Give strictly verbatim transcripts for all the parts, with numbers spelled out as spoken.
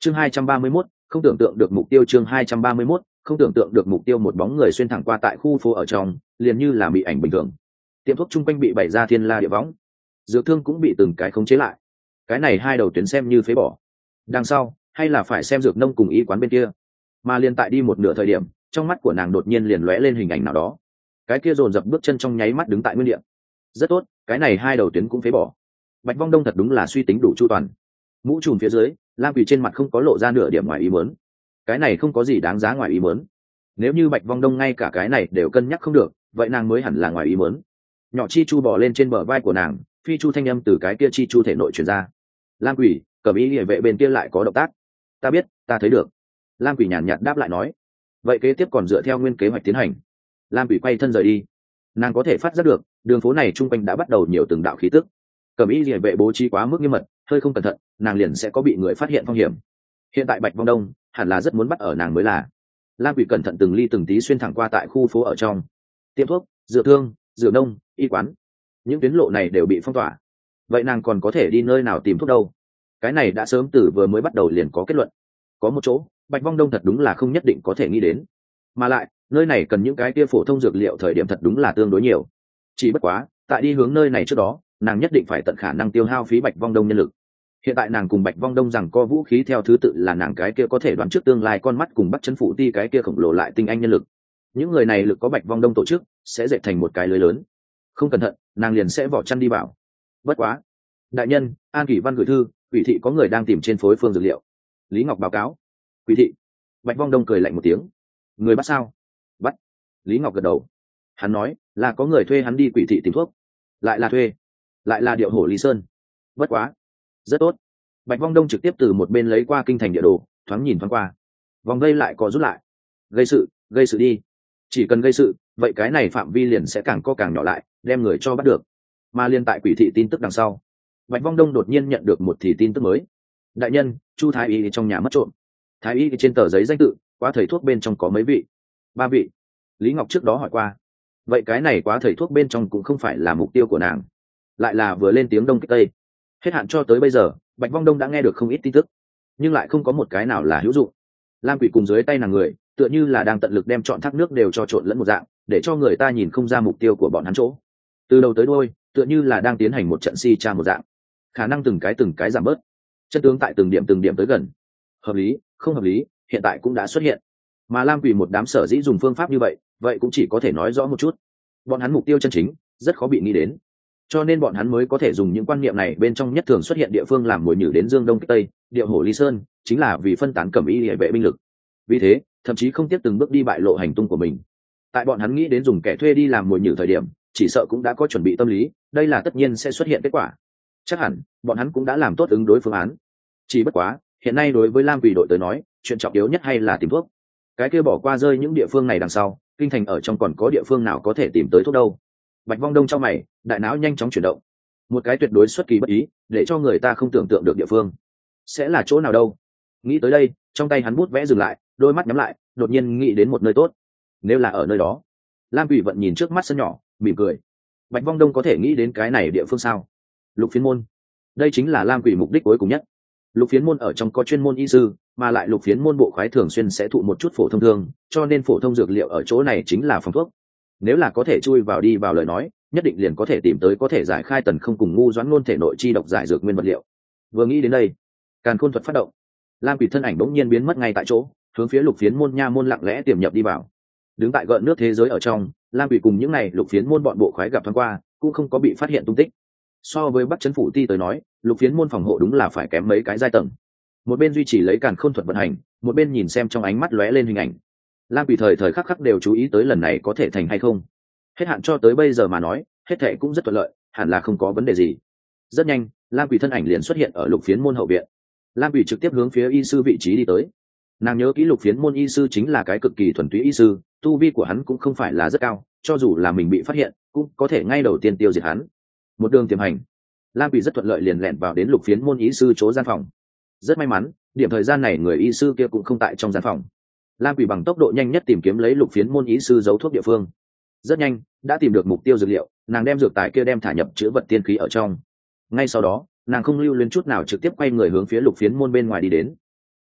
chương hai trăm ba mươi mốt, không tưởng tượng được mục tiêu. Chương hai trăm ba mươi mốt, không tưởng tượng được mục tiêu. Một bóng người xuyên thẳng qua tại khu phố ở trong, liền như là bị ảnh bình thường. Tiệm thuốc chung quanh bị bày ra thiên la địa võng, dược thương cũng bị từng cái khống chế lại. Cái này hai đầu tuyến xem như phế bỏ. Đằng sau hay là phải xem dược nông cùng y quán bên kia. Mà liền tại đi một nửa thời điểm, trong mắt của nàng đột nhiên liền lóe lên hình ảnh nào đó. Cái kia dồn dập bước chân trong nháy mắt đứng tại nguyên địa. Rất tốt, cái này hai đầu tuyến cũng phế bỏ. Bạch Vong Đông thật đúng là suy tính đủ chu toàn. Mũ trùm phía dưới, Lam Quỷ trên mặt không có lộ ra nửa điểm ngoài ý muốn. Cái này không có gì đáng giá ngoài ý muốn. Nếu như Bạch Vong Đông ngay cả cái này đều cân nhắc không được, vậy nàng mới hẳn là ngoài ý muốn. Nhỏ chi chu bò lên trên bờ vai của nàng, phi chu thanh âm từ cái kia chi chu thể nội truyền ra. Lam Quỷ, Cẩm Y Liễu vệ bên kia lại có động tác. Ta biết, ta thấy được. Lam Quỷ nhàn nhạt đáp lại nói. Vậy kế tiếp còn dựa theo nguyên kế hoạch tiến hành. Lam Quỷ quay thân rời đi. Nàng có thể phát giác được, đường phố này trung quanh đã bắt đầu nhiều từng đạo khí tức. Cẩm Y Liễu vệ bố trí quá mức nghiêm mật, hơi không cẩn thận, nàng liền sẽ có bị người phát hiện phong hiểm. Hiện tại Bạch Vong Đông hẳn là rất muốn bắt ở nàng mới là. Lam Quỷ cẩn thận từng ly từng tí xuyên thẳng qua tại khu phố ở trong. Tiệm thuốc, dược thương, dược nông, y quán, những tuyến lộ này đều bị phong tỏa. Vậy nàng còn có thể đi nơi nào tìm thuốc đâu? Cái này đã sớm từ vừa mới bắt đầu liền có kết luận. Có một chỗ, Bạch Vong Đông thật đúng là không nhất định có thể nghĩ đến. Mà lại, nơi này cần những cái kia phổ thông dược liệu thời điểm thật đúng là tương đối nhiều. Chỉ bất quá, tại đi hướng nơi này trước đó, nàng nhất định phải tận khả năng tiêu hao phí Bạch Vong Đông nhân lực. Hiện tại nàng cùng Bạch Vong Đông rằng co vũ khí theo thứ tự là nàng cái kia có thể đoán trước tương lai con mắt cùng bắt chân phụ ti cái kia khổng lồ lại tinh anh nhân lực. Những người này lực có Bạch Vong Đông tổ chức, sẽ dệt thành một cái lưới lớn. Không cẩn thận, nàng liền sẽ vỏ chăn đi bảo. Bất quá, đại nhân, An Kỷ Văn gửi thư, Quỷ thị có người đang tìm trên phối phương dược liệu. Lý Ngọc báo cáo. Quỷ thị. Bạch Vong Đông cười lạnh một tiếng. Người bắt sao? Bắt. Lý Ngọc gật đầu. Hắn nói là có người thuê hắn đi Quỷ thị tìm thuốc. Lại là thuê, lại là điệu hổ Lý Sơn. Bất quá, rất tốt. Bạch Vong Đông trực tiếp từ một bên lấy qua kinh thành địa đồ, thoáng nhìn thoáng qua. Vòng vây lại có rút lại. Gây sự, gây sự đi. Chỉ cần gây sự, vậy cái này phạm vi liền sẽ càng co càng nhỏ lại, đem người cho bắt được. Mà liên tại Quỷ thị tin tức đằng sau, Bạch Vong Đông đột nhiên nhận được một thì tin tức mới. Đại nhân, Chu thái y trong nhà mất trộm. Thái y trên tờ giấy danh tự, quá thầy thuốc bên trong có mấy vị? Ba vị. Lý Ngọc trước đó hỏi qua. Vậy cái này quá thầy thuốc bên trong cũng không phải là mục tiêu của nàng, lại là vừa lên tiếng đông kích tây. Hết hạn cho tới bây giờ, Bạch Vong Đông đã nghe được không ít tin tức, nhưng lại không có một cái nào là hữu dụng. Lam Quỷ cùng dưới tay nàng người, tựa như là đang tận lực đem chọn thác nước đều cho trộn lẫn một dạng, để cho người ta nhìn không ra mục tiêu của bọn hắn chỗ. Từ đầu tới đuôi, tựa như là đang tiến hành một trận si tra một dạng, khả năng từng cái từng cái giảm bớt, chân tướng tại từng điểm từng điểm tới gần. Hợp lý, không hợp lý, hiện tại cũng đã xuất hiện. Mà Lam Quỷ một đám sở dĩ dùng phương pháp như vậy, vậy cũng chỉ có thể nói rõ một chút, bọn hắn mục tiêu chân chính rất khó bị nghĩ đến, cho nên bọn hắn mới có thể dùng những quan niệm này bên trong nhất thường xuất hiện địa phương làm mồi nhử đến Dương Đông kích Tây, điệu hổ Lý Sơn, chính là vì phân tán Cẩm Y Liễu vệ binh lực. Vì thế, thậm chí không tiếp từng bước đi bại lộ hành tung của mình. Tại bọn hắn nghĩ đến dùng kẻ thuê đi làm mồi nhử thời điểm, chỉ sợ cũng đã có chuẩn bị tâm lý, đây là tất nhiên sẽ xuất hiện kết quả. Chắc hẳn bọn hắn cũng đã làm tốt ứng đối phương án. Chỉ bất quá, hiện nay đối với Lam Quỷ đội tới nói, chuyện trọng yếu nhất hay là tìm thuốc. Cái kia bỏ qua rơi những địa phương này đằng sau, kinh thành ở trong còn có địa phương nào có thể tìm tới thuốc đâu? Bạch Vong Đông trong mày, đại não nhanh chóng chuyển động. Một cái tuyệt đối xuất kỳ bất ý, để cho người ta không tưởng tượng được địa phương. Sẽ là chỗ nào đâu? Nghĩ tới đây, trong tay hắn bút vẽ dừng lại, đôi mắt nhắm lại, đột nhiên nghĩ đến một nơi tốt. Nếu là ở nơi đó. Lam Quỷ vận nhìn trước mắt sân nhỏ, mỉm cười. Bạch Vong Đông có thể nghĩ đến cái này địa phương sao? Lục Phiến môn. Đây chính là Lam Quỷ mục đích cuối cùng nhất. Lục Phiến môn ở trong có chuyên môn y sư, mà lại Lục Phiến môn bộ khoái thường xuyên sẽ thụ một chút phổ thông thương, cho nên phổ thông dược liệu ở chỗ này chính là phòng thuốc. Nếu là có thể chui vào đi vào lời nói, nhất định liền có thể tìm tới có thể giải khai tần không cùng ngu doãn ngôn thể nội chi độc giải dược nguyên vật liệu. Vừa nghĩ đến đây, càn khôn thuật phát động, Lam Quỷ thân ảnh bỗng nhiên biến mất ngay tại chỗ, hướng phía Lục Phiến môn nha môn lặng lẽ tiềm nhập đi vào. Đứng tại gợn nước thế giới ở trong, Lam Quỷ cùng những này Lục Phiến môn bọn bộ khoái gặp thoáng qua, cũng không có bị phát hiện tung tích. So với Bắc Trấn phủ ti tới nói, Lục Phiến môn phòng hộ đúng là phải kém mấy cái giai tầng. Một bên duy trì lấy càn khôn thuật vận hành, một bên nhìn xem trong ánh mắt lóe lên hình ảnh. Lam Quỷ thời thời khắc khắc đều chú ý tới lần này có thể thành hay không. Hết hạn cho tới bây giờ mà nói, hết thệ cũng rất thuận lợi, hẳn là không có vấn đề gì. Rất nhanh, Lam Quỷ thân ảnh liền xuất hiện ở Lục Phiến môn hậu viện. Lam Quỷ trực tiếp hướng phía y sư vị trí đi tới. Nàng nhớ kỹ Lục Phiến môn y sư chính là cái cực kỳ thuần túy y sư, tu vi của hắn cũng không phải là rất cao, cho dù là mình bị phát hiện, cũng có thể ngay đầu tiên tiêu diệt hắn. Một đường tiềm hành, Lam Quỷ rất thuận lợi liền lẹn vào đến Lục Phiến môn y sư chỗ gian phòng. Rất may mắn, điểm thời gian này người y sư kia cũng không tại trong gian phòng. Lam Quỷ bằng tốc độ nhanh nhất tìm kiếm lấy Lục Phiến môn y sư giấu thuốc địa phương. Rất nhanh, đã tìm được mục tiêu dược liệu, nàng đem dược tài kia đem thả nhập chứa vật tiên khí ở trong. Ngay sau đó, nàng không lưu luyến chút nào trực tiếp quay người hướng phía Lục Phiến môn bên ngoài đi đến.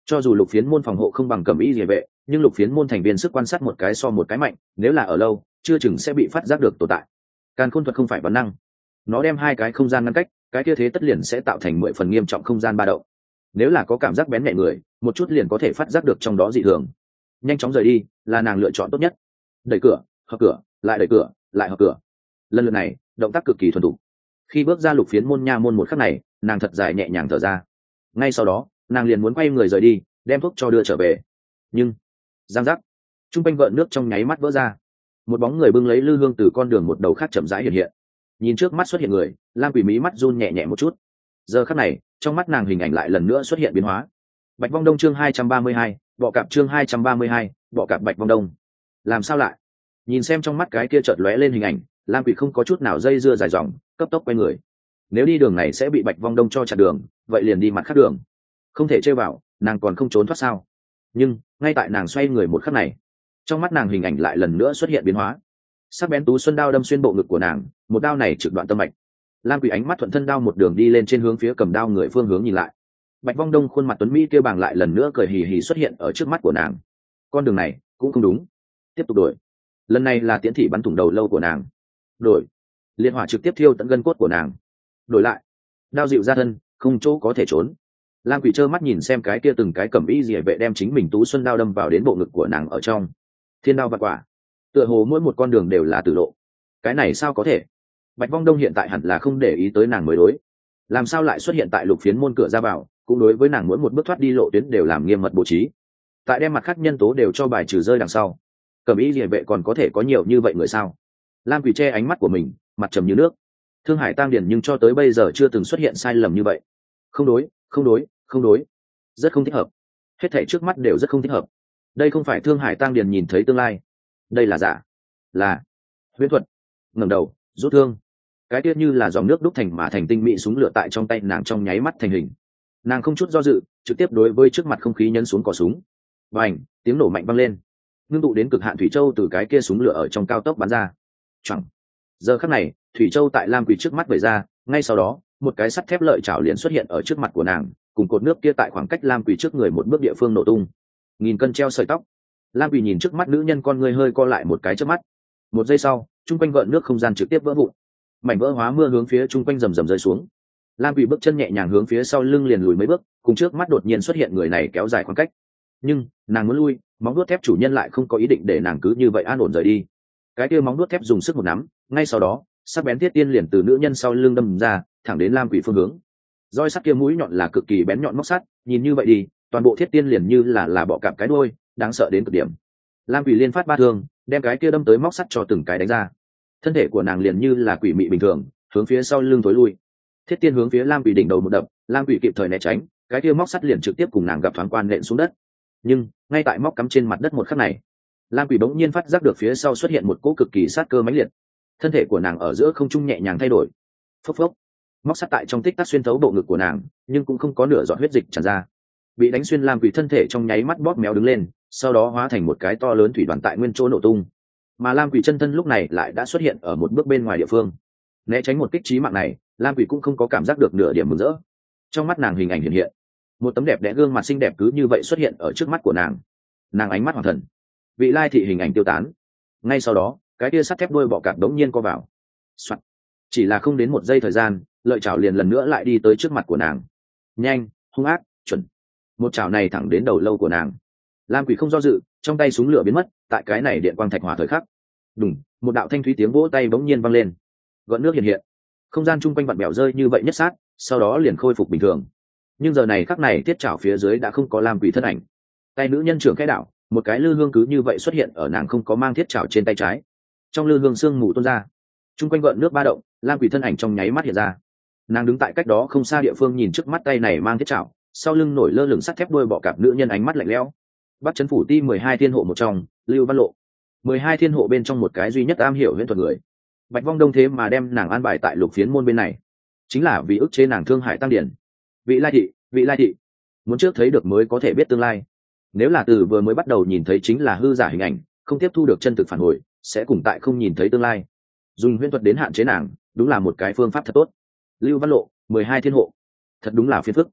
Cho dù lục phiến môn phòng hộ không bằng cẩm y địa vệ, nhưng lục phiến môn thành viên sức quan sát một cái so một cái mạnh, nếu là ở lâu chưa chừng sẽ bị phát giác được tồn tại. Càn khôn thuật không phải bản năng, nó đem hai cái không gian ngăn cách, cái kia thế tất liền sẽ tạo thành mười phần nghiêm trọng không gian ba động. Nếu là có cảm giác bén nhạy người, một chút liền có thể phát giác được trong đó dị thường, nhanh chóng rời đi là nàng lựa chọn tốt nhất. Đẩy cửa, hợp cửa, lại đẩy cửa, lại hợp cửa, lần lượt này động tác cực kỳ thuần thục. Khi bước ra lục phiến môn nha môn một khắc này, nàng thật dài nhẹ nhàng thở ra. Ngay sau đó nàng liền muốn quay người rời đi, đem thuốc cho đưa trở về, nhưng giang giác, trung quanh gợn nước trong nháy mắt vỡ ra, một bóng người bưng lấy lư hương từ con đường một đầu khác chậm rãi hiện hiện. Nhìn trước mắt xuất hiện người, lam quỷ mí mắt run nhẹ nhẹ một chút. Giờ khắc này trong mắt nàng hình ảnh lại lần nữa xuất hiện biến hóa. Bạch Vong Đông chương hai trăm ba mươi hai, bọ cạp chương hai trăm ba mươi hai, bọ cạp Bạch Vong Đông. Làm sao lại? Nhìn xem trong mắt cái kia chợt lóe lên hình ảnh, lam quỷ không có chút nào dây dưa dài dòng, cấp tốc quay người. Nếu đi đường này sẽ bị Bạch Vong Đông cho chặn đường, vậy liền đi mặt khác đường. Không thể chơi vào, nàng còn không trốn thoát sao? Nhưng ngay tại nàng xoay người một khắc này, trong mắt nàng hình ảnh lại lần nữa xuất hiện biến hóa. Sắc bén tú xuân đao đâm xuyên bộ ngực của nàng, một đao này trực đoạn tâm mạch. Lam quỷ ánh mắt thuận thân đao một đường đi lên trên hướng phía cầm đao người phương hướng nhìn lại. Bạch Vong Đông khuôn mặt tuấn mỹ kia bàng lại lần nữa cười hì hì xuất hiện ở trước mắt của nàng. Con đường này cũng không đúng, tiếp tục đổi. Lần này là tiễn thị bắn thủng đầu lâu của nàng. Đổi. Liên hỏa trực tiếp thiêu tận gân cốt của nàng. Đổi lại. Đao dịu ra thân, không chỗ có thể trốn. Lam quỷ trơ mắt nhìn xem cái kia từng cái cẩm y rỉa vệ đem chính mình tú xuân đao đâm vào đến bộ ngực của nàng ở trong. Thiên đao vạn quả, tựa hồ mỗi một con đường đều là tử lộ. Cái này sao có thể? Bạch Vong Đông hiện tại hẳn là không để ý tới nàng mới đối, làm sao lại xuất hiện tại lục phiến môn cửa ra vào, cũng đối với nàng mỗi một bước thoát đi lộ tuyến đều làm nghiêm mật bố trí. Tại đem mặt khác nhân tố đều cho bài trừ rơi đằng sau, cẩm y rỉa vệ còn có thể có nhiều như vậy người sao? Lam quỷ che ánh mắt của mình, mặt trầm như nước. Thương Hải Tăng Điền nhưng cho tới bây giờ chưa từng xuất hiện sai lầm như vậy. Không đối, không đối, không đối, rất không thích hợp. Hết thảy trước mắt đều rất không thích hợp. Đây không phải Thương Hải Tăng Điền nhìn thấy tương lai, đây là giả, là huyễn thuật. Ngẩng đầu, rút thương. Cái tiết như là dòng nước đúc thành mà thành tinh mỹ súng lửa tại trong tay nàng trong nháy mắt thành hình. Nàng không chút do dự, trực tiếp đối với trước mặt không khí nhấn xuống cò súng. Bành, tiếng nổ mạnh vang lên. Ngưng tụ đến cực hạn thủy châu từ cái kia súng lửa ở trong cao tốc bắn ra. Choảng. Giờ khắc này, thủy châu tại Lam Quỷ trước mắt vẩy ra, ngay sau đó, một cái sắt thép lợi chảo liền xuất hiện ở trước mặt của nàng, cùng cột nước kia tại khoảng cách Lam Quỷ trước người một bước địa phương nổ tung. Nghìn cân treo sợi tóc. Lam Quỷ nhìn trước mắt nữ nhân, con người hơi co lại một cái trước mắt. Một giây sau, trung quanh gợn nước không gian trực tiếp vỡ vụn, mảnh vỡ hóa mưa hướng phía trung quanh rầm rầm rơi xuống. Lam Quỷ bước chân nhẹ nhàng hướng phía sau lưng liền lùi mấy bước, cùng trước mắt đột nhiên xuất hiện người này kéo dài khoảng cách. Nhưng nàng muốn lui, móng vuốt thép chủ nhân lại không có ý định để nàng cứ như vậy an ổn rời đi. Cái kia móng vuốt thép dùng sức một nắm, ngay sau đó sắc bén thiết tiên liền từ nữ nhân sau lưng đâm ra, thẳng đến Lam Quỷ phương hướng. Roi sắt kia mũi nhọn là cực kỳ bén nhọn móc sắt, nhìn như vậy đi, toàn bộ thiết tiên liền như là là bọ cạp cái đuôi, đáng sợ đến cực điểm. Lam Quỷ liên phát ba thương, đem cái kia đâm tới móc sắt cho từng cái đánh ra. Thân thể của nàng liền như là quỷ mị bình thường, hướng phía sau lưng tối lui. Thiết tiên hướng phía Lam Quỷ đỉnh đầu một đập, Lam Quỷ kịp thời né tránh, cái kia móc sắt liền trực tiếp cùng nàng gặp thoáng quan nện xuống đất. Nhưng ngay tại móc cắm trên mặt đất một khắc này, Lam Quỷ bỗng nhiên phát giác được phía sau xuất hiện một cỗ cực kỳ sát cơ mãnh liệt. Thân thể của nàng ở giữa không trung nhẹ nhàng thay đổi. Phốc phốc. Móc sắt tại trong tích tắc xuyên thấu bộ ngực của nàng, nhưng cũng không có nửa giọt huyết dịch tràn ra. Bị đánh xuyên Lam Quỷ thân thể trong nháy mắt bóp méo đứng lên, sau đó hóa thành một cái to lớn thủy đoàn tại nguyên chỗ nổ tung. Mà Lam Quỷ chân thân lúc này lại đã xuất hiện ở một bước bên ngoài địa phương. Né tránh một kích chí mạng này, Lam Quỷ cũng không có cảm giác được nửa điểm mừng rỡ. Trong mắt nàng hình ảnh hiện hiện, một tấm đẹp đẽ gương mặt xinh đẹp cứ như vậy xuất hiện ở trước mắt của nàng. Nàng ánh mắt hoàng thần, vị lai thị hình ảnh tiêu tán. Ngay sau đó, cái kia sắt thép đuôi bọ cạp đống nhiên co vào. Soạn. Chỉ là không đến một giây thời gian, lợi chảo liền lần nữa lại đi tới trước mặt của nàng. Nhanh, hung ác, chuẩn. Một chảo này thẳng đến đầu lâu của nàng. Lam Quỷ không do dự, trong tay súng lửa biến mất, tại cái này điện quang thạch hỏa thời khắc. Đùng, một đạo thanh thúy tiếng vỗ tay bỗng nhiên vang lên. Gợn nước hiện hiện. Không gian chung quanh vặn bèo rơi như vậy nhất sát, sau đó liền khôi phục bình thường. Nhưng giờ này khắc này tiết chảo phía dưới đã không có Lam Quỷ thân ảnh. Tay nữ nhân trưởng cái đảo, một cái lư hương cứ như vậy xuất hiện ở nàng không có mang thiết chảo trên tay trái. Trong lư hương sương mù tuôn ra, chung quanh gợn nước ba động, Lam Quỷ thân ảnh trong nháy mắt hiện ra. Nàng đứng tại cách đó không xa địa phương nhìn trước mắt tay này mang thiết chảo, sau lưng nổi lơ lửng sắt thép đuôi bọ cạp nữ nhân ánh mắt lạnh lẽo. Bắc Trấn phủ ti mười hai thiên hộ một trong, Lưu Văn Lộ. mười hai thiên hộ bên trong một cái duy nhất am hiểu huyễn thuật người. Bạch Vong Đông thế mà đem nàng an bài tại lục phiến môn bên này, chính là vì ức chế nàng Thương Hải Tăng Điển. Vị Lai thị, vị Lai thị, muốn trước thấy được mới có thể biết tương lai. Nếu là từ vừa mới bắt đầu nhìn thấy chính là hư giả hình ảnh, không tiếp thu được chân thực phản hồi, sẽ cùng tại không nhìn thấy tương lai. Dùng huyễn thuật đến hạn chế nàng, đúng là một cái phương pháp thật tốt. Lưu Văn Lộ, mười hai thiên hộ, thật đúng là phiền phức.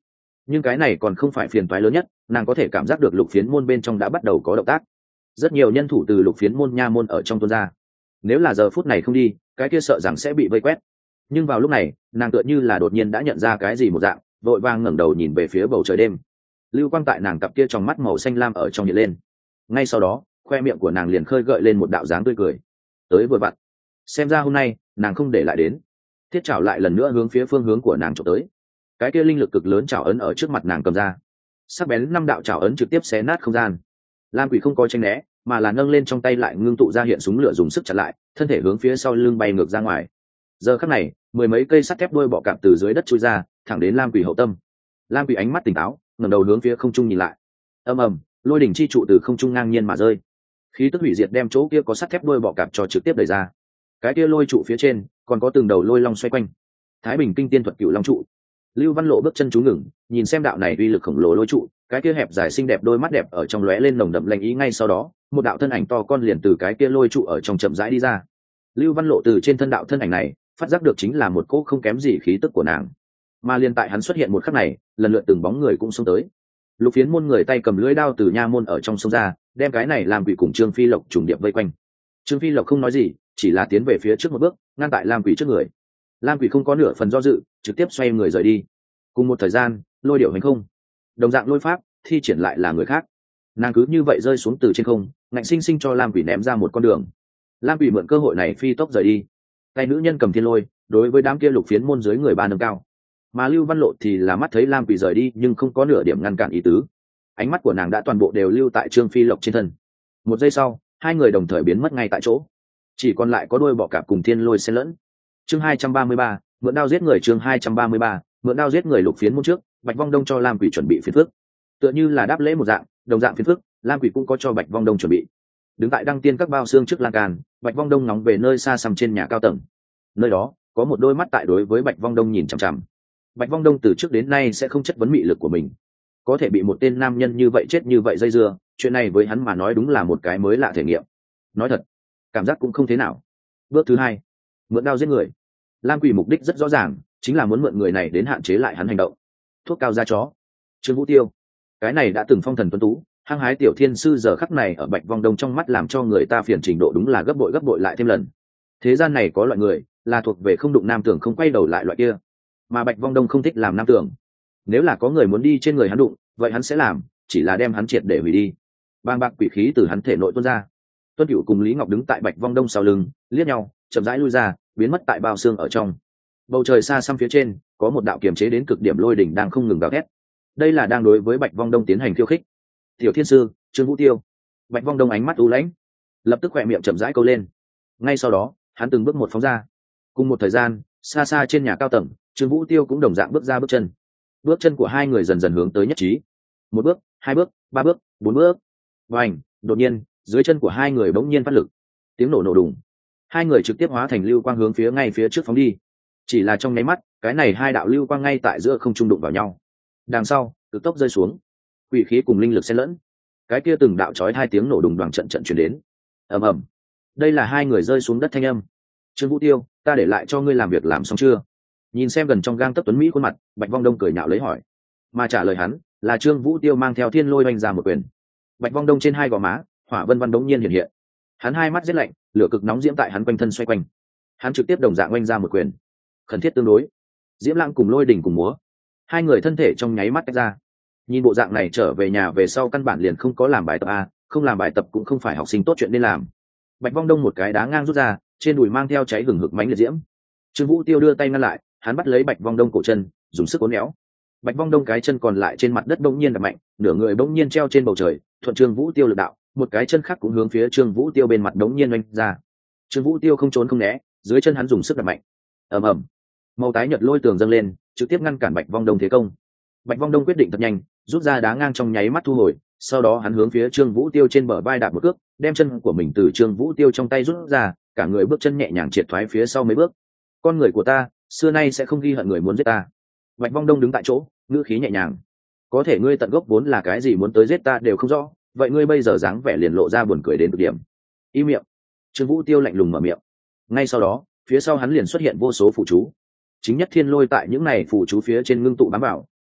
nhưng cái này còn không phải phiền toái lớn nhất, nàng có thể cảm giác được lục phiến môn bên trong đã bắt đầu có động tác, rất nhiều nhân thủ từ lục phiến môn nha môn ở trong tuôn ra. Nếu là giờ phút này không đi, cái kia sợ rằng sẽ bị vây quét. Nhưng vào lúc này, nàng tựa như là đột nhiên đã nhận ra cái gì một dạng, vội vàng ngẩng đầu nhìn về phía bầu trời đêm. Lưu quang tại nàng cặp kia trong mắt màu xanh lam ở trong hiện lên. Ngay sau đó, khoe miệng của nàng liền khơi gợi lên một đạo dáng tươi cười. Tới vừa vặn. Xem ra hôm nay, nàng không để lại đến. Thiết chảo lại lần nữa hướng phía phương hướng của nàng chụp tới. Cái kia linh lực cực lớn chảo ấn ở trước mặt nàng cầm ra. Sắc bén năm đạo chảo ấn trực tiếp xé nát không gian. Lam Quỷ không có tránh né, mà là nâng lên trong tay lại ngưng tụ ra hiện súng lửa dùng sức chặn lại, thân thể hướng phía sau lưng bay ngược ra ngoài. Giờ khắc này, mười mấy cây sắt thép đuôi bọ cạp từ dưới đất chui ra, thẳng đến Lam Quỷ hậu tâm. Lam Quỷ ánh mắt tỉnh táo, ngẩng đầu hướng phía không trung nhìn lại. Ầm ầm, lôi đỉnh chi trụ từ không trung ngang nhiên mà rơi. Khí tức hủy diệt đem chỗ kia có sắt thép đuôi bọ cạp cho trực tiếp đẩy ra. Cái kia lôi trụ phía trên còn có từng đầu lôi long xoay quanh. Thái Bình kinh tiên thuật cựu long trụ. Lưu Văn Lộ bước chân chú ngừng, nhìn xem đạo này uy lực khổng lồ lôi trụ, cái kia hẹp dài xinh đẹp đôi mắt đẹp ở trong lóe lên nồng đậm lạnh ý. Ngay sau đó, một đạo thân ảnh to con liền từ cái kia lôi trụ ở trong chậm rãi đi ra. Lưu Văn Lộ từ trên thân đạo thân ảnh này, phát giác được chính là một cỗ không kém gì khí tức của nàng. Mà liền tại hắn xuất hiện một khắc này, lần lượt từng bóng người cũng xông tới. Lục Phiến môn người tay cầm lưỡi đao từ nha môn ở trong sông ra, đem cái này làm Quỷ cùng Trương Phi Lộc trùng điệp vây quanh. Trương Phi Lộc không nói gì, chỉ là tiến về phía trước một bước, ngăn tại Lam Quỷ trước người. Lam Quỷ không có nửa phần do dự, trực tiếp xoay người rời đi. Cùng một thời gian, lôi điệu hành không, đồng dạng lôi pháp thi triển lại là người khác. Nàng cứ như vậy rơi xuống từ trên không, ngạnh sinh sinh cho Lam Quỷ ném ra một con đường. Lam Quỷ mượn cơ hội này phi tốc rời đi. Tay nữ nhân cầm thiên lôi, đối với đám kia Lục Phiến môn dưới người ba nâng cao. Mà Lưu Văn Lộ thì là mắt thấy Lam Quỷ rời đi nhưng không có nửa điểm ngăn cản ý tứ. Ánh mắt của nàng đã toàn bộ đều lưu tại Trương Phi Lộc trên thân. Một giây sau, hai người đồng thời biến mất ngay tại chỗ, chỉ còn lại có đôi bọ cạp cùng thiên lôi xen lẫn. Chương hai trăm ba mươi ba, mượn đao giết người. Chương hai trăm ba mươi ba, mượn đao giết người. Lục Phiến môn trước, Bạch Vong Đông cho Lam Quỷ chuẩn bị phiền phức, tựa như là đáp lễ một dạng, đồng dạng phiền phức, Lam Quỷ cũng có cho Bạch Vong Đông chuẩn bị. Đứng tại đăng tiên các bao xương trước lan can, Bạch Vong Đông nóng về nơi xa xăm trên nhà cao tầng. Nơi đó có một đôi mắt tại đối với Bạch Vong Đông nhìn chằm chằm. Bạch Vong Đông từ trước đến nay sẽ không chất vấn mị lực của mình, có thể bị một tên nam nhân như vậy chết như vậy dây dưa, chuyện này với hắn mà nói đúng là một cái mới lạ thể nghiệm. Nói thật, cảm giác cũng không thế nào. Bước thứ hai, mượn đao giết người. Lam Quỷ mục đích rất rõ ràng, chính là muốn mượn người này đến hạn chế lại hắn hành động. Thuốc cao da chó. Trương Vũ Tiêu, cái này đã từng phong thần tuấn tú, hăng hái tiểu thiên sư, giờ khắc này ở Bạch Vong Đông trong mắt làm cho người ta phiền trình độ đúng là gấp bội gấp bội lại thêm lần. Thế gian này có loại người là thuộc về không đụng nam tưởng không quay đầu lại loại kia, mà Bạch Vong Đông không thích làm nam tưởng. Nếu là có người muốn đi trên người hắn đụng, vậy hắn sẽ làm, chỉ là đem hắn triệt để hủy đi. Bàng bạc quỷ khí từ hắn thể nội tuôn ra. Tuân Cửu cùng Lý Ngọc đứng tại Bạch Vong Đông sau lưng, liếc nhau, chậm rãi lui ra, biến mất tại bao xương ở trong. Bầu trời xa xăm phía trên, có một đạo kiềm chế đến cực điểm lôi đỉnh đang không ngừng gào thét. Đây là đang đối với Bạch Vong Đông tiến hành khiêu khích. Tiểu thiên sư, Trương Vũ Tiêu. Bạch Vong Đông ánh mắt u lãnh, lập tức khỏe miệng chậm rãi câu lên. Ngay sau đó, hắn từng bước một phóng ra. Cùng một thời gian, xa xa trên nhà cao tầng, Trương Vũ Tiêu cũng đồng dạng bước ra bước chân. Bước chân của hai người dần dần hướng tới nhất trí. Một bước, hai bước, ba bước, bốn bước. Vành, đột nhiên, dưới chân của hai người bỗng nhiên phát lực. Tiếng nổ nổ đùng. Hai người trực tiếp hóa thành lưu quang hướng phía ngay phía trước phóng đi. Chỉ là trong nháy mắt, cái này hai đạo lưu quang ngay tại giữa không trung đụng vào nhau. Đằng sau, cực tốc rơi xuống. Quỷ khí cùng linh lực xen lẫn. Cái kia từng đạo chói hai tiếng nổ đùng đoàng trận trận truyền đến. Ầm ầm. Đây là hai người rơi xuống đất thanh âm. Trương Vũ Tiêu, ta để lại cho ngươi làm việc làm xong chưa? Nhìn xem gần trong gang tấc tuấn mỹ khuôn mặt, Bạch Vong Đông cười nhạo lấy hỏi. Mà trả lời hắn là Trương Vũ Tiêu mang theo thiên lôi oanh ra một quyền. Bạch Vong Đông trên hai gò má, hỏa vân vân đống nhiên hiện hiện. Hắn hai mắt giết lạnh, lửa cực nóng diễm tại hắn quanh thân xoay quanh. Hắn trực tiếp đồng dạng oanh ra một quyền. Khẩn thiết tương đối. Diễm Lãng cùng lôi đỉnh cùng múa. Hai người thân thể trong nháy mắt tách ra. Nhìn bộ dạng này trở về nhà về sau căn bản liền không có làm bài tập a, không làm bài tập cũng không phải học sinh tốt chuyện nên làm. Bạch Vong Đông một cái đá ngang rút ra, trên đùi mang theo cháy hừng hực mánh liệt diễm. Trương Vũ Tiêu đưa tay ngăn lại, hắn bắt lấy Bạch Vong Đông cổ chân, dùng sức uốn éo. Bạch Vong Đông cái chân còn lại trên mặt đất bỗng nhiên đập mạnh, nửa người bỗng nhiên treo trên bầu trời, thuận Trương Vũ Tiêu lực đạo, một cái chân khác cũng hướng phía Trương Vũ Tiêu bên mặt bỗng nhiên oanh ra. Trương Vũ Tiêu không trốn không né, dưới chân hắn dùng sức đập mạnh. Ầm ầm. Màu tái nhợt lôi tường dâng lên, trực tiếp ngăn cản Bạch Vong Đông thế công. Bạch Vong Đông quyết định thật nhanh, rút ra đá ngang trong nháy mắt thu hồi, sau đó hắn hướng phía Trương Vũ Tiêu trên bờ vai đạp một cước, đem chân của mình từ Trương Vũ Tiêu trong tay rút ra, cả người bước chân nhẹ nhàng triệt thoái phía sau mấy bước. Con người của ta, xưa nay sẽ không ghi hận người muốn giết ta. Bạch Vong Đông đứng tại chỗ, ngữ khí nhẹ nhàng. Có thể ngươi tận gốc vốn là cái gì muốn tới giết ta đều không rõ, vậy ngươi bây giờ dáng vẻ liền lộ ra buồn cười đến cực điểm. Im miệng. Trương Vũ Tiêu lạnh lùng mở miệng. Ngay sau đó, phía sau hắn liền xuất hiện vô số phù chú. Chính nhất thiên lôi tại những này phù chú phía trên ngưng tụ bám vào,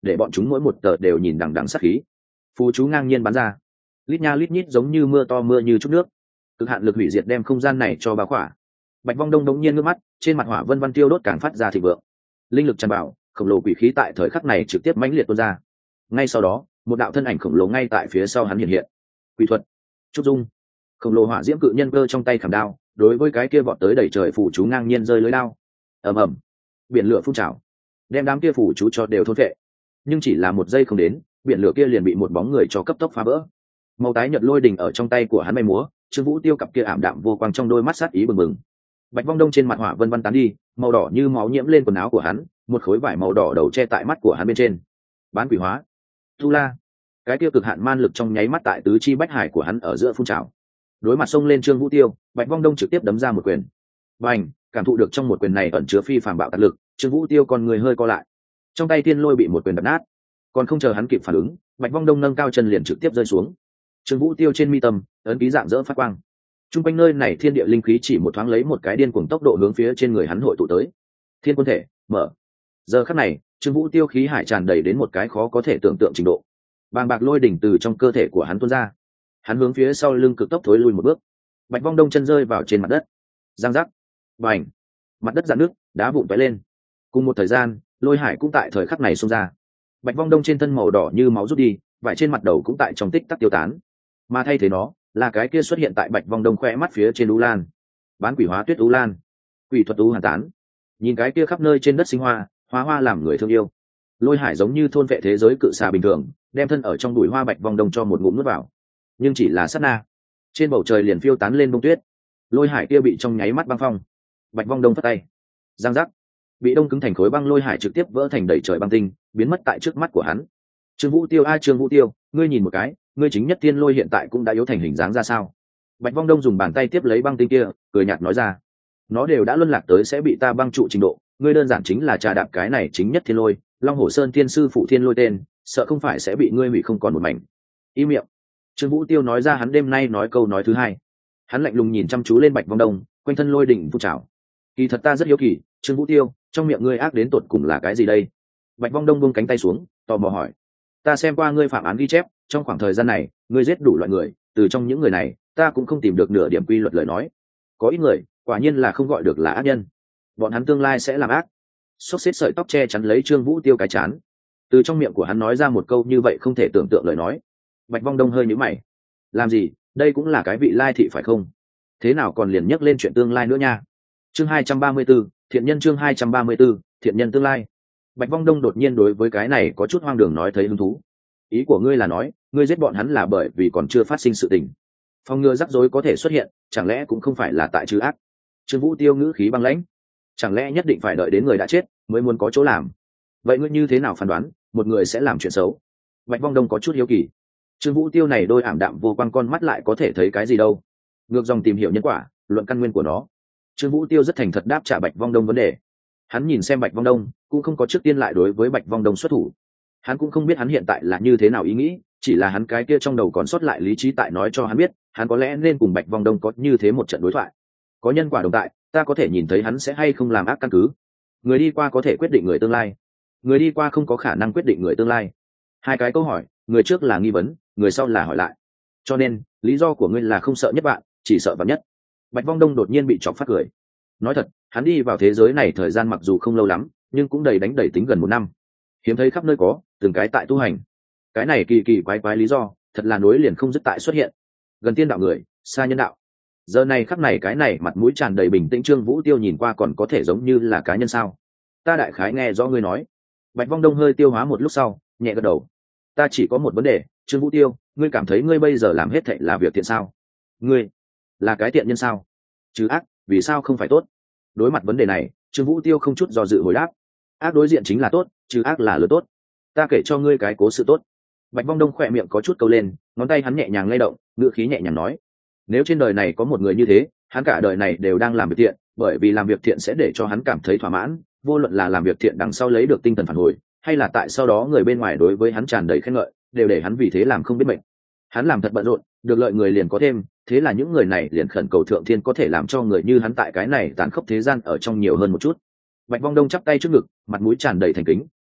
để bọn chúng mỗi một tờ đều nhìn đằng đằng sắc khí. Phù chú ngang nhiên bắn ra, lít nha lít nhít giống như mưa to mưa như chút nước, cực hạn lực hủy diệt đem không gian này cho bao khỏa. Bạch Vong Đông đống nhiên ngước mắt, trên mặt hỏa vân vân tiêu đốt càng phát ra thịnh vượng, linh lực tràn bảo, khổng lồ quỷ khí tại thời khắc này trực tiếp mãnh liệt tuôn ra. Ngay sau đó, một đạo thân ảnh khổng lồ ngay tại phía sau hắn hiện hiện. Quỷ thuật, trúc dung. Khổng lồ hỏa diễm cự nhân cơ trong tay khảm đao, đối với cái kia vọt tới đẩy trời phủ chú ngang nhiên rơi lưới đao. Ầm ầm, biển lửa phun trào, đem đám kia phủ chú cho đều thôn phệ. Nhưng chỉ là một giây không đến, biển lửa kia liền bị một bóng người cho cấp tốc phá vỡ. Màu tái nhợt lôi đình ở trong tay của hắn bay múa, Trương Vũ Tiêu cặp kia ảm đạm vô quang trong đôi mắt sát ý bừng bừng. Bạch Vong Đông trên mặt hỏa vân vân tán đi, màu đỏ như máu nhiễm lên quần áo của hắn, một khối vải màu đỏ đầu che tại mắt của hắn bên trên. Bán quỷ hóa, tu la, cái tiêu cực hạn man lực trong nháy mắt tại tứ chi bách hải của hắn ở giữa phun trào. Đối mặt xông lên Trương Vũ Tiêu, Bạch Vong Đông trực tiếp đấm ra một quyền. Bành, cảm thụ được trong một quyền này ẩn chứa phi phàm bạo tạc lực, Trương Vũ Tiêu còn người hơi co lại. Trong tay tiên lôi bị một quyền đập nát, còn không chờ hắn kịp phản ứng, Bạch Vong Đông nâng cao chân liền trực tiếp rơi xuống. Trương Vũ Tiêu trên mi tâm, ấn ký dạng dỡ phát quang. Trung quanh nơi này thiên địa linh khí chỉ một thoáng lấy một cái điên cuồng tốc độ hướng phía trên người hắn hội tụ tới. Thiên quân thể, mở. Giờ khắc này, Trương Vũ Tiêu khí hải tràn đầy đến một cái khó có thể tưởng tượng trình độ. Bàng bạc lôi đỉnh từ trong cơ thể của hắn tuôn ra. Hắn hướng phía sau lưng cực tốc thối lui một bước. Bạch Vong Đông chân rơi vào trên mặt đất. Giang giác. Bành. Mặt đất rạn nước, đá vụn tóe lên. Cùng một thời gian, lôi hải cũng tại thời khắc này xông ra. Bạch Vong Đông trên thân màu đỏ như máu rút đi, vải trên mặt đầu cũng tại trong tích tắc tiêu tán. Mà thay thế nó, là cái kia xuất hiện tại Bạch Vong Đông khoe mắt phía trên Ú Lan. Bán quỷ hóa tuyết Ú Lan, quỷ thuật Ú Hàn Tán. Nhìn cái kia khắp nơi trên đất sinh hoa, hóa hoa làm người thương yêu. Lôi hải giống như thôn vệ thế giới cự xà bình thường, đem thân ở trong bụi hoa Bạch Vong Đông cho một ngụm nuốt vào. Nhưng chỉ là sát na, trên bầu trời liền phiêu tán lên bông tuyết. Lôi hải kia bị trong nháy mắt băng phong. Bạch Vong Đông phất tay, giang giác, bị đông cứng thành khối băng lôi hải trực tiếp vỡ thành đầy trời băng tinh, biến mất tại trước mắt của hắn. Trương Vũ Tiêu a Trương Vũ Tiêu, ngươi nhìn một cái, ngươi chính nhất tiên lôi hiện tại cũng đã yếu thành hình dáng ra sao? Bạch Vong Đông dùng bàn tay tiếp lấy băng tinh kia, cười nhạt nói ra, nó đều đã luân lạc tới sẽ bị ta băng trụ trình độ, ngươi đơn giản chính là trà đạp cái này chính nhất thiên lôi, Long Hổ Sơn Thiên sư phụ thiên lôi tên, sợ không phải sẽ bị ngươi hủy không còn một mảnh. Im miệng. Trương Vũ Tiêu nói ra hắn đêm nay nói câu nói thứ hai. Hắn lạnh lùng nhìn chăm chú lên Bạch Vong Đông, quanh thân lôi đỉnh phun trào. Kỳ thật ta rất hiếu kỳ, Trương Vũ Tiêu, trong miệng ngươi ác đến tột cùng là cái gì đây? Bạch Vong Đông buông cánh tay xuống, tò mò hỏi. Ta xem qua ngươi phạm án ghi chép, trong khoảng thời gian này, ngươi giết đủ loại người, từ trong những người này, ta cũng không tìm được nửa điểm quy luật lời nói. Có ít người, quả nhiên là không gọi được là ác nhân. Bọn hắn tương lai sẽ làm ác. Xốc xếp sợi tóc che chắn lấy Trương Vũ Tiêu cái chán. Từ trong miệng của hắn nói ra một câu như vậy không thể tưởng tượng lời nói. Bạch Vong Đông hơi nhíu mày. Làm gì, đây cũng là cái vị lai thị phải không? Thế nào còn liền nhắc lên chuyện tương lai nữa nha? Chương hai trăm ba mươi 34, thiện nhân chương hai trăm ba mươi 34, thiện nhân tương lai. Bạch Vong Đông đột nhiên đối với cái này có chút hoang đường nói thấy hứng thú. Ý của ngươi là nói, ngươi giết bọn hắn là bởi vì còn chưa phát sinh sự tình. Phòng ngừa rắc rối có thể xuất hiện, chẳng lẽ cũng không phải là tại trừ ác? Trương Vũ Tiêu ngữ khí băng lãnh. Chẳng lẽ nhất định phải đợi đến người đã chết mới muốn có chỗ làm? Vậy ngươi như thế nào phán đoán một người sẽ làm chuyện xấu? Bạch Vong Đông có chút hiếu kỳ. Trương Vũ Tiêu này đôi ảm đạm vô quang con mắt lại có thể thấy cái gì đâu? Ngược dòng tìm hiểu nhân quả, luận căn nguyên của nó. Trương Vũ Tiêu rất thành thật đáp trả Bạch Vong Đông vấn đề. Hắn nhìn xem Bạch Vong Đông, cũng không có trước tiên lại đối với Bạch Vong Đông xuất thủ. Hắn cũng không biết hắn hiện tại là như thế nào ý nghĩ, chỉ là hắn cái kia trong đầu còn sót lại lý trí tại nói cho hắn biết, hắn có lẽ nên cùng Bạch Vong Đông có như thế một trận đối thoại. Có nhân quả đồng tại, ta có thể nhìn thấy hắn sẽ hay không làm ác căn cứ. Người đi qua có thể quyết định người tương lai, người đi qua không có khả năng quyết định người tương lai. Hai cái câu hỏi, người trước là nghi vấn, người sau là hỏi lại. Cho nên, lý do của ngươi là không sợ nhất bạn, chỉ sợ vạn nhất. Bạch Vong Đông đột nhiên bị chọc phát cười. Nói thật, hắn đi vào thế giới này thời gian mặc dù không lâu lắm, nhưng cũng đầy đánh đầy tính gần một năm. Hiếm thấy khắp nơi có, từng cái tại tu hành. Cái này kỳ kỳ quái quái lý do, thật là nối liền không dứt tại xuất hiện. Gần tiên đạo người, xa nhân đạo. Giờ này khắp này cái này mặt mũi tràn đầy bình tĩnh Trương Vũ Tiêu nhìn qua còn có thể giống như là cá nhân sao? Ta đại khái nghe rõ ngươi nói. Bạch Vong Đông hơi tiêu hóa một lúc sau, nhẹ gật đầu. Ta chỉ có một vấn đề, Trương Vũ Tiêu, ngươi cảm thấy ngươi bây giờ làm hết thảy là việc thiện sao? Ngươi là cái tiện nhân sao? Chứ ác, vì sao không phải tốt? Đối mặt vấn đề này, Trương Vũ Tiêu không chút do dự hồi đáp. Ác đối diện chính là tốt, chứ ác là lừa tốt. Ta kể cho ngươi cái cố sự tốt. Bạch Vong Đông khỏe miệng có chút câu lên, ngón tay hắn nhẹ nhàng lay động, ngữ khí nhẹ nhàng nói. Nếu trên đời này có một người như thế, hắn cả đời này đều đang làm việc thiện, bởi vì làm việc thiện sẽ để cho hắn cảm thấy thỏa mãn, vô luận là làm việc thiện đằng sau lấy được tinh thần phản hồi, hay là tại sau đó người bên ngoài đối với hắn tràn đầy khen ngợi, đều để hắn vì thế làm không biết mệt. Hắn làm thật bận rộn, được lợi người liền có thêm, thế là những người này liền khẩn cầu thượng thiên có thể làm cho người như hắn tại cái này tàn khốc thế gian ở trong nhiều hơn một chút. Bạch Vong Đông chắp tay trước ngực, mặt mũi tràn đầy thành kính.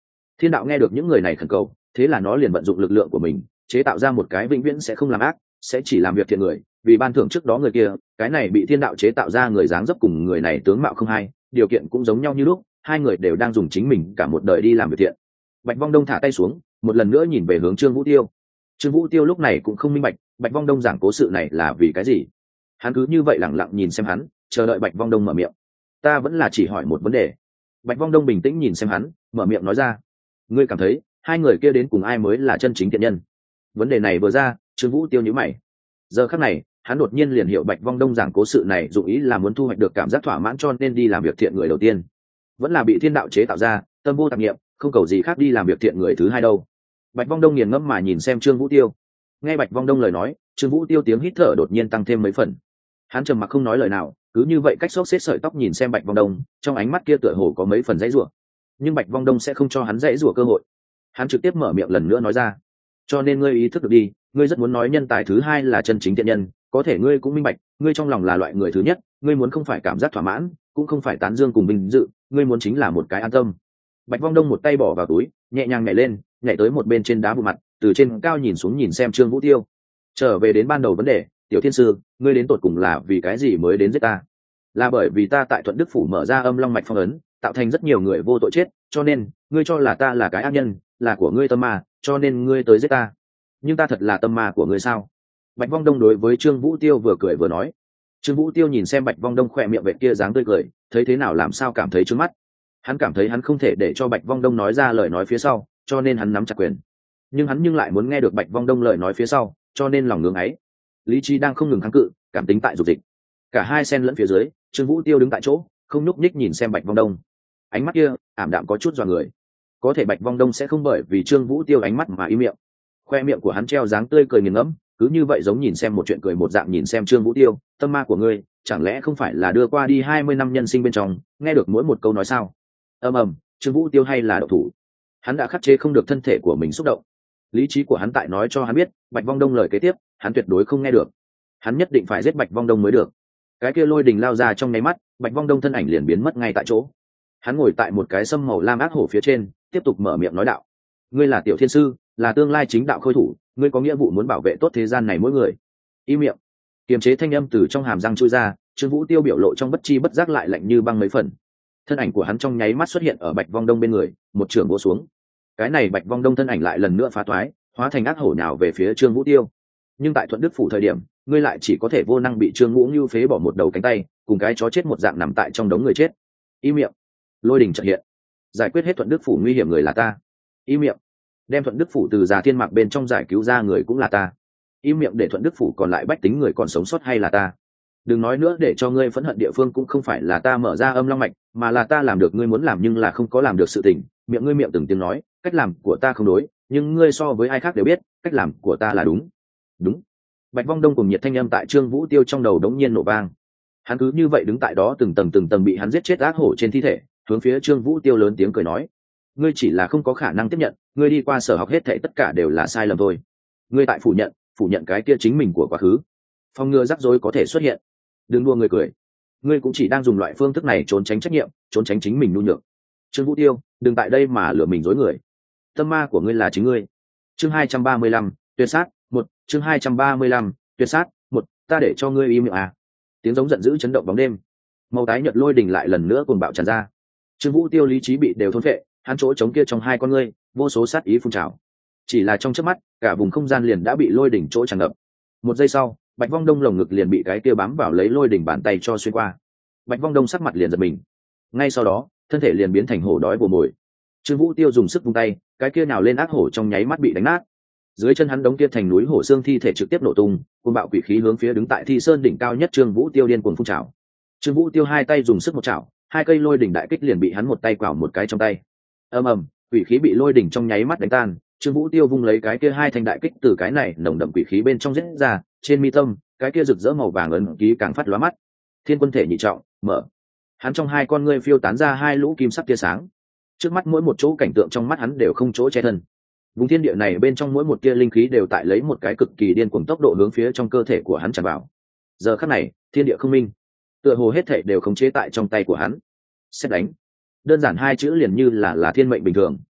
Thiên đạo nghe được những người này khẩn cầu, thế là nó liền vận dụng lực lượng của mình chế tạo ra một cái vĩnh viễn sẽ không làm ác, sẽ chỉ làm việc thiện người. Vì ban thưởng trước đó người kia, cái này bị thiên đạo chế tạo ra người dáng dấp cùng người này tướng mạo không hai, điều kiện cũng giống nhau như lúc, hai người đều đang dùng chính mình cả một đời đi làm việc thiện. Bạch Vong Đông thả tay xuống, một lần nữa nhìn về hướng Trương Vũ Tiêu. Trương Vũ Tiêu lúc này cũng không minh bạch Bạch Vong Đông giảng cố sự này là vì cái gì. Hắn cứ như vậy lẳng lặng nhìn xem hắn, chờ đợi Bạch Vong Đông mở miệng. Ta vẫn là chỉ hỏi một vấn đề. Bạch Vong Đông bình tĩnh nhìn xem hắn, mở miệng nói ra. Ngươi cảm thấy hai người kia đến cùng ai mới là chân chính thiện nhân? Vấn đề này vừa ra, Trương Vũ Tiêu nhíu mày. Giờ khắc này, hắn đột nhiên liền hiểu Bạch Vong Đông giảng cố sự này dụng ý là muốn thu hoạch được cảm giác thỏa mãn, cho nên đi làm việc thiện người đầu tiên vẫn là bị thiên đạo chế tạo ra, tâm vô tạp nghiệm, không cầu gì khác đi làm việc thiện người thứ hai đâu. Bạch Vong Đông nghiền ngẫm mà nhìn xem Trương Vũ Tiêu. Nghe Bạch Vong Đông lời nói, Trương Vũ Tiêu tiếng hít thở đột nhiên tăng thêm mấy phần. Hắn trầm mặc không nói lời nào, cứ như vậy cách xốc xếp sợi tóc nhìn xem Bạch Vong Đông, trong ánh mắt kia tựa hồ có mấy phần dãy rủa. Nhưng Bạch Vong Đông sẽ không cho hắn dãy rủa cơ hội. Hắn trực tiếp mở miệng lần nữa nói ra. Cho nên ngươi ý thức được đi, ngươi rất muốn nói nhân tài thứ hai là chân chính thiện nhân, có thể ngươi cũng minh bạch, ngươi trong lòng là loại người thứ nhất, ngươi muốn không phải cảm giác thỏa mãn, cũng không phải tán dương cùng vinh dự, ngươi muốn chính là một cái an tâm. Bạch Vong Đông một tay bỏ vào túi, nhẹ nhàng nhảy lên, nhảy tới một bên trên đá bụi mặt, từ trên cao nhìn xuống nhìn xem Trương Vũ Tiêu. Trở về đến ban đầu vấn đề, Tiểu Thiên Sư, ngươi đến tột cùng là vì cái gì mới đến giết ta? Là bởi vì ta tại Thuận Đức phủ mở ra âm long mạch phong ấn, tạo thành rất nhiều người vô tội chết, cho nên ngươi cho là ta là cái ác nhân, là của ngươi tâm ma, cho nên ngươi tới giết ta. Nhưng ta thật là tâm ma của ngươi sao? Bạch Vong Đông đối với Trương Vũ Tiêu vừa cười vừa nói. Trương Vũ Tiêu nhìn xem Bạch Vong Đông khỏe miệng vệt kia dáng tươi cười, thấy thế nào làm sao cảm thấy trướng mắt. Hắn cảm thấy hắn không thể để cho Bạch Vong Đông nói ra lời nói phía sau, cho nên hắn nắm chặt quyền. Nhưng hắn nhưng lại muốn nghe được Bạch Vong Đông lời nói phía sau, cho nên lòng ngưỡng ấy. Lý trí đang không ngừng kháng cự, cảm tính tại dục dịch. Cả hai xen lẫn phía dưới, Trương Vũ Tiêu đứng tại chỗ, không nhúc nhích nhìn xem Bạch Vong Đông. Ánh mắt kia, ảm đạm có chút dọa người. Có thể Bạch Vong Đông sẽ không bởi vì Trương Vũ Tiêu ánh mắt mà im miệng. Khoe miệng của hắn treo dáng tươi cười nghiền ngẫm, cứ như vậy giống nhìn xem một chuyện cười một dạng nhìn xem Trương Vũ Tiêu, tâm ma của ngươi, chẳng lẽ không phải là đưa qua đi hai mươi năm nhân sinh bên trong, nghe được mỗi một câu nói sao? Ầm ầm, Trương Vũ Tiêu hay là độc thủ. Hắn đã khắc chế không được thân thể của mình xúc động. Lý trí của hắn tại nói cho hắn biết, Bạch Vong Đông lời kế tiếp, hắn tuyệt đối không nghe được. Hắn nhất định phải giết Bạch Vong Đông mới được. Cái kia lôi đình lao ra trong nháy mắt, Bạch Vong Đông thân ảnh liền biến mất ngay tại chỗ. Hắn ngồi tại một cái sâm màu lam ác hổ phía trên, tiếp tục mở miệng nói đạo: ngươi là Tiểu Thiên Sư, là tương lai chính đạo khôi thủ, ngươi có nghĩa vụ muốn bảo vệ tốt thế gian này mỗi người. Im miệng. Kiềm chế thanh âm từ trong hàm răng chui ra, Trương Vũ Tiêu biểu lộ trong bất chi bất giác lại lạnh như băng mấy phần. Thân ảnh của hắn trong nháy mắt xuất hiện ở Bạch Vong Đông bên người, một trường vỗ xuống. Cái này Bạch Vong Đông thân ảnh lại lần nữa phá toái, hóa thành ác hổ nhào về phía Trương Vũ Tiêu. Nhưng tại Thuận Đức phủ thời điểm, ngươi lại chỉ có thể vô năng bị Trương Ngũ Nưu phế bỏ một đầu cánh tay, cùng cái chó chết một dạng nằm tại trong đống người chết. Im miệng. Lôi đình chợt hiện. Giải quyết hết Thuận Đức phủ nguy hiểm người là ta. Im miệng. Đem Thuận Đức phủ từ già thiên mạc bên trong giải cứu ra người cũng là ta. Im miệng, để Thuận Đức phủ còn lại bách tính người còn sống sót hay là ta. Đừng nói nữa, để cho ngươi phẫn hận địa phương cũng không phải là ta mở ra âm long mạch, mà là ta làm được ngươi muốn làm nhưng là không có làm được sự tình. Miệng ngươi miệng từng tiếng nói, cách làm của ta không đối, nhưng ngươi so với ai khác đều biết, cách làm của ta là đúng. Đúng. Bạch Vong Đông cùng nhiệt thanh âm tại Trương Vũ Tiêu trong đầu đống nhiên nổ vang. Hắn cứ như vậy đứng tại đó, từng tầng từng tầng bị hắn giết chết ác hổ trên thi thể, hướng phía Trương Vũ Tiêu lớn tiếng cười nói: ngươi chỉ là không có khả năng tiếp nhận, ngươi đi qua sở học hết thảy tất cả đều là sai lầm thôi. Ngươi tại phủ nhận, phủ nhận cái kia chính mình của quá khứ. Phòng ngừa rắc rối có thể xuất hiện. Đừng đùa người cười. Ngươi cũng chỉ đang dùng loại phương thức này trốn tránh trách nhiệm, trốn tránh chính mình nhu nhược. Trương Vũ Tiêu, đừng tại đây mà lừa mình dối người. Tâm ma của ngươi là chính ngươi. Chương hai trăm ba mươi lăm, tuyệt sát, một, chương hai trăm ba mươi lăm, tuyệt sát, một, ta để cho ngươi im miệng à? Tiếng giống giận dữ chấn động bóng đêm. Màu tái nhợt lôi đình lại lần nữa cuồng bạo tràn ra. Trương Vũ Tiêu lý trí bị đều thôn phệ, hắn chỗ trống kia trong hai con ngươi, vô số sát ý phun trào. Chỉ là trong chớp mắt, cả vùng không gian liền đã bị lôi đỉnh chỗ tràn ngập. Một giây sau, Bạch Vong Đông lồng ngực liền bị cái kia bám vào lấy lôi đỉnh bàn tay cho xuyên qua. Bạch Vong Đông sắc mặt liền giật mình. Ngay sau đó, thân thể liền biến thành hổ đói vồ mồi. Trương Vũ Tiêu dùng sức vung tay, cái kia nào lên ác hổ trong nháy mắt bị đánh nát. Dưới chân hắn đống kia thành núi hổ xương thi thể trực tiếp nổ tung, cuồng bạo quỷ khí hướng phía đứng tại Thi Sơn đỉnh cao nhất Trương Vũ Tiêu điên cuồng phun trào. Trương Vũ Tiêu hai tay dùng sức một chảo, hai cây lôi đỉnh đại kích liền bị hắn một tay quảo một cái trong tay. Ầm ầm, quỷ khí bị lôi đỉnh trong nháy mắt đánh tan. Trương Vũ Tiêu vung lấy cái kia hai thanh đại kích từ cái này nồng đậm quỷ khí bên trong giết ra, trên mi tâm, cái kia rực rỡ màu vàng ấn ký càng phát lóa mắt. Thiên quân thể nhị trọng, mở. Hắn trong hai con ngươi phiêu tán ra hai lũ kim sắc tia sáng. Trước mắt mỗi một chỗ cảnh tượng trong mắt hắn đều không chỗ che thân. Vùng thiên địa này bên trong mỗi một tia linh khí đều tại lấy một cái cực kỳ điên cuồng tốc độ hướng phía trong cơ thể của hắn tràn vào. Giờ khắc này, thiên địa không minh, tựa hồ hết thể đều khống chế tại trong tay của hắn. Xét đánh. Đơn giản hai chữ liền như là là thiên mệnh bình thường.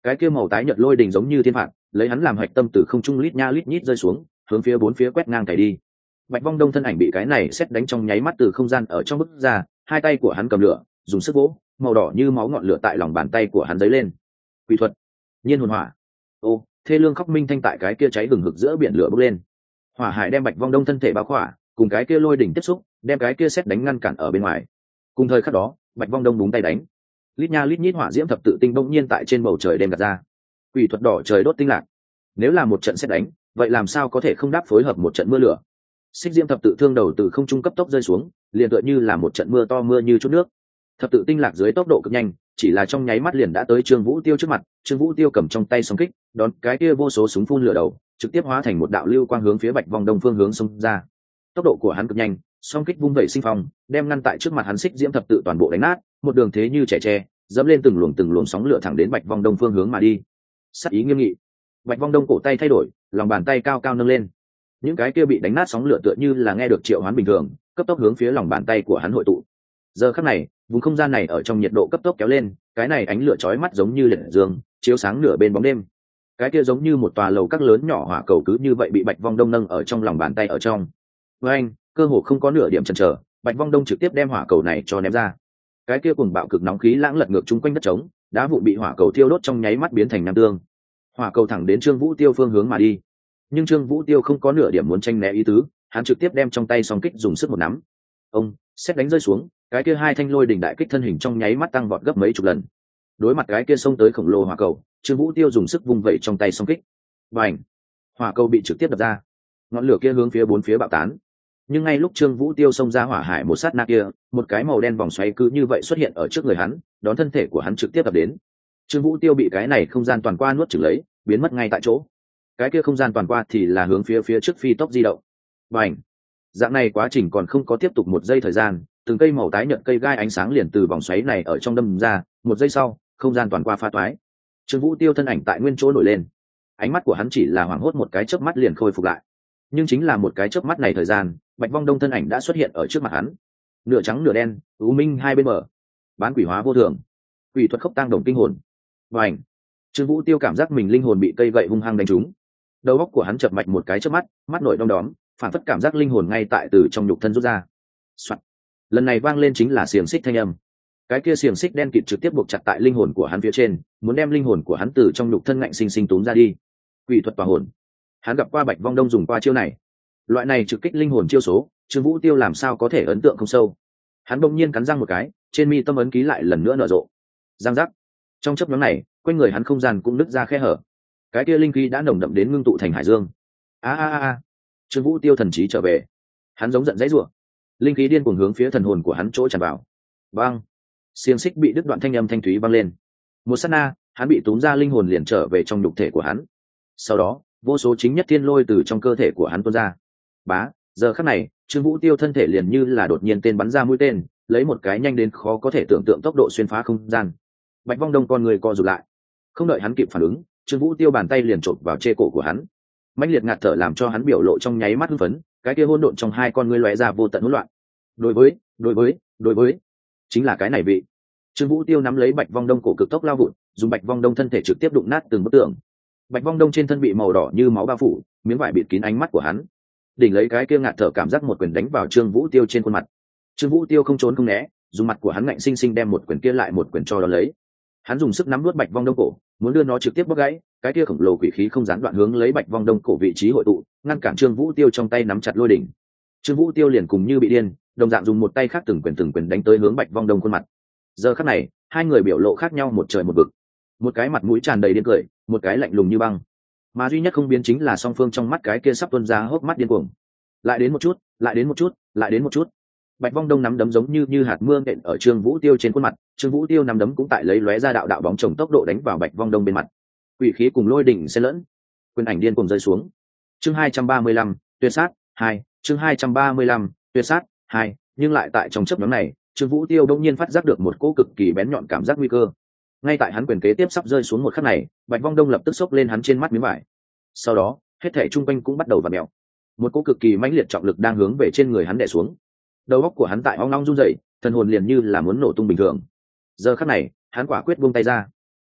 cái kia màu tái nhợt lôi đình giống như thiên phạt, lấy hắn làm hạch tâm từ không trung lít nha lít nhít rơi xuống, hướng phía bốn phía quét ngang thảy đi. Bạch Vong Đông thân ảnh bị cái này xét đánh trong nháy mắt từ không gian ở trong bức ra, hai tay của hắn cầm lửa, dùng sức vỗ, màu đỏ như máu ngọn lửa tại lòng bàn tay của hắn dấy lên. Quỷ thuật, nhiên hồn hỏa. Ô, thê lương khóc minh thanh tại cái kia cháy hừng hực giữa biển lửa bốc lên. Hỏa hải đem Bạch Vong Đông thân thể bao khỏa, cùng cái kia lôi đỉnh tiếp xúc, đem cái kia xét đánh ngăn cản ở bên ngoài. Cùng thời khắc đó, Bạch Vong Đông búng tay đánh, lít nha lít nhít hỏa diễm thập tự tinh bỗng nhiên tại trên bầu trời đem gạt ra. Quỷ thuật đỏ trời đốt tinh lạc. Nếu là một trận xét đánh, vậy làm sao có thể không đáp phối hợp một trận mưa lửa? Xích diễm thập tự thương đầu từ không trung cấp tốc rơi xuống, liền tựa như là một trận mưa to mưa như chút nước. Thập tự tinh lạc dưới tốc độ cực nhanh, chỉ là trong nháy mắt liền đã tới Trương Vũ Tiêu trước mặt. Trương Vũ Tiêu cầm trong tay súng kích, đón cái kia vô số súng phun lửa đầu, trực tiếp hóa thành một đạo lưu quang hướng phía Bạch Vong Đông phương hướng xông ra. Tốc độ của hắn cực nhanh, song kích vung vẩy sinh phong, đem ngăn tại trước mặt hắn xích diễm thập tự toàn bộ đánh nát, một đường thế như trẻ tre, dẫm lên từng luồng từng luồng sóng lửa thẳng đến Bạch Vong Đông phương hướng mà đi. Sắc ý nghiêm nghị. Bạch Vong Đông cổ tay thay đổi, lòng bàn tay cao cao nâng lên. Những cái kia bị đánh nát sóng lửa tựa như là nghe được triệu hoán bình thường, cấp tốc hướng phía lòng bàn tay của hắn hội tụ. Giờ khắc này, vùng không gian này ở trong nhiệt độ cấp tốc kéo lên, cái này ánh lửa chói mắt giống như liệt dương, chiếu sáng nửa bên bóng đêm. Cái kia giống như một tòa lầu các lớn nhỏ hỏa cầu cứ như vậy bị Bạch Vong Đông nâng ở trong lòng bàn tay ở trong. Với anh, cơ hồ không có nửa điểm chần chờ, Bạch Vong Đông trực tiếp đem hỏa cầu này cho ném ra. Cái kia cùng bạo cực nóng khí lãng lật ngược chung quanh đất trống, đá vụn bị hỏa cầu thiêu đốt trong nháy mắt biến thành nam tương. Hỏa cầu thẳng đến Trương Vũ Tiêu phương hướng mà đi. Nhưng Trương Vũ Tiêu không có nửa điểm muốn tranh né ý tứ, hắn trực tiếp đem trong tay song kích dùng sức một nắm. Ông, xét đánh rơi xuống, cái kia hai thanh lôi đỉnh đại kích thân hình trong nháy mắt tăng vọt gấp mấy chục lần. Đối mặt cái kia xông tới khổng lồ hỏa cầu, Trương Vũ Tiêu dùng sức vung vẩy trong tay song kích. Bành! Hỏa cầu bị trực tiếp đập ra. Ngọn lửa kia hướng phía bốn phía bạo tán. Nhưng ngay lúc Trương Vũ Tiêu xông ra hỏa hải một sát na kia, một cái màu đen vòng xoáy cứ như vậy xuất hiện ở trước người hắn, đón thân thể của hắn trực tiếp ập đến. Trương Vũ Tiêu bị cái này không gian toàn qua nuốt chửng lấy, biến mất ngay tại chỗ. Cái kia không gian toàn qua thì là hướng phía phía trước phi tốc di động. Bành! Dạng này quá trình còn không có tiếp tục một giây thời gian, từng cây màu tái nhợt cây gai ánh sáng liền từ vòng xoáy này ở trong đâm ra, một giây sau, không gian toàn qua pha toái. Trương Vũ Tiêu thân ảnh tại nguyên chỗ nổi lên. Ánh mắt của hắn chỉ là hoảng hốt một cái chớp mắt liền khôi phục lại. Nhưng chính là một cái chớp mắt này thời gian, Bạch Vong Đông thân ảnh đã xuất hiện ở trước mặt hắn. Nửa trắng nửa đen, u minh hai bên mở. Bán quỷ hóa vô thường. Quỷ thuật khốc tăng đồng kinh hồn. Bành! Trương Vũ Tiêu cảm giác mình linh hồn bị cây gậy hung hăng đánh trúng. Đầu óc của hắn chợp mạch một cái chớp mắt, mắt nổi đom đóm, phản phất cảm giác linh hồn ngay tại từ trong nhục thân rút ra. Soạn. Lần này vang lên chính là xiềng xích thanh âm. Cái kia xiềng xích đen kịt trực tiếp buộc chặt tại linh hồn của hắn phía trên, muốn đem linh hồn của hắn từ trong nhục thân ngạnh sinh sinh túm ra đi. Quỷ thuật tỏa hồn. Hắn gặp qua Bạch Vong Đông dùng qua chiêu này. Loại này trực kích linh hồn chiêu số, Trương Vũ Tiêu làm sao có thể ấn tượng không sâu. Hắn bỗng nhiên cắn răng một cái, trên mi tâm ấn ký lại lần nữa nở rộ. Giang giác. Trong chớp nhoáng này, quanh người hắn không gian cũng nứt ra khe hở. Cái kia linh khí đã nồng đậm đến ngưng tụ thành hải dương. A a a. Trương Vũ Tiêu thần trí trở về. Hắn giống giận dãy rủa. Linh khí điên cuồng hướng phía thần hồn của hắn chỗ tràn vào. Bang! Xiềng xích bị đứt đoạn thanh âm thanh thúy vang lên. Một sát na, hắn bị túm ra linh hồn liền trở về trong nhục thể của hắn. Sau đó, vô số chính nhất thiên lôi từ trong cơ thể của hắn tuôn ra. Bá, giờ khắc này, Trương Vũ Tiêu thân thể liền như là đột nhiên tên bắn ra mũi tên, lấy một cái nhanh đến khó có thể tưởng tượng tốc độ xuyên phá không gian. Bạch Vong Đông con người co rụt lại. Không đợi hắn kịp phản ứng, Trương Vũ Tiêu bàn tay liền chộp vào trê cổ của hắn. Mãnh liệt ngạt thở làm cho hắn biểu lộ trong nháy mắt hưng phấn, cái kia hỗn độn trong hai con ngươi lóe ra vô tận hỗn loạn. Đối với, đối với, đối với, chính là cái này vị. Trương Vũ Tiêu nắm lấy Bạch Vong Đông cổ cực tốc lao vụt, dùng Bạch Vong Đông thân thể trực tiếp đụng nát từng bức tường. Bạch Vong Đông trên thân bị màu đỏ như máu bao phủ, miếng vải bịt kín ánh mắt của hắn. Đỉnh lấy cái kia ngạt thở cảm giác một quyền đánh vào Trương Vũ Tiêu trên khuôn mặt. Trương Vũ Tiêu không trốn không né, dùng mặt của hắn ngạnh sinh sinh đem một quyền kia lại một quyền cho đó lấy. Hắn dùng sức nắm nuốt Bạch Vong Đông cổ, muốn đưa nó trực tiếp bóc gãy, cái kia khổng lồ quỷ khí không gián đoạn hướng lấy Bạch Vong Đông cổ vị trí hội tụ, ngăn cản Trương Vũ Tiêu trong tay nắm chặt lôi đỉnh. Trương Vũ Tiêu liền cùng như bị điên, đồng dạng dùng một tay khác từng quyền từng quyền đánh tới hướng Bạch Vong Đông khuôn mặt. Giờ khắc này, hai người biểu lộ khác nhau một trời một vực. Một cái mặt mũi tràn đầy điên cười, một cái lạnh lùng như băng. Mà duy nhất không biến chính là song phương trong mắt cái kia sắp tuôn ra hốc mắt điên cuồng. Lại đến một chút, lại đến một chút, lại đến một chút. Bạch Vong Đông nắm đấm giống như như hạt mưa nện ở Trương Vũ Tiêu trên khuôn mặt, Trương Vũ Tiêu nắm đấm cũng tại lấy lóe ra đạo đạo bóng chồng tốc độ đánh vào Bạch Vong Đông bên mặt. Quỷ khí cùng lôi đỉnh xen lẫn, quyền ảnh điên cuồng rơi xuống. Chương hai trăm ba mươi lăm, tuyệt sát hai, chương hai trăm ba mươi lăm, tuyệt sát hai, nhưng lại tại trong chớp nhoáng này, Trương Vũ Tiêu đột nhiên phát giác được một cỗ cực kỳ bén nhọn cảm giác nguy cơ. Ngay tại hắn quyền kế tiếp sắp rơi xuống một khắc này, Bạch Vong Đông lập tức xốc lên hắn trên mắt miếng vải. Sau đó, hết thảy trung quanh cũng bắt đầu vặn mèo. Một cỗ cực kỳ mãnh liệt trọng lực đang hướng về trên người hắn đè xuống. Đầu óc của hắn tại ong long run rẩy, thần hồn liền như là muốn nổ tung bình thường. Giờ khắc này, hắn quả quyết buông tay ra.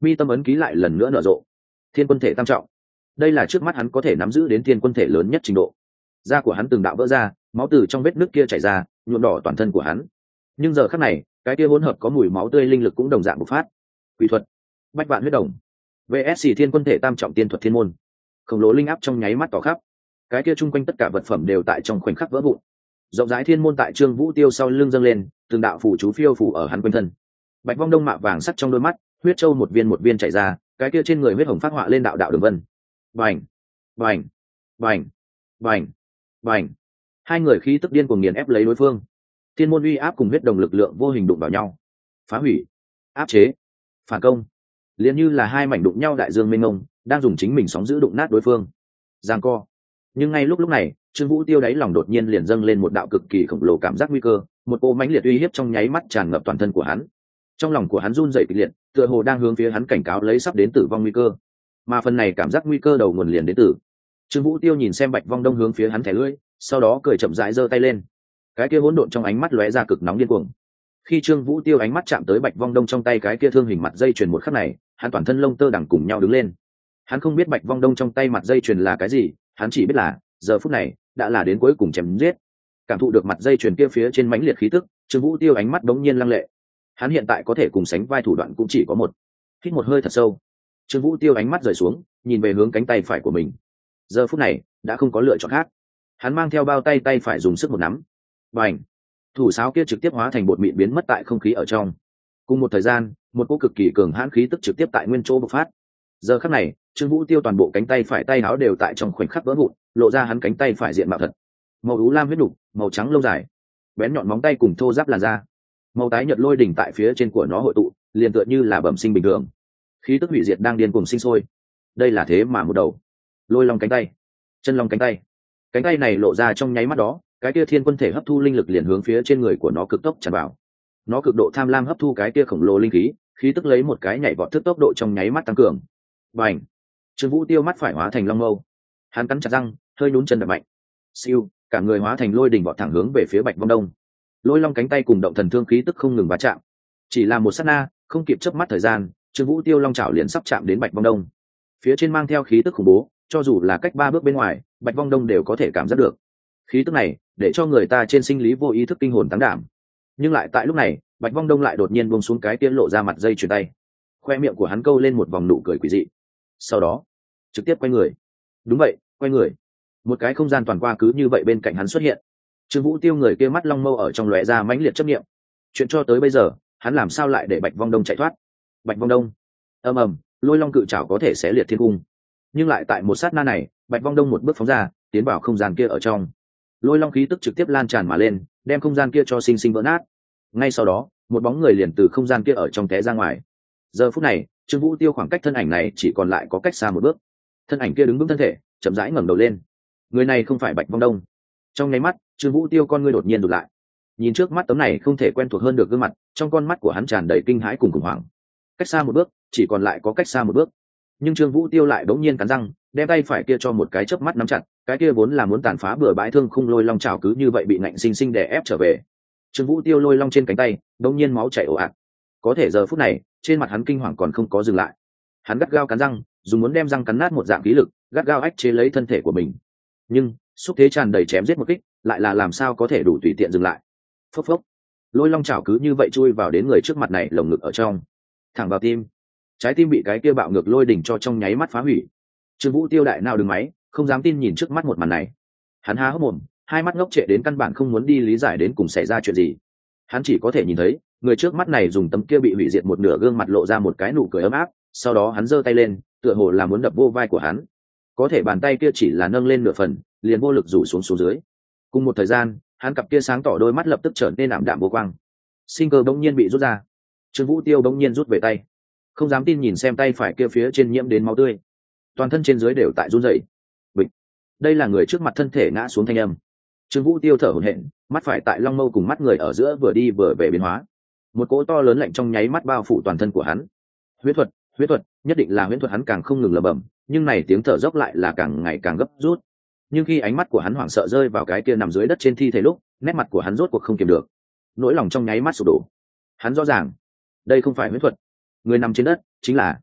mi tâm ấn ký lại lần nữa nở rộ. Thiên quân thể tam trọng, đây là trước mắt hắn có thể nắm giữ đến thiên quân thể lớn nhất trình độ. Da của hắn từng đạo vỡ ra, máu từ trong vết nứt kia chảy ra, nhuộm đỏ toàn thân của hắn. Nhưng giờ khắc này, cái kia hỗn hợp có mùi máu tươi linh lực cũng đồng dạng bộc phát. Quỷ thuật, bách vạn huyết đồng, vê ét xê thiên quân thể tam trọng tiên thuật thiên môn. Khổng lồ linh áp trong nháy mắt tỏ khắp, cái kia chung quanh tất cả vật phẩm đều tại trong khoảnh khắc vỡ vụn. Rộng rãi thiên môn tại Trương Vũ Tiêu sau lưng dâng lên, từng đạo phù chú phiêu phù ở hắn quanh thân. Bạch Vong Đông mạ vàng sắt trong đôi mắt, huyết châu một viên một viên chảy ra, cái kia trên người huyết hồng phát họa lên đạo đạo đường vân. Bành, bành, bành, bành, bành. Hai người khí tức điên cuồng nghiền ép lấy đối phương. Thiên môn uy áp cùng huyết đồng lực lượng vô hình đụng vào nhau, phá hủy, áp chế, phản công, liền như là hai mảnh đụng nhau đại dương mênh mông, đang dùng chính mình sóng giữ đụng nát đối phương. Giằng co. Nhưng ngay lúc lúc này, Trương Vũ Tiêu đáy lòng đột nhiên liền dâng lên một đạo cực kỳ khổng lồ cảm giác nguy cơ, một cỗ mãnh liệt uy hiếp trong nháy mắt tràn ngập toàn thân của hắn. Trong lòng của hắn run rẩy kịch liệt, tựa hồ đang hướng phía hắn cảnh cáo lấy sắp đến tử vong nguy cơ. Mà phần này cảm giác nguy cơ đầu nguồn liền đến từ Trương Vũ Tiêu nhìn xem Bạch Vong Đông hướng phía hắn thẻ lưỡi, sau đó cười chậm rãi giơ tay lên. Cái kia hỗn độn trong ánh mắt lóe ra cực nóng điên cuồng. Khi Trương Vũ Tiêu ánh mắt chạm tới Bạch Vong Đông trong tay cái kia thương hình mặt dây chuyền một khắc này, hắn toàn thân lông tơ đằng cùng nhau đứng lên. Hắn không biết Bạch Vong Đông trong tay mặt dây chuyền là cái gì, hắn chỉ biết là giờ phút này đã là đến cuối cùng chém giết. Cảm thụ được mặt dây chuyền kia phía trên mãnh liệt khí tức, Trương Vũ Tiêu ánh mắt đống nhiên lăng lệ. Hắn hiện tại có thể cùng sánh vai thủ đoạn cũng chỉ có một. Hít một hơi thật sâu, Trương Vũ Tiêu ánh mắt rời xuống, nhìn về hướng cánh tay phải của mình. Giờ phút này đã không có lựa chọn khác. Hắn mang theo bao tay tay phải dùng sức một nắm. Bành! Thủ sáo kia trực tiếp hóa thành bột mịn biến mất tại không khí ở trong. Cùng một thời gian, một cỗ cực kỳ cường hãn khí tức trực tiếp tại nguyên chỗ bộc phát. Giờ khắc này, Trương Vũ Tiêu toàn bộ cánh tay phải tay áo đều tại trong khoảnh khắc vỡ vụn, lộ ra hắn cánh tay phải diện mạo thật. Màu ú lam huyết đục, màu trắng lâu dài, bén nhọn móng tay cùng thô ráp làn da. Màu tái nhợt lôi đỉnh tại phía trên của nó hội tụ, liền tựa như là bẩm sinh bình thường. Khí tức hủy diệt đang điên cuồng sinh sôi. Đây là thế mà một đầu lôi long cánh tay, chân long cánh tay. Cánh tay này lộ ra trong nháy mắt đó, cái kia thiên quân thể hấp thu linh lực liền hướng phía trên người của nó cực tốc tràn vào. Nó cực độ tham lam hấp thu cái kia khổng lồ linh khí, khí tức lấy một cái nhảy vọt thức tốc độ trong nháy mắt tăng cường. Bành! Trương Vũ Tiêu mắt phải hóa thành long mâu, hắn cắn chặt răng, hơi nhún chân đập mạnh. Siêu, cả người hóa thành lôi đỉnh vọt thẳng hướng về phía Bạch Vong Đông. Lôi long cánh tay cùng động thần thương khí tức không ngừng va chạm. Chỉ là một sát na, không kịp chớp mắt thời gian, Trương Vũ Tiêu long chảo liền sắp chạm đến Bạch Vong Đông. Phía trên mang theo khí tức khủng bố, cho dù là cách ba bước bên ngoài, Bạch Vong Đông đều có thể cảm giác được. Khí tức này, để cho người ta trên sinh lý vô ý thức kinh hồn táng đảm. Nhưng lại tại lúc này, Bạch Vong Đông lại đột nhiên buông xuống cái tiên lộ ra mặt dây chuyền tay. Khoe miệng của hắn câu lên một vòng nụ cười quỷ dị. Sau đó, trực tiếp quay người. Đúng vậy, quay người. Một cái không gian toàn qua cứ như vậy bên cạnh hắn xuất hiện. Trương Vũ Tiêu người kia mắt long mâu ở trong lóe ra mãnh liệt chấp niệm. Chuyện cho tới bây giờ, hắn làm sao lại để Bạch Vong Đông chạy thoát? Bạch Vong Đông, ầm ầm, lôi long cự trảo có thể xé liệt thiên cung. Nhưng lại tại một sát na này, Bạch Vong Đông một bước phóng ra, tiến vào không gian kia ở trong. Lôi long khí tức trực tiếp lan tràn mà lên, đem không gian kia cho sinh sinh vỡ nát. Ngay sau đó, một bóng người liền từ không gian kia ở trong té ra ngoài. Giờ phút này, Trương Vũ Tiêu khoảng cách thân ảnh này chỉ còn lại có cách xa một bước. Thân ảnh kia đứng vững thân thể, chậm rãi ngẩng đầu lên. Người này không phải Bạch Vong Đông. Trong nháy mắt, Trương Vũ Tiêu con ngươi đột nhiên rụt lại. Nhìn trước mắt tấm này không thể quen thuộc hơn được gương mặt, trong con mắt của hắn tràn đầy kinh hãi cùng khủng hoảng. Cách xa một bước, chỉ còn lại có cách xa một bước. Nhưng Trương Vũ Tiêu lại đống nhiên cắn răng, đem tay phải kia cho một cái chớp mắt nắm chặt, cái kia vốn là muốn tàn phá bừa bãi thương khung lôi long chảo cứ như vậy bị nạnh sinh sinh đè ép trở về. Trương Vũ Tiêu lôi long trên cánh tay, đống nhiên máu chảy ồ ạt. Có thể giờ phút này, trên mặt hắn kinh hoàng còn không có dừng lại. Hắn gắt gao cắn răng, dùng muốn đem răng cắn nát một dạng khí lực, gắt gao ách chế lấy thân thể của mình. Nhưng, xúc thế tràn đầy chém giết một kích, lại là làm sao có thể đủ tùy tiện dừng lại. Phốc phốc. Lôi long chảo cứ như vậy chui vào đến người trước mặt này lồng ngực ở trong, thẳng vào tim. Trái tim bị cái kia bạo ngược lôi đỉnh cho trong nháy mắt phá hủy. Trương Vũ Tiêu đại nào đừng máy, không dám tin nhìn trước mắt một màn này. Hắn há hốc mồm, hai mắt ngốc trệ đến căn bản không muốn đi lý giải đến cùng xảy ra chuyện gì. Hắn chỉ có thể nhìn thấy, người trước mắt này dùng tấm kia bị hủy diệt một nửa gương mặt lộ ra một cái nụ cười ấm áp, sau đó hắn giơ tay lên, tựa hồ là muốn đập vô vai của hắn. Có thể bàn tay kia chỉ là nâng lên nửa phần, liền vô lực rủ xuống xuống dưới. Cùng một thời gian, hắn cặp kia sáng tỏ đôi mắt lập tức trở nên ảm đạm vô quang. Sinh cơ bỗng nhiên bị rút ra. Trương Vũ Tiêu bỗng nhiên rút về tay, không dám tin nhìn xem tay phải kia phía trên nhiễm đến máu tươi, toàn thân trên dưới đều tại run rẩy. Bịch. Đây là người trước mặt thân thể ngã xuống thanh âm. Trương Vũ Tiêu thở hổn hển, mắt phải tại long mâu cùng mắt người ở giữa vừa đi vừa về biến hóa. Một cỗ to lớn lạnh trong nháy mắt bao phủ toàn thân của hắn. Huyễn thuật, huyễn thuật, nhất định là huyễn thuật, hắn càng không ngừng lẩm bẩm, nhưng này tiếng thở dốc lại là càng ngày càng gấp rút. Nhưng khi ánh mắt của hắn hoảng sợ rơi vào cái kia nằm dưới đất trên thi thể lúc, nét mặt của hắn rốt cuộc không kiềm được, nỗi lòng trong nháy mắt sụp đổ. Hắn rõ ràng, đây không phải huyễn thuật, người nằm trên đất chính là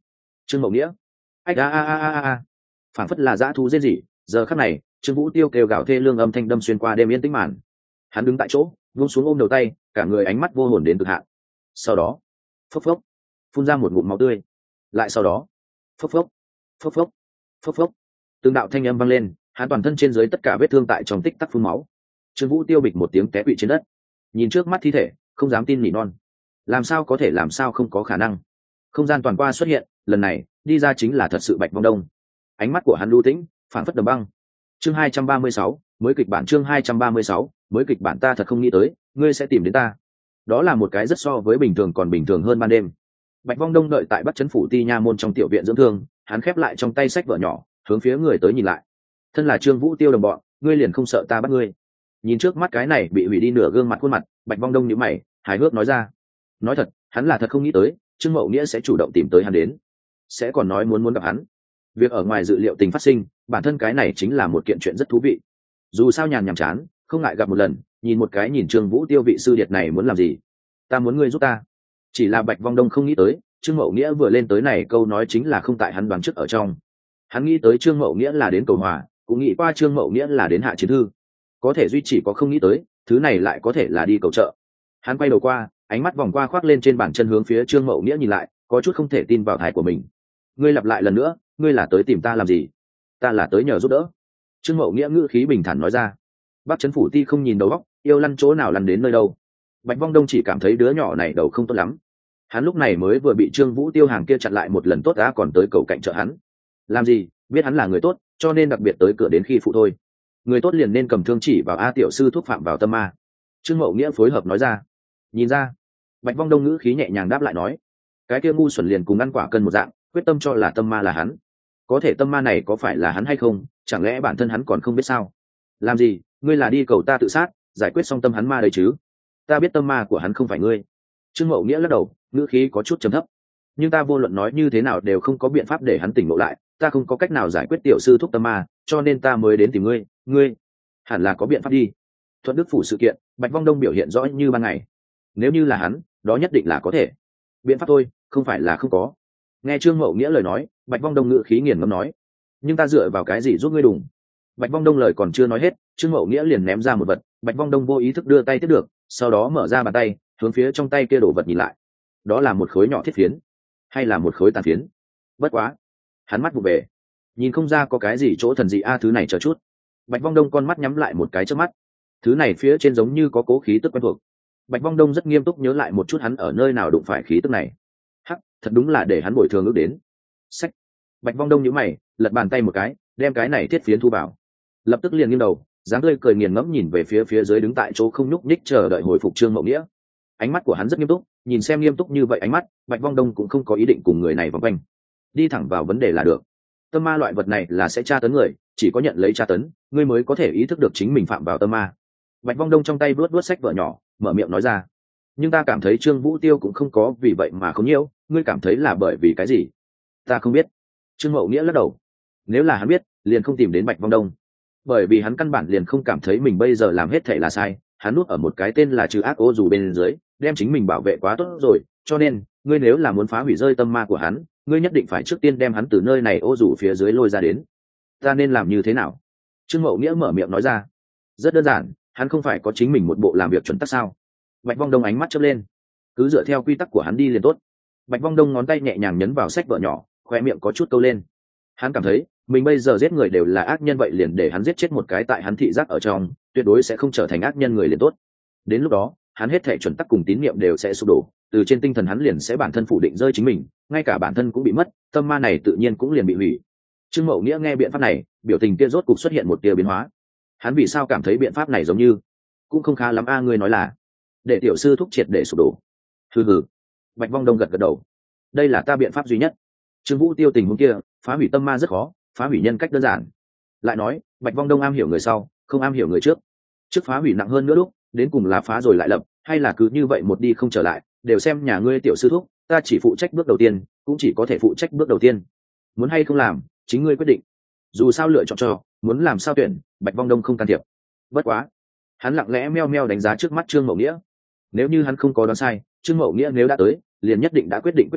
Trương Mậu Nghĩa, ách a a a a a, phảng phất là dã thú rên rỉ. Giờ khắc này, Trương Vũ Tiêu kêu gào thê lương âm thanh đâm xuyên qua đêm yên tĩnh màn. Hắn đứng tại chỗ, vung xuống ôm đầu tay, cả người ánh mắt vô hồn đến cực hạn. Sau đó, phốc phốc, phun ra một ngụm máu tươi. Lại sau đó, phốc phốc, phốc phốc, phốc phốc, từng đạo thanh âm vang lên, hắn toàn thân trên dưới tất cả vết thương tại trong tích tắc phun máu. Trương Vũ Tiêu bịch một tiếng té quỵ trên đất, nhìn trước mắt thi thể, không dám tin nỉ non. Làm sao có thể, làm sao không có khả năng? Không gian toàn qua xuất hiện, lần này đi ra chính là thật sự Bạch Vong Đông. Ánh mắt của hắn lưu tĩnh, phản phất đầm băng. Chương hai trăm ba mươi sáu, mới kịch bản. Chương hai trăm ba mươi sáu, mới kịch bản. Ta thật không nghĩ tới ngươi sẽ tìm đến ta. Đó là một cái rất so với bình thường còn bình thường hơn ban đêm. Bạch Vong Đông đợi tại Bắc Trấn phủ Ti Nha môn trong tiểu viện dưỡng thương, hắn khép lại trong tay sách vở nhỏ, hướng phía người tới nhìn lại. Thân là Trương Vũ Tiêu đồng bọn, ngươi liền không sợ ta bắt ngươi? Nhìn trước mắt cái này bị hủy đi nửa gương mặt khuôn mặt, Bạch Vong Đông nhíu mày, hài hước nói ra. Nói thật, hắn là thật không nghĩ tới Trương Mậu Nghĩa sẽ chủ động tìm tới hắn đến, sẽ còn nói muốn muốn gặp hắn. Việc ở ngoài dự liệu tình phát sinh, bản thân cái này chính là một kiện chuyện rất thú vị. Dù sao nhàn nhàm chán, không ngại gặp một lần, nhìn một cái nhìn Trương Vũ Tiêu vị sư điệt này muốn làm gì. Ta muốn ngươi giúp ta. Chỉ là Bạch Vong Đông không nghĩ tới, Trương Mậu Nghĩa vừa lên tới này câu nói chính là không tại hắn đoán trước ở trong. Hắn nghĩ tới Trương Mậu Nghĩa là đến cầu hòa, cũng nghĩ qua Trương Mậu Nghĩa là đến hạ chiến thư, có thể duy chỉ có không nghĩ tới thứ này lại có thể là đi cầu trợ. Hắn quay đầu qua, ánh mắt vòng qua khoác lên trên bàn chân hướng phía Trương Mậu Nghĩa nhìn lại, có chút không thể tin vào thái của mình. Ngươi lặp lại lần nữa, ngươi là tới tìm ta làm gì? Ta là tới nhờ giúp đỡ. Trương Mậu Nghĩa ngữ khí bình thản nói ra. Bắc Trấn phủ Ti không nhìn đầu óc, yêu lăn chỗ nào lăn đến nơi đâu. Bạch Vong Đông chỉ cảm thấy đứa nhỏ này đầu không tốt lắm. Hắn lúc này mới vừa bị Trương Vũ Tiêu hàng kia chặn lại một lần tốt đã còn tới cầu cạnh trợ hắn. Làm gì? Biết hắn là người tốt, cho nên đặc biệt tới cửa đến khi phụ thôi. Người tốt liền nên cầm thương chỉ vào A tiểu sư thuốc phạm vào tâm ma. Trương Mậu Nghĩa phối hợp nói ra. Nhìn ra. Bạch Vong Đông ngữ khí nhẹ nhàng đáp lại nói. Cái kia ngu xuẩn liền cùng ăn quả cân một dạng, quyết tâm cho là tâm ma là hắn. Có thể tâm ma này có phải là hắn hay không, chẳng lẽ bản thân hắn còn không biết sao? Làm gì? Ngươi là đi cầu ta tự sát, giải quyết xong tâm hắn ma đấy chứ? Ta biết tâm ma của hắn không phải ngươi. Trương Mậu Nghĩa lắc đầu, ngữ khí có chút trầm thấp. Nhưng ta vô luận nói như thế nào đều không có biện pháp để hắn tỉnh ngộ lại, ta không có cách nào giải quyết tiểu sư thúc tâm ma, cho nên ta mới đến tìm ngươi. Ngươi hẳn là có biện pháp đi. Thuận Đức phủ sự kiện, Bạch Vong Đông biểu hiện rõ như ban ngày. Nếu như là hắn, đó nhất định là có thể. Biện pháp thôi, không phải là không có. Nghe Trương Mậu Nghĩa lời nói, Bạch Vong Đông ngữ khí nghiền ngẫm nói. Nhưng ta dựa vào cái gì giúp ngươi đùng? Bạch Vong Đông lời còn chưa nói hết, Trương Mậu Nghĩa liền ném ra một vật. Bạch Vong Đông vô ý thức đưa tay tiếp được, sau đó mở ra bàn tay, hướng phía trong tay kia đổ vật nhìn lại. Đó là một khối nhỏ thiết phiến, hay là một khối tàn phiến? Bất quá, hắn mắt vụ về, nhìn không ra có cái gì chỗ thần dị a. Thứ này chờ chút. Bạch Vong Đông con mắt nhắm lại một cái trước mắt. Thứ này phía trên giống như có cố khí tức quen thuộc. Bạch Vong Đông rất nghiêm túc nhớ lại một chút hắn ở nơi nào đụng phải khí tức này. Hắc, thật đúng là để hắn bồi thường ước đến. Sách. Bạch Vong Đông nhíu mày, lật bàn tay một cái, đem cái này thiết phiến thu vào. Lập tức liền nghiêng đầu, dáng tươi cười nghiền ngẫm nhìn về phía phía dưới đứng tại chỗ không nhúc nhích chờ đợi hồi phục Trương Mậu Nghĩa. Ánh mắt của hắn rất nghiêm túc, nhìn xem nghiêm túc như vậy ánh mắt, Bạch Vong Đông cũng không có ý định cùng người này vòng quanh, đi thẳng vào vấn đề là được. Tâm ma loại vật này là sẽ tra tấn người, chỉ có nhận lấy tra tấn, ngươi mới có thể ý thức được chính mình phạm vào tâm ma. Bạch Vong Đông trong tay vuốt vuốt sách vở nhỏ, mở miệng nói ra. Nhưng ta cảm thấy Trương Vũ Tiêu cũng không có vì vậy mà không nhiễu, ngươi cảm thấy là bởi vì cái gì? Ta không biết. Trương Mậu Nghĩa lắc đầu. Nếu là hắn biết, liền không tìm đến Bạch Vong Đông, bởi vì hắn căn bản liền không cảm thấy mình bây giờ làm hết thảy là sai. Hắn nuốt ở một cái tên là trừ ác ô dù bên dưới, đem chính mình bảo vệ quá tốt rồi, cho nên ngươi nếu là muốn phá hủy rơi tâm ma của hắn, ngươi nhất định phải trước tiên đem hắn từ nơi này ô dù phía dưới lôi ra đến. Ta nên làm như thế nào? Trương Mậu Nghĩa mở miệng nói ra. Rất đơn giản, hắn không phải có chính mình một bộ làm việc chuẩn tắc sao? Bạch Vong Đông ánh mắt chớp lên. Cứ dựa theo quy tắc của hắn đi liền tốt. Bạch Vong Đông ngón tay nhẹ nhàng nhấn vào sách vở nhỏ, khoe miệng có chút câu lên. Hắn cảm thấy mình bây giờ giết người đều là ác nhân, vậy liền để hắn giết chết một cái tại hắn thị giác ở trong, tuyệt đối sẽ không trở thành ác nhân người liền tốt. Đến lúc đó, hắn hết thảy chuẩn tắc cùng tín niệm đều sẽ sụp đổ, từ trên tinh thần hắn liền sẽ bản thân phủ định rơi chính mình, ngay cả bản thân cũng bị mất, tâm ma này tự nhiên cũng liền bị hủy. Trương Mậu Nghĩa nghe biện pháp này, biểu tình kia rốt cục xuất hiện một tia biến hóa. Hắn vì sao cảm thấy biện pháp này giống như cũng không khá lắm a? Ngươi nói là để tiểu sư thúc triệt để sụp đổ? Hừ hừ. Bạch Vong Đông gật gật đầu. Đây là ta biện pháp duy nhất. Trương Vũ Tiêu tình huống kia, phá hủy tâm ma rất khó, phá hủy nhân cách đơn giản. Lại nói, Bạch Vong Đông am hiểu người sau, không am hiểu người trước. Trước phá hủy nặng hơn nữa lúc, đến cùng là phá rồi lại lập, hay là cứ như vậy một đi không trở lại, đều xem nhà ngươi tiểu sư thúc, ta chỉ phụ trách bước đầu tiên, cũng chỉ có thể phụ trách bước đầu tiên. Muốn hay không làm, chính ngươi quyết định. Dù sao lựa chọn cho, muốn làm sao tuyển, Bạch Vong Đông không can thiệp. Bất quá, hắn lặng lẽ meo meo đánh giá trước mắt Trương Mậu Nghĩa. Nếu như hắn không có đoán sai, Trương Mậu Nghĩa nếu đã tới, liền nhất định đã quyết định quyết tâm,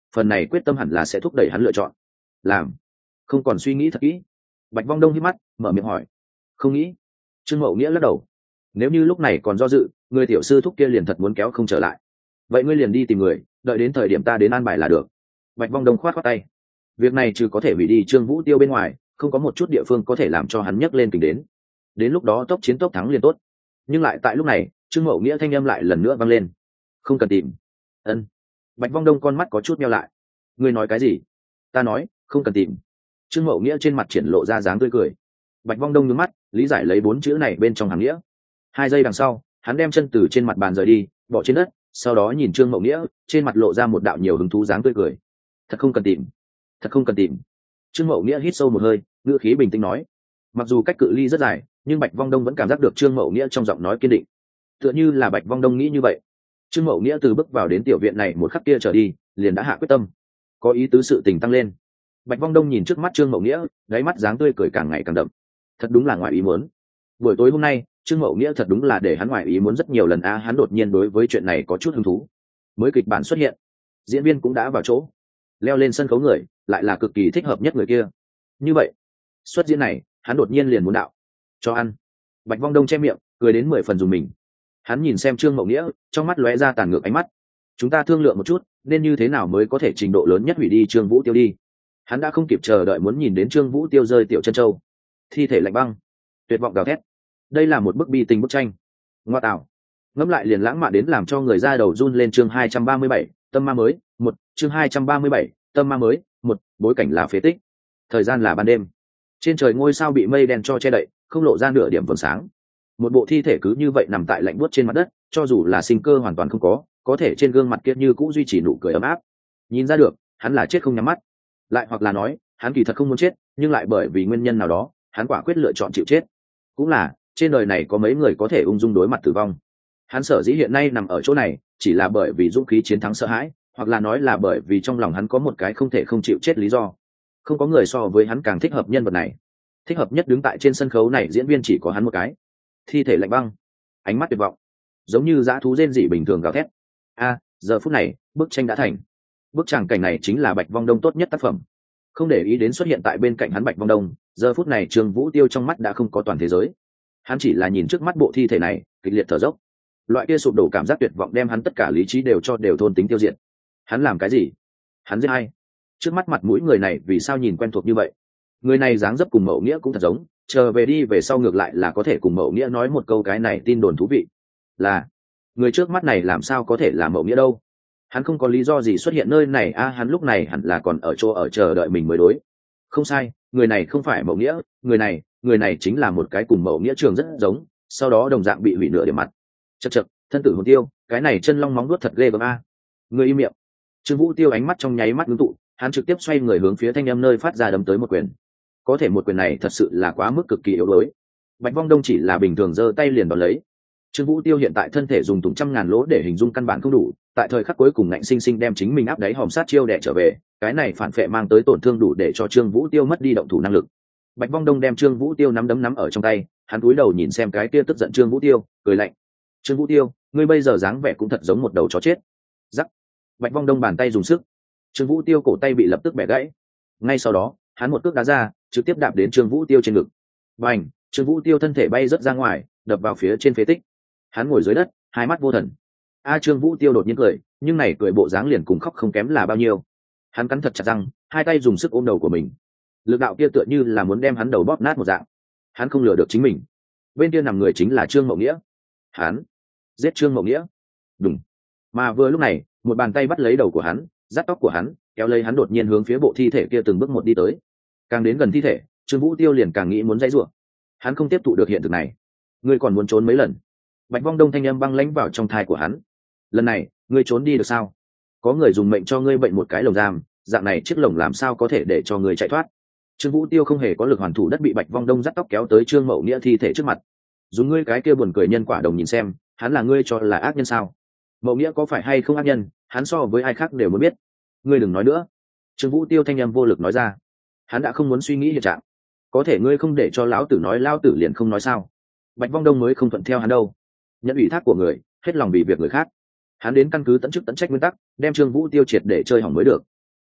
phần này quyết tâm hẳn là sẽ thúc đẩy hắn lựa chọn làm. Không còn suy nghĩ thật kỹ. Bạch Vong Đông hít mắt mở miệng hỏi. Không nghĩ. Trương Mậu Nghĩa lắc đầu. Nếu như lúc này còn do dự, người tiểu sư thúc kia liền thật muốn kéo không trở lại. Vậy ngươi liền đi tìm người, đợi đến thời điểm ta đến an bài là được. Bạch Vong Đông khoát khoát tay. Việc này trừ có thể hủy đi Trương Vũ Tiêu bên ngoài, không có một chút địa phương có thể làm cho hắn nhấc lên kình đến. Đến lúc đó tốc chiến tốc thắng liền tốt. Nhưng lại tại lúc này, Trương Mậu Nghĩa thanh âm lại lần nữa vang lên. Không cần tìm. Ân. Bạch Vong Đông con mắt có chút meo lại. Ngươi nói cái gì? Ta nói không cần tìm. Trương Mậu Nghĩa trên mặt triển lộ ra dáng tươi cười. Bạch Vong Đông nhướng mắt lý giải lấy bốn chữ này bên trong hàng nghĩa. Hai giây đằng sau, hắn đem chân từ trên mặt bàn rời đi, bỏ trên đất, sau đó nhìn Trương Mậu Nghĩa, trên mặt lộ ra một đạo nhiều hứng thú dáng tươi cười. Thật không cần tìm. Thật không cần tìm. Trương Mậu Nghĩa hít sâu một hơi, ngữ khí bình tĩnh nói. Mặc dù cách cự ly rất dài, nhưng Bạch Vong Đông vẫn cảm giác được Trương Mậu Nghĩa trong giọng nói kiên định. Tựa như là Bạch Vong Đông nghĩ như vậy. Trương Mậu Nghĩa từ bước vào đến tiểu viện này một khắc kia trở đi, liền đã hạ quyết tâm, có ý tứ sự tình tăng lên. Bạch Vong Đông nhìn trước mắt Trương Mậu Nghĩa, đáy mắt dáng tươi cười càng ngày càng đậm. Thật đúng là ngoài ý muốn. Buổi tối hôm nay, Trương Mậu Nghĩa thật đúng là để hắn ngoài ý muốn rất nhiều lần a, hắn đột nhiên đối với chuyện này có chút hứng thú. Mới kịch bản xuất hiện, diễn viên cũng đã vào chỗ, leo lên sân khấu người lại là cực kỳ thích hợp nhất người kia. Như vậy, xuất diễn này, hắn đột nhiên liền muốn đạo cho ăn. Bạch Vong Đông che miệng, cười đến mười phần dùng mình. Hắn nhìn xem Trương Mậu Nghĩa, trong mắt lóe ra tàn ngược ánh mắt. Chúng ta thương lượng một chút, nên như thế nào mới có thể trình độ lớn nhất hủy đi Trương Vũ Tiêu đi. Hắn đã không kịp chờ đợi muốn nhìn đến Trương Vũ Tiêu rơi tiểu chân châu, thi thể lạnh băng, tuyệt vọng gào thét. Đây là một bức bi tình bức tranh. Ngoa tạo, ngẫm lại liền lãng mạn đến làm cho người da đầu run lên. Chương hai trăm ba mươi bảy, tâm ma mới, một. Chương hai trăm ba mươi bảy, tâm ma mới, một. Bối cảnh là phế tích, thời gian là ban đêm. Trên trời ngôi sao bị mây đen cho che đậy, không lộ ra nửa điểm vầng sáng. Một bộ thi thể cứ như vậy nằm tại lạnh buốt trên mặt đất, cho dù là sinh cơ hoàn toàn không có, có thể trên gương mặt kia như cũng duy trì nụ cười ấm áp. Nhìn ra được, hắn là chết không nhắm mắt. Lại hoặc là nói, hắn kỳ thật không muốn chết, nhưng lại bởi vì nguyên nhân nào đó, hắn quả quyết lựa chọn chịu chết. Cũng là, trên đời này có mấy người có thể ung dung đối mặt tử vong. Hắn sở dĩ hiện nay nằm ở chỗ này, chỉ là bởi vì dũng khí chiến thắng sợ hãi, hoặc là nói là bởi vì trong lòng hắn có một cái không thể không chịu chết lý do. Không có người so với hắn càng thích hợp nhân vật này. Thích hợp nhất đứng tại trên sân khấu này diễn viên chỉ có hắn một cái. Thi thể lạnh băng, ánh mắt tuyệt vọng, giống như dã thú rên rỉ bình thường gào thét. A, giờ phút này, bức tranh đã thành. Bức tràng cảnh này chính là Bạch Vong Đông tốt nhất tác phẩm. Không để ý đến xuất hiện tại bên cạnh hắn Bạch Vong Đông, giờ phút này Trương Vũ Tiêu trong mắt đã không có toàn thế giới. Hắn chỉ là nhìn trước mắt bộ thi thể này, kịch liệt thở dốc. Loại kia sụp đổ cảm giác tuyệt vọng đem hắn tất cả lý trí đều cho đều thôn tính tiêu diệt. Hắn làm cái gì? Hắn giết ai? Trước mắt mặt mũi người này vì sao nhìn quen thuộc như vậy? Người này dáng dấp cùng Mậu Nghĩa cũng thật giống, chờ về đi về sau ngược lại là có thể cùng Mậu Nghĩa nói một câu cái này tin đồn thú vị. Là, người trước mắt này làm sao có thể là Mậu Nghĩa đâu? Hắn không có lý do gì xuất hiện nơi này a, hắn lúc này hẳn là còn ở chỗ ở chờ đợi mình mới đối. Không sai, người này không phải Mậu Nghĩa, người này, người này chính là một cái cùng Mậu Nghĩa trường rất giống, sau đó đồng dạng bị hủy nửa điểm mặt. Chậc chậc, thân tử hồn tiêu, cái này chân long móng vuốt thật ghê gớm a. Người im miệng. Trương Vũ Tiêu ánh mắt trong nháy mắt ngưng tụ, hắn trực tiếp xoay người hướng phía thanh âm nơi phát ra đấm tới một quyền. Có thể một quyền này thật sự là quá mức cực kỳ yếu đuối. Bạch Vong Đông chỉ là bình thường giơ tay liền đón lấy. Trương Vũ Tiêu hiện tại thân thể dùng tùng trăm ngàn lỗ để hình dung căn bản không đủ, tại thời khắc cuối cùng ngạnh sinh sinh đem chính mình áp đáy hòm sát chiêu đè trở về, cái này phản phệ mang tới tổn thương đủ để cho Trương Vũ Tiêu mất đi động thủ năng lực. Bạch Vong Đông đem Trương Vũ Tiêu nắm đấm nắm ở trong tay, hắn cúi đầu nhìn xem cái kia tức giận Trương Vũ Tiêu, cười lạnh. Trương Vũ Tiêu, ngươi bây giờ dáng vẻ cũng thật giống một đầu chó chết. Rắc. Bạch Vong Đông bàn tay dùng sức, Trương Vũ Tiêu cổ tay bị lập tức bẻ gãy. Ngay sau đó, hắn một cước đá ra, trực tiếp đạp đến Trương Vũ Tiêu trên ngực. Bành, Trương Vũ Tiêu thân thể bay rất ra ngoài, đập vào phía trên phế tích. Hắn ngồi dưới đất, hai mắt vô thần. A Trương Vũ Tiêu đột nhiên cười, nhưng này cười bộ dáng liền cùng khóc không kém là bao nhiêu. Hắn cắn thật chặt răng, hai tay dùng sức ôm đầu của mình. Lực đạo kia tựa như là muốn đem hắn đầu bóp nát một dạng. Hắn không lừa được chính mình. Bên kia nằm người chính là Trương Mậu Nghĩa. Hắn giết Trương Mậu Nghĩa. Đúng. Mà vừa lúc này, một bàn tay bắt lấy đầu của hắn, dắt tóc của hắn, kéo lấy hắn đột nhiên hướng phía bộ thi thể kia từng bước một đi tới. Càng đến gần thi thể, Trương Vũ Tiêu liền càng nghĩ muốn dãy rủa. Hắn không tiếp thụ được hiện thực này. Ngươi còn muốn trốn mấy lần? Bạch Vong Đông thanh âm băng lãnh vào trong thai của hắn. Lần này, ngươi trốn đi được sao? Có người dùng mệnh cho ngươi bệnh một cái lồng giam, dạng này chiếc lồng làm sao có thể để cho người chạy thoát? Trương Vũ Tiêu không hề có lực hoàn thủ đất bị Bạch Vong Đông dắt tóc kéo tới Trương Mậu Nghĩa thi thể trước mặt. Dùng ngươi cái kia buồn cười nhân quả đồng nhìn xem, hắn là ngươi cho là ác nhân sao? Mậu Nghĩa có phải hay không ác nhân, hắn so với ai khác đều muốn biết. Ngươi đừng nói nữa. Trương Vũ Tiêu thanh âm vô lực nói ra. Hắn đã không muốn suy nghĩ hiện trạng. Có thể ngươi không để cho lão tử nói, lão tử liền không nói sao? Bạch Vong Đông mới không thuận theo hắn đâu. Nhận ủy thác của người, hết lòng vì việc người khác. Hắn đến căn cứ tận chức tận trách nguyên tắc, đem Trương Vũ Tiêu triệt để chơi hỏng mới được.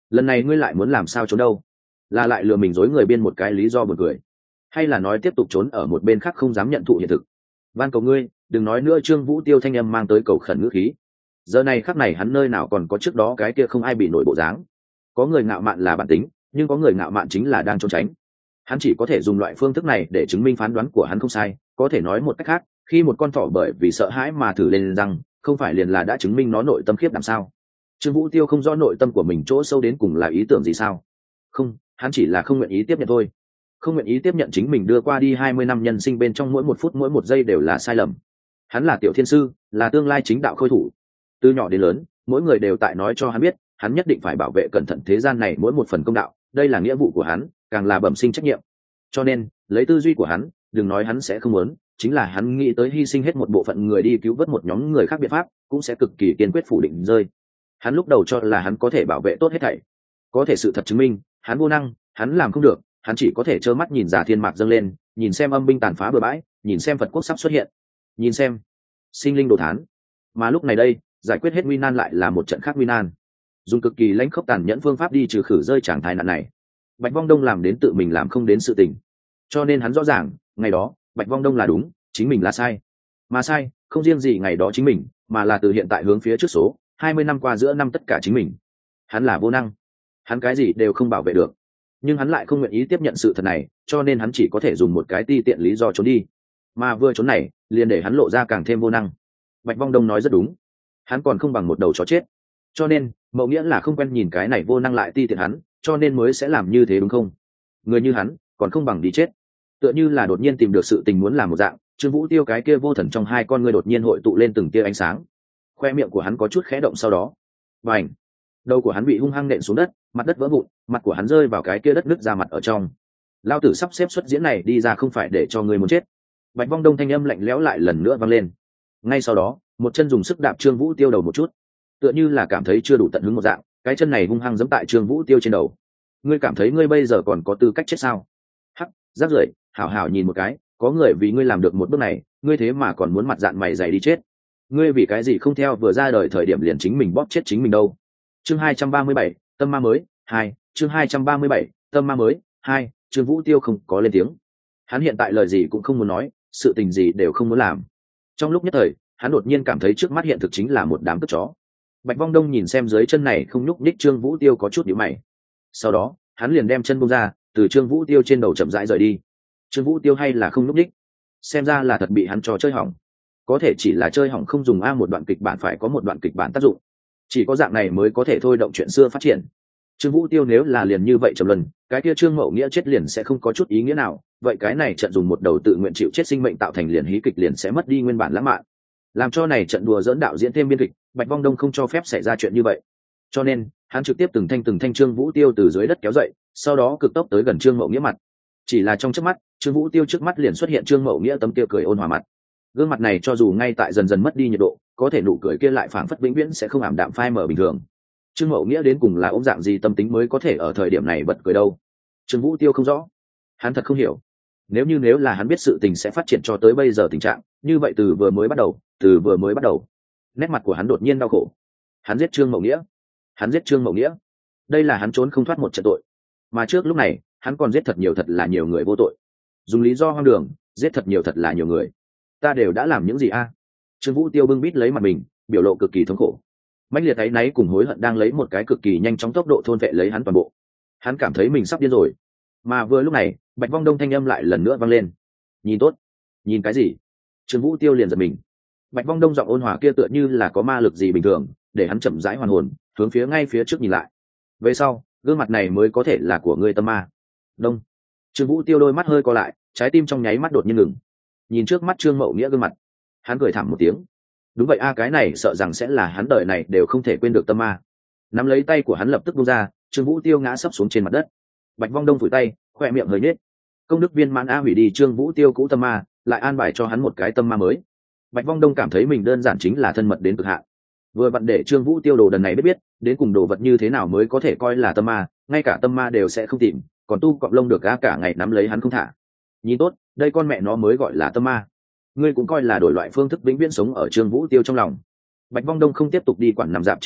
lần này ngươi lại muốn làm sao trốn đâu? Là lại lừa mình dối người biên một cái lý do buồn cười, hay là nói tiếp tục trốn ở một bên khác không dám nhận thụ hiện thực? Van cầu ngươi đừng nói nữa. Trương Vũ Tiêu thanh âm mang tới cầu khẩn ngữ khí. Giờ này khắc này hắn nơi nào còn có trước đó cái kia không ai bị nổi bộ dáng. Có người ngạo mạn là bản tính, nhưng có người ngạo mạn chính là đang trốn tránh. Hắn chỉ có thể dùng loại phương thức này để chứng minh phán đoán của hắn không sai. Có thể nói một cách khác, khi một con thỏ bởi vì sợ hãi mà thử lên răng, không phải liền là đã chứng minh nó nội tâm khiếp làm sao? Trương Vũ Tiêu không rõ nội tâm của mình chỗ sâu đến cùng là ý tưởng gì sao? Không, hắn chỉ là không nguyện ý tiếp nhận thôi. Không nguyện ý tiếp nhận chính mình đưa qua đi hai mươi năm nhân sinh bên trong mỗi một phút mỗi một giây đều là sai lầm. Hắn là tiểu thiên sư, là tương lai chính đạo khôi thủ. Từ nhỏ đến lớn, mỗi người đều tại nói cho hắn biết, hắn nhất định phải bảo vệ cẩn thận thế gian này mỗi một phần công đạo, đây là nghĩa vụ của hắn, càng là bẩm sinh trách nhiệm. Cho nên, lấy tư duy của hắn, đừng nói hắn sẽ không muốn, chính là hắn nghĩ tới hy sinh hết một bộ phận người đi cứu vớt một nhóm người khác biện pháp, cũng sẽ cực kỳ kiên quyết phủ định rơi. Hắn lúc đầu cho là hắn có thể bảo vệ tốt hết thảy, có thể sự thật chứng minh, hắn vô năng, hắn làm không được, hắn chỉ có thể trơ mắt nhìn giả thiên mạc dâng lên, nhìn xem âm binh tàn phá bừa bãi, nhìn xem Phật quốc sắp xuất hiện, nhìn xem sinh linh đồ thán. Mà lúc này đây, giải quyết hết nguy nan lại là một trận khác nguy nan, dùng cực kỳ lãnh khốc tàn nhẫn phương pháp đi trừ khử rơi trạng thái nạn này. Bạch Vong Đông làm đến tự mình làm không đến sự tình, cho nên hắn rõ ràng ngày đó Bạch Vong Đông là đúng, chính mình là sai. Mà sai không riêng gì ngày đó chính mình, mà là từ hiện tại hướng phía trước số hai mươi năm qua giữa năm tất cả chính mình. Hắn là vô năng, hắn cái gì đều không bảo vệ được, nhưng hắn lại không nguyện ý tiếp nhận sự thật này, cho nên hắn chỉ có thể dùng một cái ti tiện lý do trốn đi. Mà vừa trốn này liền để hắn lộ ra càng thêm vô năng. Bạch Vong Đông nói rất đúng, hắn còn không bằng một đầu chó chết. Cho nên Mậu Nghĩa là không quen nhìn cái này vô năng lại ti tiện hắn, cho nên mới sẽ làm như thế, đúng không? Người như hắn còn không bằng đi chết. Tựa như là đột nhiên tìm được sự tình muốn làm một dạng, Trương Vũ Tiêu cái kia vô thần trong hai con ngươi đột nhiên hội tụ lên từng tia ánh sáng. Khoe miệng của hắn có chút khẽ động, sau đó bành, đầu của hắn bị hung hăng nện xuống đất, mặt đất vỡ vụn, mặt của hắn rơi vào cái kia đất nứt ra mặt ở trong. Lao tử sắp xếp xuất diễn này đi ra không phải để cho ngươi muốn chết. Bạch Vong Đông thanh âm lạnh lẽo lại lần nữa vang lên. Ngay sau đó, một chân dùng sức đạp Trương Vũ Tiêu đầu một chút, tựa như là cảm thấy chưa đủ tận hứng một dạng, cái chân này hung hăng giẫm tại Trương Vũ Tiêu trên đầu. Ngươi cảm thấy ngươi bây giờ còn có tư cách chết sao? Hắc, rác rưởi, hảo hảo nhìn một cái, có người vì ngươi làm được một bước này, ngươi thế mà còn muốn mặt dạn mày dày đi chết. Ngươi vì cái gì không theo vừa ra đời thời điểm liền chính mình bóp chết chính mình đâu? Chương hai trăm ba mươi bảy, tâm ma mới hai. Chương hai trăm ba mươi bảy, tâm ma mới hai. Trương Vũ Tiêu không có lên tiếng. Hắn hiện tại lời gì cũng không muốn nói, sự tình gì đều không muốn làm. Trong lúc nhất thời, hắn đột nhiên cảm thấy trước mắt hiện thực chính là một đám cướp chó. Bạch Vong Đông nhìn xem dưới chân này không nhúc nhích Trương Vũ Tiêu có chút nhíu mày. Sau đó, hắn liền đem chân buông ra, từ Trương Vũ Tiêu trên đầu chậm rãi rời đi. Trương Vũ Tiêu hay là không nhúc nhích, xem ra là thật bị hắn trò chơi hỏng. Có thể chỉ là chơi hỏng không dùng a, một đoạn kịch bản phải có một đoạn kịch bản tác dụng, chỉ có dạng này mới có thể thôi động chuyện xưa phát triển. Trương Vũ Tiêu nếu là liền như vậy trầm luân, cái kia Trương Mậu Nghĩa chết liền sẽ không có chút ý nghĩa nào, vậy cái này trận dùng một đầu tự nguyện chịu chết sinh mệnh tạo thành liền hí kịch liền sẽ mất đi nguyên bản lãng mạn. Làm cho này trận đùa dỡn đạo diễn thêm biên kịch, Bạch Vong Đông không cho phép xảy ra chuyện như vậy. Cho nên, hắn trực tiếp từng thanh từng thanh Trương Vũ Tiêu từ dưới đất kéo dậy, sau đó cực tốc tới gần Trương Mậu Nghĩa mặt. Chỉ là trong chớp mắt, Trương Vũ Tiêu trước mắt liền xuất hiện Trương Mậu Nghĩa tấm kia cười ôn hòa mặt. Gương mặt này cho dù ngay tại dần dần mất đi nhiệt độ, có thể nụ cười kia lại phảng phất vĩnh viễn sẽ không ảm đạm phai mờ bình thường. Trương Mậu Nghĩa đến cùng là ôm dạng gì tâm tính mới có thể ở thời điểm này bật cười đâu? Trương Vũ Tiêu không rõ, hắn thật không hiểu. Nếu như nếu là hắn biết sự tình sẽ phát triển cho tới bây giờ tình trạng, như vậy từ vừa mới bắt đầu, từ vừa mới bắt đầu, nét mặt của hắn đột nhiên đau khổ. Hắn giết Trương Mậu Nghĩa, hắn giết Trương Mậu Nghĩa, đây là hắn trốn không thoát một trận tội. Mà trước lúc này, hắn còn giết thật nhiều thật là nhiều người vô tội, dùng lý do hoang đường giết thật nhiều thật là nhiều người. Ta đều đã làm những gì a? Trương Vũ Tiêu bưng bít lấy mặt mình, biểu lộ cực kỳ thống khổ. Mãnh liệt áy náy cùng hối hận đang lấy một cái cực kỳ nhanh chóng tốc độ thôn vệ lấy hắn toàn bộ. Hắn cảm thấy mình sắp điên rồi. Mà vừa lúc này, Bạch Vong Đông thanh âm lại lần nữa vang lên. Nhìn tốt. Nhìn cái gì? Trương Vũ Tiêu liền giật mình. Bạch Vong Đông giọng ôn hòa kia tựa như là có ma lực gì bình thường, để hắn chậm rãi hoàn hồn, hướng phía ngay phía trước nhìn lại. Về sau, gương mặt này mới có thể là của ngươi tâm ma. Đông. Trương Vũ Tiêu đôi mắt hơi co lại, trái tim trong nháy mắt đột nhiên ngừng. Nhìn trước mắt Trương Mậu Nghĩa gương mặt, hắn cười thảm một tiếng. Đúng vậy a, cái này sợ rằng sẽ là hắn đời này đều không thể quên được tâm ma. Nắm lấy tay của hắn lập tức buông ra, Trương Vũ Tiêu ngã sấp xuống trên mặt đất. Bạch Vong Đông phủi tay, khoe miệng hơi nhếch. Công đức viên mãn a, hủy đi Trương Vũ Tiêu cũ tâm ma, lại an bài cho hắn một cái tâm ma mới. Bạch Vong Đông cảm thấy mình đơn giản chính là thân mật đến cực hạn. Vừa vặn để Trương Vũ Tiêu đồ đần này biết biết, đến cùng đồ vật như thế nào mới có thể coi là tâm ma, ngay cả tâm ma đều sẽ không tìm, còn tu cọp lông được a, cả ngày nắm lấy hắn không thả. Nhìn tốt, đây con mẹ nó mới gọi là tâm ma. Ngươi cũng coi là đổi loại phương thức vĩnh viễn sống ở Trương Vũ Tiêu trong lòng. Bạch Vong Đông không tiếp tục đi quản nằm dạp trên mặt đất,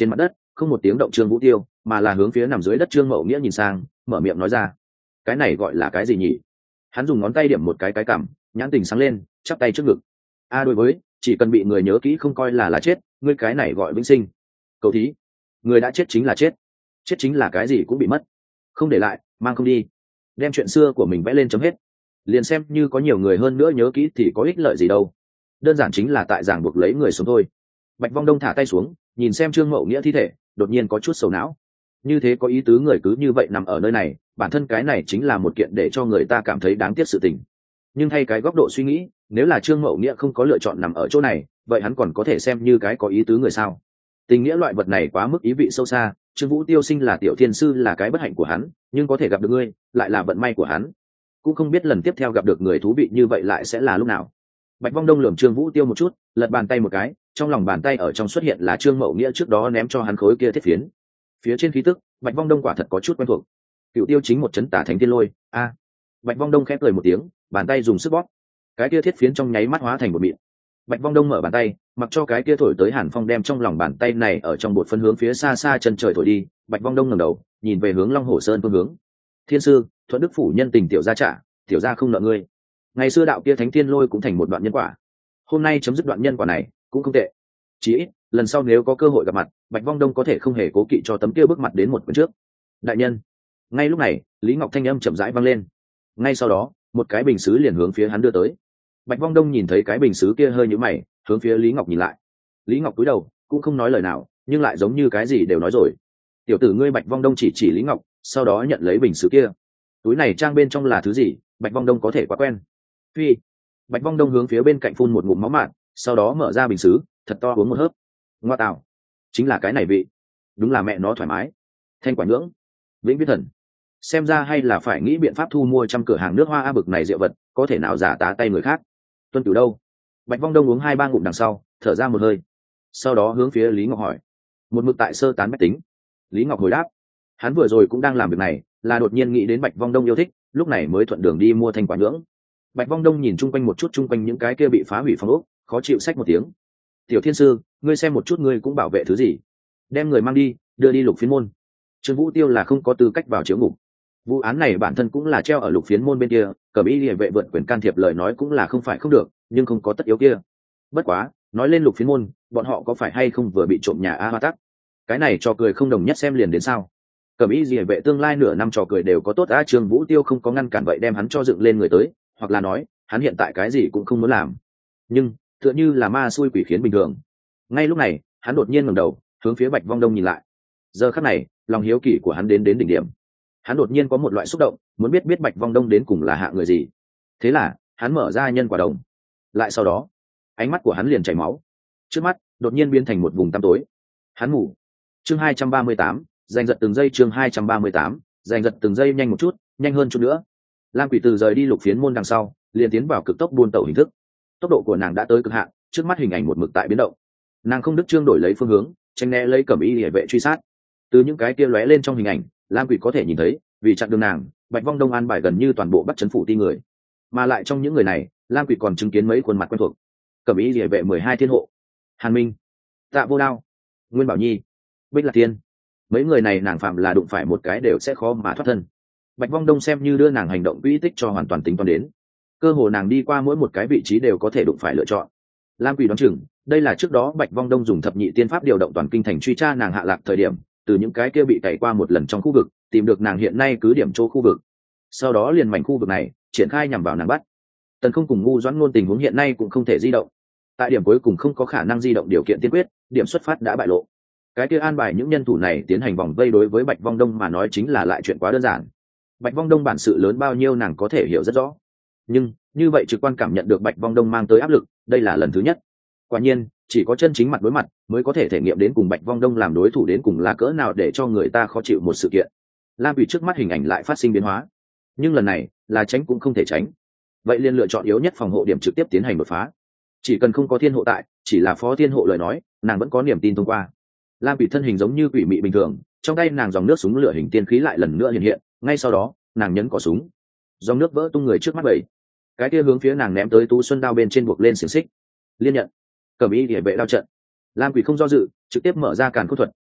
không một tiếng động Trương Vũ Tiêu, mà là hướng phía nằm dưới đất Trương Mậu Nghĩa nhìn sang, mở miệng nói ra: cái này gọi là cái gì nhỉ? Hắn dùng ngón tay điểm một cái cái cằm, nhãn tình sáng lên, chắp tay trước ngực. A đối với, chỉ cần bị người nhớ kỹ không coi là là chết, ngươi cái này gọi vĩnh sinh. Cầu thí, người đã chết chính là chết, chết chính là cái gì cũng bị mất, không để lại, mang không đi, đem chuyện xưa của mình vẽ lên chấm hết, liền xem như có nhiều người hơn nữa nhớ kỹ thì có ích lợi gì đâu, đơn giản chính là tại giảng buộc lấy người sống thôi. Bạch Vong Đông thả tay xuống, nhìn xem Trương Mậu Nghĩa thi thể, đột nhiên có chút sầu não. Như thế có ý tứ người cứ như vậy nằm ở nơi này, bản thân cái này chính là một kiện để cho người ta cảm thấy đáng tiếc sự tình. Nhưng thay cái góc độ suy nghĩ, nếu là Trương Mậu Nghĩa không có lựa chọn nằm ở chỗ này, vậy hắn còn có thể xem như cái có ý tứ người sao? Tình nghĩa loại vật này quá mức ý vị sâu xa, Trương Vũ Tiêu sinh là tiểu thiên sư là cái bất hạnh của hắn, nhưng có thể gặp được ngươi, lại là vận may của hắn. Cũng không biết lần tiếp theo gặp được người thú vị như vậy lại sẽ là lúc nào. Bạch Vong Đông lườm Trương Vũ Tiêu một chút, lật bàn tay một cái, trong lòng bàn tay ở trong xuất hiện là Trương Mậu Nghĩa trước đó ném cho hắn khối kia thiết phiến. Phía trên khí tức, Bạch Vong Đông quả thật có chút quen thuộc. Cựu Tiêu chính một chấn tả thánh thiên lôi, a. À. Bạch Vong Đông khẽ cười một tiếng, bàn tay dùng sức bóp, cái kia thiết phiến trong nháy mắt hóa thành một mịn. Bạch Vong Đông mở bàn tay, mặc cho cái kia thổi tới hàn phong đem trong lòng bàn tay này ở trong bột phân hướng phía xa xa chân trời thổi đi. Bạch Vong Đông ngẩng đầu, nhìn về hướng Long Hồ Sơn phương hướng. Thiên sư, Thuận Đức phủ nhân tình tiểu gia trả, tiểu gia không nợ ngươi. Ngày xưa đạo kia thánh thiên lôi cũng thành một đoạn nhân quả, hôm nay chấm dứt đoạn nhân quả này cũng không tệ. Chỉ ít lần sau nếu có cơ hội gặp mặt, Bạch Vong Đông có thể không hề cố kỵ cho tấm kia bước mặt đến một bước trước. Đại nhân. Ngay lúc này, Lý Ngọc thanh âm chậm rãi vang lên. Ngay sau đó, một cái bình sứ liền hướng phía hắn đưa tới. Bạch Vong Đông nhìn thấy cái bình sứ kia hơi nhíu mày, hướng phía Lý Ngọc nhìn lại. Lý Ngọc cúi đầu, cũng không nói lời nào, nhưng lại giống như cái gì đều nói rồi. Tiểu tử ngươi, Bạch Vong Đông chỉ chỉ Lý Ngọc, sau đó nhận lấy bình sứ kia. Túi này trang bên trong là thứ gì, Bạch Vong Đông có thể quá quen. Phi. Bạch Vong Đông hướng phía bên cạnh phun một ngụm máu mạn, sau đó mở ra bình sứ, thật to uống một hớp. Ngoa tạo, chính là cái này vị, đúng là mẹ nó thoải mái. Thanh quả nhưỡng, vĩnh viễn thần. Xem ra hay là phải nghĩ biện pháp thu mua trăm cửa hàng nước hoa a bực này rượu vật, có thể nào giả tá tay người khác. Tuân Cửu đâu? Bạch Vong Đông uống hai ba ngụm đằng sau, thở ra một hơi, sau đó hướng phía Lý Ngọc hỏi. Một mực tại sơ tán bách tính. Lý Ngọc hồi đáp. Hắn vừa rồi cũng đang làm việc này, là đột nhiên nghĩ đến Bạch Vong Đông yêu thích, lúc này mới thuận đường đi mua thanh quả nhưỡng. Bạch Vong Đông nhìn chung quanh một chút chung quanh những cái kia bị phá hủy phong ốc, khó chịu xách một tiếng. Tiểu thiên sư, ngươi xem một chút ngươi cũng bảo vệ thứ gì? Đem người mang đi, đưa đi Lục Phiến môn. Trương Vũ Tiêu là không có tư cách vào chiếu ngục. Vụ án này bản thân cũng là treo ở Lục Phiến môn bên kia, Cẩm Y Liễu vệ vượt quyền can thiệp lời nói cũng là không phải không được, nhưng không có tất yếu kia. Bất quá, nói lên Lục Phiến môn, bọn họ có phải hay không vừa bị trộm nhà a Hoa Tắc? Cái này trò cười không đồng nhất xem liền đến sao? Cẩm Y Liễu vệ tương lai nửa năm trò cười đều có tốt a, Trương Vũ Tiêu không có ngăn cản vậy đem hắn cho dựng lên người tới, hoặc là nói, hắn hiện tại cái gì cũng không muốn làm. Nhưng, tựa như là ma xui quỷ khiến bình thường. Ngay lúc này, hắn đột nhiên ngẩng đầu, hướng phía Bạch Vong Đông nhìn lại. Giờ khắc này, lòng hiếu kỳ của hắn đến đến đỉnh điểm. Hắn đột nhiên có một loại xúc động, muốn biết biết Bạch Vong Đông đến cùng là hạ người gì. Thế là, hắn mở ra nhân quả đồng. Lại sau đó, ánh mắt của hắn liền chảy máu. Trước mắt, đột nhiên biến thành một vùng tăm tối. Hắn ngủ. Chương hai trăm ba mươi tám, giành giật từng giây chương hai trăm ba mươi tám, giành giật từng giây nhanh một chút, nhanh hơn chút nữa. Lam Quỷ Từ rời đi Lục Phiến môn đằng sau, liền tiến vào cực tốc buôn tẩu hình thức. Tốc độ của nàng đã tới cực hạn, trước mắt hình ảnh một mực tại biến động. Nàng không đức trương đổi lấy phương hướng, tránh né lấy Cẩm Y Liễu vệ truy sát. Từ những cái kia lóe lên trong hình ảnh, Lam Quỷ có thể nhìn thấy, vì chặn đường nàng, Bạch Vong Đông an bài gần như toàn bộ bắt chấn phủ ti người. Mà lại trong những người này, Lam Quỷ còn chứng kiến mấy khuôn mặt quen thuộc. Cẩm Y Liễu vệ mười hai thiên hộ, Hàn Minh, Tạ Vô Đao, Nguyên Bảo Nhi, Bích Lạc Tiên. Mấy người này nàng phạm là đụng phải một cái đều sẽ khó mà thoát thân. Bạch Vong Đông xem như đưa nàng hành động quỹ tích cho hoàn toàn tính toán đến. Cơ hồ nàng đi qua mỗi một cái vị trí đều có thể đụng phải lựa chọn. Lam Quỷ đoán chừng, đây là trước đó Bạch Vong Đông dùng thập nhị tiên pháp điều động toàn kinh thành truy tra nàng hạ lạc thời điểm, từ những cái kia bị tẩy qua một lần trong khu vực, tìm được nàng hiện nay cứ điểm chỗ khu vực. Sau đó liền mảnh khu vực này, triển khai nhằm vào nàng bắt. Tần Không cùng ngu doãn ngôn tình huống hiện nay cũng không thể di động. Tại điểm cuối cùng không có khả năng di động điều kiện tiên quyết, điểm xuất phát đã bại lộ. Cái kia an bài những nhân thủ này tiến hành vòng vây đối với Bạch Vong Đông mà nói chính là lại chuyện quá đơn giản. Bạch Vong Đông bản sự lớn bao nhiêu nàng có thể hiểu rất rõ. Nhưng, như vậy trực quan cảm nhận được Bạch Vong Đông mang tới áp lực, đây là lần thứ nhất. Quả nhiên, chỉ có chân chính mặt đối mặt mới có thể thể nghiệm đến cùng Bạch Vong Đông làm đối thủ đến cùng là cỡ nào để cho người ta khó chịu một sự kiện. Lam Quỷ trước mắt hình ảnh lại phát sinh biến hóa, nhưng lần này là tránh cũng không thể tránh. Vậy liền lựa chọn yếu nhất phòng hộ điểm trực tiếp tiến hành đột phá. Chỉ cần không có thiên hộ tại, chỉ là phó thiên hộ lời nói, nàng vẫn có niềm tin thông qua. Lam Quỷ thân hình giống như quỷ mị bình thường, trong tay nàng dòng nước súng lửa hình tiên khí lại lần nữa hiện hiện, ngay sau đó, nàng nhấn cò súng, dòng nước vỡ tung người trước mắt bảy. Cái kia hướng phía nàng ném tới Tú Xuân đao bên trên buộc lên xiềng xích. Liên nhận, Cẩm Y Liễu vệ đao trận. Lam Quỷ không do dự, trực tiếp mở ra càn khôn thuật,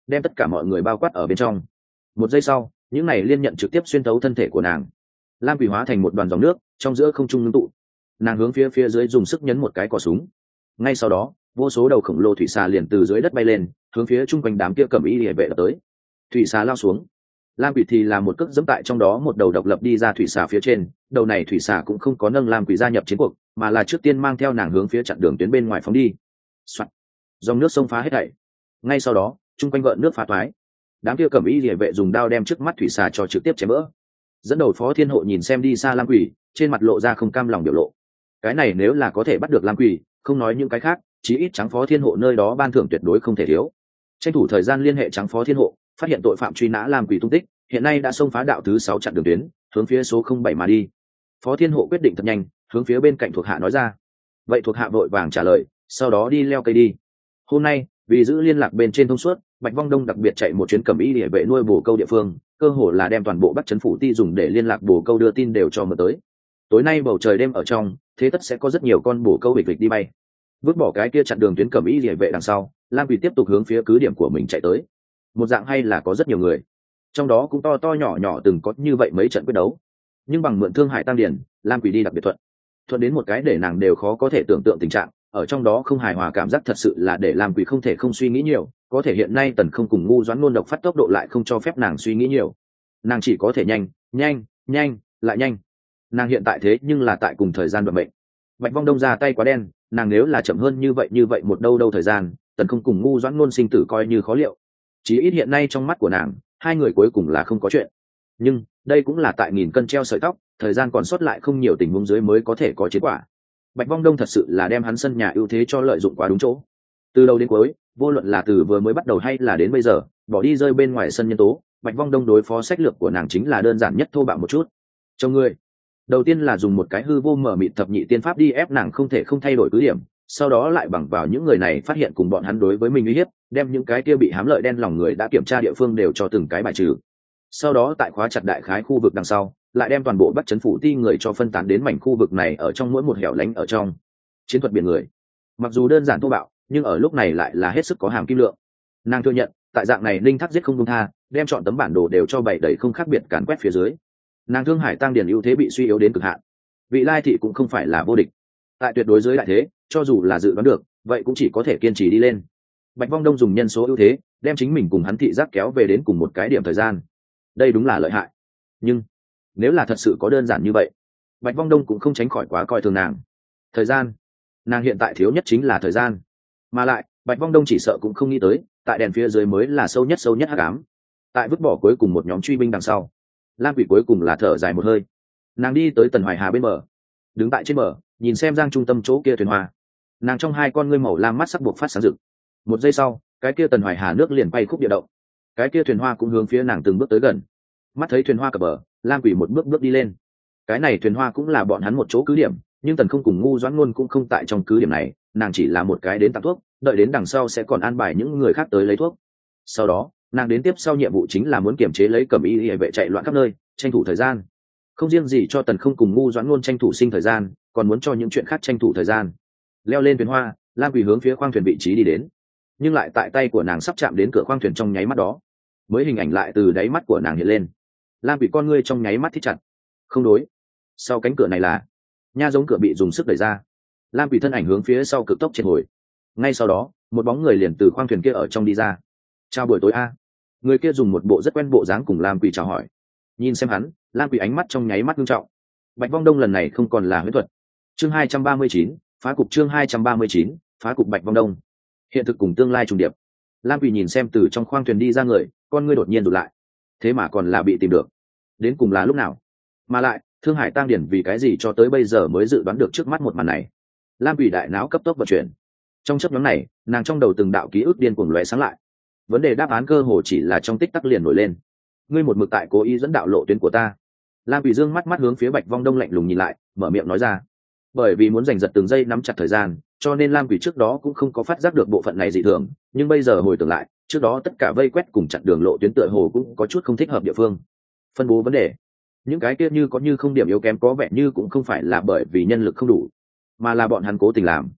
đem tất cả mọi người bao quát ở bên trong. Một giây sau, những này liên nhận trực tiếp xuyên thấu thân thể của nàng. Lam quỷ hóa thành một đoàn dòng nước trong giữa không trung ngưng tụ, nàng hướng phía phía dưới dùng sức nhấn một cái cò súng. Ngay sau đó, vô số đầu khổng lồ thủy xà liền từ dưới đất bay lên, hướng phía chung quanh đám kia cầm y liề vệ đập tới. Thủy xà lao xuống, Lam quỷ thì là một cước dẫm tại trong đó một đầu độc lập đi ra thủy xà phía trên. Đầu này thủy xà cũng không có nâng Lam quỷ gia nhập chiến cuộc, mà là trước tiên mang theo nàng hướng phía chặn đường tuyến bên ngoài phóng đi. Soạn. Dòng nước sông phá hết thảy. Ngay sau đó, chung quanh gợn nước phá toái, đám kia cầm y liề vệ dùng đao đem trước mắt thủy xà cho trực tiếp chém vỡ. Dẫn đầu Phó Thiên Hộ nhìn xem đi xa Lam quỷ, trên mặt lộ ra không cam lòng biểu lộ. Cái này nếu là có thể bắt được Lam quỷ, không nói những cái khác, chí ít Trắng Phó Thiên Hộ nơi đó ban thưởng tuyệt đối không thể thiếu. Tranh thủ thời gian liên hệ Trắng Phó Thiên Hộ, phát hiện tội phạm truy nã Lam quỷ tung tích, hiện nay đã xông phá đạo thứ sáu chặn đường tuyến, hướng phía số không bảy mà đi. Phó Thiên Hộ quyết định thật nhanh, hướng phía bên cạnh thuộc hạ nói ra. Vậy thuộc hạ vội vàng trả lời, sau đó đi leo cây đi. Hôm nay, vì giữ liên lạc bên trên thông suốt, Bạch Vong Đông đặc biệt chạy một chuyến cầm y để vệ nuôi bồ câu địa phương, cơ hồ là đem toàn bộ Bắc Trấn phủ ti dùng để liên lạc bồ câu đưa tin đều cho mượn tới. Tối nay bầu trời đêm ở trong, thế tất sẽ có rất nhiều con bồ câu bịch bịch đi bay. Vứt bỏ cái kia chặn đường tuyến cầm y để vệ đằng sau, Lam Quỷ tiếp tục hướng phía cứ điểm của mình chạy tới. Một dạng hay là có rất nhiều người, trong đó cũng to to nhỏ nhỏ từng có như vậy mấy trận quyết đấu, nhưng bằng mượn Thương Hải Tăng Điển, Lam Quỷ đi đặc biệt thuận, thuận đến một cái để nàng đều khó có thể tưởng tượng tình trạng. Ở trong đó không hài hòa cảm giác thật sự là để Lam Quỷ không thể không suy nghĩ nhiều. Có thể hiện nay Tần Không cùng Ngu Doãn Nôn độc phát tốc độ lại không cho phép nàng suy nghĩ nhiều, nàng chỉ có thể nhanh nhanh nhanh lại nhanh. Nàng hiện tại thế nhưng là tại cùng thời gian vận mệnh. Bạch Vong Đông ra tay quá đen, nàng nếu là chậm hơn như vậy như vậy một đâu đâu thời gian, Tần Không cùng Ngu Doãn Nôn sinh tử coi như khó liệu. Chí ít hiện nay trong mắt của nàng, hai người cuối cùng là không có chuyện. Nhưng đây cũng là tại nghìn cân treo sợi tóc, thời gian còn sót lại không nhiều tình huống dưới mới có thể có kết quả. Bạch Vong Đông thật sự là đem hắn sân nhà ưu thế cho lợi dụng quá đúng chỗ. Từ đầu đến cuối, vô luận là từ vừa mới bắt đầu hay là đến bây giờ, bỏ đi rơi bên ngoài sân nhân tố, Bạch Vong Đông đối phó sách lược của nàng chính là đơn giản nhất thô bạo một chút. Trong người, đầu tiên là dùng một cái hư vô mở mịt thập nhị tiên pháp đi ép nàng không thể không thay đổi cứ điểm, sau đó lại bằng vào những người này phát hiện cùng bọn hắn đối với mình uy hiếp, đem những cái kia bị hám lợi đen lòng người đã kiểm tra địa phương đều cho từng cái bài trừ. Sau đó tại khóa chặt đại khái khu vực đằng sau, lại đem toàn bộ Bắc Trấn phủ ti người cho phân tán đến mảnh khu vực này ở trong mỗi một hẻo lánh ở trong. Chiến thuật biển người, mặc dù đơn giản thô bạo, nhưng ở lúc này lại là hết sức có hàm kim lượng. Nàng thừa nhận, tại dạng này Linh Thác giết không buông tha, đem chọn tấm bản đồ đều cho bày đầy không khác biệt càn quét phía dưới. Nàng Thương Hải Tăng Điển ưu thế bị suy yếu đến cực hạn. Vị Lai thị cũng không phải là vô địch. Tại tuyệt đối dưới đại thế, cho dù là dự đoán được, vậy cũng chỉ có thể kiên trì đi lên. Bạch Vong Đông dùng nhân số ưu thế, đem chính mình cùng hắn thị giác kéo về đến cùng một cái điểm thời gian. Đây đúng là lợi hại. Nhưng nếu là thật sự có đơn giản như vậy, Bạch Vong Đông cũng không tránh khỏi quá coi thường nàng. Thời gian, nàng hiện tại thiếu nhất chính là thời gian. Mà lại, Bạch Vong Đông chỉ sợ cũng không nghĩ tới, tại đèn phía dưới mới là sâu nhất sâu nhất hắc ám. Tại vứt bỏ cuối cùng một nhóm truy binh đằng sau, Lam Quỷ cuối cùng là thở dài một hơi. Nàng đi tới Tần Hoài Hà bên bờ, đứng tại trên bờ, nhìn xem Giang trung tâm chỗ kia thuyền hoa. Nàng trong hai con ngươi màu lam mắt sắc buộc phát sáng rực. Một giây sau, cái kia Tần Hoài Hà nước liền bay khúc địa động. Cái kia thuyền hoa cũng hướng phía nàng từng bước tới gần. Mắt thấy thuyền hoa cập bờ, Lam Quỷ một bước bước đi lên. Cái này thuyền hoa cũng là bọn hắn một chỗ cứ điểm, nhưng Tần Không cùng Ngu Doãn Nôn cũng không tại trong cứ điểm này, nàng chỉ là một cái đến tặng thuốc, đợi đến đằng sau sẽ còn an bài những người khác tới lấy thuốc. Sau đó, nàng đến tiếp sau nhiệm vụ chính là muốn kiểm chế lấy Cẩm Y Liề vệ chạy loạn khắp nơi, tranh thủ thời gian. Không riêng gì cho Tần Không cùng Ngu Doãn Nôn tranh thủ sinh thời gian, còn muốn cho những chuyện khác tranh thủ thời gian. Leo lên thuyền hoa, Lam Quỷ hướng phía khoang thuyền vị trí đi đến, nhưng lại tại tay của nàng sắp chạm đến cửa khoang thuyền trong nháy mắt đó, mới hình ảnh lại từ đáy mắt của nàng hiện lên. Lam Quỷ con ngươi trong nháy mắt thích chặt. Không đối, sau cánh cửa này là nha giống cửa bị dùng sức đẩy ra. Lam Quỷ thân ảnh hướng phía sau cực tốc triệt hồi. Ngay sau đó, một bóng người liền từ khoang thuyền kia ở trong đi ra. Chào buổi tối a. Người kia dùng một bộ rất quen bộ dáng cùng Lam Quỷ chào hỏi. Nhìn xem hắn, Lam Quỷ ánh mắt trong nháy mắt nghiêm trọng. Bạch Vong Đông lần này không còn là huyễn thuật. Chương hai trăm ba mươi chín, phá cục chương hai trăm ba mươi chín, phá cục Bạch Vong Đông. Hiện thực cùng tương lai trùng điệp. Lam Quỷ nhìn xem từ trong khoang thuyền đi ra người, con ngươi đột nhiên rụt lại. Thế mà còn là bị tìm được. Đến cùng là lúc nào? Mà lại, Thương Hải Tăng Điển vì cái gì cho tới bây giờ mới dự đoán được trước mắt một màn này? Lam Quỷ đại não cấp tốc vận chuyển. Trong chớp nhoáng này, nàng trong đầu từng đạo ký ức điên cuồng lóe sáng lại. Vấn đề đáp án cơ hồ chỉ là trong tích tắc liền nổi lên. Ngươi một mực tại cố ý dẫn đạo lộ tuyến của ta. Lam Quỷ dương mắt mắt hướng phía Bạch Vong Đông lạnh lùng nhìn lại, mở miệng nói ra. Bởi vì muốn giành giật từng giây nắm chặt thời gian, cho nên Lam Quỷ trước đó cũng không có phát giác được bộ phận này dị thường, nhưng bây giờ hồi tưởng lại, trước đó tất cả vây quét cùng chặn đường lộ tuyến tựa hồ cũng có chút không thích hợp địa phương. Phân bố vấn đề, những cái kia như có như không điểm yếu kém có vẻ như cũng không phải là bởi vì nhân lực không đủ, mà là bọn hắn cố tình làm.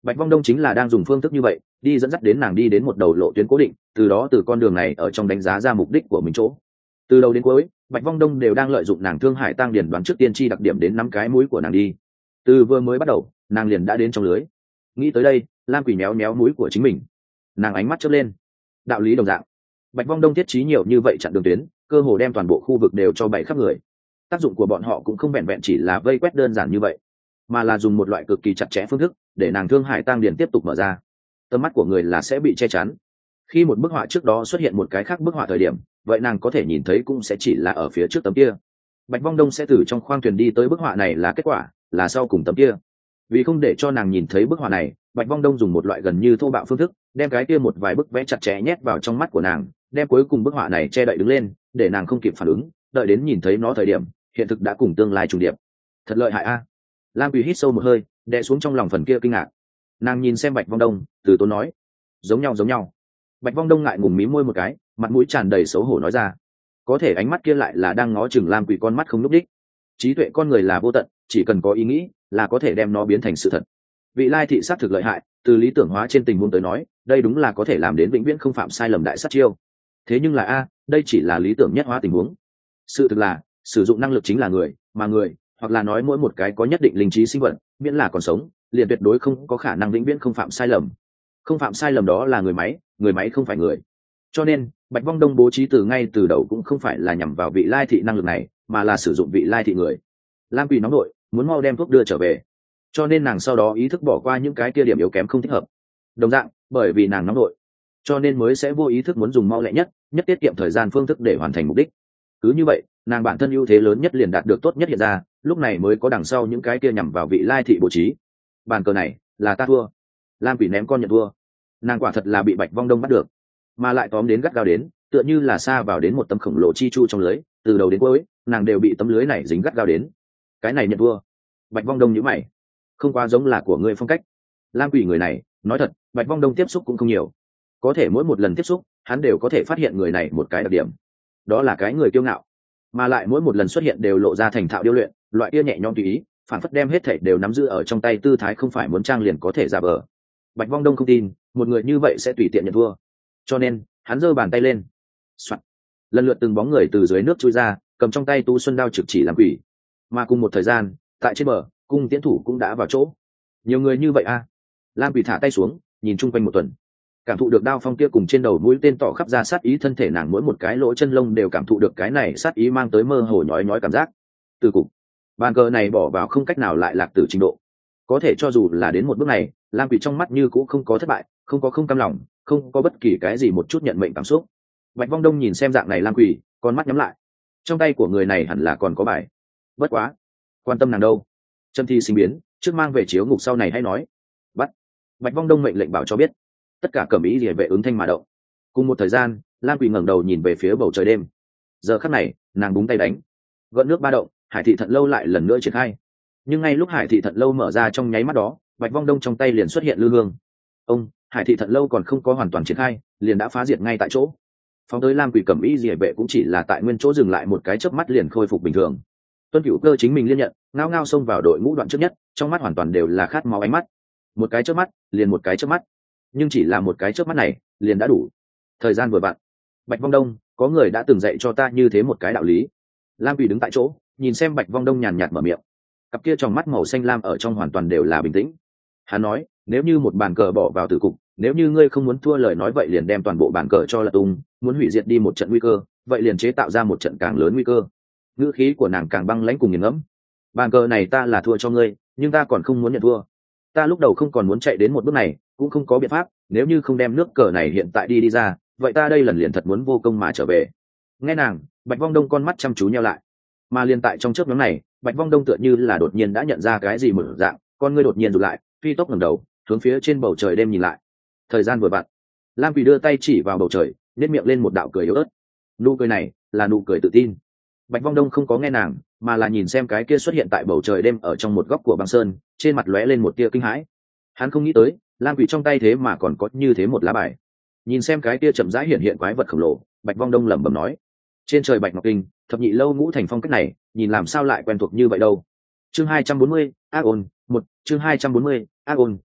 Bạch Vong Đông chính là đang dùng phương thức như vậy đi dẫn dắt đến nàng đi đến một đầu lộ tuyến cố định, từ đó từ con đường này ở trong đánh giá ra mục đích của mình chỗ. Từ đầu đến cuối, Bạch Vong Đông đều đang lợi dụng nàng Thương Hải Tăng Điển đoán trước tiên tri đặc điểm đến nắm cái mũi của nàng đi. Từ vừa mới bắt đầu, nàng liền đã đến trong lưới. Nghĩ tới đây, Lam Quỷ méo méo mũi của chính mình, nàng ánh mắt chớp lên. Đạo lý đồng dạng, Bạch Vong Đông thiết trí nhiều như vậy chặn đường tuyến, cơ hồ đem toàn bộ khu vực đều cho bày khắp người. Tác dụng của bọn họ cũng không vẹn vẹn chỉ là vây quét đơn giản như vậy, mà là dùng một loại cực kỳ chặt chẽ phương thức để nàng Thương Hải Tăng Điển tiếp tục mở ra. Tầm mắt của người là sẽ bị che chắn. Khi một bức họa trước đó xuất hiện một cái khác bức họa thời điểm, vậy nàng có thể nhìn thấy cũng sẽ chỉ là ở phía trước tấm kia. Bạch Vong Đông sẽ từ trong khoang thuyền đi tới bức họa này là kết quả, là sau cùng tấm kia. Vì không để cho nàng nhìn thấy bức họa này, Bạch Vong Đông dùng một loại gần như thô bạo phương thức đem cái kia một vài bức vẽ chặt chẽ nhét vào trong mắt của nàng, đem cuối cùng bức họa này che đậy đứng lên, để nàng không kịp phản ứng, đợi đến nhìn thấy nó thời điểm hiện thực đã cùng tương lai trùng điệp. Thật lợi hại a. Lam Quỳ hít sâu một hơi, đè xuống trong lòng phần kia kinh ngạc. Nàng nhìn xem Bạch Vong Đông, từ tốn nói, giống nhau giống nhau. Bạch Vong Đông ngại ngùng mí môi một cái, mặt mũi tràn đầy xấu hổ nói ra. Có thể ánh mắt kia lại là đang ngó chừng Lam Quỳ con mắt không lúc đích. Trí tuệ con người là vô tận, chỉ cần có ý nghĩ là có thể đem nó biến thành sự thật. Vị lai thị sát thực lợi hại, từ lý tưởng hóa trên tình huống tới nói, đây đúng là có thể làm đến vĩnh viễn không phạm sai lầm đại sát chiêu. Thế nhưng là a, đây chỉ là lý tưởng nhất hóa tình huống. Sự thực là, sử dụng năng lực chính là người, mà người, hoặc là nói mỗi một cái có nhất định linh trí sinh vật, miễn là còn sống, liền tuyệt đối không có khả năng vĩnh viễn không phạm sai lầm. Không phạm sai lầm đó là người máy, người máy không phải người. Cho nên, Bạch Vong Đông bố trí từ ngay từ đầu cũng không phải là nhằm vào vị lai thị năng lực này, mà là sử dụng vị lai thị người. Lam Quỳ nóng nội, muốn mau đem thuốc đưa trở về, cho nên nàng sau đó ý thức bỏ qua những cái kia điểm yếu kém không thích hợp. Đồng dạng, bởi vì nàng nóng nội, cho nên mới sẽ vô ý thức muốn dùng mau lẹ nhất, nhất tiết kiệm thời gian phương thức để hoàn thành mục đích. Cứ như vậy, nàng bản thân ưu thế lớn nhất liền đạt được tốt nhất hiện ra, lúc này mới có đằng sau những cái kia nhằm vào vị lai thị bố trí. Bàn cờ này là ta thua. Lam Quỷ ném con nhận thua. Nàng quả thật là bị Bạch Vong Đông bắt được, mà lại tóm đến gắt gao đến, tựa như là sa vào đến một tấm khổng lồ chi chu trong lưới, từ đầu đến cuối, nàng đều bị tấm lưới này dính gắt gao đến. Cái này nhận thua. Bạch Vong Đông nhíu mày, không quá giống là của ngươi phong cách. Lam Quỷ người này, nói thật, Bạch Vong Đông tiếp xúc cũng không nhiều, có thể mỗi một lần tiếp xúc, hắn đều có thể phát hiện người này một cái đặc điểm, đó là cái người kiêu ngạo, mà lại mỗi một lần xuất hiện đều lộ ra thành thạo điêu luyện, loại kia nhẹ nhõm tùy ý, phản phất đem hết thảy đều nắm giữ ở trong tay, tư thái không phải muốn trang liền có thể giả vờ. Bạch Vong Đông không tin một người như vậy sẽ tùy tiện nhận thua, cho nên hắn giơ bàn tay lên. Soạn. Lần lượt từng bóng người từ dưới nước chui ra, cầm trong tay tu xuân đao trực chỉ Lam Quỷ. Mà cùng một thời gian, tại trên bờ, cung tiễn thủ cũng đã vào chỗ. Nhiều người như vậy a. À? Lam Quỷ thả tay xuống, nhìn chung quanh một tuần, cảm thụ được đao phong kia cùng trên đầu mũi tên tỏ khắp ra sát ý, thân thể nàng mỗi một cái lỗ chân lông đều cảm thụ được cái này sát ý mang tới mơ hồ nhói nhói cảm giác. Từ cục, bàn cờ này bỏ vào không cách nào lại lạc tử trình độ. Có thể cho dù là đến một bước này, Lam Quỷ trong mắt như cũng không có thất bại, không có không cam lòng, không có bất kỳ cái gì một chút nhận mệnh cảm xúc. Bạch Vong Đông nhìn xem dạng này Lam Quỷ, con mắt nhắm lại. Trong tay của người này hẳn là còn có bài. Bất quá, quan tâm nàng đâu? Châm thi sinh biến, trước mang về chiếu ngục sau này hay nói. Bắt. Bạch Vong Đông mệnh lệnh bảo cho biết. Tất cả cẩm ý địa vệ ứng thanh mà động. Cùng một thời gian, Lam Quỷ ngẩng đầu nhìn về phía bầu trời đêm. Giờ khắc này, nàng búng tay đánh, gợn nước ba động, Hải thị thận lâu lại lần nữa triển khai. Nhưng ngay lúc Hải thị thận lâu mở ra trong nháy mắt đó, Bạch Vong Đông trong tay liền xuất hiện lư hương. Ông, Hải thị thận lâu còn không có hoàn toàn triển khai, liền đã phá diệt ngay tại chỗ. Phóng tới Lam Quỷ cẩm ý địa vệ cũng chỉ là tại nguyên chỗ dừng lại một cái chớp mắt liền khôi phục bình thường. Tuân Cửu Cơ chính mình liên nhận, ngao ngao xông vào đội ngũ đoạn trước nhất, trong mắt hoàn toàn đều là khát máu ánh mắt. Một cái chớp mắt, liền một cái chớp mắt, nhưng chỉ là một cái chớp mắt này liền đã đủ. Thời gian vừa vặn. Bạch Vong Đông, có người đã từng dạy cho ta như thế một cái đạo lý. Lam Quỷ đứng tại chỗ, nhìn xem Bạch Vong Đông nhàn nhạt mở miệng, cặp kia trong mắt màu xanh lam ở trong hoàn toàn đều là bình tĩnh. Hắn nói, nếu như một bàn cờ bỏ vào tử cục, nếu như ngươi không muốn thua lời nói vậy liền đem toàn bộ bàn cờ cho lật tung, muốn hủy diệt đi một trận nguy cơ, vậy liền chế tạo ra một trận càng lớn nguy cơ. Ngữ khí của nàng càng băng lãnh cùng nghiền ngẫm. Bàn cờ này ta là thua cho ngươi, nhưng ta còn không muốn nhận thua. Ta lúc đầu không còn muốn chạy đến một bước này, cũng không có biện pháp, nếu như không đem nước cờ này hiện tại đi đi ra, vậy ta đây lần liền thật muốn vô công mà trở về. Nghe nàng, Bạch Vong Đông con mắt chăm chú nheo lại, mà liền tại trong chớp nhoáng này, Bạch Vong Đông tựa như là đột nhiên đã nhận ra cái gì một dạng, con ngươi đột nhiên rụt lại, phi tốc ngẩng đầu, hướng phía trên bầu trời đêm nhìn lại. Thời gian vừa vặn. Lam Quỷ đưa tay chỉ vào bầu trời, nhếch miệng lên một đạo cười yếu ớt. Nụ cười này là nụ cười tự tin. Bạch Vong Đông không có nghe nàng, mà là nhìn xem cái kia xuất hiện tại bầu trời đêm ở trong một góc của băng sơn, trên mặt lóe lên một tia kinh hãi. Hắn không nghĩ tới, Lam Quỷ trong tay thế mà còn có như thế một lá bài. Nhìn xem cái kia chậm rãi hiện hiện quái vật khổng lồ, Bạch Vong Đông lẩm bẩm nói: trên trời Bạch Ngọc Kinh, thập nhị lâu ngũ thành phong cách này, nhìn làm sao lại quen thuộc như vậy đâu. Chương hai trăm bốn mươi, Ác ôn, một, chương hai trăm bốn mươi, Ác ôn, một,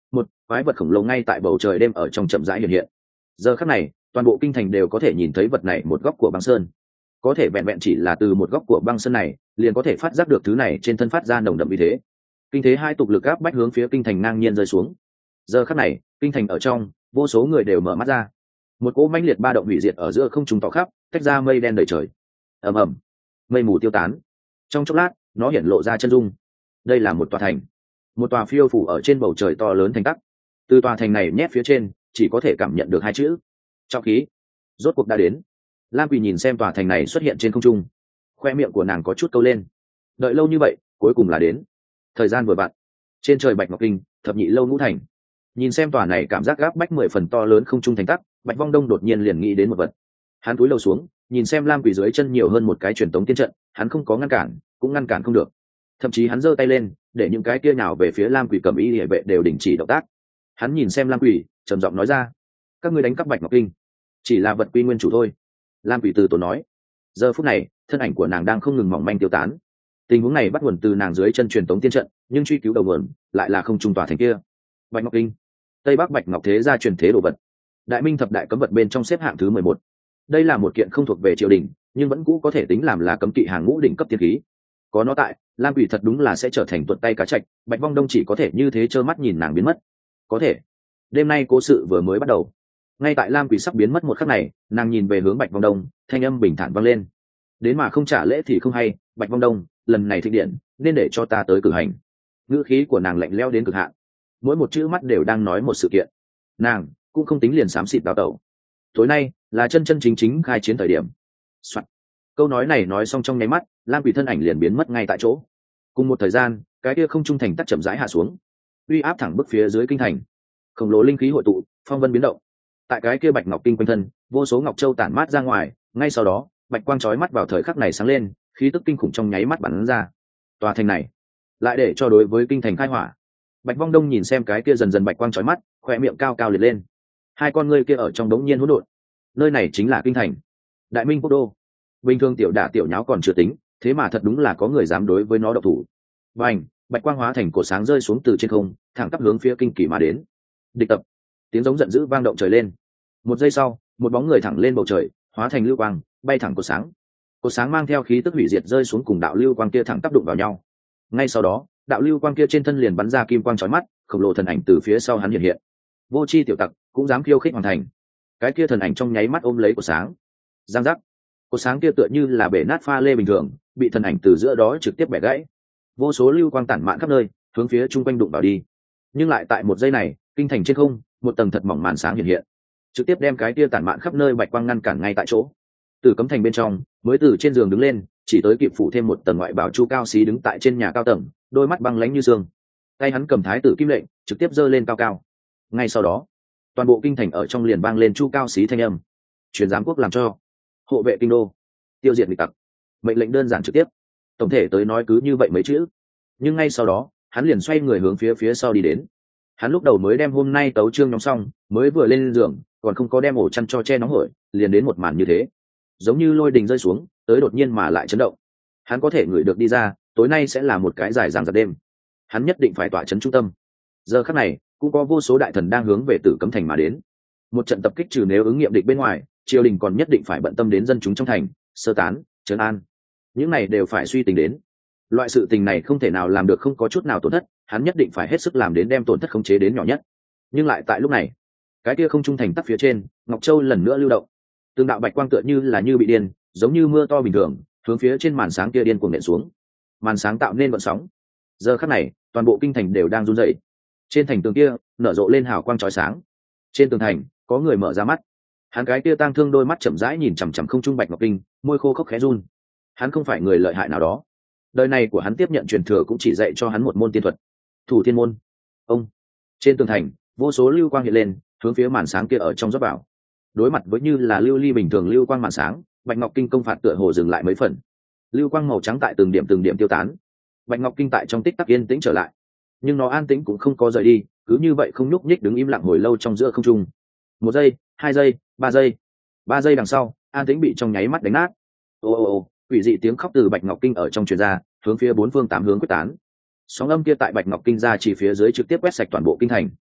quái vật khổng lồ ngay tại bầu trời đêm ở trong chậm rãi hiện hiện. Giờ khắc này toàn bộ kinh thành đều có thể nhìn thấy vật này một góc của băng sơn, có thể vẹn vẹn chỉ là từ một góc của băng sơn này liền có thể phát giác được thứ này trên thân phát ra nồng đậm uy thế. Kinh thế hai tục lực áp bách hướng phía kinh thành ngang nhiên rơi xuống. Giờ khắc này kinh thành ở trong vô số người đều mở mắt ra, một cỗ mãnh liệt ba động hủy diệt ở giữa không trung tỏ khắp, tách ra mây đen đầy trời. Ầm ầm, mây mù tiêu tán, trong chốc lát nó hiển lộ ra chân dung. Đây là một tòa thành, một tòa phiêu phủ ở trên bầu trời to lớn thành tắc. Từ tòa thành này nhét phía trên chỉ có thể cảm nhận được hai chữ trọng khí. Rốt cuộc đã đến. Lam Quỳ nhìn xem tòa thành này xuất hiện trên không trung, khoe miệng của nàng có chút câu lên. Đợi lâu như vậy cuối cùng là đến. Thời gian vừa vặn, trên trời Bạch Ngọc Kinh, thập nhị lâu ngũ thành. Nhìn xem tòa này cảm giác gáp bách mười phần to lớn không trung thành tắc, Bạch Vong Đông đột nhiên liền nghĩ đến một vật. Hắn cúi đầu xuống nhìn xem Lam Quỳ dưới chân nhiều hơn một cái truyền tống tiên trận, hắn không có ngăn cản cũng ngăn cản không được, thậm chí hắn giơ tay lên để những cái kia nào về phía Lam Quỳ cầm y hệ vệ đều đình chỉ động tác. Hắn nhìn xem Lam Quỳ trầm giọng nói ra: các ngươi đánh cắp Bạch Ngọc Kinh chỉ là vật quy nguyên chủ thôi. Lam Quỳ từ tốn nói. Giờ phút này thân ảnh của nàng đang không ngừng mỏng manh tiêu tán. Tình huống này bắt nguồn từ nàng dưới chân truyền tống tiên trận, nhưng truy cứu đầu nguồn lại là không trung tòa thành kia. Bạch Ngọc Kinh, Tây Bắc Bạch Ngọc thế gia truyền thế đồ vật, Đại Minh thập đại cấm vật bên trong xếp hạng thứ mười một. Đây là một kiện không thuộc về triều đình, nhưng vẫn cũ có thể tính làm là cấm kỵ hàng ngũ đỉnh cấp tiên khí. Có nó tại, Lam Quỳ thật đúng là sẽ trở thành tuột tay cá trạch, Bạch Vong Đông chỉ có thể như thế trơ mắt nhìn nàng biến mất. Có thể, đêm nay cố sự vừa mới bắt đầu. Ngay tại Lam Quỳ sắp biến mất một khắc này, nàng nhìn về hướng Bạch Vong Đông, thanh âm bình thản vang lên: đến mà không trả lễ thì không hay, Bạch Vong Đông, lần này thịnh điện nên để cho ta tới cử hành. Ngữ khí của nàng lạnh lẽo đến cực hạn, mỗi một chữ mắt đều đang nói một sự kiện. Nàng cũng không tính liền xám xịt đào tẩu. Tối nay là chân chân chính chính khai chiến thời điểm. Soạn. Câu nói này nói xong trong nháy mắt, Lam Quỳ thân ảnh liền biến mất ngay tại chỗ. Cùng một thời gian, cái kia không trung thành tắc chậm rãi hạ xuống, uy áp thẳng bức phía dưới kinh thành. Khổng lồ linh khí hội tụ, phong vân biến động. Tại cái kia Bạch Ngọc Kinh quanh thân, vô số ngọc châu tản mát ra ngoài, ngay sau đó, bạch quang chói mắt vào thời khắc này sáng lên, khí tức kinh khủng trong nháy mắt bắn ra. Tòa thành này lại để cho đối với kinh thành khai hỏa. Bạch Vong Đông nhìn xem cái kia dần dần bạch quang chói mắt, khoe miệng cao cao liệt lên. Hai con ngươi kia ở trong đống nhiên hỗn độn. Nơi này chính là kinh thành, Đại Minh quốc đô. Bình thường tiểu đả tiểu nháo còn chưa tính, thế mà thật đúng là có người dám đối với nó độc thủ. Bành, bạch quang hóa thành cột sáng rơi xuống từ trên không, thẳng tắp hướng phía kinh kỳ mà đến. Địch tập, tiếng giống giận dữ vang động trời lên. Một giây sau, một bóng người thẳng lên bầu trời, hóa thành lưu quang, bay thẳng cột sáng. Cột sáng mang theo khí tức hủy diệt rơi xuống cùng đạo lưu quang kia thẳng tác đụng vào nhau. Ngay sau đó, đạo lưu quang kia trên thân liền bắn ra kim quang chói mắt, khổng lồ thần ảnh từ phía sau hắn hiện hiện. Vô chi tiểu tặc cũng dám khiêu khích hoàn thành. Cái kia thần ảnh trong nháy mắt ôm lấy cột sáng. Giang giác. Cột sáng kia tựa như là bể nát pha lê bình thường, bị thần ảnh từ giữa đó trực tiếp bẻ gãy. Vô số lưu quang tản mạn khắp nơi, hướng phía chung quanh đụng vào đi. Nhưng lại tại một giây này, kinh thành trên không, một tầng thật mỏng màn sáng hiện hiện, trực tiếp đem cái kia tản mạn khắp nơi bạch quang ngăn cản ngay tại chỗ. Từ cấm thành bên trong mới từ trên giường đứng lên, chỉ tới kịp phủ thêm một tầng ngoại bảo chu cao xí đứng tại trên nhà cao tầng, đôi mắt băng lãnh như xương. Tay hắn cầm thái tử kim lệnh, trực tiếp giơ lên cao cao. Ngay sau đó, toàn bộ kinh thành ở trong liền vang lên chu cao xí thanh âm: truyền giám quốc làm cho, hộ vệ kinh đô, tiêu diệt nghịch tặc. Mệnh lệnh đơn giản trực tiếp, tổng thể tới nói cứ như vậy mấy chữ. Nhưng ngay sau đó, hắn liền xoay người hướng phía phía sau đi đến. Hắn lúc đầu mới đem hôm nay tấu chương nhóm xong, mới vừa lên giường, còn không có đem ổ chăn cho che nóng hổi, liền đến một màn như thế, giống như lôi đình rơi xuống, tới đột nhiên mà lại chấn động. Hắn có thể ngửi được đi ra, tối nay sẽ là một cái dài dằng dặc đêm. Hắn nhất định phải tỏa chấn trung tâm. Giờ khắc này, cũng có vô số đại thần đang hướng về Tử Cấm thành mà đến. Một trận tập kích trừ nếu ứng nghiệm địch bên ngoài, triều đình còn nhất định phải bận tâm đến dân chúng trong thành, sơ tán, trấn an. Những này đều phải suy tính đến. Loại sự tình này không thể nào làm được không có chút nào tổn thất, hắn nhất định phải hết sức làm đến đem tổn thất khống chế đến nhỏ nhất. Nhưng lại tại lúc này, cái kia không trung thành tắc phía trên, Ngọc Châu lần nữa lưu động. Từng đạo bạch quang tựa như là như bị điên, giống như mưa to bình thường, hướng phía trên màn sáng kia điên cuồng nện xuống. Màn sáng tạo nên gợn sóng. Giờ khắc này, toàn bộ kinh thành đều đang run rẩy. Trên thành tường kia, nở rộ lên hào quang chói sáng. Trên tường thành, có người mở ra mắt. Hắn cái kia tang thương đôi mắt chậm rãi nhìn chằm chằm không trung Bạch Ngọc Kinh, môi khô khốc khẽ run. Hắn không phải người lợi hại nào đó. Đời này của hắn tiếp nhận truyền thừa cũng chỉ dạy cho hắn một môn tiên thuật, Thủ Thiên môn. Ông. Trên tường thành, vô số lưu quang hiện lên, hướng phía màn sáng kia ở trong rót vào. Đối mặt với như là lưu ly bình thường lưu quang màn sáng, Bạch Ngọc Kinh công phạt tựa hồ dừng lại mấy phần. Lưu quang màu trắng tại từng điểm từng điểm tiêu tán. Bạch Ngọc Kinh tại trong tích tắc yên tĩnh trở lại. Nhưng nó an tĩnh cũng không có rời đi, cứ như vậy không nhúc nhích đứng im lặng hồi lâu trong giữa không trung. Một giây, hai giây, ba giây. Ba giây đằng sau, an tĩnh bị trong nháy mắt đánh nát. Ô ô ô, quỷ dị tiếng khóc từ Bạch Ngọc Kinh ở trong truyền ra, hướng phía bốn phương tám hướng quyết tán. Sóng âm kia tại Bạch Ngọc Kinh ra chỉ phía dưới trực tiếp quét sạch toàn bộ kinh thành.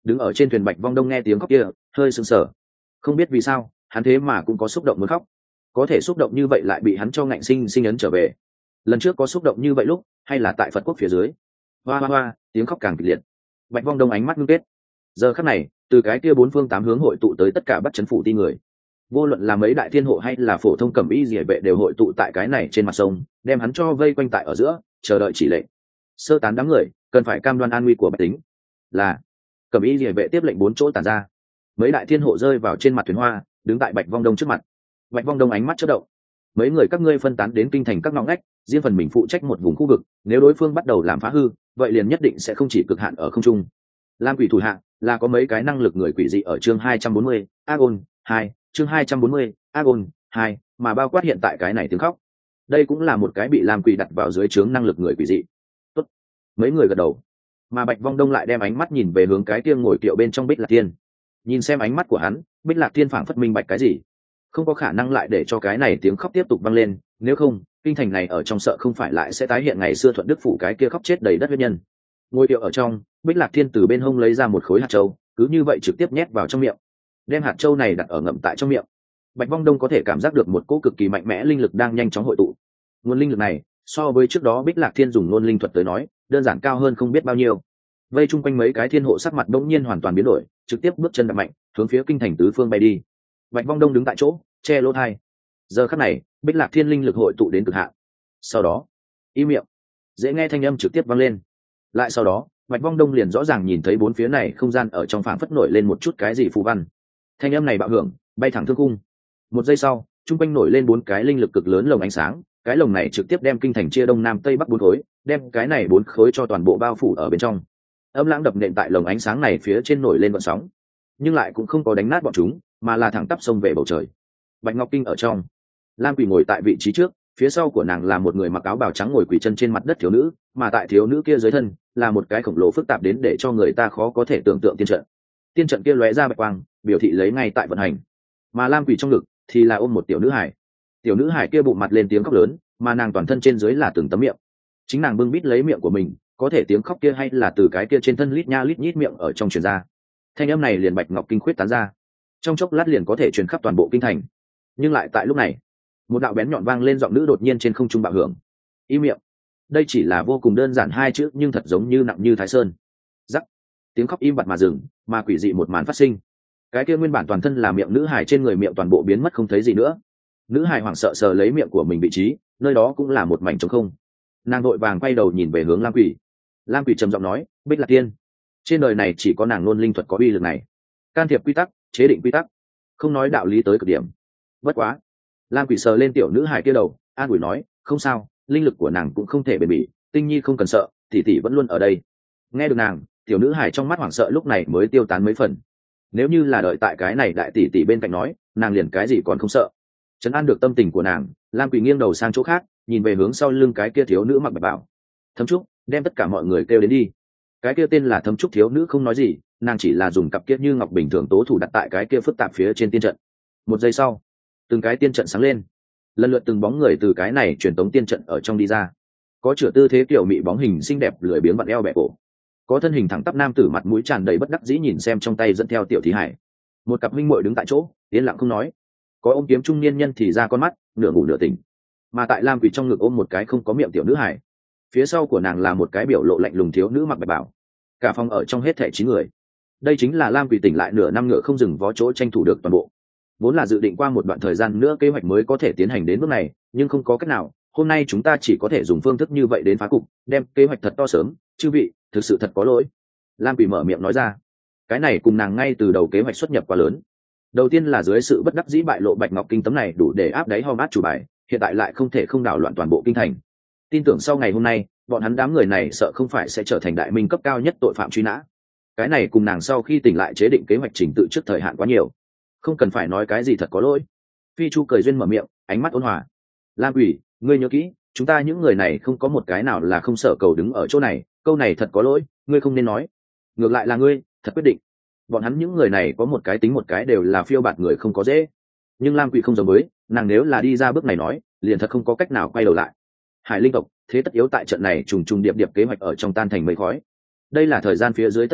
đứng ở trên thuyền Bạch Vong Đông nghe tiếng khóc kia hơi sững sờ, không biết vì sao hắn thế mà cũng có xúc động muốn khóc, có thể xúc động như vậy lại bị hắn cho ngạnh sinh sinh ấn trở về. Lần trước có xúc động như vậy lúc hay là tại Phật quốc phía dưới. Hoa hoa hoa, tiếng khóc càng kịch liệt. Bạch Vong Đông ánh mắt ngưng kết. Giờ khắc này, từ cái kia bốn phương tám hướng hội tụ tới tất cả bắt chấn phủ ti người, vô luận là mấy đại thiên hộ hay là phổ thông cẩm y rỉa vệ đều hội tụ tại cái này trên mặt sông, đem hắn cho vây quanh tại ở giữa, chờ đợi chỉ lệnh. Sơ tán đám người, cần phải cam đoan an nguy của bách tính. Là cẩm y rỉa vệ tiếp lệnh bốn chỗ tản ra. Mấy đại thiên hộ rơi vào trên mặt thuyền hoa, đứng tại Bạch Vong Đông trước mặt. Bạch Vong Đông ánh mắt chớp động. Mấy người các ngươi phân tán đến kinh thành các ngõ ngách, riêng phần mình phụ trách một vùng khu vực, nếu đối phương bắt đầu làm phá hư, vậy liền nhất định sẽ không chỉ cực hạn ở không trung. Lam quỷ thủ hạ là có mấy cái năng lực người quỷ dị ở chương hai trăm bốn mươi, Agon hai, chương hai trăm bốn mươi, Agon hai, mà bao quát hiện tại cái này tiếng khóc. Đây cũng là một cái bị Lam quỷ đặt vào dưới trướng năng lực người quỷ dị. Tốt. Mấy người gật đầu. Mà Bạch Vong Đông lại đem ánh mắt nhìn về hướng cái kia ngồi kiệu bên trong Bích Lạc Thiên. Nhìn xem ánh mắt của hắn, Bích Lạc Thiên phảng phất minh bạch cái gì. Không có khả năng lại để cho cái này tiếng khóc tiếp tục vang lên, nếu không kinh thành này ở trong sợ không phải lại sẽ tái hiện ngày xưa Thuận Đức phủ cái kia khóc chết đầy đất huyết nhân. Ngôi kiệu ở trong, Bích Lạc Thiên từ bên hông lấy ra một khối hạt châu, cứ như vậy trực tiếp nhét vào trong miệng, đem hạt châu này đặt ở ngậm tại trong miệng. Bạch Vong Đông có thể cảm giác được một cỗ cực kỳ mạnh mẽ linh lực đang nhanh chóng hội tụ. Nguồn linh lực này so với trước đó Bích Lạc Thiên dùng ngôn linh thuật tới nói đơn giản cao hơn không biết bao nhiêu. Vây chung quanh mấy cái thiên hộ sắc mặt đông nhiên hoàn toàn biến đổi, trực tiếp bước chân đạp mạnh hướng phía kinh thành tứ phương bay đi. Bạch Vong Đông đứng tại chỗ che lỗ tai. Giờ khắc này Bích Lạc Thiên linh lực hội tụ đến cực hạn. Sau đó im miệng, dễ nghe thanh âm trực tiếp vang lên. Lại sau đó Bạch Vong Đông liền rõ ràng nhìn thấy bốn phía này không gian ở trong phảng phất nổi lên một chút cái gì phù văn. Thanh âm này bạo hưởng bay thẳng thương cung. Một giây sau trung quanh nổi lên bốn cái linh lực cực lớn lồng ánh sáng, cái lồng này trực tiếp đem kinh thành chia đông nam tây bắc bốn khối, đem cái này bốn khối cho toàn bộ bao phủ ở bên trong. Âm lãng đập nện tại lồng ánh sáng này phía trên nổi lên vận sóng, nhưng lại cũng không có đánh nát bọn chúng, mà là thẳng tắp xông về bầu trời. Bạch Ngọc Kinh ở trong, Lam Quỷ ngồi tại vị trí trước, phía sau của nàng là một người mặc áo bào trắng ngồi quỳ chân trên mặt đất thiếu nữ, mà tại thiếu nữ kia dưới thân là một cái khổng lồ phức tạp đến để cho người ta khó có thể tưởng tượng tiên trận. Tiên trận kia lóe ra bạch quang, biểu thị lấy ngay tại vận hành. Mà Lam Quỷ trong ngực thì là ôm một tiểu nữ hải. Tiểu nữ hải kia bụng mặt lên tiếng khóc lớn, mà nàng toàn thân trên dưới là từng tấm miệng. Chính nàng bưng bít lấy miệng của mình, có thể tiếng khóc kia hay là từ cái kia trên thân lít nha lít nhít miệng ở trong truyền ra. Thanh âm này liền Bạch Ngọc Kinh khuyết tán ra, trong chốc lát liền có thể truyền khắp toàn bộ kinh thành. Nhưng lại tại lúc này, một đạo bén nhọn vang lên giọng nữ đột nhiên trên không trung bạo hưởng. Im miệng. Đây chỉ là vô cùng đơn giản hai chữ nhưng thật giống như nặng như Thái Sơn. Rắc. Tiếng khóc im bặt mà dừng, mà quỷ dị một màn phát sinh. Cái kia nguyên bản toàn thân là miệng nữ hải trên người miệng toàn bộ biến mất không thấy gì nữa. Nữ hải hoảng sợ sờ lấy miệng của mình vị trí, nơi đó cũng là một mảnh trống không. Nàng vội vàng quay đầu nhìn về hướng Lam Quỷ. Lam Quỷ trầm giọng nói, Bích Lạc Tiên, trên đời này chỉ có nàng luôn linh thuật có uy lực này, can thiệp quy tắc, chế định quy tắc, không nói đạo lý tới cực điểm. Bất quá. Lam Quỷ sờ lên tiểu nữ hải kia đầu, an ủi nói, không sao, linh lực của nàng cũng không thể bền bỉ, Tinh Nhi không cần sợ, tỷ tỷ vẫn luôn ở đây. Nghe được nàng, tiểu nữ hải trong mắt hoảng sợ lúc này mới tiêu tán mấy phần. Nếu như là đợi tại cái này đại tỷ tỷ bên cạnh nói, nàng liền cái gì còn không sợ. Trấn an được tâm tình của nàng, Lam Quỷ nghiêng đầu sang chỗ khác, nhìn về hướng sau lưng cái kia thiếu nữ mặc bạch bào. Thấm Trúc, đem tất cả mọi người kêu đến đi. Cái kia tên là Thấm Trúc thiếu nữ không nói gì, nàng chỉ là dùng cặp kia như ngọc bình thường tố thủ đặt tại cái kia phức tạp phía trên tiên trận. Một giây sau, từng cái tiên trận sáng lên, lần lượt từng bóng người từ cái này truyền tống tiên trận ở trong đi ra. Có chửa tư thế kiểu mị bóng hình xinh đẹp lười biếng vặn eo bẹ cổ, có thân hình thẳng tắp nam tử mặt mũi tràn đầy bất đắc dĩ nhìn xem trong tay dẫn theo tiểu thí hải. Một cặp huynh muội đứng tại chỗ yên lặng không nói, có ôm kiếm trung niên nhân thì ra con mắt nửa ngủ nửa tỉnh, mà tại Lam Quỷ trong ngực ôm một cái không có miệng tiểu nữ hải, phía sau của nàng là một cái biểu lộ lạnh lùng thiếu nữ mặc bạch bào. Cả phòng ở trong hết thảy chín người. Đây chính là Lam Quỷ tỉnh lại nửa năm ngựa không dừng vó chỗ tranh thủ được toàn bộ. Vốn là dự định qua một đoạn thời gian nữa kế hoạch mới có thể tiến hành đến bước này, nhưng không có cách nào, hôm nay chúng ta chỉ có thể dùng phương thức như vậy đến phá cục, đem kế hoạch thật to sớm, chư vị, thực sự thật có lỗi. Lam Quỷ mở miệng nói ra. Cái này cùng nàng ngay từ đầu kế hoạch xuất nhập quá lớn. Đầu tiên là dưới sự bất đắc dĩ bại lộ Bạch Ngọc Kinh tấm này đủ để áp đáy hòm át chủ bài, hiện tại lại không thể không đảo loạn toàn bộ kinh thành. Tin tưởng sau ngày hôm nay, bọn hắn đám người này sợ không phải sẽ trở thành đại minh cấp cao nhất tội phạm truy nã. Cái này cùng nàng sau khi tỉnh lại chế định kế hoạch trình tự trước thời hạn quá nhiều, không cần phải nói cái gì thật có lỗi. Phi Chu cười duyên mở miệng, ánh mắt ôn hòa. Lam Quỷ, ngươi nhớ kỹ, chúng ta những người này không có một cái nào là không sợ cầu đứng ở chỗ này, câu này thật có lỗi, ngươi không nên nói. Ngược lại là ngươi, thật quyết định. Bọn hắn những người này có một cái tính một cái đều là phiêu bạt người không có dễ. Nhưng Lam Quỷ không giống với, nàng nếu là đi ra bước này nói, liền thật không có cách nào quay đầu lại. Hải linh tộc, thế tất yếu tại trận này trùng trùng điệp điệp kế hoạch ở trong tan thành mây khói. Đây là thời gian phía dưới tất nhiên,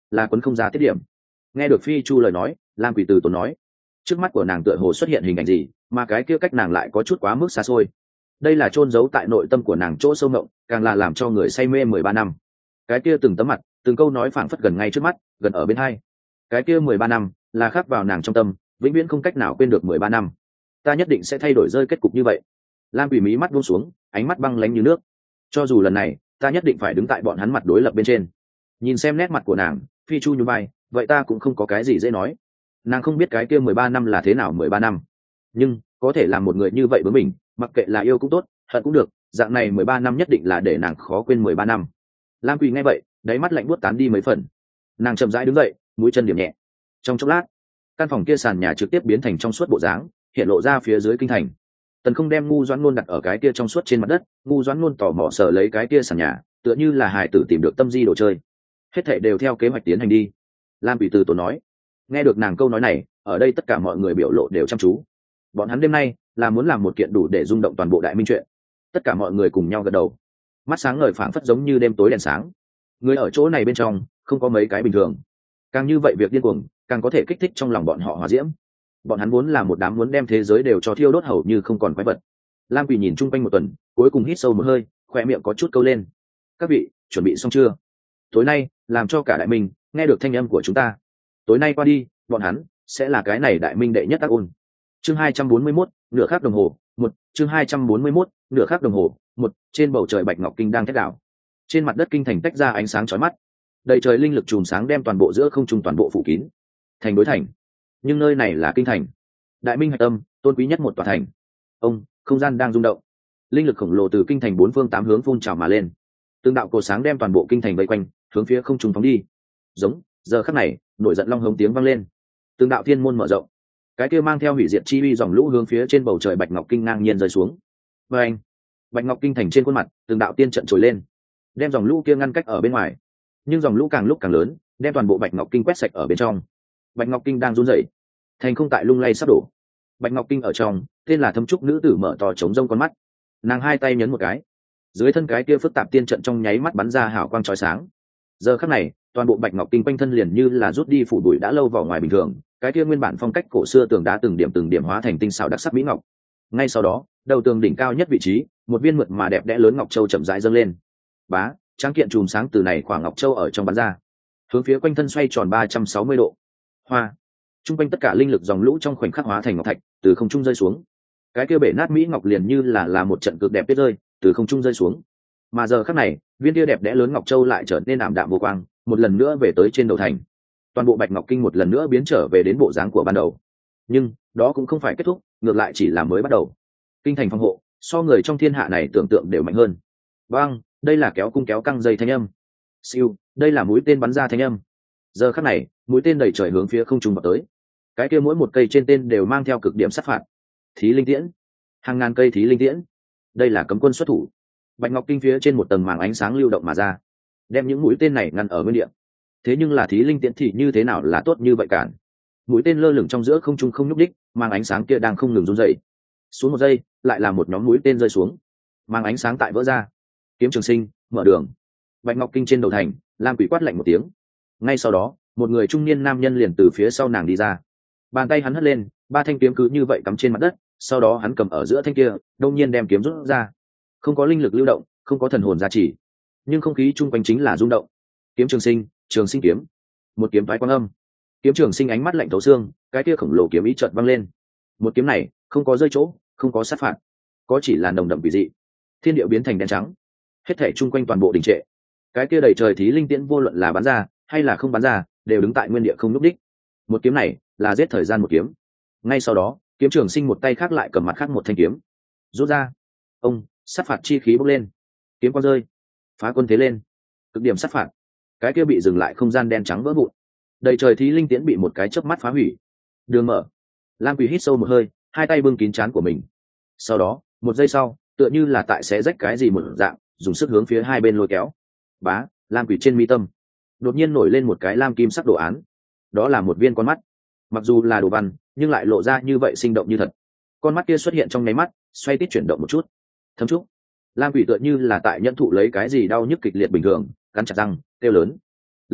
là quấn không ra tiết điểm. Nghe được phi chu lời nói, lam quỷ từ tốn nói, trước mắt của nàng tựa hồ xuất hiện hình ảnh gì mà cái kia cách nàng lại có chút quá mức xa xôi. Đây là chôn giấu tại nội tâm của nàng chỗ sâu mộng, càng là làm cho người say mê mười ba năm. Cái kia từng tấm mặt, từng câu nói phảng phất gần ngay trước mắt, gần ở bên hai. Cái kia mười ba năm là khắc vào nàng trong tâm, vĩnh viễn không cách nào quên được mười ba năm. Ta nhất định sẽ thay đổi rơi kết cục như vậy. Lam quỷ mí mắt buông xuống, ánh mắt băng lãnh như nước. Cho dù lần này ta nhất định phải đứng tại bọn hắn mặt đối lập bên trên. Nhìn xem nét mặt của nàng, phi chu nhún vai, vậy ta cũng không có cái gì dễ nói. Nàng không biết cái kia mười ba năm là thế nào mười ba năm, nhưng có thể làm một người như vậy với mình, mặc kệ là yêu cũng tốt, hận cũng được, dạng này mười ba năm nhất định là để nàng khó quên mười ba năm. Lam quỷ nghe vậy, đáy mắt lạnh buốt tán đi mấy phần. Nàng chậm rãi đứng dậy, mũi chân điểm nhẹ. Trong chốc lát, căn phòng kia sàn nhà trực tiếp biến thành trong suốt bộ dáng, hiện lộ ra phía dưới kinh thành. Tần Không đem ngu doãn nôn đặt ở cái kia trong suốt trên mặt đất, ngu doãn nôn tò mò sờ lấy cái kia sàn nhà, tựa như là hài tử tìm được tâm di đồ chơi. Hết thảy đều theo kế hoạch tiến hành đi. Lam quỷ từ tổ nói. Nghe được nàng câu nói này, ở đây tất cả mọi người biểu lộ đều chăm chú. Bọn hắn đêm nay là muốn làm một kiện đủ để rung động toàn bộ đại minh chuyện. Tất cả mọi người cùng nhau gật đầu, mắt sáng ngời phảng phất giống như đêm tối đèn sáng. Người ở chỗ này bên trong không có mấy cái bình thường, càng như vậy việc điên cuồng càng có thể kích thích trong lòng bọn họ hỏa diễm. Bọn hắn vốn là một đám muốn đem thế giới đều cho thiêu đốt hầu như không còn quái vật. Lam quỷ nhìn chung quanh một tuần, cuối cùng hít sâu một hơi, khoe miệng có chút câu lên. Các vị chuẩn bị xong chưa? Tối nay làm cho cả đại minh nghe được thanh âm của chúng ta. Tối nay qua đi, bọn hắn sẽ là cái này đại minh đệ nhất tác ôn. Chương hai trăm bốn mươi mốt, nửa khắc đồng hồ, một. Chương hai trăm bốn mươi mốt, nửa khắc đồng hồ, một. Trên bầu trời bạch ngọc kinh đang thét đảo. Trên mặt đất kinh thành tách ra ánh sáng chói mắt, đầy trời linh lực chùm sáng đem toàn bộ giữa không trung toàn bộ phủ kín. Thành đối thành, nhưng nơi này là kinh thành, đại minh hạch tâm, tôn quý nhất một tòa thành. Ông, không gian đang rung động, linh lực khổng lồ từ kinh thành bốn phương tám hướng phun trào mà lên, từng đạo cột sáng đem toàn bộ kinh thành vây quanh, hướng phía không trung phóng đi. Giống, giờ khắc này, nổi giận long hống tiếng vang lên, từng đạo thiên môn mở rộng, cái kia mang theo hủy diệt chi uy dòng lũ hướng phía trên bầu trời bạch ngọc kinh ngang nhiên rơi xuống. Và anh, bạch ngọc kinh thành trên khuôn mặt, từng đạo tiên trận trồi lên, đem dòng lũ kia ngăn cách ở bên ngoài. Nhưng dòng lũ càng lúc càng lớn, đem toàn bộ bạch ngọc kinh quét sạch ở bên trong. Bạch ngọc kinh đang run rẩy, thành không tại lung lay sắp đổ. Bạch ngọc kinh ở trong, tên là Thâm Trúc nữ tử mở to trống rông con mắt, nàng hai tay nhấn một cái, dưới thân cái kia phức tạp tiên trận trong nháy mắt bắn ra hào quang chói sáng. Giờ khắc này, toàn bộ bạch ngọc kinh quanh thân liền như là rút đi phủ bụi đã lâu vào ngoài bình thường, cái kia nguyên bản phong cách cổ xưa tường đá từng điểm từng điểm hóa thành tinh xảo đặc sắc mỹ ngọc. Ngay sau đó, đầu tường đỉnh cao nhất vị trí, một viên mượt mà đẹp đẽ lớn ngọc châu chậm rãi dâng lên. Bá, tráng kiện chùm sáng từ này khoảng ngọc châu ở trong bắn ra, hướng phía quanh thân xoay tròn ba trăm sáu mươi độ. Hoa, trung quanh tất cả linh lực dòng lũ trong khoảnh khắc hóa thành ngọc thạch, từ không trung rơi xuống. Cái kia bể nát mỹ ngọc liền như là là một trận cực đẹp tuyết rơi, từ không trung rơi xuống. Mà giờ khắc này, viên kia đẹp đẽ lớn ngọc châu lại trở nên ảm đạm vô quang, một lần nữa về tới trên đầu thành. Toàn bộ bạch ngọc kinh một lần nữa biến trở về đến bộ dáng của ban đầu. Nhưng đó cũng không phải kết thúc, ngược lại chỉ là mới bắt đầu. Kinh thành phòng hộ, so người trong thiên hạ này tưởng tượng đều mạnh hơn. Vâng, đây là kéo cung kéo căng dây thanh âm. Siêu, đây là mũi tên bắn ra thanh âm. Giờ khắc này, mũi tên đầy trời hướng phía không trung bắn tới. Cái kia mỗi một cây trên tên đều mang theo cực điểm sát phạt. Thí linh tiễn, hàng ngàn cây thí linh tiễn. Đây là cấm quân xuất thủ. Bạch ngọc kinh phía trên một tầng màng ánh sáng lưu động mà ra, đem những mũi tên này ngăn ở nguyên địa. Thế nhưng là thí linh tiễn thì như thế nào là tốt như vậy cản? Mũi tên lơ lửng trong giữa không trung không nhúc đích, màng ánh sáng kia đang không ngừng run rẩy. Xuống một giây, lại là một nhóm mũi tên rơi xuống. Màng ánh sáng tại vỡ ra. Kiếm Trường Sinh, mở đường. Bạch ngọc kinh trên đầu thành, Lam Quỷ quát lạnh một tiếng. Ngay sau đó, một người trung niên nam nhân liền từ phía sau nàng đi ra. Bàn tay hắn hất lên, ba thanh kiếm cứ như vậy cắm trên mặt đất, sau đó hắn cầm ở giữa thanh kia, đông nhiên đem kiếm rút ra. Không có linh lực lưu động, không có thần hồn gia trì, nhưng không khí chung quanh chính là rung động. Kiếm Trường Sinh, Trường Sinh kiếm. Một kiếm phái quang âm. Kiếm Trường Sinh ánh mắt lạnh thấu xương, cái kia khổng lồ kiếm ý chợt văng lên. Một kiếm này, không có rơi chỗ, không có sát phạt, có chỉ là nồng đậm kỳ dị. Thiên địa biến thành đen trắng, hết thảy chung quanh toàn bộ đình trệ. Cái kia đầy trời thí linh tiễn vô luận là bắn ra hay là không bắn ra, đều đứng tại nguyên địa không nhúc đích. Một kiếm này là giết thời gian một kiếm. Ngay sau đó, Kiếm Trường Sinh một tay khác lại cầm mặt khác một thanh kiếm, rút ra. Ông, sát phạt chi khí bốc lên, kiếm quang rơi, phá quân thế lên, cực điểm sát phạt. Cái kia bị dừng lại không gian đen trắng vỡ vụn, đầy trời thí linh tiễn bị một cái chớp mắt phá hủy. Đường mở. Lam Quỷ hít sâu một hơi, hai tay bưng kín trán của mình. Sau đó, một giây sau, tựa như là tại xé rách cái gì một dạng, dùng sức hướng phía hai bên lôi kéo. Bá, Lam Quỷ trên mi tâm đột nhiên nổi lên một cái lam kim sắc đồ án. Đó là một viên con mắt, mặc dù là đồ văn, nhưng lại lộ ra như vậy sinh động như thật. Con mắt kia xuất hiện trong nháy mắt, xoay tít chuyển động một chút. Thấm Trúc. Lam Quỷ tựa như là tại nhận thụ lấy cái gì đau nhức kịch liệt bình thường, cắn chặt răng, kêu lớn. Lấy,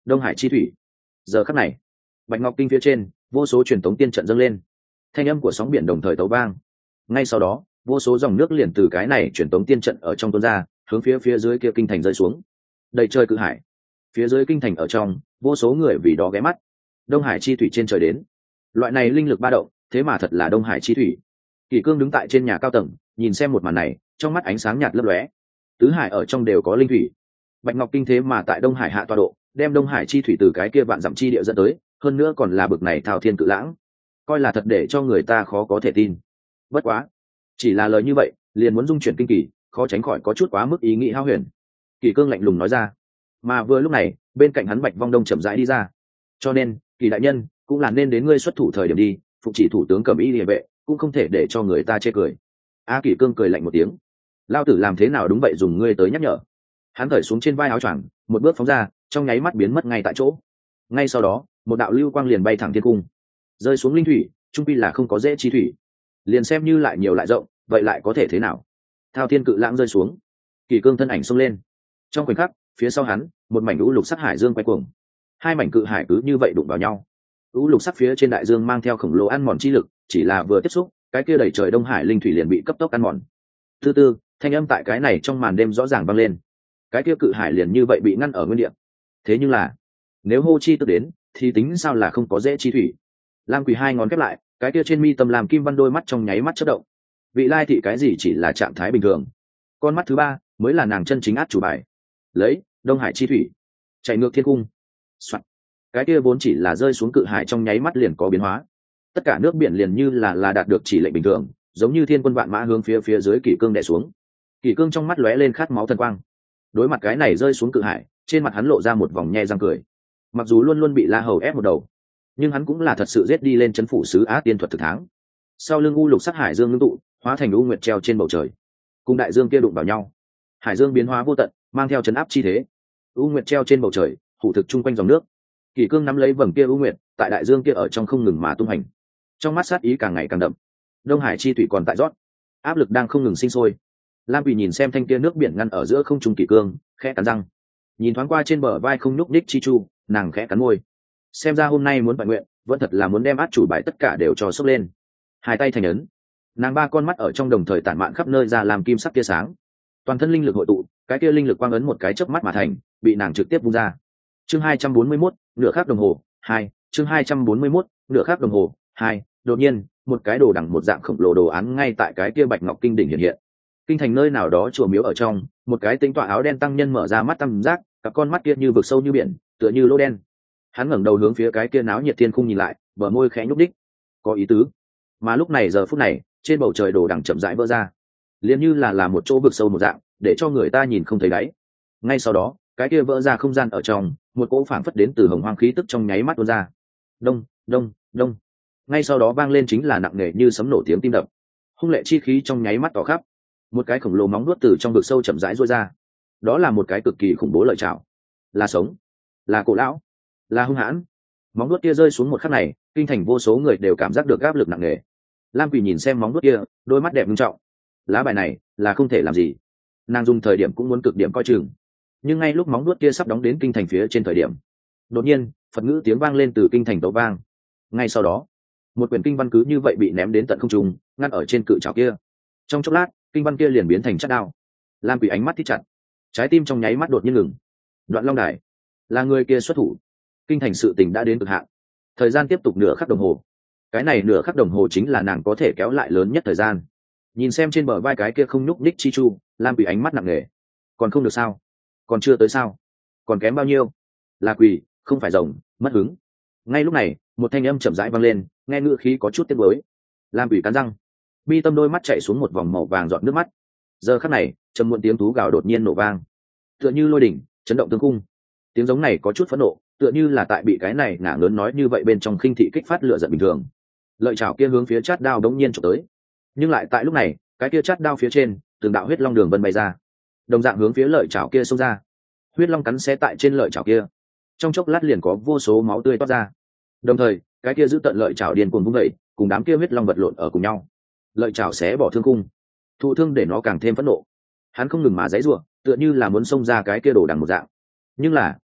Đông Hải chi thủy. Giờ khắc này, Bạch Ngọc Kinh phía trên, vô số truyền tống tiên trận dâng lên, thanh âm của sóng biển đồng thời tấu vang. Ngay sau đó, vô số dòng nước liền từ cái này truyền tống tiên trận ở trong tuôn ra, hướng phía phía dưới kia kinh thành rơi xuống. Đầy trời cự hải. Phía dưới kinh thành ở trong, vô số người vì đó ghé mắt. Đông Hải chi thủy trên trời đến. Loại này linh lực ba động, thế mà thật là Đông Hải chi thủy. Kỷ Cương đứng tại trên nhà cao tầng, nhìn xem một màn này, trong mắt ánh sáng nhạt lấp lóe. Tứ hải ở trong đều có linh thủy. Bạch Ngọc Kinh thế mà tại Đông Hải hạ tọa độ, đem Đông Hải chi thủy từ cái kia vạn dặm chi địa dẫn tới, hơn nữa còn là bực này thao thiên cự lãng, coi là thật để cho người ta khó có thể tin. Bất quá, chỉ là lời như vậy, liền muốn dung chuyển kinh kỳ, khó tránh khỏi có chút quá mức ý nghĩ hao huyền. Kỷ Cương lạnh lùng nói ra. Mà vừa lúc này, bên cạnh hắn Bạch Vong Đông chậm rãi đi ra. Cho nên, Kỳ đại nhân, cũng là nên đến ngươi xuất thủ thời điểm đi, phục chỉ thủ tướng Cẩm Y Liề vệ, cũng không thể để cho người ta chê cười. A Kỷ Cương cười lạnh một tiếng. Lao tử làm thế nào đúng vậy dùng ngươi tới nhắc nhở. Hắn cởi xuống trên vai áo choàng, một bước phóng ra, trong nháy mắt biến mất ngay tại chỗ. Ngay sau đó, một đạo lưu quang liền bay thẳng thiên cung, rơi xuống linh thủy, trung pi là không có dễ chi thủy, liền xem như lại nhiều lại rộng, vậy lại có thể thế nào? Thao thiên cự lãng rơi xuống, Kỷ Cương thân ảnh xông lên. Trong khoảnh khắc, phía sau hắn, một mảnh lũ lục sắc hải dương quay cuồng, hai mảnh cự hải cứ như vậy đụng vào nhau. Lũ lục sắc phía trên đại dương mang theo khổng lồ ăn mòn chi lực, chỉ là vừa tiếp xúc, cái kia đầy trời Đông Hải linh thủy liền bị cấp tốc ăn mòn. Thứ tư, thanh âm tại cái này trong màn đêm rõ ràng vang lên. Cái kia cự hải liền như vậy bị ngăn ở nguyên địa. Thế nhưng là, nếu hô chi tức đến, thì tính sao là không có dễ chi thủy. Lam Quỳ hai ngón khép lại, cái kia trên mi tâm làm kim văn đôi mắt trong nháy mắt chớp động. Vị lai thị cái gì chỉ là trạng thái bình thường, con mắt thứ ba mới là nàng chân chính át chủ bài. Lấy Đông Hải chi thủy chạy ngược thiên cung. Soạn. Cái kia vốn chỉ là rơi xuống cự hải trong nháy mắt liền có biến hóa. Tất cả nước biển liền như là là đạt được chỉ lệnh bình thường, giống như thiên quân vạn mã hướng phía phía dưới Kỷ Cương đè xuống. Kỷ Cương trong mắt lóe lên khát máu thần quang. Đối mặt cái này rơi xuống cự hải, trên mặt hắn lộ ra một vòng nhe răng cười. Mặc dù luôn luôn bị La Hầu ép một đầu, nhưng hắn cũng là thật sự giết đi lên chấn phủ sứ Á Tiên thuật thực tháng. Sau lưng u lục sắc hải dương ngưng tụ, hóa thành u nguyệt treo trên bầu trời, cùng đại dương kia đụng vào nhau. Hải dương biến hóa vô tận, mang theo chấn áp chi thế. U nguyệt treo trên bầu trời, hủ thực chung quanh dòng nước. Kỷ Cương nắm lấy vầng kia u nguyệt, tại đại dương kia ở trong không ngừng mà tung hành. Trong mắt sát ý càng ngày càng đậm. Đông Hải chi thủy còn tại rót, áp lực đang không ngừng sinh sôi. Lam Quỳ nhìn xem thanh kia nước biển ngăn ở giữa không trung Kỷ Cương, khẽ cắn răng. Nhìn thoáng qua trên bờ vai không nhúc nhích chi chu, nàng khẽ cắn môi. Xem ra hôm nay muốn bại nguyện, vẫn thật là muốn đem át chủ bài tất cả đều cho sốc lên. Hai tay thành ấn, nàng ba con mắt ở trong đồng thời tản mạn khắp nơi ra làm kim sắc tia sáng. Toàn thân linh lực hội tụ, cái kia linh lực quang ấn một cái chớp mắt mà thành, bị nàng trực tiếp vung ra. Chương hai trăm bốn mươi mốt, nửa khắc đồng hồ, hai. Chương hai trăm bốn mươi mốt, nửa khắc đồng hồ, hai. Đột nhiên, một cái đồ đằng một dạng khổng lồ đồ án ngay tại cái kia Bạch Ngọc Kinh đỉnh hiện hiện. Kinh thành nơi nào đó chùa miếu ở trong, một cái tinh tọa áo đen tăng nhân mở ra mắt tam giác, cặp con mắt kia như vực sâu như biển, tựa như lỗ đen. Hắn ngẩng đầu hướng phía cái kia náo nhiệt thiên khung nhìn lại, bờ môi khẽ nhúc đích, có ý tứ. Mà lúc này giờ phút này, trên bầu trời đồ đằng chậm rãi vỡ ra, liền như là là một chỗ vực sâu một dạng, để cho người ta nhìn không thấy đáy. Ngay sau đó, cái kia vỡ ra không gian ở trong, một cỗ phảng phất đến từ hồng hoang khí tức trong nháy mắt tuôn ra. Đông, đông, đông. Ngay sau đó vang lên chính là nặng nề như sấm nổ tiếng tim đập. Hung lệ chi khí trong nháy mắt tỏ khắp. Một cái khổng lồ móng nuốt từ trong vực sâu chậm rãi duỗi ra. Đó là một cái cực kỳ khủng bố lợi chảo. Là sống, là cổ lão, là hung hãn. Móng nuốt kia rơi xuống một khắc này, kinh thành vô số người đều cảm giác được áp lực nặng nề. Lam Quỳ nhìn xem móng nuốt kia, đôi mắt đẹp nghiêm trọng. Lá bài này là không thể làm gì. Nàng dùng thời điểm cũng muốn cực điểm coi chừng. Nhưng ngay lúc móng nuốt kia sắp đóng đến kinh thành phía trên thời điểm, đột nhiên Phật ngữ tiếng vang lên từ kinh thành tấu vang. Ngay sau đó, một quyển kinh văn cứ như vậy bị ném đến tận không trung, ngăn ở trên cự trảo kia. Trong chốc lát, kinh văn kia liền biến thành chất đao. Lam Quỳ ánh mắt thít chặt, trái tim trong nháy mắt đột nhiên ngừng. Đoạn Long Đài, là người kia xuất thủ. Kinh thành sự tình đã đến cực hạn. Thời gian tiếp tục nửa khắc đồng hồ. Cái này nửa khắc đồng hồ chính là nàng có thể kéo lại lớn nhất thời gian. Nhìn xem trên bờ vai cái kia không nhúc nhích chi chu, Lam Quỳ ánh mắt nặng nề. Còn không được sao? Còn chưa tới sao? Còn kém bao nhiêu? Là quỳ, không phải rồng, mất hứng. Ngay lúc này, một thanh âm chậm rãi vang lên, nghe ngữ khí có chút tiếc nuối. Lam Quỳ cắn răng, bi tâm đôi mắt chạy xuống một vòng màu vàng giọt nước mắt. Giờ khắc này, trầm muộn tiếng thú gào đột nhiên nổ vang, tựa như lôi đỉnh, chấn động tương cung. Tiếng giống này có chút phẫn nộ, tựa như là tại bị cái này ngả lớn nói như vậy bên trong khinh thị kích phát lửa giận bình thường. Lợi chảo kia hướng phía chát đao đống nhiên chụp tới, nhưng lại tại lúc này, cái kia chát đao phía trên, từng đạo huyết long đường vân bay ra, đồng dạng hướng phía lợi chảo kia xông ra. Huyết long cắn xé tại trên lợi chảo kia, trong chốc lát liền có vô số máu tươi toát ra. Đồng thời, cái kia giữ tận lợi chảo điên cuồng vung dậy, cùng đám kia huyết long vật lộn ở cùng nhau. Lợi chảo xé bỏ thương cung, thụ thương để nó càng thêm phẫn nộ. Hắn không ngừng mà giãy giụa, tựa như là muốn xông ra cái kia đồ đằng một dạng. Nhưng là,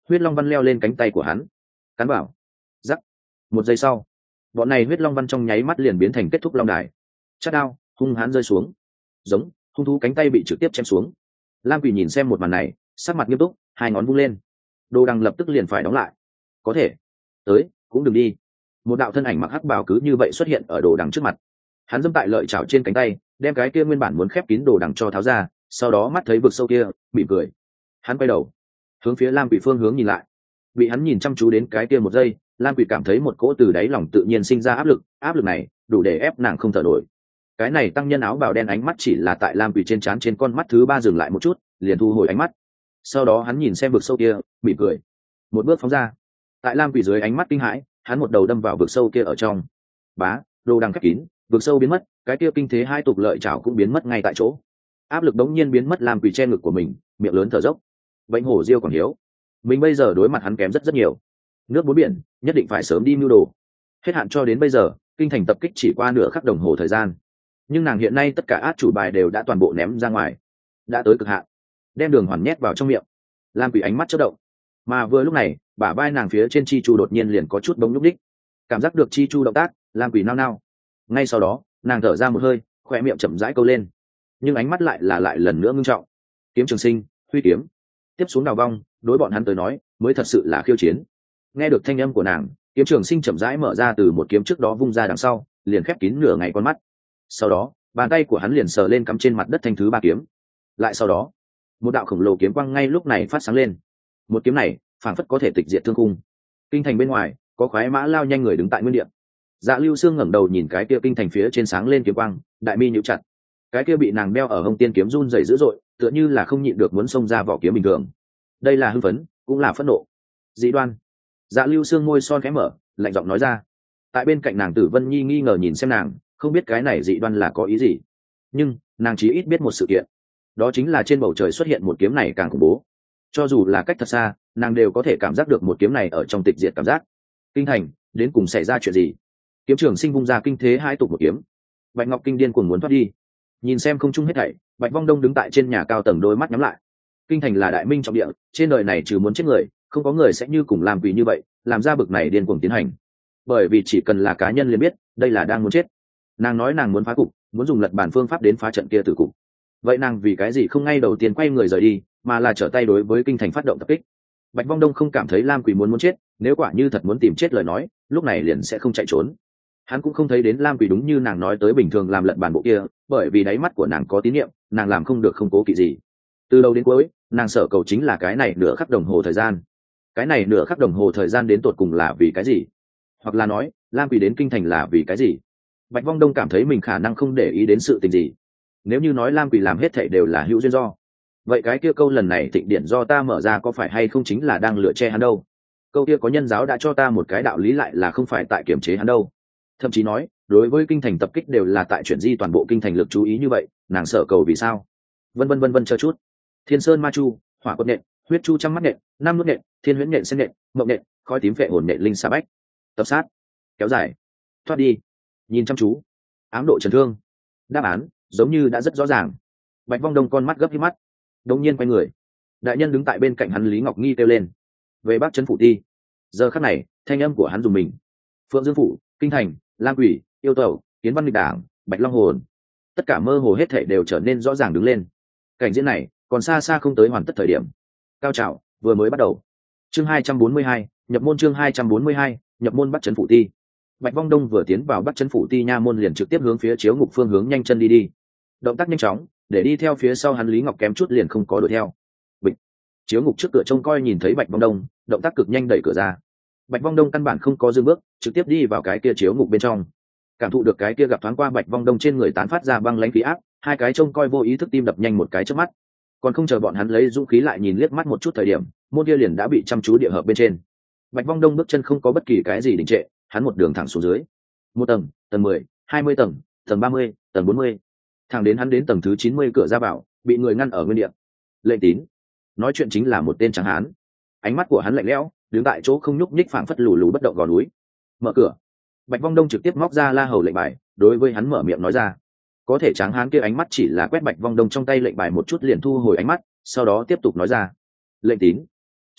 huyết long văn leo lên cánh tay của hắn, cắn vào. Rắc. Một giây sau, bọn này huyết long văn trong nháy mắt liền biến thành kết thúc long đài. Chát đao hung hãn rơi xuống, giống hung thú cánh tay bị trực tiếp chém xuống. Lam Quỷ nhìn xem một màn này, sắc mặt nghiêm túc, hai ngón vung lên, đồ đằng lập tức liền phải đóng lại. Có thể tới cũng đừng đi. Một đạo thân ảnh mặc hắc bào cứ như vậy xuất hiện ở đồ đằng trước mặt. Hắn dẫm tại lợi chảo trên cánh tay, đem cái kia nguyên bản muốn khép kín đồ đằng cho tháo ra, sau đó mắt thấy vực sâu kia, mỉm cười. Hắn quay đầu hướng phía Lam Quỷ phương hướng nhìn lại. Bị hắn nhìn chăm chú đến cái kia một giây, Lam Quỷ cảm thấy một cỗ từ đáy lòng tự nhiên sinh ra áp lực, áp lực này đủ để ép nàng không thở nổi. Cái này tăng nhân áo bào đen ánh mắt chỉ là tại Lam Quỷ trên trán trên con mắt thứ ba dừng lại một chút, liền thu hồi ánh mắt. Sau đó hắn nhìn xem vực sâu kia, mỉm cười, một bước phóng ra. Tại Lam Quỷ dưới ánh mắt kinh hãi, hắn một đầu đâm vào vực sâu kia ở trong. Bá, đồ đằng khép kín, vực sâu biến mất, cái kia kinh thế hai tục lợi chảo cũng biến mất ngay tại chỗ. Áp lực đống nhiên biến mất, Lam Quỷ che ngực của mình, miệng lớn thở dốc. Bệnh hổ diêu còn hiếu, mình bây giờ đối mặt hắn kém rất rất nhiều. Nước bốn biển, nhất định phải sớm đi mưu đồ. Hết hạn cho đến bây giờ, kinh thành tập kích chỉ qua nửa khắc đồng hồ thời gian, nhưng nàng hiện nay tất cả át chủ bài đều đã toàn bộ ném ra ngoài, đã tới cực hạn, đem đường hoàn nhét vào trong miệng. Lam Quỷ ánh mắt chớp động, mà vừa lúc này, bả vai nàng phía trên chi chu đột nhiên liền có chút bỗng nhúc đích, cảm giác được chi chu động tác, Lam Quỷ nao nao. Ngay sau đó, nàng thở ra một hơi, khỏe miệng chậm rãi câu lên, nhưng ánh mắt lại là lại lần nữa ngưng trọng. Kiếm Trường Sinh, huy kiếm, tiếp xuống đào vong, đối bọn hắn tới nói, mới thật sự là khiêu chiến. Nghe được thanh âm của nàng, Kiếm Trường Sinh chậm rãi mở ra từ một kiếm trước đó vung ra đằng sau, liền khép kín nửa ngày con mắt. Sau đó, bàn tay của hắn liền sờ lên cắm trên mặt đất thanh thứ ba kiếm. Lại sau đó, một đạo khổng lồ kiếm quang ngay lúc này phát sáng lên. Một kiếm này, phảng phất có thể tịch diệt thương khung. Kinh thành bên ngoài, có khoái mã lao nhanh người đứng tại nguyên địa. Dạ Lưu Sương ngẩng đầu nhìn cái kia kinh thành phía trên sáng lên kiếm quang, đại mi nhíu chặt. Cái kia bị nàng đeo ở hông tiên kiếm run rẩy dữ dội, tựa như là không nhịn được muốn xông ra vỏ kiếm bình thường. Đây là hưng phấn, cũng là phẫn nộ. Dị đoan. Dạ Lưu Sương môi son khẽ mở, lạnh giọng nói ra. Tại bên cạnh nàng Tử Vân Nhi nghi ngờ nhìn xem nàng, không biết cái này dị đoan là có ý gì, nhưng nàng chỉ ít biết một sự kiện, đó chính là trên bầu trời xuất hiện một kiếm này càng khủng bố. Cho dù là cách thật xa, nàng đều có thể cảm giác được một kiếm này ở trong tịch diệt cảm giác. Kinh thành đến cùng xảy ra chuyện gì? Kiếm Trường Sinh vung ra kinh thế hai tục một kiếm. Bạch Ngọc Kinh điên cuồng muốn thoát đi, nhìn xem không trung hết thảy, Bạch Vong Đông đứng tại trên nhà cao tầng, đôi mắt nhắm lại. Kinh thành là đại minh trọng địa, trên đời này trừ muốn chết người, không có người sẽ như cùng làm quỷ như vậy, làm ra bực này điên cuồng tiến hành. Bởi vì chỉ cần là cá nhân liền biết, đây là đang muốn chết. Nàng nói nàng muốn phá cục, muốn dùng lật bản phương pháp đến phá trận kia tử cục. Vậy nàng vì cái gì không ngay đầu tiên quay người rời đi, mà là trở tay đối với kinh thành phát động tập kích? Bạch Vong Đông không cảm thấy Lam Quỷ muốn muốn chết, nếu quả như thật muốn tìm chết lời nói, lúc này liền sẽ không chạy trốn. Hắn cũng không thấy đến Lam Quỷ đúng như nàng nói tới bình thường làm lật bản bộ kia, bởi vì đáy mắt của nàng có tín nhiệm, nàng làm không được không cố kỵ gì. Từ đầu đến cuối, nàng sợ cầu chính là cái này nửa khắc đồng hồ thời gian. Cái này nửa khắc đồng hồ thời gian đến tột cùng là vì cái gì? Hoặc là nói, Lam Quỷ đến kinh thành là vì cái gì? Bạch Vong Đông cảm thấy mình khả năng không để ý đến sự tình gì. Nếu như nói Lam Quỷ làm hết thảy đều là hữu duyên do, vậy cái kia câu lần này thịnh điện do ta mở ra có phải hay không chính là đang lựa che hắn đâu? Câu kia có nhân giáo đã cho ta một cái đạo lý lại là không phải tại kiểm chế hắn đâu. Thậm chí nói, đối với kinh thành tập kích đều là tại chuyển di toàn bộ kinh thành lực chú ý như vậy, nàng sợ cầu vì sao? Vân vân vân vân chờ chút. Thiên Sơn Ma Chu, Hỏa Quật Nện, Huyết Chu trăm mắt nện, Năm nút nện, Thiên Huyễn nện sen nện, Mộng nện, Khói tím vệ hồn nện linh sa bách. Tập sát, kéo dài, thoát đi, nhìn chăm chú, ám độ chấn thương. Đáp án giống như đã rất rõ ràng. Bạch Vong Đông con mắt gấp hít mắt, đống nhiên quay người. Đại nhân đứng tại bên cạnh hắn Lý Ngọc Nghi kêu lên, về Bắc Trấn phủ ti. Giờ khắc này, thanh âm của hắn dùng mình. Phượng Dương phủ, kinh thành, Lam Quỷ, yêu tẩu, Kiến Văn Nghịch Đảng, Bạch Long hồn, tất cả mơ hồ hết thảy đều trở nên rõ ràng đứng lên. Cảnh diễn này còn xa xa không tới hoàn tất thời điểm. Cao trào vừa mới bắt đầu. Chương hai trăm bốn mươi hai, nhập môn. Chương hai trăm bốn mươi hai, nhập môn Bắc Trấn phủ ti. Bạch Vong Đông vừa tiến vào Bắc Trấn phủ ti nha môn liền trực tiếp hướng phía chiếu ngục phương hướng nhanh chân đi đi. Động tác nhanh chóng, để đi theo phía sau hắn Lý Ngọc kém chút liền không có đuổi theo. Bịch. Chiếu ngục trước cửa trông coi nhìn thấy Bạch Vong Đông, động tác cực nhanh đẩy cửa ra. Bạch Vong Đông căn bản không có dừng bước, trực tiếp đi vào cái kia chiếu ngục bên trong. Cảm thụ được cái kia gặp thoáng qua Bạch Vong Đông trên người tán phát ra băng lãnh khí áp, hai cái trông coi vô ý thức tim đập nhanh một cái chớp mắt. Còn không chờ bọn hắn lấy dũng khí lại nhìn liếc mắt một chút thời điểm, môn kia liền đã bị chăm chú địa hợp bên trên. Bạch Vong Đông bước chân không có bất kỳ cái gì đình trệ, hắn một đường thẳng xuống dưới. Một tầng, tầng mười, hai mươi tầng, tầng ba mươi, tầng bốn mươi. Thẳng đến hắn đến tầng thứ chín mươi cửa ra vào, bị người ngăn ở nguyên địa. Lệnh Tín. Nói chuyện chính là một tên tráng hán. Ánh mắt của hắn lạnh lẽo, đứng tại chỗ không nhúc nhích phảng phất lù lù bất động gò núi. Mở cửa. Bạch Vong Đông trực tiếp móc ra la hầu lệnh bài, đối với hắn mở miệng nói ra. Có thể tráng hán kia ánh mắt chỉ là quét Bạch Vong Đông trong tay lệnh bài một chút liền thu hồi ánh mắt, sau đó tiếp tục nói ra. Lệnh Tín.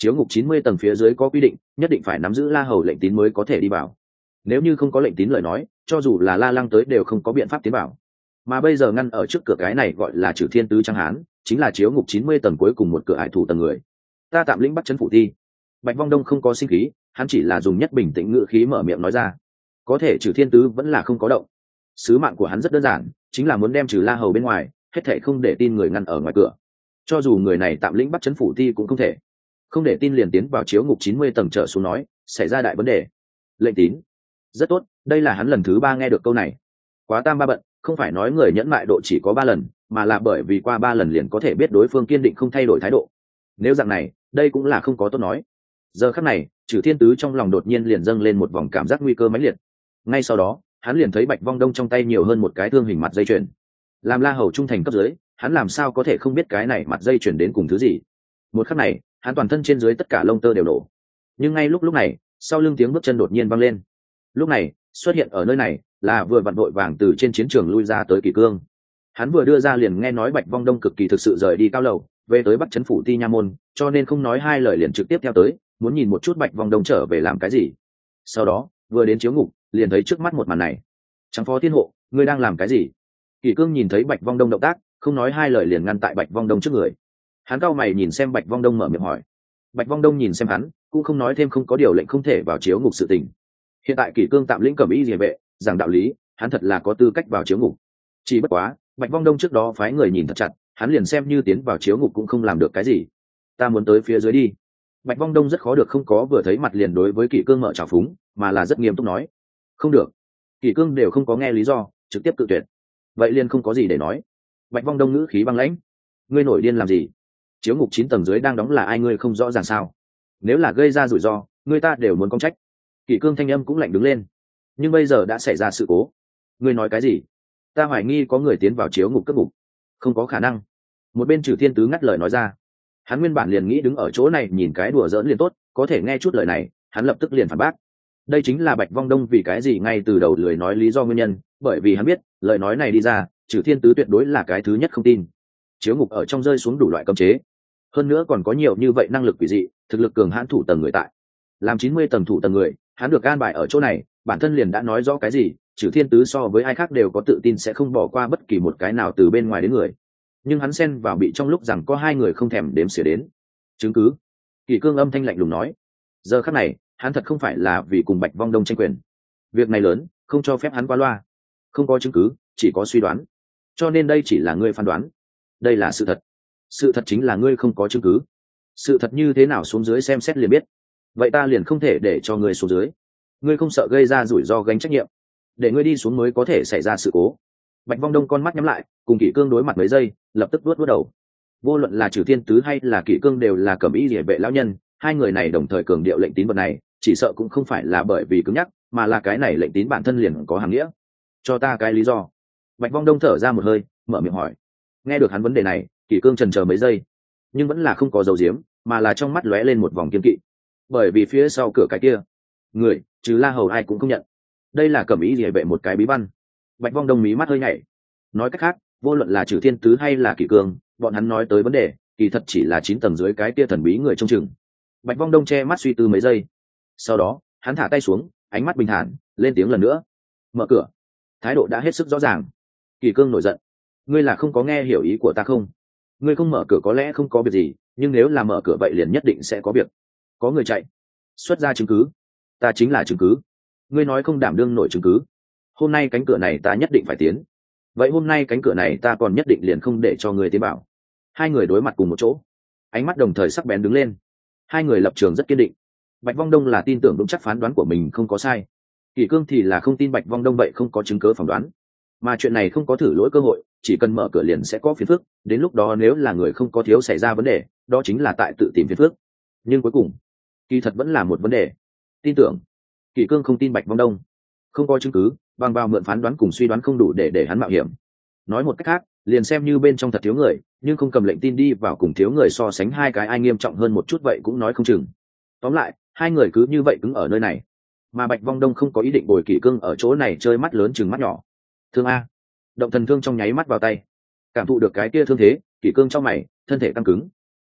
chiếu ngục chín mươi tầng phía dưới có quy định nhất định phải nắm giữ La Hầu lệnh tín mới có thể đi vào, nếu như không có lệnh tín lời nói cho dù là La Lăng tới đều không có biện pháp tiến vào. Mà bây giờ ngăn ở trước cửa cái này gọi là Trừ Thiên Tứ Tráng Hán chính là chiếu ngục chín mươi tầng cuối cùng một cửa hải thủ tầng người. Ta tạm lĩnh bắt chấn phủ thi. Bạch Vong Đông không có sinh khí, hắn chỉ là dùng nhất bình tĩnh ngữ khí mở miệng nói ra. Có thể Trừ Thiên Tứ vẫn là không có động. Sứ mạng của hắn rất đơn giản, chính là muốn đem trừ La Hầu bên ngoài, hết thảy không để tin người ngăn ở ngoài cửa. Cho dù người này tạm lĩnh bắt chấn phủ thi cũng không thể. Không để tin liền tiến vào chiếu ngục chín mươi tầng trở xuống nói, xảy ra đại vấn đề. Lệnh tín. Rất tốt, đây là hắn lần thứ ba nghe được câu này. Quá tam ba bận, không phải nói người nhẫn mại độ chỉ có ba lần, mà là bởi vì qua ba lần liền có thể biết đối phương kiên định không thay đổi thái độ. Nếu dạng này, đây cũng là không có tốt nói. Giờ khắc này, Trừ Thiên Tứ trong lòng đột nhiên liền dâng lên một vòng cảm giác nguy cơ mãnh liệt. Ngay sau đó, hắn liền thấy Bạch Vong Đông trong tay nhiều hơn một cái thương hình mặt dây chuyền. Làm La Hầu trung thành cấp dưới, hắn làm sao có thể không biết cái này mặt dây chuyền đến cùng thứ gì? Một khắc này, hắn toàn thân trên dưới tất cả lông tơ đều nổ. Nhưng ngay lúc lúc này, sau lưng tiếng bước chân đột nhiên vang lên. Lúc này, xuất hiện ở nơi này là vừa vặn vội vàng từ trên chiến trường lui ra tới Kỷ Cương. Hắn vừa đưa ra liền nghe nói Bạch Vong Đông cực kỳ thực sự rời đi cao lầu, về tới Bắc Trấn phủ Ti Nha môn, cho nên không nói hai lời liền trực tiếp theo tới, muốn nhìn một chút Bạch Vong Đông trở về làm cái gì. Sau đó, vừa đến chiếu ngục, liền thấy trước mắt một màn này. Trắng Phó Thiên Hộ, ngươi đang làm cái gì? Kỷ Cương nhìn thấy Bạch Vong Đông động tác, không nói hai lời liền ngăn tại Bạch Vong Đông trước người. Hắn cau mày nhìn xem Bạch Vong Đông mở miệng hỏi. Bạch Vong Đông nhìn xem hắn, cũng không nói thêm, không có điều lệnh không thể vào chiếu ngục sự tình. Hiện tại Kỷ Cương tạm lĩnh Cẩm Y Liề vệ, giảng đạo lý, hắn thật là có tư cách vào chiếu ngục. Chỉ bất quá, Bạch Vong Đông trước đó phái người nhìn thật chặt, hắn liền xem như tiến vào chiếu ngục cũng không làm được cái gì. Ta muốn tới phía dưới đi. Bạch Vong Đông rất khó được không có vừa thấy mặt liền đối với Kỷ Cương mở trào phúng, mà là rất nghiêm túc nói. Không được. Kỷ Cương đều không có nghe lý do, trực tiếp cự tuyệt. Vậy liền không có gì để nói. Bạch Vong Đông ngữ khí băng lãnh. Ngươi nổi điên làm gì? Chiếu ngục chín tầng dưới đang đóng là ai ngươi không rõ ràng sao? Nếu là gây ra rủi ro, người ta đều muốn công trách. Kỷ Cương thanh âm cũng lạnh đứng lên. Nhưng bây giờ đã xảy ra sự cố. Ngươi nói cái gì? Ta hoài nghi có người tiến vào chiếu ngục cất ngục. Không có khả năng. Một bên Trừ Thiên Tứ ngắt lời nói ra. Hắn nguyên bản liền nghĩ đứng ở chỗ này nhìn cái đùa giỡn liền tốt, có thể nghe chút lời này, hắn lập tức liền phản bác. Đây chính là Bạch Vong Đông vì cái gì ngay từ đầu lười nói lý do nguyên nhân, bởi vì hắn biết, lời nói này đi ra, Trừ Thiên Tứ tuyệt đối là cái thứ nhất không tin. Chiếu ngục ở trong rơi xuống đủ loại cấm chế, hơn nữa còn có nhiều như vậy năng lực quỷ dị, thực lực cường hãn thủ tầng người tại. Làm chín mươi tầng thủ tầng người, hắn được an bài ở chỗ này, bản thân liền đã nói rõ cái gì, Trừ Thiên Tứ so với ai khác đều có tự tin sẽ không bỏ qua bất kỳ một cái nào từ bên ngoài đến người. Nhưng hắn xen vào bị trong lúc rằng có hai người không thèm đếm xỉa đến. Chứng cứ? Kỷ Cương âm thanh lạnh lùng nói. Giờ khắc này, hắn thật không phải là vì cùng Bạch Vong Đông tranh quyền. Việc này lớn, không cho phép hắn qua loa. Không có chứng cứ, chỉ có suy đoán. Cho nên đây chỉ là ngươi phán đoán. Đây là sự thật. Sự thật chính là ngươi không có chứng cứ. Sự thật như thế nào xuống dưới xem xét liền biết. Vậy ta liền không thể để cho ngươi xuống dưới. Ngươi không sợ gây ra rủi ro gánh trách nhiệm, để ngươi đi xuống mới có thể xảy ra sự cố. Bạch Vong Đông con mắt nhắm lại, cùng Kỷ Cương đối mặt mấy giây, lập tức vuốt vuốt đầu. Vô luận là Trừ Thiên Tứ hay là Kỷ Cương đều là Cẩm Y Liề vệ lão nhân, hai người này đồng thời cường điệu lệnh tín vật này, chỉ sợ cũng không phải là bởi vì cứng nhắc, mà là cái này lệnh tín bản thân liền có hàng nghĩa. Cho ta cái lý do. Bạch Vong Đông thở ra một hơi, mở miệng hỏi. Nghe được hắn vấn đề này, Kỷ Cương chần chờ mấy giây, nhưng vẫn là không có dấu diếm, mà là trong mắt lóe lên một vòng kiên kỵ. Bởi vì phía sau cửa cái kia, người, trừ La Hầu ai cũng không nhận. Đây là Cẩm Y Liề vệ một cái bí văn. Bạch Vong Đông mí mắt hơi nhảy. Nói cách khác, vô luận là Trừ Thiên Tứ hay là Kỷ Cương, bọn hắn nói tới vấn đề, kỳ thật chỉ là chín tầng dưới cái kia thần bí người trông chừng. Bạch Vong Đông che mắt suy tư mấy giây, sau đó hắn thả tay xuống, ánh mắt bình thản, lên tiếng lần nữa. Mở cửa. Thái độ đã hết sức rõ ràng. Kỷ Cương nổi giận. Ngươi là không có nghe hiểu ý của ta không? Ngươi không mở cửa có lẽ không có việc gì, nhưng nếu là mở cửa vậy liền nhất định sẽ có việc. Có người chạy. Xuất ra chứng cứ. Ta chính là chứng cứ. Ngươi nói không đảm đương nổi chứng cứ. Hôm nay cánh cửa này ta nhất định phải tiến. Vậy hôm nay cánh cửa này ta còn nhất định liền không để cho ngươi tiến bảo. Hai người đối mặt cùng một chỗ, ánh mắt đồng thời sắc bén đứng lên. Hai người lập trường rất kiên định. Bạch Vong Đông là tin tưởng vững chắc phán đoán của mình không có sai. Kỷ Cương thì là không tin Bạch Vong Đông vậy không có chứng cứ phỏng đoán. Mà chuyện này không có thử lỗi cơ hội, chỉ cần mở cửa liền sẽ có phiền phức, đến lúc đó nếu là người không có thiếu xảy ra vấn đề, đó chính là tại tự tìm phiền phức. Nhưng cuối cùng, kỳ thật vẫn là một vấn đề. Tin tưởng. Kỷ Cương không tin Bạch Vong Đông. Không có chứng cứ, bằng vào mượn phán đoán cùng suy đoán không đủ để để hắn mạo hiểm. Nói một cách khác, liền xem như bên trong thật thiếu người, nhưng không cầm lệnh tin đi vào cùng thiếu người so sánh hai cái ai nghiêm trọng hơn một chút vậy cũng nói không chừng. Tóm lại, hai người cứ như vậy cứng ở nơi này. Mà Bạch Vong Đông không có ý định bồi Kỷ Cương ở chỗ này chơi mắt lớn chừng mắt nhỏ. Thương a. Động thần thương trong nháy mắt vào tay. Cảm thụ được cái kia thương thế, Kỷ Cương trong mày, thân thể căng cứng.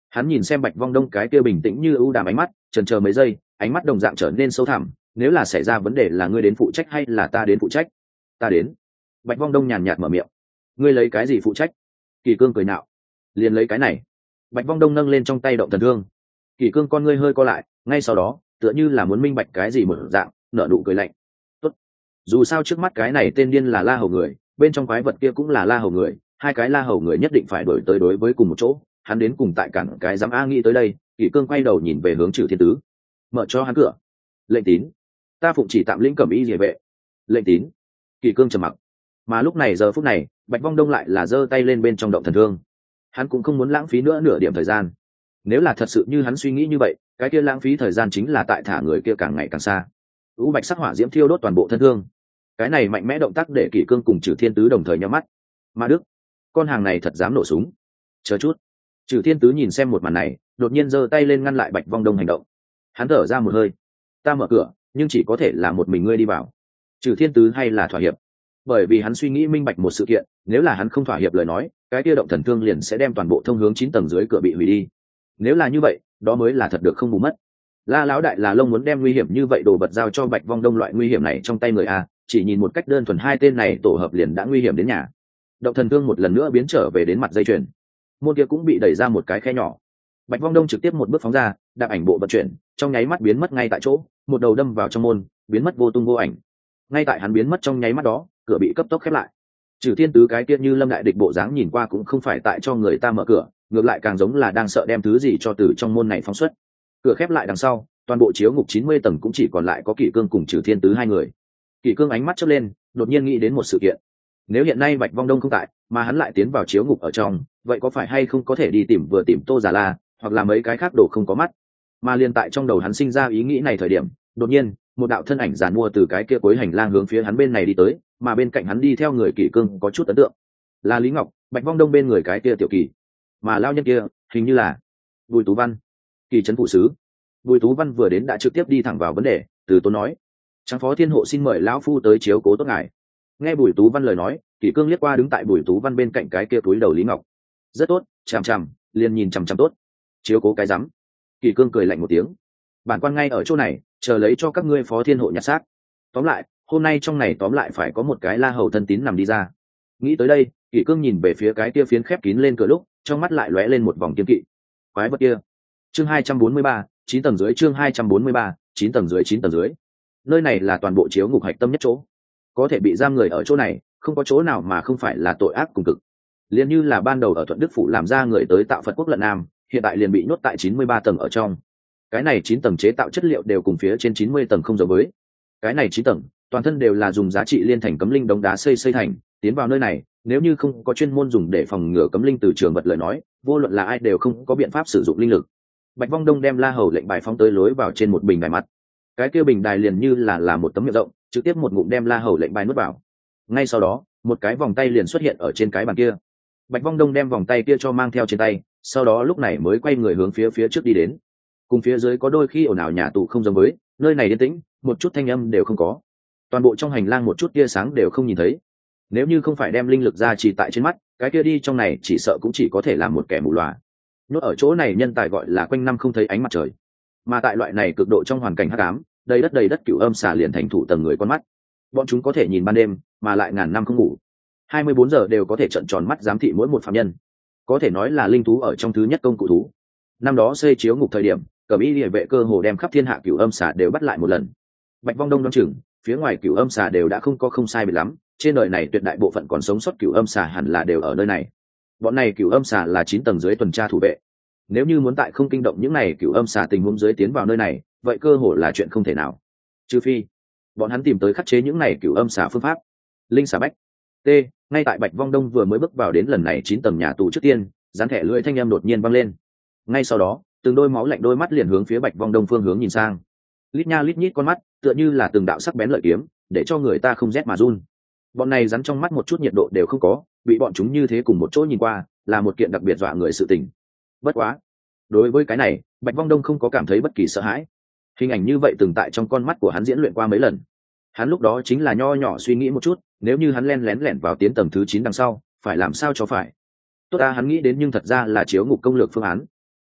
Hắn nhìn xem Bạch Vong Đông cái kia bình tĩnh như ưu đàm ánh mắt, chần chờ mấy giây, ánh mắt đồng dạng trở nên sâu thẳm. Nếu là xảy ra vấn đề là ngươi đến phụ trách hay là ta đến phụ trách? Ta đến. Bạch Vong Đông nhàn nhạt mở miệng. Ngươi lấy cái gì phụ trách? Kỳ Cương cười nạo. Liền lấy cái này. Bạch Vong Đông nâng lên trong tay động thần thương. Kỳ Cương con ngươi hơi co lại, ngay sau đó tựa như là muốn minh bạch cái gì một dạng, nở nụ cười lạnh. Tốt. Dù sao trước mắt cái này tên điên là La Hầu người, bên trong quái vật kia cũng là La Hầu người, hai cái La Hầu người nhất định phải đổi tới đối với cùng một chỗ. Hắn đến cùng tại cản cái dám a nghĩ tới đây, Kỷ Cương quay đầu nhìn về hướng Trừ Thiên Tứ, mở cho hắn cửa. Lệnh tín, ta phụng chỉ tạm lĩnh cẩm y liề vệ. Lệnh tín. Kỷ Cương trầm mặc. Mà lúc này giờ phút này, Bạch Vong Đông lại là giơ tay lên bên trong động thần thương. Hắn cũng không muốn lãng phí nữa nửa điểm thời gian. Nếu là thật sự như hắn suy nghĩ như vậy, cái kia lãng phí thời gian chính là tại thả người kia càng ngày càng xa. U bạch sắc hỏa diễm thiêu đốt toàn bộ thân thương. Cái này mạnh mẽ động tác để Kỷ Cương cùng Trừ Thiên Tứ đồng thời nhắm mắt. Ma Đức, con hàng này thật dám nổ súng. Chờ chút. Trừ Thiên Tứ nhìn xem một màn này, đột nhiên giơ tay lên ngăn lại Bạch Vong Đông hành động. Hắn thở ra một hơi. Ta mở cửa, nhưng chỉ có thể là một mình ngươi đi vào. Trừ Thiên Tứ hay là thỏa hiệp? Bởi vì hắn suy nghĩ minh bạch một sự kiện, nếu là hắn không thỏa hiệp lời nói, cái kia động thần thương liền sẽ đem toàn bộ thông hướng chín tầng dưới cửa bị hủy đi. Nếu là như vậy, đó mới là thật được không bù mất. La lão đại là lông muốn đem nguy hiểm như vậy đồ vật giao cho Bạch Vong Đông loại nguy hiểm này trong tay người a, chỉ nhìn một cách đơn thuần hai tên này tổ hợp liền đã nguy hiểm đến nhà. Động thần thương một lần nữa biến trở về đến mặt dây chuyền. Môn kia cũng bị đẩy ra một cái khe nhỏ. Bạch Vong Đông trực tiếp một bước phóng ra, đạp ảnh bộ vận chuyển, trong nháy mắt biến mất ngay tại chỗ, một đầu đâm vào trong môn, biến mất vô tung vô ảnh. Ngay tại hắn biến mất trong nháy mắt đó, cửa bị cấp tốc khép lại. Trừ Thiên Tứ cái kia như lâm đại địch bộ dáng nhìn qua cũng không phải tại cho người ta mở cửa, ngược lại càng giống là đang sợ đem thứ gì cho từ trong môn này phóng xuất. Cửa khép lại đằng sau, toàn bộ chiếu ngục chín mươi tầng cũng chỉ còn lại có Kỷ Cương cùng Trừ Thiên Tứ hai người. Kỷ Cương ánh mắt chớp lên, đột nhiên nghĩ đến một sự kiện. Nếu hiện nay Bạch Vong Đông không tại, mà hắn lại tiến vào chiếu ngục ở trong, vậy có phải hay không có thể đi tìm vừa tìm Tô Già La, hoặc là mấy cái khác đồ không có mắt? Mà liên tại trong đầu hắn sinh ra ý nghĩ này thời điểm, đột nhiên, một đạo thân ảnh giàn mua từ cái kia cuối hành lang hướng phía hắn bên này đi tới, mà bên cạnh hắn đi theo người Kỷ Cương có chút ấn tượng. Là Lý Ngọc, Bạch Vong Đông bên người cái kia tiểu Kỳ. Mà lao nhân kia, hình như là Bùi Tú Văn, Kỳ trấn phụ sứ. Bùi Tú Văn vừa đến đã trực tiếp đi thẳng vào vấn đề, từ tốn nói: "Tráng phó thiên hộ xin mời lão phu tới chiếu cố tốt ngài." Nghe Bùi Tú Văn lời nói, Kỷ Cương liếc qua đứng tại Bùi Tú Văn bên cạnh cái kia túi đầu Lý Ngọc. "Rất tốt, chằm chằm, liền nhìn chằm chằm tốt. Chiếu cố cái rắm." Kỷ Cương cười lạnh một tiếng. "Bản quan ngay ở chỗ này, chờ lấy cho các ngươi phó thiên hộ nhặt xác. Tóm lại, hôm nay trong này tóm lại phải có một cái La Hầu thân tín nằm đi ra." Nghĩ tới đây, Kỷ Cương nhìn về phía cái kia phiến khép kín lên cửa lúc, trong mắt lại lóe lên một vòng kiên kỵ. Quái vật kia. Chương hai trăm bốn mươi ba, chín tầng dưới chương hai trăm bốn mươi ba, chín tầng dưới chín tầng dưới. Nơi này là toàn bộ chiếu ngục hạch tâm nhất chỗ. Có thể bị giam người ở chỗ này, không có chỗ nào mà không phải là tội ác cùng cực. Liên như là ban đầu ở Thuận Đức phủ làm ra người tới tạo Phật quốc lận nam, hiện tại liền bị nhốt tại chín mươi ba tầng ở trong. Cái này chín tầng chế tạo chất liệu đều cùng phía trên chín mươi tầng không giống với. Cái này chín tầng, toàn thân đều là dùng giá trị liên thành cấm linh đống đá xây xây thành, tiến vào nơi này, nếu như không có chuyên môn dùng để phòng ngừa cấm linh từ trường vật lời nói, vô luận là ai đều không có biện pháp sử dụng linh lực. Bạch Vong Đông đem La Hầu lệnh bài phóng tới lối vào trên một bình đài mặt. Cái kia bình đài liền như là là một tấm miệng rộng, trực tiếp một ngụm đem La Hầu lệnh bài nuốt vào. Ngay sau đó, một cái vòng tay liền xuất hiện ở trên cái bàn kia. Bạch Vong Đông đem vòng tay kia cho mang theo trên tay, sau đó lúc này mới quay người hướng phía phía trước đi đến. Cùng phía dưới có đôi khi ồn ào nhà tù không giống với, nơi này yên tĩnh, một chút thanh âm đều không có. Toàn bộ trong hành lang một chút tia sáng đều không nhìn thấy. Nếu như không phải đem linh lực ra chỉ tại trên mắt, cái kia đi trong này chỉ sợ cũng chỉ có thể làm một kẻ mù lòa. Nhốt ở chỗ này nhân tài gọi là quanh năm không thấy ánh mặt trời. Mà tại loại này cực độ trong hoàn cảnh hắc ám, đầy đất đầy đất cửu âm xà liền thành thủ tầng người con mắt. Bọn chúng có thể nhìn ban đêm, mà lại ngàn năm không ngủ. hai mươi bốn giờ đều có thể trợn tròn mắt giám thị mỗi một phạm nhân. Có thể nói là linh thú ở trong thứ nhất công cụ thú. Năm đó xây chiếu ngục thời điểm, Cẩm Y Liề Vệ cơ hồ đem khắp thiên hạ cửu âm xà đều bắt lại một lần. Bạch Vong Đông đoán chừng, phía ngoài cửu âm xà đều đã không có không sai biệt lắm, trên đời này tuyệt đại bộ phận còn sống sót cửu âm xà hẳn là đều ở nơi này. Bọn này cửu âm xà là chín tầng dưới tuần tra thủ vệ. Nếu như muốn tại không kinh động những này cửu âm xà tình huống dưới tiến vào nơi này, vậy cơ hồ là chuyện không thể nào. Trừ phi bọn hắn tìm tới khắc chế những này cửu âm xà phương pháp. Linh xà bách. T, ngay tại Bạch Vong Đông vừa mới bước vào đến lần này chín tầng nhà tù trước tiên, dán thẻ lưỡi thanh em đột nhiên văng lên. Ngay sau đó, từng đôi máu lạnh đôi mắt liền hướng phía Bạch Vong Đông phương hướng nhìn sang. Lít nha lít nhít con mắt, tựa như là từng đạo sắc bén lợi kiếm, để cho người ta không rét mà run. Bọn này rắn trong mắt một chút nhiệt độ đều không có, bị bọn chúng như thế cùng một chỗ nhìn qua, là một kiện đặc biệt dọa người sự tình. Bất quá, đối với cái này, Bạch Vong Đông không có cảm thấy bất kỳ sợ hãi. Hình ảnh như vậy từng tại trong con mắt của hắn diễn luyện qua mấy lần. Hắn lúc đó chính là nho nhỏ suy nghĩ một chút, nếu như hắn len lén lẻn vào tiến tầng thứ chín đằng sau, phải làm sao cho phải. Tốt ta hắn nghĩ đến nhưng thật ra là chiếu ngục công lược phương án.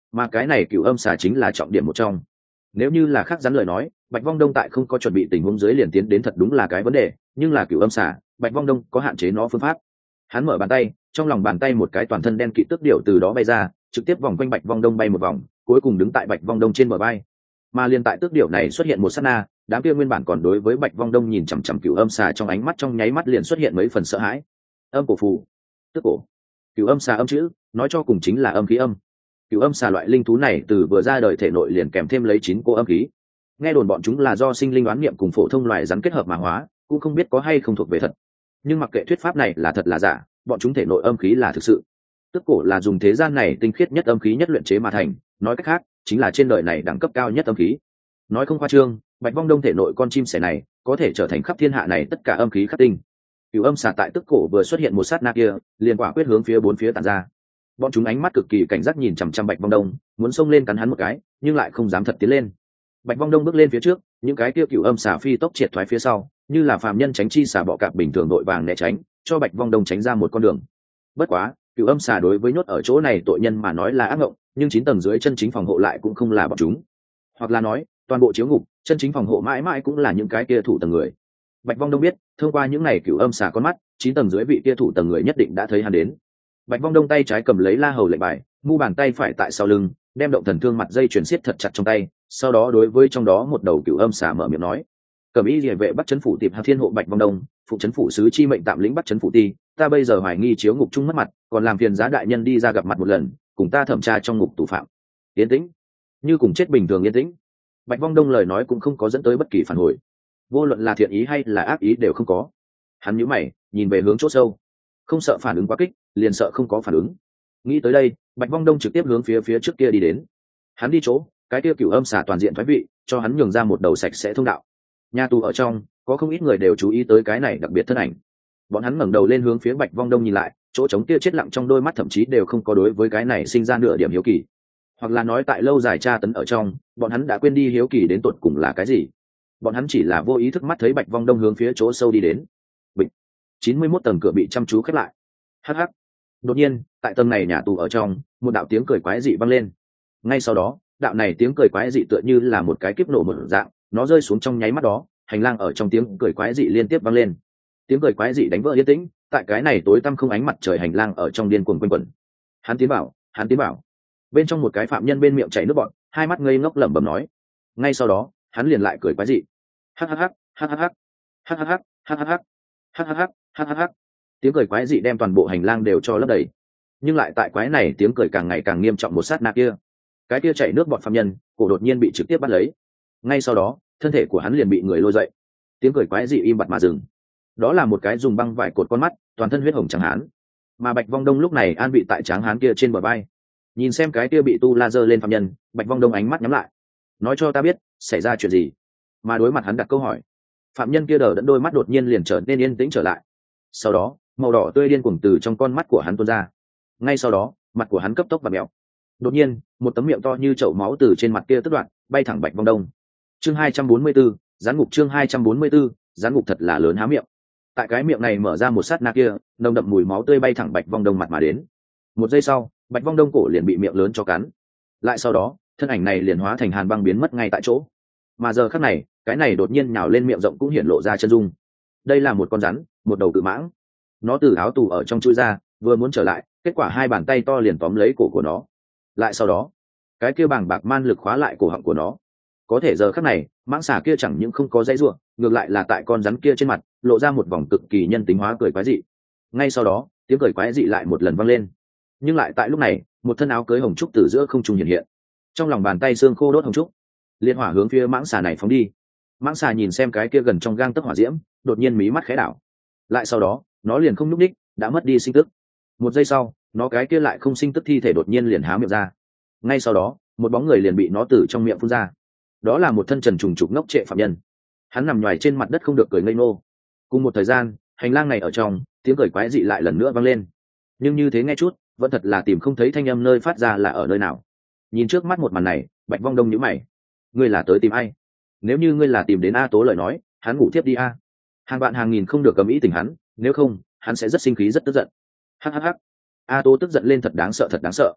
mà cái này cửu âm xà chính là trọng điểm một trong. Nếu như là khác rắn lời nói, Bạch Vong Đông tại không có chuẩn bị tình huống dưới liền tiến đến thật đúng là cái vấn đề, nhưng là cửu âm xà, Bạch Vong Đông có hạn chế nó phương pháp. Hắn mở bàn tay, trong lòng bàn tay một cái toàn thân đen kịt tước điểu từ đó bay ra, trực tiếp vòng quanh Bạch Vong Đông bay một vòng, cuối cùng đứng tại Bạch Vong Đông trên bờ bay. Mà liên tại tước điểu này xuất hiện một sát na, đám kia nguyên bản còn đối với Bạch Vong Đông nhìn chằm chằm cửu âm xà trong ánh mắt trong nháy mắt liền xuất hiện mấy phần sợ hãi. Âm cổ phù, tước cổ, cửu âm xà âm chữ, nói cho cùng chính là âm khí âm. Cửu âm xà loại linh thú này từ vừa ra đời thể nội liền kèm thêm lấy chín cô âm khí. Nghe đồn bọn chúng là do sinh linh đoán niệm cùng phổ thông loài rắn kết hợp mà hóa, cũng không biết có hay không thuộc về thật. Nhưng mặc kệ thuyết pháp này là thật là giả, bọn chúng thể nội âm khí là thực sự. Tước cổ là dùng thế gian này tinh khiết nhất âm khí nhất luyện chế mà thành, nói cách khác, chính là trên đời này đẳng cấp cao nhất âm khí. Nói không khoa trương, Bạch Vong Đông thể nội con chim sẻ này có thể trở thành khắp thiên hạ này tất cả âm khí khắc tinh. Cửu âm xà tại tước cổ vừa xuất hiện một sát na kia, liền quả quyết hướng phía bốn phía tản ra. Bọn chúng ánh mắt cực kỳ cảnh giác nhìn chằm chằm Bạch Vong Đông, muốn xông lên cắn hắn một cái, nhưng lại không dám thật tiến lên. Bạch Vong Đông bước lên phía trước, những cái kia cửu âm xà phi tốc triệt thoái phía sau, như là phàm nhân tránh chi xà bọ cạp bình thường đội vàng né tránh, cho Bạch Vong Đông tránh ra một con đường. Bất quá, cửu âm xà đối với nhốt ở chỗ này tội nhân mà nói là ác ngộng, nhưng chín tầng dưới chân chính phòng hộ lại cũng không là bọn chúng. Hoặc là nói, toàn bộ chiếu ngục, chân chính phòng hộ mãi mãi cũng là những cái kia thủ tầng người. Bạch Vong Đông biết, thông qua những này cửu âm xà con mắt, chín tầng dưới vị kia thủ tầng người nhất định đã thấy hắn đến. Bạch Vong Đông tay trái cầm lấy la hầu lệnh bài, mu bàn tay phải tại sau lưng, đem động thần thương mặt dây chuyển siết thật chặt trong tay, sau đó đối với trong đó một đầu cửu âm xà mở miệng nói: "Cẩm y liề vệ bắt chấn phủ tiệp Hạc Thiên hộ Bạch Vong Đông, phụ chấn phủ sứ chi mệnh tạm lĩnh bắt chấn phủ ti, ta bây giờ hoài nghi chiếu ngục chung mất mặt, còn làm phiền giá đại nhân đi ra gặp mặt một lần, cùng ta thẩm tra trong ngục tù phạm." Yên tĩnh, như cùng chết bình thường yên tĩnh. Bạch Vong Đông lời nói cũng không có dẫn tới bất kỳ phản hồi, vô luận là thiện ý hay là ác ý đều không có. Hắn nhíu mày, nhìn về hướng chỗ sâu, không sợ phản ứng quá kích, liền sợ không có phản ứng. Nghĩ tới đây, Bạch Vong Đông trực tiếp hướng phía phía trước kia đi đến. Hắn đi chỗ, cái kia cửu âm xà toàn diện thoái vị, cho hắn nhường ra một đầu sạch sẽ thông đạo. Nhà tù ở trong, có không ít người đều chú ý tới cái này đặc biệt thân ảnh. Bọn hắn ngẩng đầu lên hướng phía Bạch Vong Đông nhìn lại, chỗ trống kia chết lặng trong đôi mắt thậm chí đều không có đối với cái này sinh ra nửa điểm hiếu kỳ. Hoặc là nói tại lâu dài tra tấn ở trong, bọn hắn đã quên đi hiếu kỳ đến tột cùng là cái gì. Bọn hắn chỉ là vô ý thức mắt thấy Bạch Vong Đông hướng phía chỗ sâu đi đến. Bịch. chín mươi mốt tầng cửa bị chăm chú khép lại. Hắc hắc. Đột nhiên, tại tầng này nhà tù ở trong, một đạo tiếng cười quái dị vang lên. Ngay sau đó, đạo này tiếng cười quái dị tựa như là một cái kiếp nổ một dạng, nó rơi xuống trong nháy mắt đó, hành lang ở trong tiếng cười quái dị liên tiếp vang lên. Tiếng cười quái dị đánh vỡ yên tĩnh, tại cái này tối tăm không ánh mặt trời hành lang ở trong điên cuồng quanh quẩn. Hắn tiến bảo, hắn tiến bảo. Bên trong một cái phạm nhân bên miệng chảy nước bọt, hai mắt ngây ngốc lẩm bẩm nói. Ngay sau đó, hắn liền lại cười quái dị. Hắc hắc hắc, hắc hắc hắc, hắc hắc hắc, hắc hắc hắc, hắc hắc hắc, hắc hắc hắc. Tiếng cười quái dị đem toàn bộ hành lang đều cho lấp đầy. Nhưng lại tại quái này tiếng cười càng ngày càng nghiêm trọng một sát na kia, cái kia chảy nước bọt phạm nhân, cổ đột nhiên bị trực tiếp bắt lấy. Ngay sau đó, thân thể của hắn liền bị người lôi dậy. Tiếng cười quái dị im bặt mà dừng. Đó là một cái dùng băng vải cột con mắt, toàn thân huyết hồng trắng hán. Mà Bạch Vong Đông lúc này an vị tại tráng hán kia trên bờ vai. Nhìn xem cái kia bị tu la giơ lên phạm nhân, Bạch Vong Đông ánh mắt nhắm lại. Nói cho ta biết, xảy ra chuyện gì? Mà đối mặt hắn đặt câu hỏi, phạm nhân kia đờ đẫn đôi mắt đột nhiên liền trở nên yên tĩnh trở lại. Sau đó, màu đỏ tươi điên cuồng từ trong con mắt của hắn tuôn ra. Ngay sau đó, mặt của hắn cấp tốc và mèo. Đột nhiên, một tấm miệng to như chậu máu từ trên mặt kia tức đoạn, bay thẳng Bạch Vong Đông. Chương hai trăm bốn mươi 4, gián ngục chương hai trăm bốn mươi 4, gián ngục thật là lớn há miệng. Tại cái miệng này mở ra một sát na kia, nồng đậm mùi máu tươi bay thẳng Bạch Vong Đông mặt mà đến. Một giây sau, Bạch Vong Đông cổ liền bị miệng lớn cho cắn. Lại sau đó, thân ảnh này liền hóa thành hàn băng biến mất ngay tại chỗ. Mà giờ khắc này, cái này đột nhiên nhào lên miệng rộng cũng hiện lộ ra chân dung. Đây là một con rắn, một đầu cự mãng. Nó từ áo tù ở trong chui ra, vừa muốn trở lại, kết quả hai bàn tay to liền tóm lấy cổ của nó. Lại sau đó, cái kia bàng bạc man lực khóa lại cổ họng của nó. Có thể giờ khắc này, mãng xà kia chẳng những không có dãy rủa, ngược lại là tại con rắn kia trên mặt lộ ra một vòng cực kỳ nhân tính hóa cười quái dị. Ngay sau đó, tiếng cười quái dị lại một lần vang lên. Nhưng lại tại lúc này, một thân áo cưới hồng trúc từ giữa không trung hiện hiện. Trong lòng bàn tay xương khô đốt hồng trúc, liên hỏa hướng phía mãng xà này phóng đi. Mãng xà nhìn xem cái kia gần trong gang tấc hỏa diễm, đột nhiên mí mắt khẽ đảo. Lại sau đó, nó liền không nhúc nhích, đã mất đi sinh tức. Một giây sau, nó cái kia lại không sinh tức thi thể đột nhiên liền há miệng ra. Ngay sau đó, một bóng người liền bị nó từ trong miệng phun ra. Đó là một thân trần trùng trục ngốc trệ phạm nhân. Hắn nằm nhoài trên mặt đất không được cười ngây ngô. Cùng một thời gian, hành lang này ở trong, tiếng cười quái dị lại lần nữa vang lên. Nhưng như thế nghe chút, vẫn thật là tìm không thấy thanh âm nơi phát ra là ở nơi nào. Nhìn trước mắt một màn này, Bạch Vong Đông nhíu mày. Ngươi là tới tìm ai? Nếu như ngươi là tìm đến A Tố lời nói, hắn ngủ tiếp đi a. Hàng bạn hàng nghìn không được cầm ý tình hắn, nếu không, hắn sẽ rất sinh khí rất tức giận. Hắc hắc hắc. A Tố tức giận lên thật đáng sợ thật đáng sợ.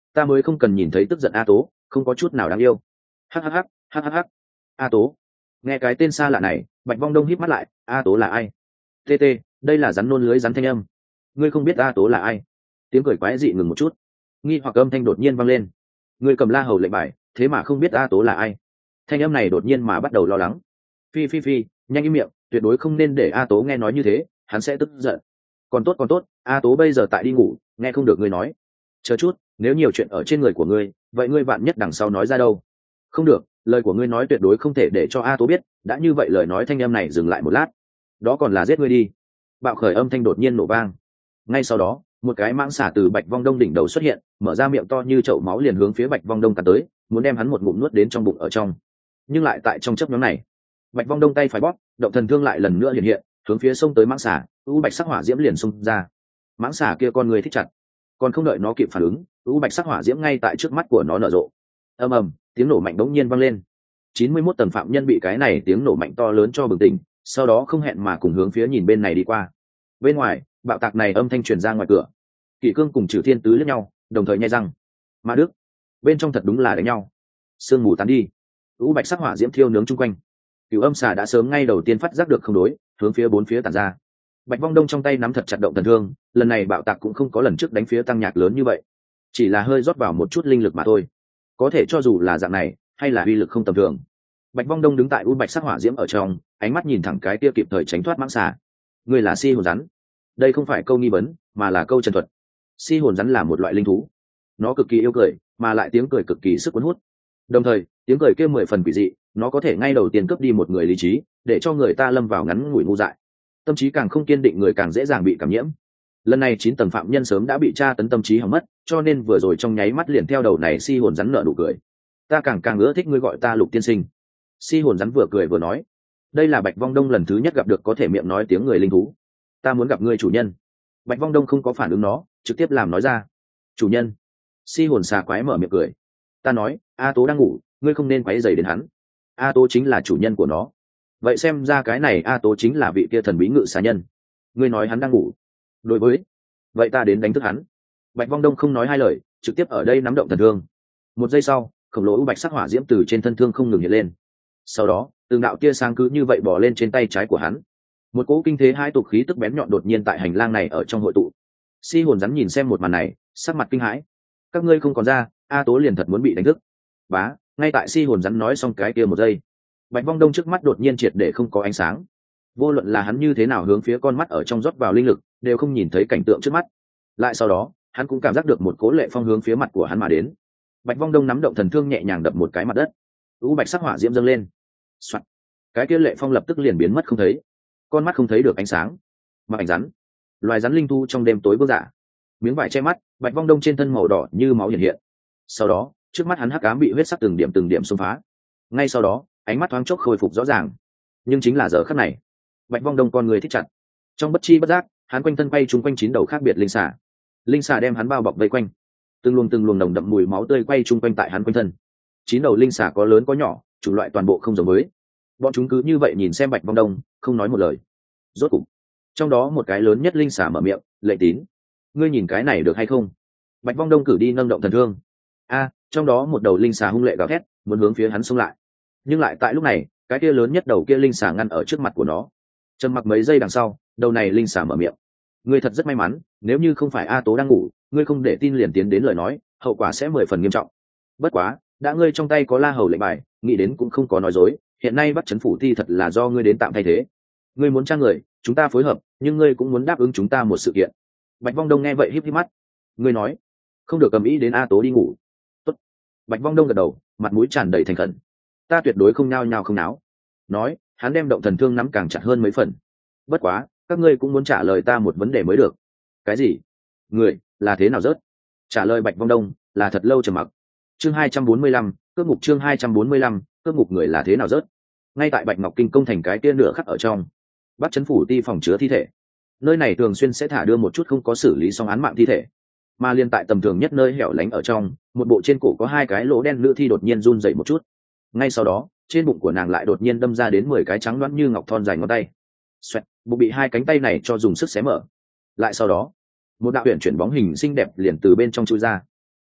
ta mới không cần nhìn thấy tức giận A Tố, không có chút nào đáng yêu. Hắc hắc hắc, hắc hắc hắc. A Tố. Nghe cái tên xa lạ này, Bạch Vong Đông híp mắt lại, A Tố là ai? Tê tê, đây là rắn nôn lưới rắn thanh âm. Ngươi không biết A Tố là ai? Tiếng cười quái dị ngừng một chút, nghi hoặc âm thanh đột nhiên vang lên. Ngươi cầm la hầu lệnh bài, thế mà không biết A Tố là ai? Thanh âm này đột nhiên mà bắt đầu lo lắng. Phi phi phi, nhanh im miệng, tuyệt đối không nên để A Tố nghe nói như thế, hắn sẽ tức giận. Còn tốt còn tốt, A Tố bây giờ tại đi ngủ, nghe không được ngươi nói. Chờ chút, nếu nhiều chuyện ở trên người của ngươi, vậy ngươi vạn nhất đằng sau nói ra đâu? Không được, lời của ngươi nói tuyệt đối không thể để cho A Tố biết, đã như vậy lời nói thanh âm này dừng lại một lát. Đó còn là giết ngươi đi. Bạo khởi âm thanh đột nhiên nổ vang. Ngay sau đó, một cái mãng xả từ Bạch Vong Đông đỉnh đầu xuất hiện, mở ra miệng to như chậu máu liền hướng phía Bạch Vong Đông cắn tới, muốn đem hắn một ngụm nuốt đến trong bụng ở trong. Nhưng lại tại trong chớp nhoáng này, Bạch Vong Đông tay phải bóp, động thần thương lại lần nữa hiện hiện, hướng phía sông tới mãng xả, u bạch sắc hỏa diễm liền xông ra. Mãng xả kia con người thích chặt, còn không đợi nó kịp phản ứng, u bạch sắc hỏa diễm ngay tại trước mắt của nó nở rộ. Ầm ầm, tiếng nổ mạnh đống nhiên vang lên. chín mươi mốt tầng phạm nhân bị cái này tiếng nổ mạnh to lớn cho bừng tỉnh, sau đó không hẹn mà cùng hướng phía nhìn bên này đi qua. Bên ngoài, bạo tạc này âm thanh truyền ra ngoài cửa. Kỷ Cương cùng Trử Thiên Tứ liếc nhau, đồng thời nhai răng. Ma Đức, bên trong thật đúng là đánh nhau. Sương mù tán đi, u bạch sắc hỏa diễm thiêu nướng chung quanh. Cửu Âm Xà đã sớm ngay đầu tiên phát giác được không đối, hướng phía bốn phía tản ra. Bạch Vong Đông trong tay nắm thật chặt động thần thương, lần này bạo tạc cũng không có lần trước đánh phía tăng nhạc lớn như vậy, chỉ là hơi rót vào một chút linh lực mà thôi. Có thể cho dù là dạng này, hay là uy lực không tầm thường. Bạch Vong Đông đứng tại u bạch sắc hỏa diễm ở trong, ánh mắt nhìn thẳng cái kia kịp thời tránh thoát mãng xà. Người là Si hồn rắn. Đây không phải câu nghi vấn, mà là câu trần thuật. Si hồn rắn là một loại linh thú, nó cực kỳ yêu cười, mà lại tiếng cười cực kỳ sức cuốn hút. Đồng thời, tiếng cười kia mười phần quỷ dị, nó có thể ngay đầu tiên cướp đi một người lý trí, để cho người ta lâm vào ngắn ngủi ngu dại. Tâm trí càng không kiên định người càng dễ dàng bị cảm nhiễm. Lần này chín tầng phạm nhân sớm đã bị tra tấn tâm trí hỏng mất, cho nên vừa rồi trong nháy mắt liền theo đầu này Si hồn rắn nở nụ cười. Ta càng càng ưa thích ngươi gọi ta Lục tiên sinh. Si hồn rắn vừa cười vừa nói, đây là Bạch Vong Đông lần thứ nhất gặp được có thể miệng nói tiếng người linh thú. Ta muốn gặp ngươi chủ nhân. Bạch Vong Đông không có phản ứng nó, trực tiếp làm nói ra. Chủ nhân. Si hồn xà quái mở miệng cười. Ta nói, A Tố đang ngủ, ngươi không nên quấy rầy đến hắn. A Tố chính là chủ nhân của nó. Vậy xem ra cái này A Tố chính là vị kia thần bí ngự xà nhân. Ngươi nói hắn đang ngủ. Đối với, vậy ta đến đánh thức hắn. Bạch Vong Đông không nói hai lời, trực tiếp ở đây nắm động thần thương. Một giây sau, khổng lồ u bạch sắc hỏa diễm từ trên thân thương không ngừng hiện lên. Sau đó, từng đạo tia sáng cứ như vậy bỏ lên trên tay trái của hắn. Một cỗ kinh thế hai tục khí tức bén nhọn đột nhiên tại hành lang này ở trong hội tụ. Si hồn rắn nhìn xem một màn này, sắc mặt kinh hãi. Các ngươi không còn ra, A Tố liền thật muốn bị đánh thức. Bá, ngay tại Si hồn rắn nói xong cái kia một giây, Bạch Vong Đông trước mắt đột nhiên triệt để không có ánh sáng. Vô luận là hắn như thế nào hướng phía con mắt ở trong rót vào linh lực, đều không nhìn thấy cảnh tượng trước mắt. Lại sau đó, hắn cũng cảm giác được một cỗ lệ phong hướng phía mặt của hắn mà đến. Bạch Vong Đông nắm động thần thương nhẹ nhàng đập một cái mặt đất, u bạch sắc hỏa diễm dâng lên. Soạn. Cái kia lệ phong lập tức liền biến mất không thấy, con mắt không thấy được ánh sáng. Mà ảnh rắn, loài rắn linh thu trong đêm tối bước giả, miếng vải che mắt, Bạch Vong Đông trên thân màu đỏ như máu hiện hiện. Sau đó, trước mắt hắn hắc ám bị huyết sắc từng điểm từng điểm xông phá. Ngay sau đó, ánh mắt thoáng chốc khôi phục rõ ràng. Nhưng chính là giờ khắc này, Bạch Vong Đông con người thích chặt. Trong bất chi bất giác, hắn quanh thân quay trúng quanh chín đầu khác biệt linh xà. Linh xà đem hắn bao bọc vây quanh, từng luồng từng luồng nồng đậm mùi máu tươi quay chung quanh tại hắn quanh thân. Chín đầu linh xà có lớn có nhỏ, chủng loại toàn bộ không giống với. Bọn chúng cứ như vậy nhìn xem Bạch Vong Đông, không nói một lời. Rốt cục, trong đó một cái lớn nhất linh xà mở miệng, Lệ Tín, ngươi nhìn cái này được hay không? Bạch Vong Đông cử đi nâng động thần thương. A, trong đó một đầu linh xà hung lệ gào thét, muốn hướng phía hắn xông lại. Nhưng lại tại lúc này, cái kia lớn nhất đầu kia linh xà ngăn ở trước mặt của nó. Trầm mặc mấy giây đằng sau, đầu này linh xà mở miệng, ngươi thật rất may mắn, nếu như không phải A Tố đang ngủ, ngươi không để tin liền tiến đến lời nói, hậu quả sẽ mười phần nghiêm trọng. Bất quá, đã ngươi trong tay có La Hầu lệnh bài, nghĩ đến cũng không có nói dối, hiện nay bắt chấn phủ thi thật là do ngươi đến tạm thay thế. Ngươi muốn trang người, chúng ta phối hợp, nhưng ngươi cũng muốn đáp ứng chúng ta một sự kiện. Bạch Vong Đông nghe vậy híp híp mắt. Ngươi nói, không được cầm ý đến A Tố đi ngủ. Tốt. Bạch Vong Đông gật đầu, mặt mũi tràn đầy thành khẩn. Ta tuyệt đối không nhao nhao không náo. Nói, hắn đem động thần thương nắm càng chặt hơn mấy phần. Bất quá, các ngươi cũng muốn trả lời ta một vấn đề mới được. Cái gì? Người là thế nào rớt? Trả lời Bạch Vong Đông là thật lâu trầm mặc. Chương hai trăm bốn mươi lăm, cướp ngục chương hai trăm bốn mươi lăm, cướp ngục người là thế nào rớt? Ngay tại Bạch Ngọc Kinh công thành cái kia nửa khắc ở trong, Bắc Trấn phủ ti phòng chứa thi thể. Nơi này thường xuyên sẽ thả đưa một chút không có xử lý xong án mạng thi thể, mà liên tại tầm thường nhất nơi hẻo lánh ở trong, một bộ trên cổ có hai cái lỗ đen nữ thi đột nhiên run dậy một chút. Ngay sau đó, trên bụng của nàng lại đột nhiên đâm ra đến mười cái trắng loãng như ngọc thon dài ngón tay. Xoẹt, bụng bị hai cánh tay này cho dùng sức xé mở. Lại sau đó, một đạo huyền chuyển bóng hình xinh đẹp liền từ bên trong chui ra.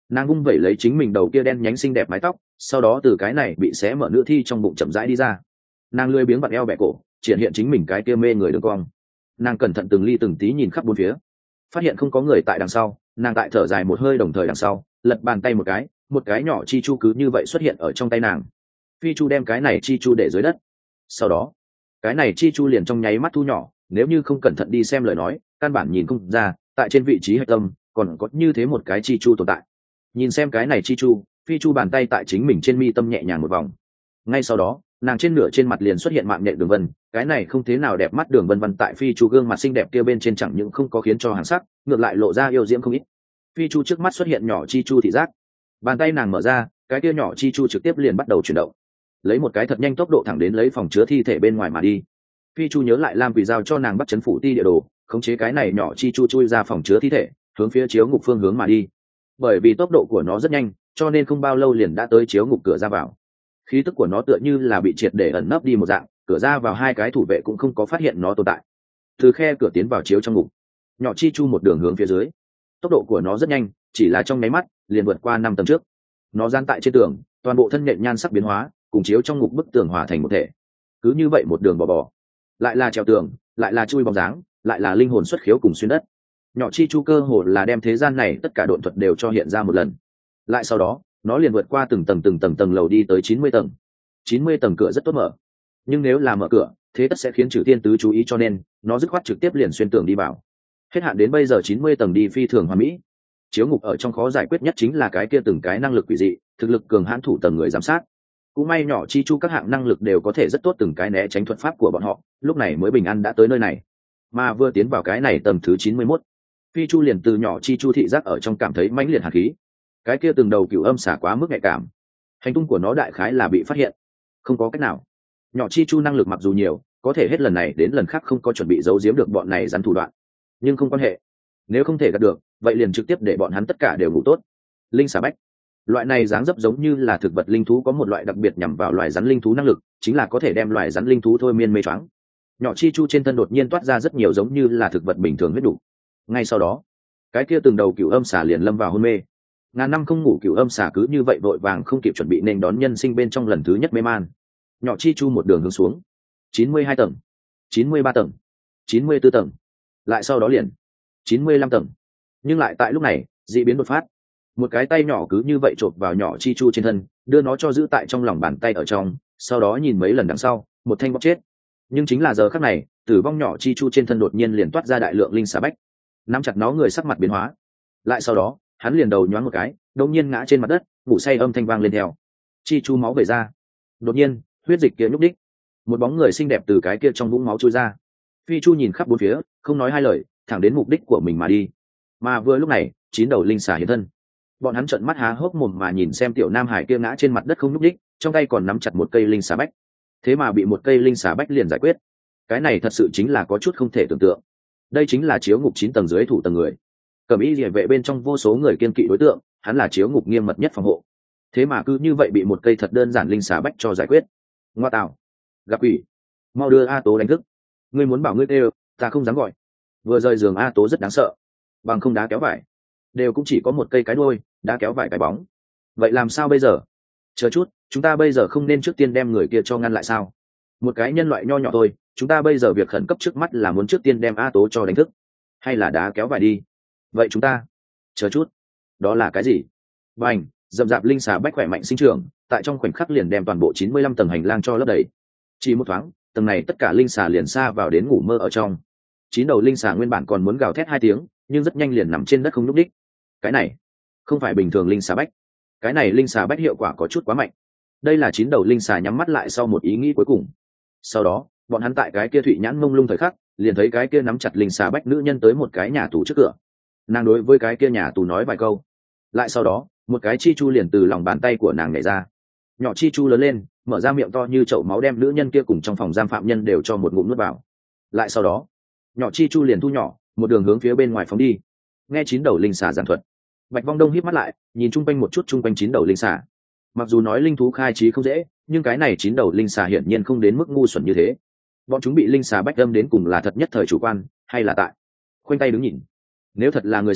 Nàng vung vẩy lấy chính mình đầu kia đen nhánh xinh đẹp mái tóc, sau đó từ cái này bị xé mở nữ thi trong bụng chậm rãi đi ra. Nàng lười biếng vặn eo bẹ cổ, triển hiện chính mình cái kia mê người đường cong. Nàng cẩn thận từng ly từng tí nhìn khắp bốn phía, phát hiện không có người tại đằng sau, nàng tại thở dài một hơi, đồng thời đằng sau lật bàn tay một cái, một cái nhỏ chi chu cứ như vậy xuất hiện ở trong tay nàng. Phi chu đem cái này chi chu để dưới đất, sau đó cái này chi chu liền trong nháy mắt thu nhỏ, nếu như không cẩn thận đi xem lời nói căn bản nhìn không ra tại trên vị trí hạch tâm còn có như thế một cái chi chu tồn tại. Nhìn xem cái này chi chu, phi chu bàn tay tại chính mình trên mi tâm nhẹ nhàng một vòng, ngay sau đó nàng trên nửa trên mặt liền xuất hiện mạng nhện đường vân. Cái này không thế nào đẹp mắt đường vân vân tại phi chu gương mặt xinh đẹp kia bên trên chẳng những không có khiến cho hàng sắc, ngược lại lộ ra yêu diễm không ít. Phi chu trước mắt xuất hiện nhỏ chi chu thị giác, bàn tay nàng mở ra, cái kia nhỏ chi chu trực tiếp liền bắt đầu chuyển động, lấy một cái thật nhanh tốc độ thẳng đến lấy phòng chứa thi thể bên ngoài mà đi. Phi chu nhớ lại Lam Quỷ giao cho nàng bắt chấn phủ ti địa đồ, khống chế cái này nhỏ chi chu chui ra phòng chứa thi thể, hướng phía chiếu ngục phương hướng mà đi. Bởi vì tốc độ của nó rất nhanh, cho nên không bao lâu liền đã tới chiếu ngục cửa ra vào. Khí tức của nó tựa như là bị triệt để ẩn nấp đi một dạng, cửa ra vào hai cái thủ vệ cũng không có phát hiện nó tồn tại. Từ khe cửa tiến vào chiếu trong ngục, nhỏ chi chu một đường hướng phía dưới. Tốc độ của nó rất nhanh, chỉ là trong nháy mắt liền vượt qua năm tầng trước. Nó gian tại trên tường, toàn bộ thân nhện nhan sắc biến hóa, cùng chiếu trong ngục bức tường hòa thành một thể. Cứ như vậy một đường bò bò, lại là trèo tường, lại là chui bóng dáng, lại là linh hồn xuất khiếu cùng xuyên đất. Nhỏ chi chu cơ hồ là đem thế gian này tất cả độn thuật đều cho hiện ra một lần. Lại sau đó nó liền vượt qua từng tầng từng tầng tầng lầu đi tới chín mươi tầng. Chín mươi tầng cửa rất tốt mở, nhưng nếu là mở cửa thế tất sẽ khiến Trừ Thiên Tứ chú ý, cho nên nó dứt khoát trực tiếp liền xuyên tường đi vào. Hết hạn đến bây giờ chín mươi tầng đi phi thường hoàn mỹ. Chiếu ngục ở trong khó giải quyết nhất chính là cái kia từng cái năng lực quỷ dị, thực lực cường hãn thủ tầng người giám sát. Cũng may nhỏ chi chu các hạng năng lực đều có thể rất tốt, từng cái né tránh thuật pháp của bọn họ, lúc này mới bình an đã tới nơi này. Mà vừa tiến vào cái này tầng thứ chín mươi mốt, phi chu liền từ nhỏ chi chu thị giác ở trong cảm thấy mãnh liệt hàn khí. Cái kia từng đầu cửu âm xả quá mức nhạy cảm, hành tung của nó đại khái là bị phát hiện. Không có cách nào, nhỏ chi chu năng lực mặc dù nhiều, có thể hết lần này đến lần khác không có chuẩn bị giấu giếm được bọn này rắn thủ đoạn. Nhưng không quan hệ, nếu không thể gạt được vậy liền trực tiếp để bọn hắn tất cả đều ngủ tốt. Linh xà bách, loại này dáng dấp giống như là thực vật linh thú, có một loại đặc biệt nhằm vào loài rắn linh thú năng lực, chính là có thể đem loài rắn linh thú thôi miên mê choáng. Nhỏ chi chu trên thân đột nhiên toát ra rất nhiều giống như là thực vật bình thường huyết đủ. Ngay sau đó cái kia từng đầu cửu âm xà liền lâm vào hôn mê. Ngàn năm không ngủ cửu âm xà cứ như vậy vội vàng không kịp chuẩn bị nên đón nhân sinh bên trong lần thứ nhất mê man. Nhỏ chi chu một đường hướng xuống, chín mươi hai tầng, chín mươi ba tầng, chín mươi bốn tầng, lại sau đó liền chín mươi lăm tầng. Nhưng lại tại lúc này dị biến đột phát, một cái tay nhỏ cứ như vậy chộp vào nhỏ chi chu trên thân, đưa nó cho giữ tại trong lòng bàn tay ở trong, sau đó nhìn mấy lần đằng sau, một thanh bóc chết. Nhưng chính là giờ khắc này, tử vong nhỏ chi chu trên thân đột nhiên liền toát ra đại lượng linh xà bách, nắm chặt nó, người sắc mặt biến hóa. Lại sau đó hắn liền đầu nhoáng một cái, đột nhiên ngã trên mặt đất, ngủ say âm thanh vang lên theo. Chi chu máu về ra, đột nhiên huyết dịch kia nhúc đích, một bóng người xinh đẹp từ cái kia trong vũng máu trôi ra. Phi chu nhìn khắp bốn phía, không nói hai lời, thẳng đến mục đích của mình mà đi. Mà vừa lúc này chín đầu linh xà hiện thân, bọn hắn trợn mắt há hốc mồm mà nhìn xem tiểu nam hải kia ngã trên mặt đất không nhúc đích, trong tay còn nắm chặt một cây linh xà bách, thế mà bị một cây linh xà bách liền giải quyết. Cái này thật sự chính là có chút không thể tưởng tượng. Đây chính là chiếu ngục chín tầng dưới thủ tầng người, cầm y liề vệ bên trong vô số người kiên kỵ đối tượng, hắn là chiếu ngục nghiêm mật nhất phòng hộ, thế mà cứ như vậy bị một cây thật đơn giản linh xà bách cho giải quyết. Ngoa tạo, gặp quỷ, mau đưa A Tố đánh thức. Ngươi muốn bảo ngươi kêu, ta không dám gọi. Vừa rời giường A Tố rất đáng sợ, bằng không đá kéo vải đều cũng chỉ có một cây cái đuôi, đá kéo vải cái bóng. Vậy làm sao bây giờ? Chờ chút, chúng ta bây giờ không nên trước tiên đem người kia cho ngăn lại sao? Một cái nhân loại nho nhỏ thôi, chúng ta bây giờ việc khẩn cấp trước mắt là muốn trước tiên đem A Tố cho đánh thức, hay là đá kéo vải đi? Vậy chúng ta chờ chút, đó là cái gì? Bành, dậm dạp linh xà bách khỏe mạnh sinh trưởng, tại trong khoảnh khắc liền đem toàn bộ chín mươi lăm tầng hành lang cho lấp đầy. Chỉ một thoáng, tầng này tất cả linh xà liền xa vào đến ngủ mơ ở trong. Chín đầu linh xà nguyên bản còn muốn gào thét hai tiếng, nhưng rất nhanh liền nằm trên đất không nhúc đích. Cái này không phải bình thường linh xà bách, cái này linh xà bách hiệu quả có chút quá mạnh. Đây là chín đầu linh xà nhắm mắt lại sau một ý nghĩ cuối cùng. Sau đó bọn hắn tại cái kia thụy nhãn mông lung thời khắc, liền thấy cái kia nắm chặt linh xà bách nữ nhân tới một cái nhà tù trước cửa. Nàng đối với cái kia nhà tù nói vài câu, lại sau đó một cái chi chu liền từ lòng bàn tay của nàng nhảy ra. Nhỏ chi chu lớn lên, mở ra miệng to như chậu máu, đem nữ nhân kia cùng trong phòng giam phạm nhân đều cho một ngụm nuốt vào. Lại sau đó nhỏ chi chu liền thu nhỏ, một đường hướng phía bên ngoài phóng đi. Nghe chín đầu linh xà giảng thuật, Bạch Vong Đông híp mắt lại, nhìn chung quanh một chút, chung quanh chín đầu linh xà. Mặc dù nói linh thú khai trí không dễ, nhưng cái này chín đầu linh xà hiển nhiên không đến mức ngu xuẩn như thế. Bọn chúng bị linh xà bách đâm đến cùng là thật nhất thời chủ quan, hay là tại khoanh tay đứng nhìn? Nếu thật là người sau,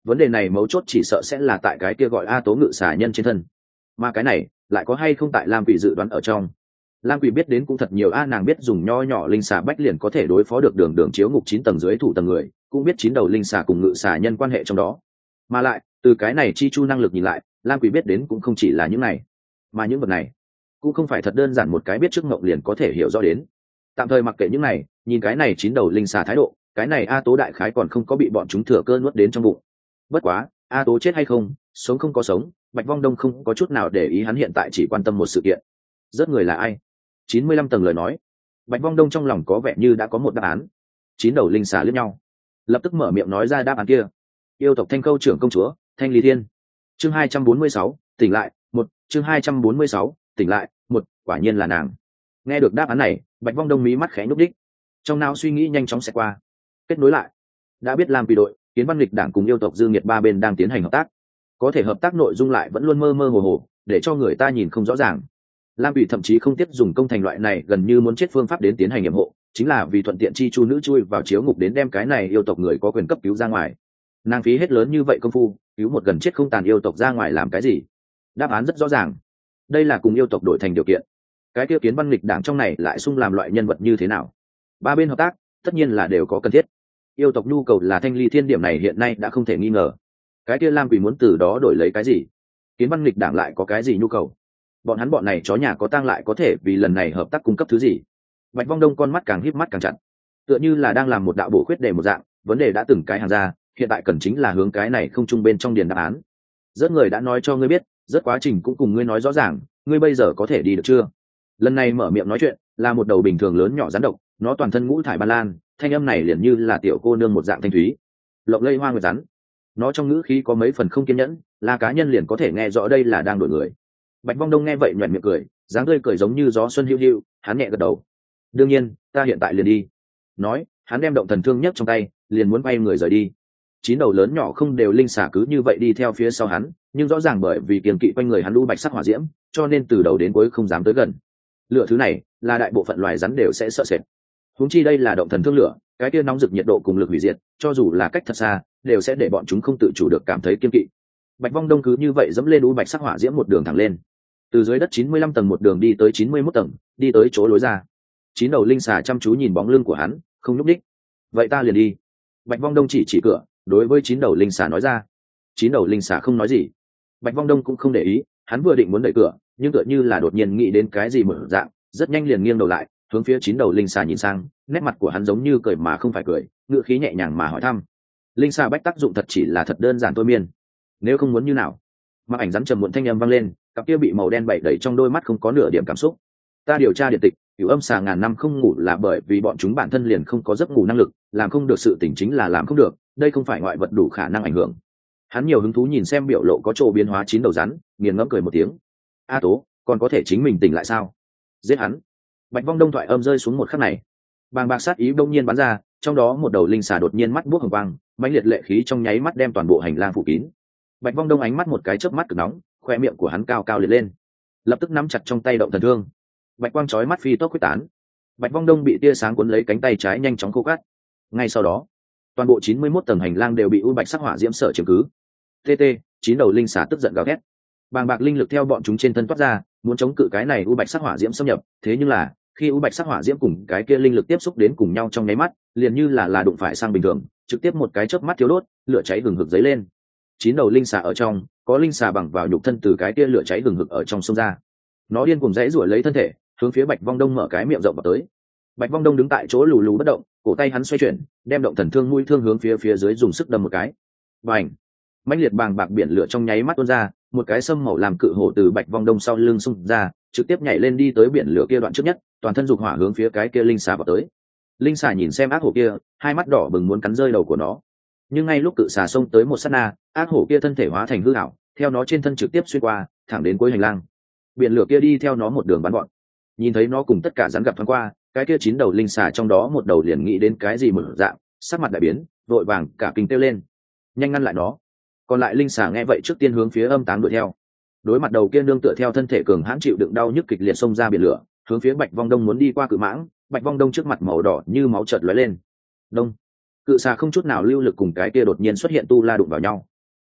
vấn đề này mấu chốt chỉ sợ sẽ là tại cái kia gọi A Tố ngự xà nhân trên thân, mà cái này lại có hay không tại Lam Quỷ dự đoán ở trong. Lam Quỷ biết đến cũng thật nhiều a, nàng biết dùng nho nhỏ linh xà bách liền có thể đối phó được đường đường chiếu ngục chín tầng dưới thủ tầng người, cũng biết chín đầu linh xà cùng ngự xà nhân quan hệ trong đó. Mà lại từ cái này chi chu năng lực nhìn lại, Lam Quỷ biết đến cũng không chỉ là những này, mà những vật này cũng không phải thật đơn giản một cái biết trước ngộng liền có thể hiểu rõ đến. Tạm thời mặc kệ những này, nhìn cái này chín đầu linh xà thái độ, cái này A Tố đại khái còn không có bị bọn chúng thừa cơ nuốt đến trong bụng. Bất quá A Tố chết hay không, sống không có sống, Bạch Vong Đông không có chút nào để ý, hắn hiện tại chỉ quan tâm một sự kiện: rớt người là ai. Chín mươi lăm tầng lời nói, Bạch Vong Đông trong lòng có vẻ như đã có một đáp án. Chín đầu linh xà liếc nhau, lập tức mở miệng nói ra đáp án kia: yêu tộc Thanh Câu trưởng công chúa Thanh Ly Thiên. Chương hai trăm bốn mươi sáu, tỉnh lại một. Chương hai trăm bốn mươi sáu, tỉnh lại một. Quả nhiên là nàng. Nghe được đáp án này, Bạch Vong Đông mí mắt khẽ nhúc đích, trong não suy nghĩ nhanh chóng sẽ qua, kết nối lại. Đã biết Lam Quỷ đội, Kiến Văn Lịch đảng cùng yêu tộc Dương Nghiệt ba bên đang tiến hành hợp tác, có thể hợp tác nội dung lại vẫn luôn mơ mơ hồ hồ, để cho người ta nhìn không rõ ràng. Lam Quỷ thậm chí không tiếp dùng công thành loại này gần như muốn chết phương pháp đến tiến hành nghiệm hộ, chính là vì thuận tiện chi chu nữ chui vào chiếu ngục đến đem cái này yêu tộc người có quyền cấp cứu ra ngoài. Nàng phí hết lớn như vậy công phu, cứu một gần chết không tàn yêu tộc ra ngoài làm cái gì? Đáp án rất rõ ràng, đây là cùng yêu tộc đổi thành điều kiện. Cái kia Kiến Văn Lịch đảng trong này lại xung làm loại nhân vật như thế nào? Ba bên hợp tác tất nhiên là đều có cần thiết. Yêu tộc nhu cầu là Thanh Ly Thiên, điểm này hiện nay đã không thể nghi ngờ. Cái kia Lam Quỷ muốn từ đó đổi lấy cái gì? Kiến Văn Lịch đảng lại có cái gì nhu cầu? Bọn hắn bọn này chó nhà có tang lại có thể vì lần này hợp tác cung cấp thứ gì? Bạch Vong Đông con mắt càng híp mắt càng chặt, tựa như là đang làm một đạo bổ khuyết đề một dạng, vấn đề đã từng cái hàng ra, hiện tại cần chính là hướng cái này không trung bên trong điền đáp án. Rất người đã nói cho ngươi biết, rất quá trình cũng cùng ngươi nói rõ ràng, ngươi bây giờ có thể đi được chưa? Lần này mở miệng nói chuyện là một đầu bình thường lớn nhỏ rắn độc, nó toàn thân ngũ thải ban lan, thanh âm này liền như là tiểu cô nương một dạng thanh thúy, lộng lây hoa nguyệt rắn. Nó trong ngữ khí có mấy phần không kiên nhẫn, là cá nhân liền có thể nghe rõ đây là đang đổi người. Bạch Vong Đông nghe vậy nhoẻn miệng cười, dáng tươi cười giống như gió xuân hiu hiu, hắn nhẹ gật đầu. Đương nhiên, ta hiện tại liền đi. Nói, hắn đem động thần thương nhấc trong tay, liền muốn bay người rời đi. Chín đầu lớn nhỏ không đều linh xả cứ như vậy đi theo phía sau hắn, nhưng rõ ràng bởi vì kiềm kỵ quanh người hắn lũ bạch sắc hỏa diễm, cho nên từ đầu đến cuối không dám tới gần. Lửa thứ này, là đại bộ phận loài rắn đều sẽ sợ sệt. Huống chi đây là động thần thương lửa, cái kia nóng rực nhiệt độ cùng lực hủy diệt, cho dù là cách thật xa, đều sẽ để bọn chúng không tự chủ được cảm thấy kiêng kỵ. Bạch Vong Đông cứ như vậy dẫm lên lũ bạch sắc hỏa diễm một đường thẳng lên, từ dưới đất chín mươi lăm tầng một đường đi tới chín mươi mốt tầng, đi tới chỗ lối ra. Chín đầu linh xà chăm chú nhìn bóng lưng của hắn, không nhúc đích. Vậy ta liền đi. Bạch Vong Đông chỉ chỉ cửa, đối với chín đầu linh xà nói ra. Chín đầu linh xà không nói gì. Bạch Vong Đông cũng không để ý, hắn vừa định muốn đẩy cửa, nhưng tựa như là đột nhiên nghĩ đến cái gì mở dạng, rất nhanh liền nghiêng đầu lại, hướng phía chín đầu linh xà nhìn sang, nét mặt của hắn giống như cười mà không phải cười, ngựa khí nhẹ nhàng mà hỏi thăm. Linh xà bách tác dụng thật chỉ là thật đơn giản thôi miên, nếu không muốn như nào? Mặc ảnh rắn trầm muộn thanh âm vang lên, cặp kia bị màu đen bậy đẩy trong đôi mắt không có nửa điểm cảm xúc. Ta điều tra điện tịch, cửu âm xà ngàn năm không ngủ là bởi vì bọn chúng bản thân liền không có giấc ngủ năng lực, làm không được sự tỉnh chính là làm không được, đây không phải ngoại vật đủ khả năng ảnh hưởng. Hắn nhiều hứng thú nhìn xem biểu lộ có chỗ biến hóa chín đầu rắn, nghiền ngẫm cười một tiếng. A Tố, còn có thể chính mình tỉnh lại sao? Giết hắn. Bạch Vong Đông thoại âm rơi xuống một khắc này, bàng bạc sát ý đông nhiên bắn ra, trong đó một đầu linh xà đột nhiên mắt buốc hồng quang, mãnh liệt lệ khí trong nháy mắt đem toàn bộ hành lang phủ kín. Bạch Vong Đông ánh mắt một cái chớp mắt cực nóng, khoe miệng của hắn cao cao liệt lên, lập tức nắm chặt trong tay động thần thương. Bạch quang chói mắt phi tốc quyết tán, Bạch Vong Đông bị tia sáng cuốn lấy cánh tay trái nhanh chóng khô cắt. Ngay sau đó, toàn bộ chín mươi mốt tầng hành lang đều bị u bạch sắc hỏa diễm sở chiếm cứ. Tt, chín đầu linh xà tức giận gào thét, bàng bạc linh lực theo bọn chúng trên thân toát ra, muốn chống cự cái này u bạch sắc hỏa diễm xâm nhập. Thế nhưng là khi u bạch sắc hỏa diễm cùng cái kia linh lực tiếp xúc đến cùng nhau trong nháy mắt, liền như là là đụng phải sang bình thường, trực tiếp một cái chớp mắt thiếu đốt, lửa cháy hừng hực dấy lên. Chín đầu linh xà ở trong, có linh xà bằng vào nhục thân từ cái kia lửa cháy hừng hực ở trong sông ra, nó điên cuồng rẽ rủa lấy thân thể, hướng phía Bạch Vong Đông mở cái miệng rộng vào tới. Bạch Vong Đông đứng tại chỗ lù lù bất động, cổ tay hắn xoay chuyển, đem động thần thương mũi thương hướng phía phía dưới dùng sức đâm một cái. Bành! Mãnh liệt bàng bạc biển lửa trong nháy mắt tuôn ra, một cái sâm màu làm cự hổ từ Bạch Vong Đông sau lưng xung ra, trực tiếp nhảy lên đi tới biển lửa kia đoạn trước nhất, toàn thân dục hỏa hướng phía cái kia linh xà vào tới. Linh xà nhìn xem ác hổ kia, hai mắt đỏ bừng muốn cắn rơi đầu của nó. Nhưng ngay lúc cự xà xông tới một sát na, ác hổ kia thân thể hóa thành hư ảo, theo nó trên thân trực tiếp xuyên qua, thẳng đến cuối hành lang. Biển lửa kia đi theo nó một đường bắn gọn. Nhìn thấy nó cùng tất cả rắn gặp thoáng qua, cái kia chín đầu linh xà trong đó một đầu liền nghĩ đến cái gì mở dạng, sắc mặt đại biến, vội vàng cả kinh kêu lên, nhanh ngăn lại nó. Còn lại linh xà nghe vậy trước tiên hướng phía âm táng đuổi theo. Đối mặt đầu kia nương tựa theo thân thể cường hãn chịu đựng đau nhức kịch liệt xông ra biển lửa, hướng phía Bạch Vong Đông muốn đi qua cự mãng. Bạch Vong Đông trước mặt màu đỏ như máu chợt lóe lên. Đông. Cự xà không chút nào lưu lực cùng cái kia đột nhiên xuất hiện tu la đụng vào nhau.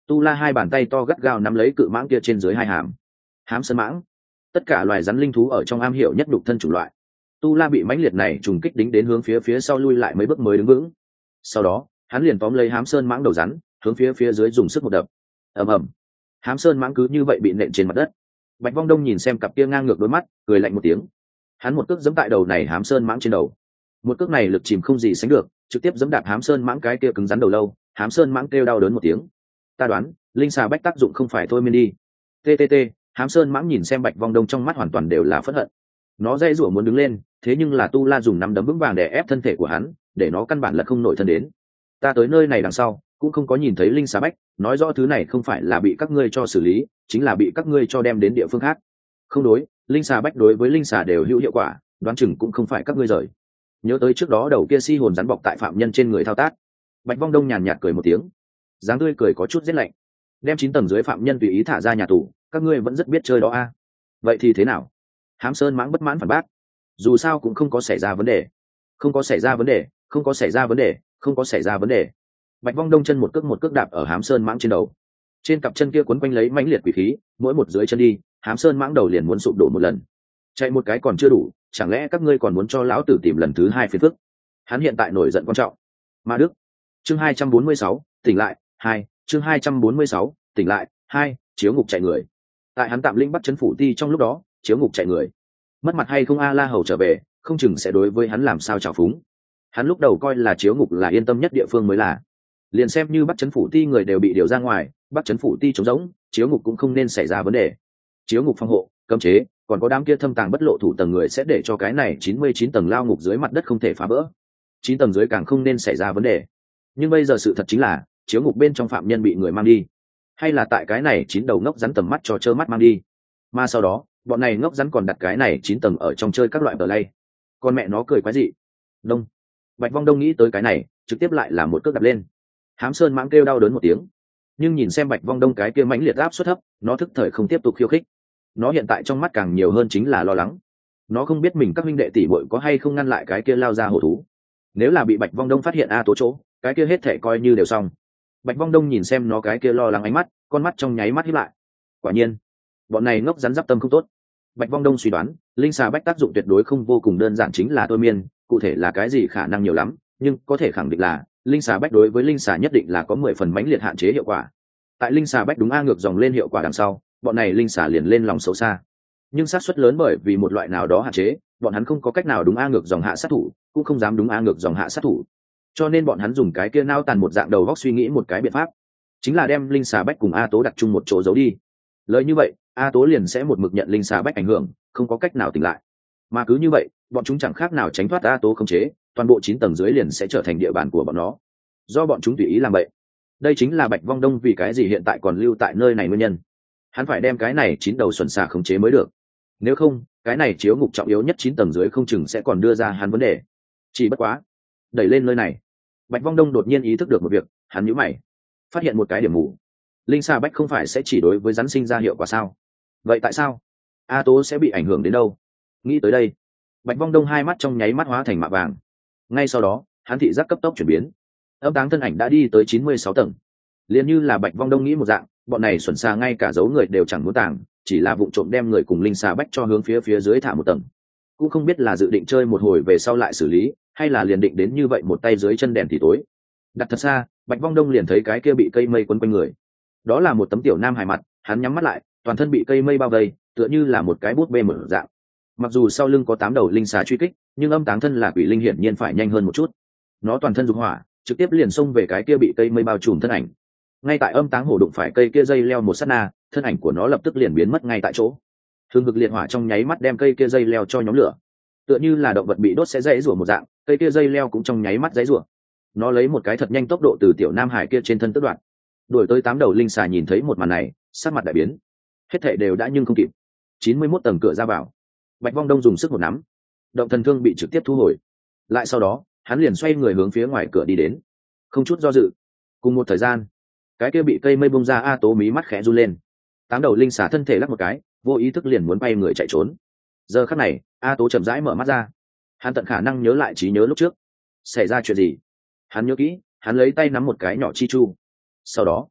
Tu La hai bàn tay to gắt gao nắm lấy cự mãng kia trên dưới hai hàm. Hám sơn mãng, tất cả loài rắn linh thú ở trong am hiểu nhất đục thân chủng loại. Tu La bị mãnh liệt này trùng kích đính đến hướng phía phía sau lui lại mấy bước mới đứng vững. Sau đó, hắn liền tóm lấy hám sơn mãng đầu rắn, hướng phía phía dưới dùng sức một đập. Ầm ầm. Hám sơn mãng cứ như vậy bị nện trên mặt đất. Bạch Vong Đông nhìn xem cặp kia ngang ngược đôi mắt, cười lạnh một tiếng. Hắn một cước giẫm tại đầu này hám sơn mãng trên đầu. Một cước này lực chìm không gì sánh được, trực tiếp giẫm đạp hám sơn mãng cái kia cứng rắn đầu lâu, hám sơn mãng kêu đau đớn một tiếng. Ta đoán, linh xà bách tác dụng không phải thôi miên đi. Ttt, hám sơn mãng nhìn xem Bạch Vong Đông trong mắt hoàn toàn đều là phẫn hận. Nó dây rủa muốn đứng lên, thế nhưng là Tu La dùng nắm đấm vững vàng để ép thân thể của hắn, để nó căn bản là không nổi thân đến. Ta tới nơi này đằng sau, cũng không có nhìn thấy linh xà bách, nói rõ thứ này không phải là bị các ngươi cho xử lý, chính là bị các ngươi cho đem đến địa phương khác. Không đối, linh xà bách đối với linh xà đều hữu hiệu quả, đoán chừng cũng không phải các ngươi rời. Nhớ tới trước đó đầu kia si hồn rắn bọc tại phạm nhân trên người thao tác. Bạch Vong Đông nhàn nhạt cười một tiếng, dáng tươi cười có chút rét lạnh. Đem chín tầng dưới phạm nhân tùy ý thả ra nhà tù, các ngươi vẫn rất biết chơi đó a. Vậy thì thế nào? Hám sơn mãng bất mãn phản bác. Dù sao cũng không có xảy ra vấn đề. Không có xảy ra vấn đề, không có xảy ra vấn đề, không có xảy ra vấn đề. Bạch Vong Đông chân một cước một cước đạp ở hám sơn mãng trên đầu. Trên cặp chân kia quấn quanh lấy mãnh liệt quỷ khí, mỗi một dưới chân đi, hám sơn mãng đầu liền muốn sụp đổ một lần. Chạy một cái còn chưa đủ, chẳng lẽ các ngươi còn muốn cho lão tử tìm lần thứ hai phiền phức? Hắn hiện tại nổi giận quan trọng. Ma Đức. Chương hai trăm bốn mươi sáu, tỉnh lại, hai, chương hai trăm bốn mươi sáu, tỉnh lại, hai, chiếu ngục chạy người. Tại hắn tạm lĩnh bắt chấn phủ ti trong lúc đó, chiếu ngục chạy người. Mất mặt hay không a La Hầu trở về, không chừng sẽ đối với hắn làm sao trào phúng. Hắn lúc đầu coi là chiếu ngục là yên tâm nhất địa phương mới là. Liền xem như bắt chấn phủ ti người đều bị điều ra ngoài, bắt chấn phủ ti trống rỗng, chiếu ngục cũng không nên xảy ra vấn đề. Chiếu ngục phòng hộ, cấm chế, còn có đám kia thâm tàng bất lộ thủ tầng người sẽ để cho cái này chín mươi chín tầng lao ngục dưới mặt đất không thể phá vỡ. Chín tầng dưới càng không nên xảy ra vấn đề. Nhưng bây giờ sự thật chính là, chiếu ngục bên trong phạm nhân bị người mang đi, hay là tại cái này chín đầu ngốc rắn tầm mắt cho trơ mắt mang đi. Mà sau đó, bọn này ngốc rắn còn đặt cái này chín tầng ở trong chơi các loại play. Con mẹ nó cười quái dị. Đông. Bạch Vong Đông nghĩ tới cái này, trực tiếp lại là một cước đập lên. Hám sơn mãng kêu đau đớn một tiếng, nhưng nhìn xem Bạch Vong Đông cái kia mãnh liệt áp suất thấp, nó thức thời không tiếp tục khiêu khích. Nó hiện tại trong mắt càng nhiều hơn chính là lo lắng. Nó không biết mình các huynh đệ tỷ muội có hay không ngăn lại cái kia lao ra hổ thú. Nếu là bị Bạch Vong Đông phát hiện a tố chỗ, cái kia hết thể coi như đều xong. Bạch Vong Đông nhìn xem nó cái kia lo lắng ánh mắt, con mắt trong nháy mắt híp lại. Quả nhiên, bọn này ngốc rắn giáp tâm không tốt. Bạch Vong Đông suy đoán, linh xà bách tác dụng tuyệt đối không vô cùng đơn giản chính là thôi miên, cụ thể là cái gì khả năng nhiều lắm, nhưng có thể khẳng định là linh xà bách đối với linh xà nhất định là có mười phần mãnh liệt hạn chế hiệu quả. Tại linh xà bách đúng a ngược dòng lên hiệu quả đằng sau, bọn này linh xà liền lên lòng xấu xa. Nhưng xác suất lớn bởi vì một loại nào đó hạn chế, bọn hắn không có cách nào đúng a ngược dòng hạ sát thủ, cũng không dám đúng a ngược dòng hạ sát thủ. Cho nên bọn hắn dùng cái kia nao tàn một dạng đầu góc suy nghĩ một cái biện pháp, chính là đem linh xà bách cùng a tố đặt chung một chỗ giấu đi. Lời như vậy, a tố liền sẽ một mực nhận linh xà bách ảnh hưởng, không có cách nào tỉnh lại. Mà cứ như vậy, bọn chúng chẳng khác nào tránh thoát a tố khống chế, toàn bộ chín tầng dưới liền sẽ trở thành địa bàn của bọn nó, do bọn chúng tùy ý làm vậy. Đây chính là Bạch Vong Đông vì cái gì hiện tại còn lưu tại nơi này nguyên nhân. Hắn phải đem cái này chín đầu xuẩn xà khống chế mới được, nếu không cái này chiếu ngục trọng yếu nhất chín tầng dưới không chừng sẽ còn đưa ra hắn vấn đề. Chỉ bất quá đẩy lên nơi này, Bạch Vong Đông đột nhiên ý thức được một việc, hắn nhíu mày, phát hiện một cái điểm mù. Linh xà bách không phải sẽ chỉ đối với rắn sinh ra hiệu quả sao? Vậy tại sao a tố sẽ bị ảnh hưởng đến đâu? Nghĩ tới đây, Bạch Vong Đông hai mắt trong nháy mắt hóa thành mạ vàng. Ngay sau đó, hắn thị giác cấp tốc chuyển biến, âm táng thân ảnh đã đi tới chín mươi sáu tầng. Liền như là Bạch Vong Đông nghĩ một dạng, bọn này xuẩn xà ngay cả giấu người đều chẳng muốn tàng, chỉ là vụng trộm đem người cùng linh xà bách cho hướng phía phía dưới thả một tầng. Cũng không biết là dự định chơi một hồi về sau lại xử lý, hay là liền định đến như vậy một tay dưới chân đèn thì tối. Đặt thật xa, Bạch Vong Đông liền thấy cái kia bị cây mây quấn quanh người. Đó là một tấm tiểu nam hài mặt, hắn nhắm mắt lại, toàn thân bị cây mây bao vây, tựa như là một cái bút bê mở dạng. Mặc dù sau lưng có tám đầu linh xà truy kích, nhưng âm táng thân là quỷ linh hiển nhiên phải nhanh hơn một chút. Nó toàn thân dục hỏa, trực tiếp liền xông về cái kia bị cây mây bao trùm thân ảnh. Ngay tại âm táng hổ đụng phải cây kia dây leo một sát na, thân ảnh của nó lập tức liền biến mất ngay tại chỗ. Hương hực liệt hỏa trong nháy mắt đem cây kia dây leo cho nhóm lửa, tựa như là động vật bị đốt sẽ dãy rủa một dạng, cây kia dây leo cũng trong nháy mắt dãy rủa. Nó lấy một cái thật nhanh tốc độ từ tiểu nam hải kia trên thân tước đoạt, đuổi tới tám đầu linh xà nhìn thấy một màn này, sắc mặt đại biến. Hết thảy đều đã nhưng không kịp. chín mươi mốt tầng cửa ra vào, Bạch Vong Đông dùng sức một nắm, động thần thương bị trực tiếp thu hồi. Lại sau đó, hắn liền xoay người hướng phía ngoài cửa đi đến, không chút do dự. Cùng một thời gian, cái kia bị cây mây bung ra a tố mí mắt khẽ run lên, tám đầu linh xà thân thể lắc một cái, vô ý thức liền muốn bay người chạy trốn. Giờ khắc này, a tố chậm rãi mở mắt ra, hắn tận khả năng nhớ lại trí nhớ lúc trước xảy ra chuyện gì. Hắn nhớ kỹ, hắn lấy tay nắm một cái nhỏ chi chu, sau đó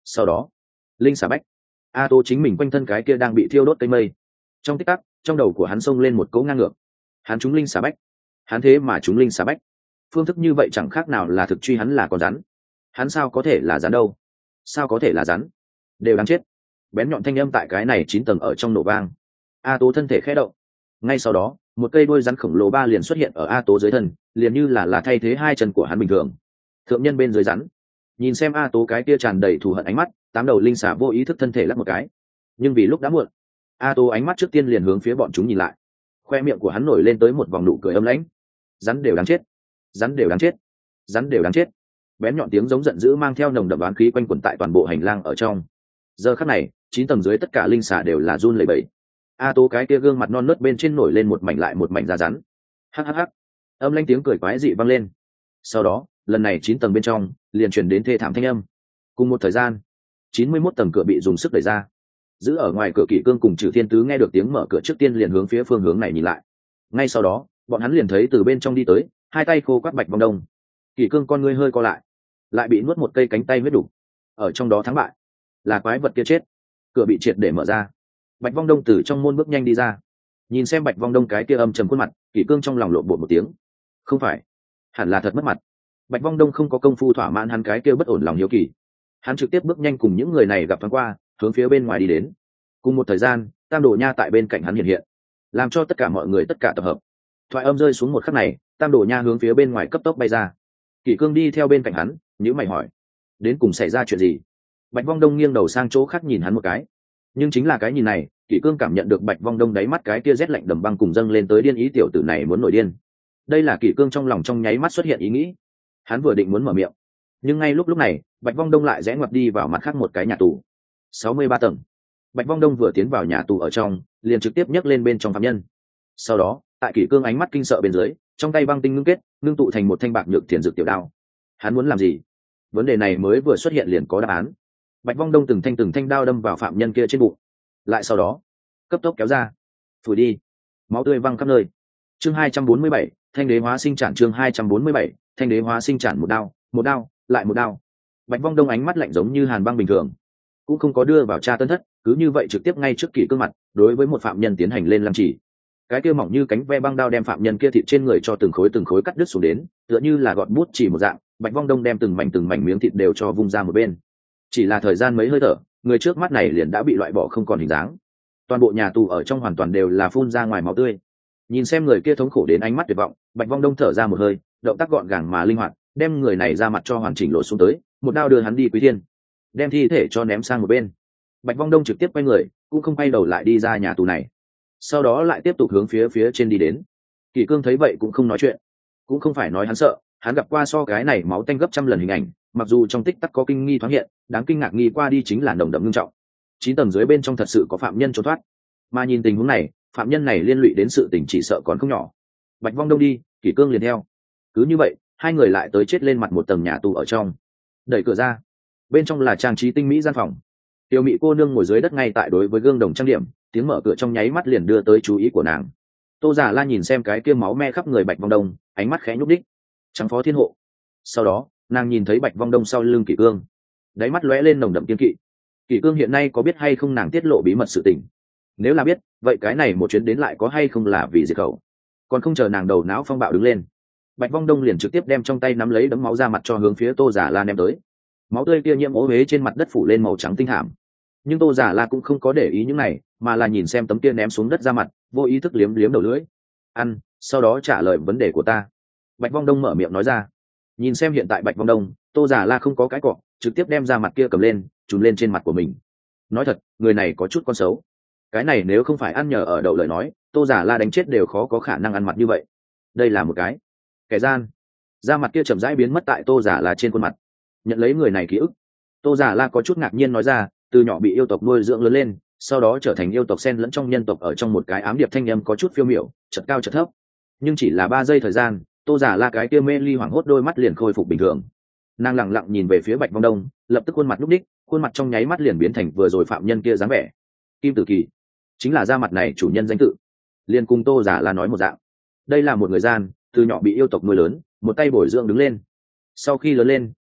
Sau đó linh xà bách, a tô chính mình quanh thân cái kia đang bị thiêu đốt cây mây. Trong tích tắc trong đầu của hắn xông lên một cỗ ngang ngược. Hắn trúng linh xà bách, hắn thế mà trúng linh xà bách, phương thức như vậy chẳng khác nào là thực truy hắn là con rắn. Hắn sao có thể là rắn đâu, sao có thể là rắn, đều đáng chết. Bén nhọn thanh âm tại cái này chín tầng ở trong nổ vang. A tố thân thể khẽ động, ngay sau đó một cây đuôi rắn khổng lồ ba liền xuất hiện ở a tố dưới thân, liền như là là thay thế hai chân của hắn bình thường. Thượng nhân bên dưới rắn, nhìn xem a tố cái kia tràn đầy thù hận ánh mắt, tám đầu linh xà vô ý thức thân thể lắc một cái. Nhưng vì lúc đã muộn, a tố ánh mắt trước tiên liền hướng phía bọn chúng nhìn lại. Khoe miệng của hắn nổi lên tới một vòng nụ cười âm lãnh. Rắn đều đáng chết, rắn đều đáng chết, rắn đều đáng chết. Bén nhọn tiếng giống giận dữ mang theo nồng đậm oán khí quanh quẩn tại toàn bộ hành lang ở trong. Giờ khắc này chín tầng dưới tất cả linh xà đều là run lẩy bẩy. A tố cái kia gương mặt non nớt bên trên nổi lên một mảnh lại một mảnh da rắn. Hắc hắc, âm lãnh tiếng cười quái dị vang lên. Sau đó lần này chín tầng bên trong liền truyền đến thê thảm thanh âm. Cùng một thời gian chín mươi mốt tầng cửa bị dùng sức đẩy ra. Giữ ở ngoài cửa Kỷ Cương cùng Trừ Thiên Tứ nghe được tiếng mở cửa trước tiên liền hướng phía phương hướng này nhìn lại. Ngay sau đó bọn hắn liền thấy từ bên trong đi tới hai tay khô quắt Bạch Vong Đông. Kỷ Cương con ngươi hơi co lại, lại bị nuốt một cây cánh tay huyết đủ. Ở trong đó thắng bại là quái vật kia chết. Cửa bị triệt để mở ra, Bạch Vong Đông từ trong môn bước nhanh đi ra. Nhìn xem Bạch Vong Đông cái kia âm trầm khuôn mặt, Kỷ Cương trong lòng lộn bột một tiếng. Không phải, hẳn là thật mất mặt. Bạch Vong Đông không có công phu thỏa mãn hắn cái kia bất ổn lòng hiếu kỳ, hắn trực tiếp bước nhanh cùng những người này gặp thoáng qua, hướng phía bên ngoài đi đến. Cùng một thời gian Tam Đồ Nha tại bên cạnh hắn hiện hiện, làm cho tất cả mọi người tất cả tập hợp. Thoại âm rơi xuống một khắc này, Tam Đồ Nha hướng phía bên ngoài cấp tốc bay ra. Kỷ Cương đi theo bên cạnh hắn, nhíu mày hỏi: đến cùng xảy ra chuyện gì? Bạch Vong Đông nghiêng đầu sang chỗ khác nhìn hắn một cái, nhưng chính là cái nhìn này, Kỷ Cương cảm nhận được Bạch Vong Đông đáy mắt cái kia rét lạnh đầm băng cùng dâng lên tới điên ý, tiểu tử này muốn nổi điên. Đây là Kỷ Cương trong lòng trong nháy mắt xuất hiện ý nghĩ. Hắn vừa định muốn mở miệng, nhưng ngay lúc lúc này Bạch Vong Đông lại rẽ ngoặt đi vào mặt khác một cái nhà tù sáu mươi ba tầng. Bạch Vong Đông vừa tiến vào nhà tù ở trong liền trực tiếp nhấc lên bên trong phạm nhân. Sau đó tại Kỷ Cương ánh mắt kinh sợ bên dưới, trong tay băng tinh ngưng kết ngưng tụ thành một thanh bạc nhược thiền dược tiểu đao. Hắn muốn làm gì? Vấn đề này mới vừa xuất hiện liền có đáp án. Bạch Vong Đông từng thanh từng thanh đao đâm vào phạm nhân kia trên bụng, lại sau đó cấp tốc kéo ra, phủi đi, máu tươi văng khắp nơi. Chương hai trăm bốn mươi bảy, thanh đế hóa sinh trản. Chương hai trăm bốn mươi bảy, thanh đế hóa sinh trản. Một đao, một đao, lại một đao. Bạch Vong Đông ánh mắt lạnh giống như hàn băng bình thường, cũng không có đưa vào tra tân thất, cứ như vậy trực tiếp ngay trước Kỷ Cương mặt, đối với một phạm nhân tiến hành lên lăng chỉ. Cái kia mỏng như cánh ve băng đao đem phạm nhân kia thịt trên người cho từng khối từng khối cắt đứt xuống đến, tựa như là gọt bút chỉ một dạng. Bạch Vong Đông đem từng mảnh từng mảnh miếng thịt đều cho vung ra một bên. Chỉ là thời gian mấy hơi thở, người trước mắt này liền đã bị loại bỏ không còn hình dáng. Toàn bộ nhà tù ở trong hoàn toàn đều là phun ra ngoài máu tươi. Nhìn xem người kia thống khổ đến ánh mắt tuyệt vọng, Bạch Vong Đông thở ra một hơi, động tác gọn gàng mà linh hoạt, đem người này ra mặt cho hoàn chỉnh lộ xuống tới, một đao đưa hắn đi Quý Thiên, đem thi thể cho ném sang một bên. Bạch Vong Đông trực tiếp quay người, cũng không quay đầu lại đi ra nhà tù này. Sau đó lại tiếp tục hướng phía phía trên đi đến. Kỷ Cương thấy vậy cũng không nói chuyện, cũng không phải nói hắn sợ, hắn gặp qua so cái này máu tanh gấp trăm lần hình ảnh, mặc dù trong tích tắc có kinh nghi thoáng hiện, đáng kinh ngạc nghi qua đi chính là nồng đậm nghiêm trọng. Chín tầng dưới bên trong thật sự có phạm nhân trốn thoát, mà nhìn tình huống này, phạm nhân này liên lụy đến sự tình chỉ sợ còn không nhỏ. Bạch Vong Đông đi, Kỷ Cương liền theo. Cứ như vậy hai người lại tới chết lên mặt một tầng nhà tù ở trong. Đẩy cửa ra, bên trong là trang trí tinh mỹ gian phòng. Tiểu Mị cô nương ngồi dưới đất ngay tại đối với gương đồng trang điểm, tiếng mở cửa trong nháy mắt liền đưa tới chú ý của nàng. Tô Giả La nhìn xem cái kia máu me khắp người Bạch Vong Đông, ánh mắt khẽ nhúc đích. Trắng phó thiên hộ. Sau đó nàng nhìn thấy Bạch Vong Đông sau lưng Kỷ Cương, đáy mắt lóe lên nồng đậm kiên kỵ. Kỷ Cương hiện nay có biết hay không nàng tiết lộ bí mật sự tình? Nếu là biết, vậy cái này một chuyến đến lại có hay không là vì diệt khẩu? Còn không chờ nàng đầu não phong bạo đứng lên, Bạch Vong Đông liền trực tiếp đem trong tay nắm lấy đấm máu ra mặt cho hướng phía Tô Giả La ném tới. Máu tươi kia nhiễm ố huế trên mặt đất phủ lên màu trắng tinh thảm. Nhưng Tô Giả La cũng không có để ý những này, mà là nhìn xem tấm kia ném xuống đất ra mặt, vô ý thức liếm liếm đầu lưỡi. Ăn, sau đó trả lời vấn đề của ta. Bạch Vong Đông mở miệng nói ra. Nhìn xem hiện tại Bạch Vong Đông, Tô Giả La không có cái cọ, trực tiếp đem ra mặt kia cầm lên, trùm lên trên mặt của mình. Nói thật, người này có chút con xấu. Cái này nếu không phải ăn nhờ ở đậu lời nói, Tô Giả La đánh chết đều khó có khả năng ăn mặt như vậy. Đây là một cái kẻ gian. Da mặt kia chậm rãi biến mất tại Tô Giả La trên khuôn mặt. Nhận lấy người này ký ức, Tô Giả La có chút ngạc nhiên nói ra, từ nhỏ bị yêu tộc nuôi dưỡng lớn lên, sau đó trở thành yêu tộc xen lẫn trong nhân tộc, ở trong một cái ám điệp thanh âm có chút phiêu miểu, chật cao chật thấp. Nhưng chỉ là ba giây thời gian, Tô Giả La cái kia mê ly hoảng hốt đôi mắt liền khôi phục bình thường. Nàng lặng lặng nhìn về phía Bạch Vong Đông, lập tức khuôn mặt lúc đích, khuôn mặt trong nháy mắt liền biến thành vừa rồi phạm nhân kia dáng vẻ. Kim Tử Kỳ chính là da mặt này chủ nhân danh tự, liền cùng Tô Giả La nói một dạng. Đây là một người gian, từ nhỏ bị yêu tộc nuôi lớn, một tay bồi dưỡng đứng lên. Sau khi lớn lên,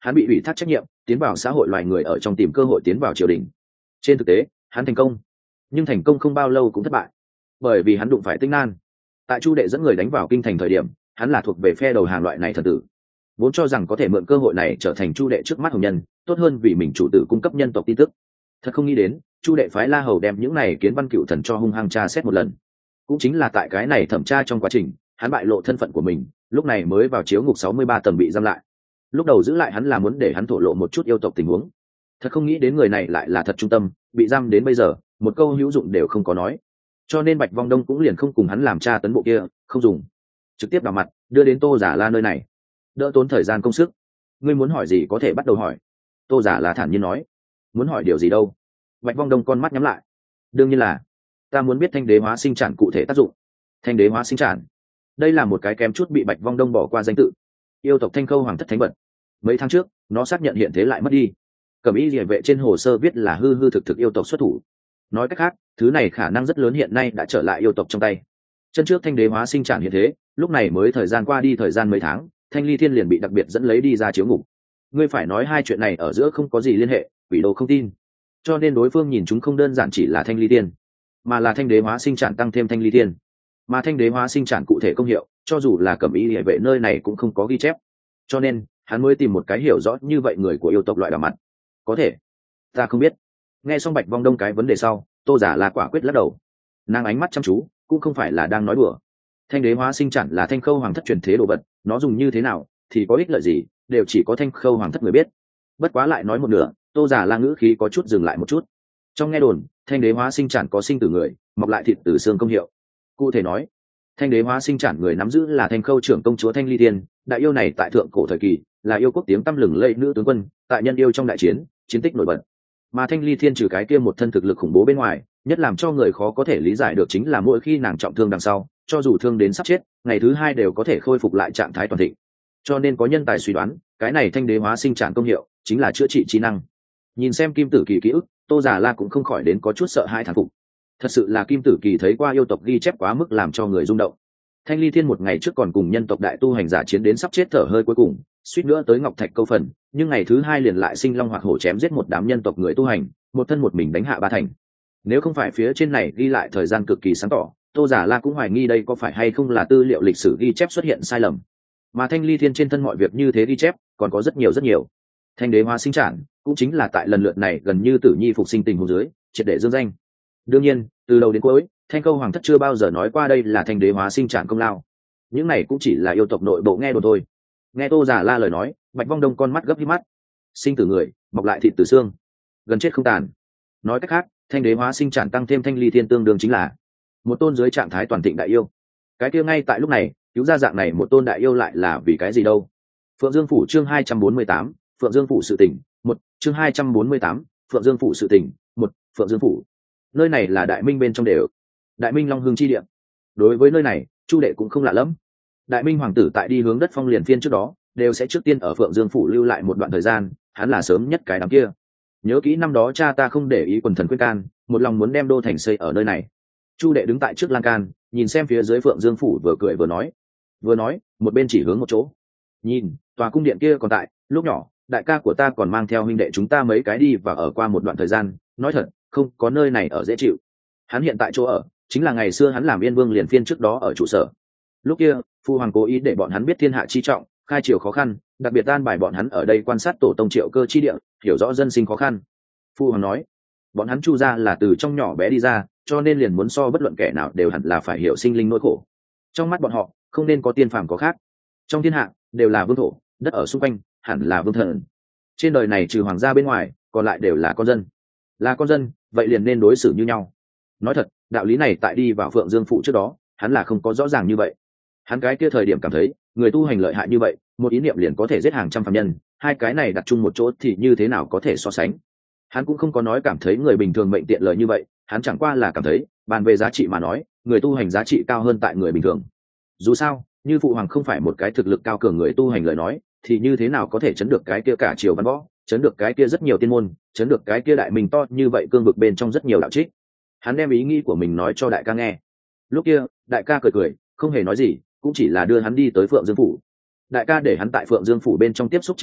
hắn bị ủy thác trách nhiệm tiến vào xã hội loài người ở trong tìm cơ hội tiến vào triều đình. Trên thực tế hắn thành công, nhưng thành công không bao lâu cũng thất bại, bởi vì hắn đụng phải Tinh Nan. Tại Chu Đệ dẫn người đánh vào kinh thành thời điểm, hắn là thuộc về phe đầu hàng loại này thần tử, vốn cho rằng có thể mượn cơ hội này trở thành Chu Đệ trước mắt hồng nhân, tốt hơn vì mình chủ tử cung cấp nhân tộc tin tức. Thật không nghĩ đến Chu Đệ phái La Hầu đem những này kiến văn cựu thần cho hung hăng tra xét một lần. Cũng chính là tại cái này thẩm tra trong quá trình, hắn bại lộ thân phận của mình, lúc này mới vào chiếu ngục sáu mươi ba tầng bị giam lại. Lúc đầu giữ lại hắn là muốn để hắn thổ lộ một chút yêu tộc tình huống, thật không nghĩ đến người này lại là thật trung tâm, bị giam đến bây giờ một câu hữu dụng đều không có nói. Cho nên Bạch Vong Đông cũng liền không cùng hắn làm tra tấn bộ kia, không dùng, trực tiếp đào mặt đưa đến Tô Giả La nơi này, đỡ tốn thời gian công sức. Ngươi muốn hỏi gì có thể bắt đầu hỏi. Tô Giả La thản nhiên nói. Muốn hỏi điều gì đâu? Bạch Vong Đông con mắt nhắm lại. Đương nhiên là ta muốn biết thanh đế hóa sinh tràn cụ thể tác dụng. Thanh đế hóa sinh tràn, đây là một cái kém chút bị Bạch Vong Đông bỏ qua danh tự, yêu tộc Thanh Khâu hoàng thất thánh vật. Mấy tháng trước nó xác nhận hiện thế lại mất đi, cẩm y liề vệ trên hồ sơ viết là hư hư thực thực yêu tộc xuất thủ. Nói cách khác, thứ này khả năng rất lớn hiện nay đã trở lại yêu tộc trong tay. Chân trước thanh đế hóa sinh tràn hiện thế, lúc này mới thời gian qua đi thời gian mấy tháng, Thanh Ly Thiên liền bị đặc biệt dẫn lấy đi ra chiếu ngục. Ngươi phải nói hai chuyện này ở giữa không có gì liên hệ, Quỷ Đồ không tin. Cho nên đối phương nhìn chúng không đơn giản chỉ là Thanh Ly Thiên, mà là thanh đế hóa sinh tràn tăng thêm Thanh Ly Thiên. Mà thanh đế hóa sinh tràn cụ thể công hiệu, cho dù là cẩm y liề vệ nơi này cũng không có ghi chép. Cho nên hắn mới tìm một cái hiểu rõ như vậy người của yêu tộc loại đỏ mặt. Có thể, ta không biết. Nghe xong Bạch Vong Đông cái vấn đề sau, Tô Giả là quả quyết lắc đầu. Nàng ánh mắt chăm chú, cũng không phải là đang nói đùa. Thanh đế hóa sinh tràn là Thanh Khâu hoàng thất truyền thế đồ vật, nó dùng như thế nào thì có ích lợi gì, đều chỉ có Thanh Khâu hoàng thất người biết. Bất quá lại nói một nửa, Tô Giả la ngữ khí có chút dừng lại một chút. Trong nghe đồn, thanh đế hóa sinh tràn có sinh từ người, mọc lại thịt từ xương công hiệu. Cụ thể nói, thanh đế hóa sinh tràn người nắm giữ là Thanh Khâu trưởng công chúa Thanh Ly Thiên, đại yêu này tại thượng cổ thời kỳ là yêu quốc tiếng tăm lừng lẫy nữ tướng quân, tại nhân yêu trong đại chiến chiến tích nổi bật. Mà Thanh Ly Thiên trừ cái kia một thân thực lực khủng bố bên ngoài, nhất làm cho người khó có thể lý giải được chính là mỗi khi nàng trọng thương đằng sau, cho dù thương đến sắp chết, ngày thứ hai đều có thể khôi phục lại trạng thái toàn thịnh. Cho nên có nhân tài suy đoán, cái này thanh đế hóa sinh tràn công hiệu chính là chữa trị trí năng. Nhìn xem Kim Tử Kỳ ký ức, Tô Giả La cũng không khỏi đến có chút sợ hãi thán phục. Thật sự là Kim Tử Kỳ thấy qua yêu tộc ghi chép quá mức làm cho người rung động. Thanh Ly Thiên một ngày trước còn cùng nhân tộc đại tu hành giả chiến đến sắp chết thở hơi cuối cùng, suýt nữa tới Ngọc Thạch câu phần, nhưng ngày thứ hai liền lại sinh long hoạt hổ chém giết một đám nhân tộc người tu hành, một thân một mình đánh hạ ba thành. Nếu không phải phía trên này ghi lại thời gian cực kỳ sáng tỏ, Tô Giả La cũng hoài nghi đây có phải hay không là tư liệu lịch sử ghi chép xuất hiện sai lầm. Mà Thanh Ly Thiên trên thân mọi việc như thế ghi chép còn có rất nhiều rất nhiều. Thanh đế hóa sinh tràn cũng chính là tại lần lượt này gần như tử nhi phục sinh tình huống dưới triệt để dương danh. Đương nhiên từ đầu đến cuối Thanh Khâu hoàng thất chưa bao giờ nói qua đây là thanh đế hóa sinh tràn công lao, những này cũng chỉ là yêu tộc nội bộ nghe đồn thôi. Nghe Tô Giả La lời nói, Bạch Vong Đông con mắt gấp hít mắt. Sinh từ người, mọc lại thịt từ xương, gần chết không tàn. Nói cách khác, thanh đế hóa sinh tràn tăng thêm Thanh Ly Thiên tương đương chính là một tôn dưới trạng thái toàn thịnh đại yêu. Cái kia ngay tại lúc này cứu ra dạng này một tôn đại yêu lại là vì cái gì đâu? Phượng Dương phủ chương hai trăm bốn mươi tám, Phượng Dương phủ sự tình, một, chương hai trăm bốn mươi tám, Phượng Dương phủ sự tình, một, Phượng Dương phủ. Nơi này là Đại Minh bên trong đều, Đại Minh Long Hương chi địa. Đối với nơi này, Chu Đệ cũng không lạ lắm. Đại Minh hoàng tử tại đi hướng đất phong liền phiên trước đó, đều sẽ trước tiên ở Phượng Dương phủ lưu lại một đoạn thời gian, hắn là sớm nhất cái đám kia. Nhớ kỹ năm đó cha ta không để ý quần thần khuyên can, một lòng muốn đem đô thành xây ở nơi này. Chu Đệ đứng tại trước lan can, nhìn xem phía dưới Phượng Dương phủ vừa cười vừa nói, vừa nói, một bên chỉ hướng một chỗ. Nhìn, tòa cung điện kia còn tại, lúc nhỏ, đại ca của ta còn mang theo huynh đệ chúng ta mấy cái đi và ở qua một đoạn thời gian, nói thật, không có nơi này ở dễ chịu. Hắn hiện tại chỗ ở, chính là ngày xưa hắn làm Yên Vương liền phiên trước đó ở trụ sở. Lúc kia, phu hoàng cố ý để bọn hắn biết thiên hạ chi trọng, khai triều khó khăn, đặc biệt an bài bọn hắn ở đây quan sát tổ tông Triệu Cơ chi địa, hiểu rõ dân sinh khó khăn. Phu hoàng nói, bọn hắn Chu gia là từ trong nhỏ bé đi ra, cho nên liền muốn so bất luận kẻ nào đều hẳn là phải hiểu sinh linh nỗi khổ. Trong mắt bọn họ, không nên có tiên phàm có khác. Trong thiên hạ đều là vương thổ, đất ở xung quanh hẳn là vương thần. Trên đời này trừ hoàng gia bên ngoài, còn lại đều là con dân. Là con dân, vậy liền nên đối xử như nhau. Nói thật, đạo lý này tại đi vào Phượng Dương phủ trước đó, hắn là không có rõ ràng như vậy. Hắn cái kia thời điểm cảm thấy, người tu hành lợi hại như vậy, một ý niệm liền có thể giết hàng trăm phàm nhân, hai cái này đặt chung một chỗ thì như thế nào có thể so sánh. Hắn cũng không có nói cảm thấy người bình thường mệnh tiện lợi như vậy, hắn chẳng qua là cảm thấy, bàn về giá trị mà nói, người tu hành giá trị cao hơn tại người bình thường. Dù sao, như phụ hoàng không phải một cái thực lực cao cường người tu hành lời nói, thì như thế nào có thể chấn được cái kia cả triều văn võ, chấn được cái kia rất nhiều tiên môn, chấn được cái kia đại minh to như vậy cương vực bên trong rất nhiều đạo trích. Hắn đem ý nghĩ của mình nói cho đại ca nghe. Lúc kia, đại ca cười cười, không hề nói gì, cũng chỉ là đưa hắn đi tới Phượng Dương phủ. Đại ca để hắn tại Phượng Dương phủ bên trong tiếp xúc chính vụ,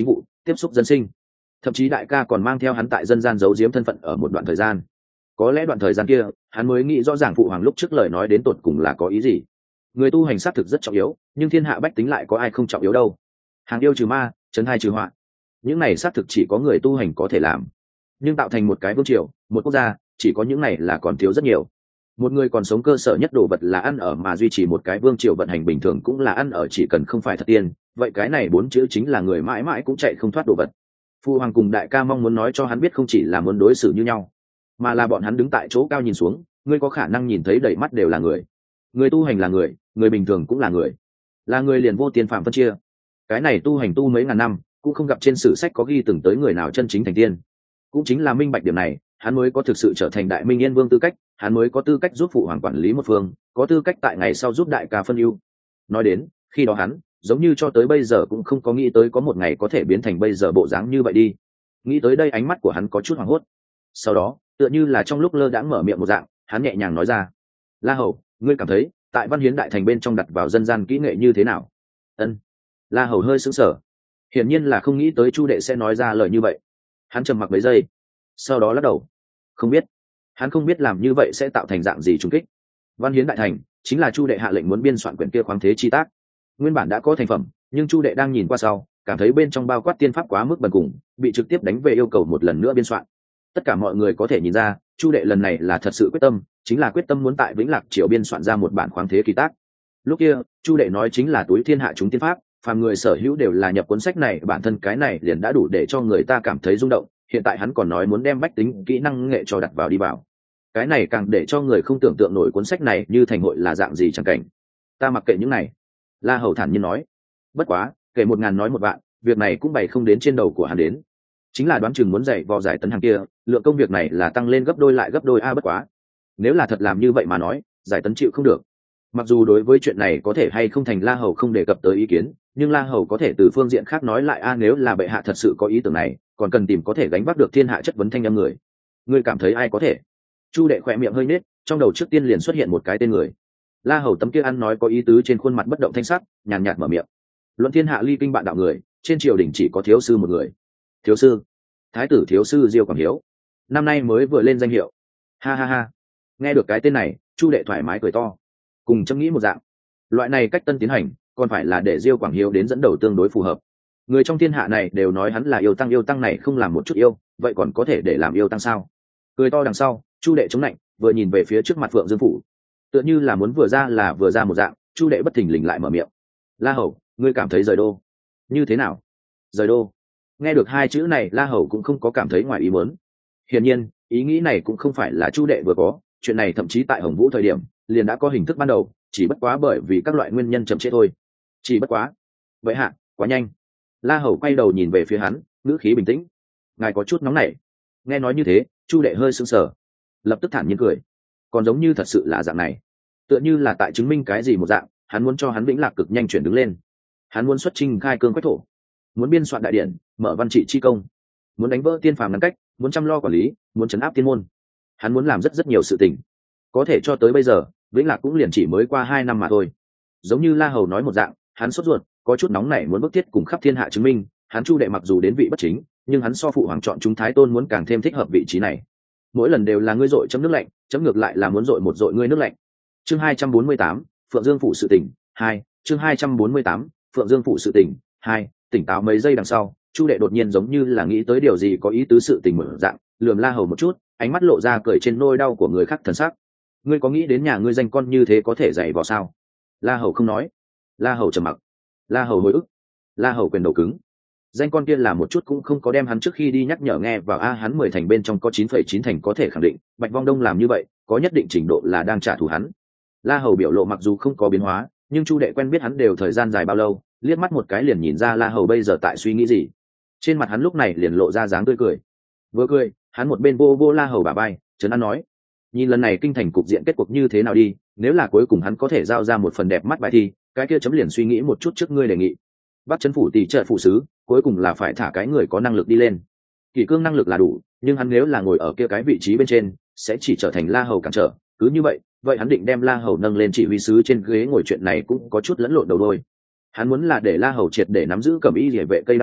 tiếp xúc dân sinh. Thậm chí đại ca còn mang theo hắn tại dân gian giấu giếm thân phận ở một đoạn thời gian. Có lẽ đoạn thời gian kia hắn mới nghĩ rõ ràng phụ hoàng lúc trước lời nói đến tột cùng là có ý gì. Người tu hành xác thực rất trọng yếu, nhưng thiên hạ bách tính lại có ai không trọng yếu đâu. Hàng yêu trừ ma, trấn hai trừ họa, những này xác thực chỉ có người tu hành có thể làm, nhưng tạo thành một cái vương triều, một quốc gia, chỉ có những này là còn thiếu rất nhiều. Một người còn sống cơ sở nhất đồ vật là ăn ở, mà duy trì một cái vương triều vận hành bình thường cũng là ăn ở, chỉ cần không phải thật tiền, vậy cái này bốn chữ chính là người mãi mãi cũng chạy không thoát đồ vật. Phu hoàng cùng đại ca mong muốn nói cho hắn biết không chỉ là muốn đối xử như nhau, mà là bọn hắn đứng tại chỗ cao nhìn xuống, ngươi có khả năng nhìn thấy đầy mắt đều là người. Người tu hành là người, người bình thường cũng là người, là người liền vô tiền phạm phân chia. Cái này tu hành tu mấy ngàn năm cũng không gặp trên sử sách có ghi từng tới người nào chân chính thành tiên. Cũng chính là minh bạch điểm này, hắn mới có thực sự trở thành đại minh yên vương tư cách, hắn mới có tư cách giúp phụ hoàng quản lý một phương, có tư cách tại ngày sau giúp đại ca phân ưu. Nói đến khi đó hắn giống như cho tới bây giờ cũng không có nghĩ tới có một ngày có thể biến thành bây giờ bộ dáng như vậy đi. Nghĩ tới đây ánh mắt của hắn có chút hoảng hốt, sau đó tựa như là trong lúc lơ đãng mở miệng một dạng, hắn nhẹ nhàng nói ra: La Hầu, ngươi cảm thấy tại Văn Hiến đại thành bên trong đặt vào dân gian kỹ nghệ như thế nào? Ân. La Hầu hơi sững sờ, hiển nhiên là không nghĩ tới Chu đệ sẽ nói ra lời như vậy. Hắn trầm mặc mấy giây, sau đó lắc đầu: không biết. Hắn không biết làm như vậy sẽ tạo thành dạng gì trùng kích. Văn Hiến đại thành chính là Chu đệ hạ lệnh muốn biên soạn quyển kia khoáng thế chi tác, nguyên bản đã có thành phẩm, nhưng Chu đệ đang nhìn qua sau cảm thấy bên trong bao quát tiên pháp quá mức bần cùng, bị trực tiếp đánh về yêu cầu một lần nữa biên soạn. Tất cả mọi người có thể nhìn ra Chu đệ lần này là thật sự quyết tâm, chính là quyết tâm muốn tại Vĩnh Lạc Triều biên soạn ra một bản khoáng thế kỳ tác. Lúc kia Chu đệ nói chính là túi thiên hạ chúng tiên pháp, phàm người sở hữu đều là nhập cuốn sách này, bản thân cái này liền đã đủ để cho người ta cảm thấy rung động. Hiện tại hắn còn nói muốn đem bách tính kỹ năng nghệ cho đặt vào đi vào, cái này càng để cho người không tưởng tượng nổi cuốn sách này như thành hội là dạng gì chẳng cảnh. Ta mặc kệ những này, La Hầu thản nhiên nói. Bất quá kể một ngàn nói một vạn, việc này cũng bày không đến trên đầu của hắn đến, chính là đoán chừng muốn dạy vò giải tấn hàng kia, lượng công việc này là tăng lên gấp đôi lại gấp đôi a. Bất quá nếu là thật làm như vậy mà nói, giải tấn chịu không được. Mặc dù đối với chuyện này có thể hay không thành La Hầu không đề cập tới ý kiến, nhưng La Hầu có thể từ phương diện khác nói lại a, nếu là bệ hạ thật sự có ý tưởng này, còn cần tìm có thể gánh vác được thiên hạ chất vấn thanh âm người. Ngươi cảm thấy ai có thể? Chu đệ khỏe miệng hơi nết, trong đầu trước tiên liền xuất hiện một cái tên người. La Hầu tấm kia ăn nói có ý tứ trên khuôn mặt bất động thanh sắc, nhàn nhạt mở miệng: luận thiên hạ ly kinh bạn đạo người, trên triều đình chỉ có thiếu sư một người. Thiếu sư? Thái tử thiếu sư Diêu Quảng Hiếu, năm nay mới vừa lên danh hiệu. Ha ha ha. Nghe được cái tên này, Chu đệ thoải mái cười to. Cùng chấm nghĩ một dạng, loại này cách tân tiến hành còn phải là để Diêu Quảng Hiếu đến dẫn đầu tương đối phù hợp. Người trong thiên hạ này đều nói hắn là yêu tăng, yêu tăng này không làm một chút yêu, vậy còn có thể để làm yêu tăng sao? Cười to đằng sau, Chu đệ chống lạnh, vừa nhìn về phía trước mặt Phượng Dương phủ, tựa như là muốn vừa ra là vừa ra một dạng. Chu đệ bất thình lình lại mở miệng: La Hầu, ngươi cảm thấy rời đô như thế nào? Rời đô? Nghe được hai chữ này, La Hầu cũng không có cảm thấy ngoài ý muốn. Hiển nhiên ý nghĩ này cũng không phải là Chu đệ vừa có, chuyện này thậm chí tại Hồng Vũ thời điểm liền đã có hình thức ban đầu, chỉ bất quá bởi vì các loại nguyên nhân chậm trễ thôi. Chỉ bất quá vậy hạ quá nhanh. La Hầu quay đầu nhìn về phía hắn, ngữ khí bình tĩnh: ngài có chút nóng nảy. Nghe nói như thế, Chu đệ hơi sững sờ, lập tức thản nhiên cười. Còn giống như thật sự là dạng này, tựa như là tại chứng minh cái gì một dạng. Hắn muốn cho hắn Vĩnh Lạc cực nhanh chuyển đứng lên, hắn muốn xuất chinh khai cương quách thổ, muốn biên soạn đại điển, mở văn trị chi công, muốn đánh vỡ tiên phàm ngăn cách, muốn chăm lo quản lý, muốn trấn áp tiên môn. Hắn muốn làm rất rất nhiều sự tình. Có thể cho tới bây giờ Vĩnh Lạc cũng liền chỉ mới qua hai năm mà thôi. Giống như La Hầu nói một dạng, hắn sốt ruột, có chút nóng nảy muốn bức thiết cùng khắp thiên hạ chứng minh hắn Chu đệ mặc dù đến vị bất chính, nhưng hắn so phụ hoàng chọn chúng Thái Tôn muốn càng thêm thích hợp vị trí này. Mỗi lần đều là ngươi dội chấm nước lạnh, chấm ngược lại là muốn dội một dội ngươi nước lạnh. Chương hai trăm bốn mươi tám, Phượng Dương phủ sự tỉnh hai. Chương hai trăm bốn mươi tám, Phượng Dương phủ sự tỉnh hai. Tỉnh táo mấy giây đằng sau, Chu đệ đột nhiên giống như là nghĩ tới điều gì có ý tứ sự tình mở dạng, lườm La Hầu một chút, ánh mắt lộ ra cười trên nôi đau của người khác thần sắc. Ngươi có nghĩ đến nhà ngươi danh con như thế có thể dạy vào sao? La Hầu không nói. La Hầu trầm mặc. La Hầu hồi ức. La Hầu quyền đầu cứng. Danh con kia là một chút cũng không có đem hắn trước khi đi nhắc nhở nghe vào a. Hắn mười thành bên trong có chín phẩy chín thành có thể khẳng định Bạch Vong Đông làm như vậy có nhất định trình độ là đang trả thù hắn. La Hầu biểu lộ mặc dù không có biến hóa, nhưng Chu đệ quen biết hắn đều thời gian dài bao lâu, liếc mắt một cái liền nhìn ra La Hầu bây giờ tại suy nghĩ gì. Trên mặt hắn lúc này liền lộ ra dáng tươi cười. Vừa cười, hắn một bên vô vô La Hầu bả vai, trấn an nói: nhìn lần này kinh thành cục diện kết cuộc như thế nào đi, nếu là cuối cùng hắn có thể giao ra một phần đẹp mắt bài thi, cái kia chấm liền suy nghĩ một chút trước ngươi đề nghị. Bắt chấn phủ tỷ trợ phụ sứ, cuối cùng là phải thả cái người có năng lực đi lên. Kỷ Cương năng lực là đủ, nhưng hắn nếu là ngồi ở kia cái vị trí bên trên, sẽ chỉ trở thành La Hầu cản trở. Cứ như vậy, vậy hắn định đem La Hầu nâng lên chỉ huy sứ trên ghế ngồi, chuyện này cũng có chút lẫn lộn đầu đôi. Hắn muốn là để La Hầu triệt để nắm giữ cẩm y liễu vệ cây đao này,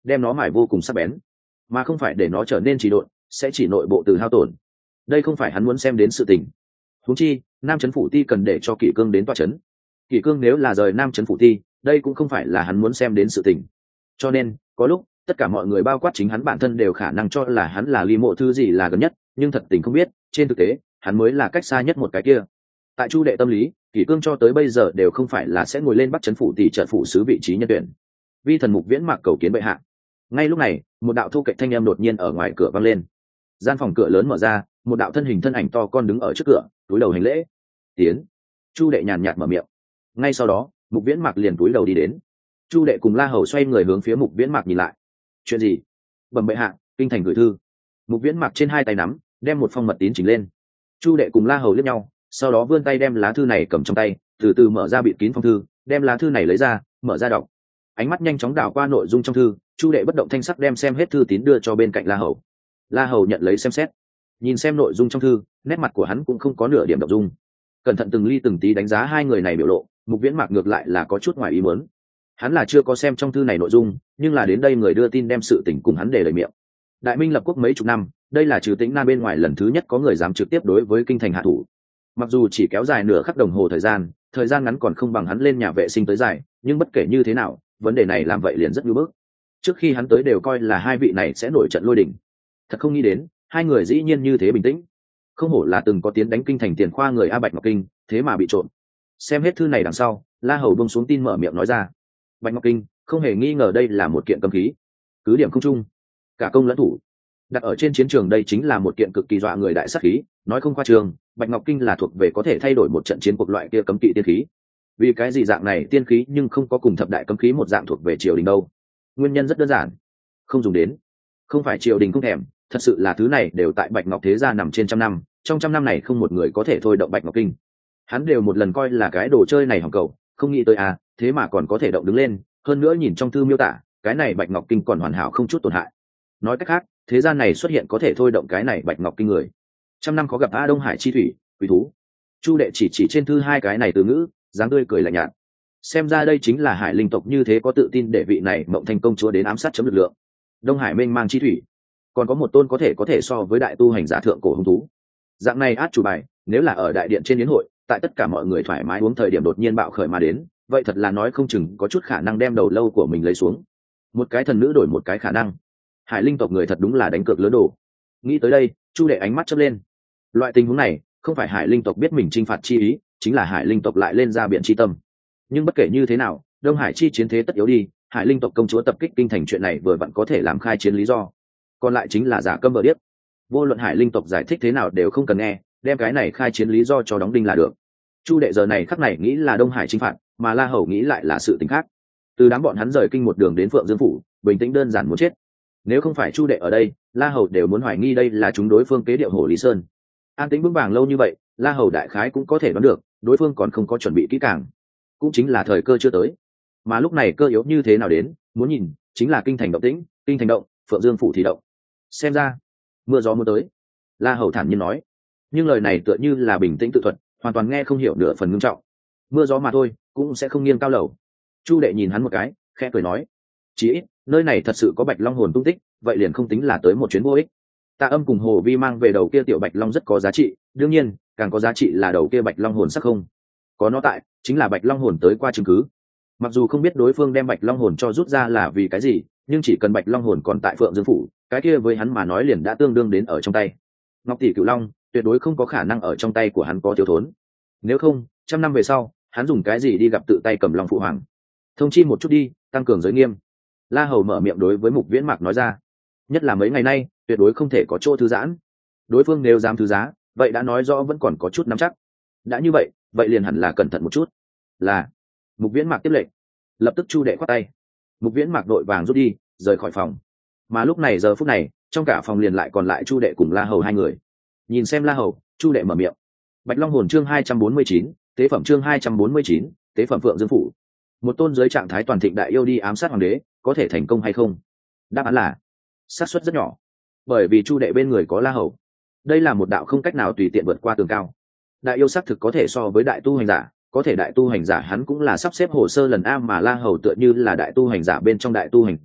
đem nó mài vô cùng sắc bén, mà không phải để nó trở nên trì độn, sẽ chỉ nội bộ từ hao tổn. Đây không phải hắn muốn xem đến sự tình. Huống chi nam chấn phủ ti cần để cho kỷ cương đến tọa chấn. Kỷ cương nếu là rời nam chấn phủ ti, đây cũng không phải là hắn muốn xem đến sự tình. Cho nên có lúc tất cả mọi người bao quát chính hắn bản thân đều khả năng cho là hắn là Ly Mộ Thư gì là gần nhất, nhưng thật tình không biết trên thực tế hắn mới là cách xa nhất một cái kia. Tại chu đệ tâm lý, kỷ cương cho tới bây giờ đều không phải là sẽ ngồi lên bắt chấn phủ tỷ trợ phủ sứ vị trí nhân tuyển. Vi thần Mục Viễn Mạc cầu kiến bệ hạ. Ngay lúc này một đạo thu kệch thanh âm đột nhiên ở ngoài cửa vang lên. Gian phòng cửa lớn mở ra, một đạo thân hình thân ảnh to con đứng ở trước cửa, túi đầu hành lễ. Tiến. Chu đệ nhàn nhạt mở miệng. Ngay sau đó Mục Viễn Mạc liền túi đầu đi đến. Chu đệ cùng La Hầu xoay người hướng phía Mục Viễn Mạc nhìn lại. Chuyện gì? Bẩm bệ hạ, kinh thành gửi thư. Mục Viễn Mạc trên hai tay nắm đem một phong mật tín chỉnh lên. Chu đệ cùng La Hầu liếc nhau, sau đó vươn tay đem lá thư này cầm trong tay, từ từ mở ra bịt kín phong thư, đem lá thư này lấy ra, mở ra đọc. Ánh mắt nhanh chóng đảo qua nội dung trong thư, Chu đệ bất động thanh sắc đem xem hết thư tín đưa cho bên cạnh La Hầu. La Hầu nhận lấy xem xét, nhìn xem nội dung trong thư, nét mặt của hắn cũng không có nửa điểm động dung. Cẩn thận từng ly từng tí đánh giá hai người này biểu lộ, Mục Viễn Mạc ngược lại là có chút ngoài ý muốn. Hắn là chưa có xem trong thư này nội dung, nhưng là đến đây người đưa tin đem sự tình cùng hắn để lời miệng. Đại Minh lập quốc mấy chục năm, đây là trừ Tĩnh Nam bên ngoài lần thứ nhất có người dám trực tiếp đối với kinh thành hạ thủ. Mặc dù chỉ kéo dài nửa khắc đồng hồ thời gian, thời gian ngắn còn không bằng hắn lên nhà vệ sinh tới dài, nhưng bất kể như thế nào, vấn đề này làm vậy liền rất nhu bức. Trước khi hắn tới đều coi là hai vị này sẽ nổi trận lôi đình, thật không nghĩ đến hai người dĩ nhiên như thế bình tĩnh. Không hổ là từng có tiến đánh kinh thành tiền khoa người A Bạch Ngọc Kinh, thế mà bị trộm. Xem hết thư này đằng sau, La Hầu buông xuống tin mở miệng nói ra. Bạch Ngọc Kinh không hề nghi ngờ đây là một kiện cấm khí, cứ điểm không chung, cả công lẫn thủ, đặt ở trên chiến trường đây chính là một kiện cực kỳ dọa người đại sát khí. Nói không khoa trương, Bạch Ngọc Kinh là thuộc về có thể thay đổi một trận chiến cuộc loại kia cấm kỵ tiên khí. Vì cái gì dạng này tiên khí nhưng không có cùng thập đại cấm khí một dạng thuộc về triều đình đâu? Nguyên nhân rất đơn giản, không dùng đến. Không phải triều đình không thèm, thật sự là thứ này đều tại Bạch Ngọc thế gia nằm trên trăm năm, trong trăm năm này không một người có thể thôi động Bạch Ngọc Kinh. Hắn đều một lần coi là cái đồ chơi này hỏng cầu, không nghĩ tới à, thế mà còn có thể động đứng lên. Hơn nữa nhìn trong thư miêu tả, cái này Bạch Ngọc Kinh còn hoàn hảo không chút tổn hại. Nói cách khác, thế gian này xuất hiện có thể thôi động cái này Bạch Ngọc Kinh người, trăm năm khó gặp a Đông Hải chi thủy, quỷ thú. Chu đệ chỉ chỉ trên thư hai cái này từ ngữ, dáng tươi cười lạnh nhạt. Xem ra đây chính là Hải linh tộc như thế có tự tin để vị này Mộng Thanh công chúa đến ám sát chấm lực lượng. Đông Hải mênh mang chi thủy, còn có một tôn có thể có thể so với đại tu hành giả thượng cổ hung thú. Dạng này át chủ bài, nếu là ở đại điện trên yến hội, tại tất cả mọi người thoải mái uống thời điểm đột nhiên bạo khởi mà đến, vậy thật là nói không chừng có chút khả năng đem đầu lâu của mình lấy xuống. Một cái thần nữ đổi một cái khả năng. Hải linh tộc người thật đúng là đánh cược lớn đồ. Nghĩ tới đây, Chu đệ ánh mắt chớp lên. Loại tình huống này, không phải Hải linh tộc biết mình chinh phạt chi ý, chính là Hải linh tộc lại lên ra biển chi tâm. Nhưng bất kể như thế nào, Đông Hải chi chiến thế tất yếu đi, Hải linh tộc công chúa tập kích kinh thành chuyện này vừa vặn có thể làm khai chiến lý do. Còn lại chính là giả câm vợ điếc. Vô luận Hải linh tộc giải thích thế nào đều không cần nghe, đem cái này khai chiến lý do cho đóng đinh là được. Chu đệ giờ này khắc này nghĩ là Đông Hải chinh phạt, mà La Hầu nghĩ lại là sự tình khác. Từ đám bọn hắn rời kinh một đường đến Phượng Dương phủ, bình tĩnh đơn giản muốn chết. Nếu không phải Chu đệ ở đây, La Hầu đều muốn hoài nghi đây là chúng đối phương kế điệu Hồ Lý Sơn. An tĩnh vững vàng lâu như vậy, La Hầu đại khái cũng có thể đoán được, đối phương còn không có chuẩn bị kỹ càng, cũng chính là thời cơ chưa tới. Mà lúc này cơ yếu như thế nào đến, muốn nhìn, chính là kinh thành động tĩnh, kinh thành động, Phượng Dương phủ thì động. Xem ra, mưa gió muốn tới. La Hầu thản nhiên nói, nhưng lời này tựa như là bình tĩnh tự thuật, hoàn toàn nghe không hiểu nửa phần ngưng trọng. Mưa gió mà thôi, cũng sẽ không nghiêng cao lầu. Chu đệ nhìn hắn một cái, khẽ cười nói, chỉ ít nơi này thật sự có Bạch Long hồn tung tích, vậy liền không tính là tới một chuyến vô ích. Tạ Âm cùng Hồ Vi mang về đầu kia tiểu Bạch Long rất có giá trị, đương nhiên càng có giá trị là đầu kia Bạch Long hồn sắc không có nó tại, chính là Bạch Long hồn tới qua chứng cứ. Mặc dù không biết đối phương đem Bạch Long hồn cho rút ra là vì cái gì, nhưng chỉ cần Bạch Long hồn còn tại Phượng Dương phủ, cái kia với hắn mà nói liền đã tương đương đến ở trong tay. Ngọc tỷ Cửu Long tuyệt đối không có khả năng ở trong tay của hắn có thiếu thốn. Nếu không, trăm năm về sau, hắn dùng cái gì đi gặp tự tay cầm Long phụ hoàng? Thông chi một chút đi, tăng cường giới nghiêm. La Hầu mở miệng đối với Mục Viễn Mạc nói ra, nhất là mấy ngày nay tuyệt đối không thể có chỗ thư giãn. Đối phương nếu dám thư giá, vậy đã nói rõ vẫn còn có chút nắm chắc. Đã như vậy, vậy liền hẳn là cẩn thận một chút. Là. Mục Viễn Mạc tiếp lệnh. Lập tức Chu đệ khoát tay. Mục Viễn Mạc đội vàng rút đi, rời khỏi phòng. Mà lúc này giờ phút này, trong cả phòng liền lại còn lại Chu đệ cùng La Hầu hai người. Nhìn xem La Hầu, Chu đệ mở miệng. Bạch Long hồn chương hai trăm bốn mươi chín, tế phẩm chương hai trăm bốn mươi chín, tế phẩm Phượng Dương phủ. Một tôn dưới trạng thái toàn thịnh đại yêu đi ám sát hoàng đế, có thể thành công hay không? Đáp án là xác suất rất nhỏ, bởi vì Chu đệ bên người có La Hầu. Đây là một đạo không cách nào tùy tiện vượt qua tường cao. Đại yêu xác thực có thể so với đại tu hành giả, có thể đại tu hành giả hắn cũng là sắp xếp hồ sơ lần A, mà La Hầu tựa như là đại tu hành giả bên trong đại tu hành giả,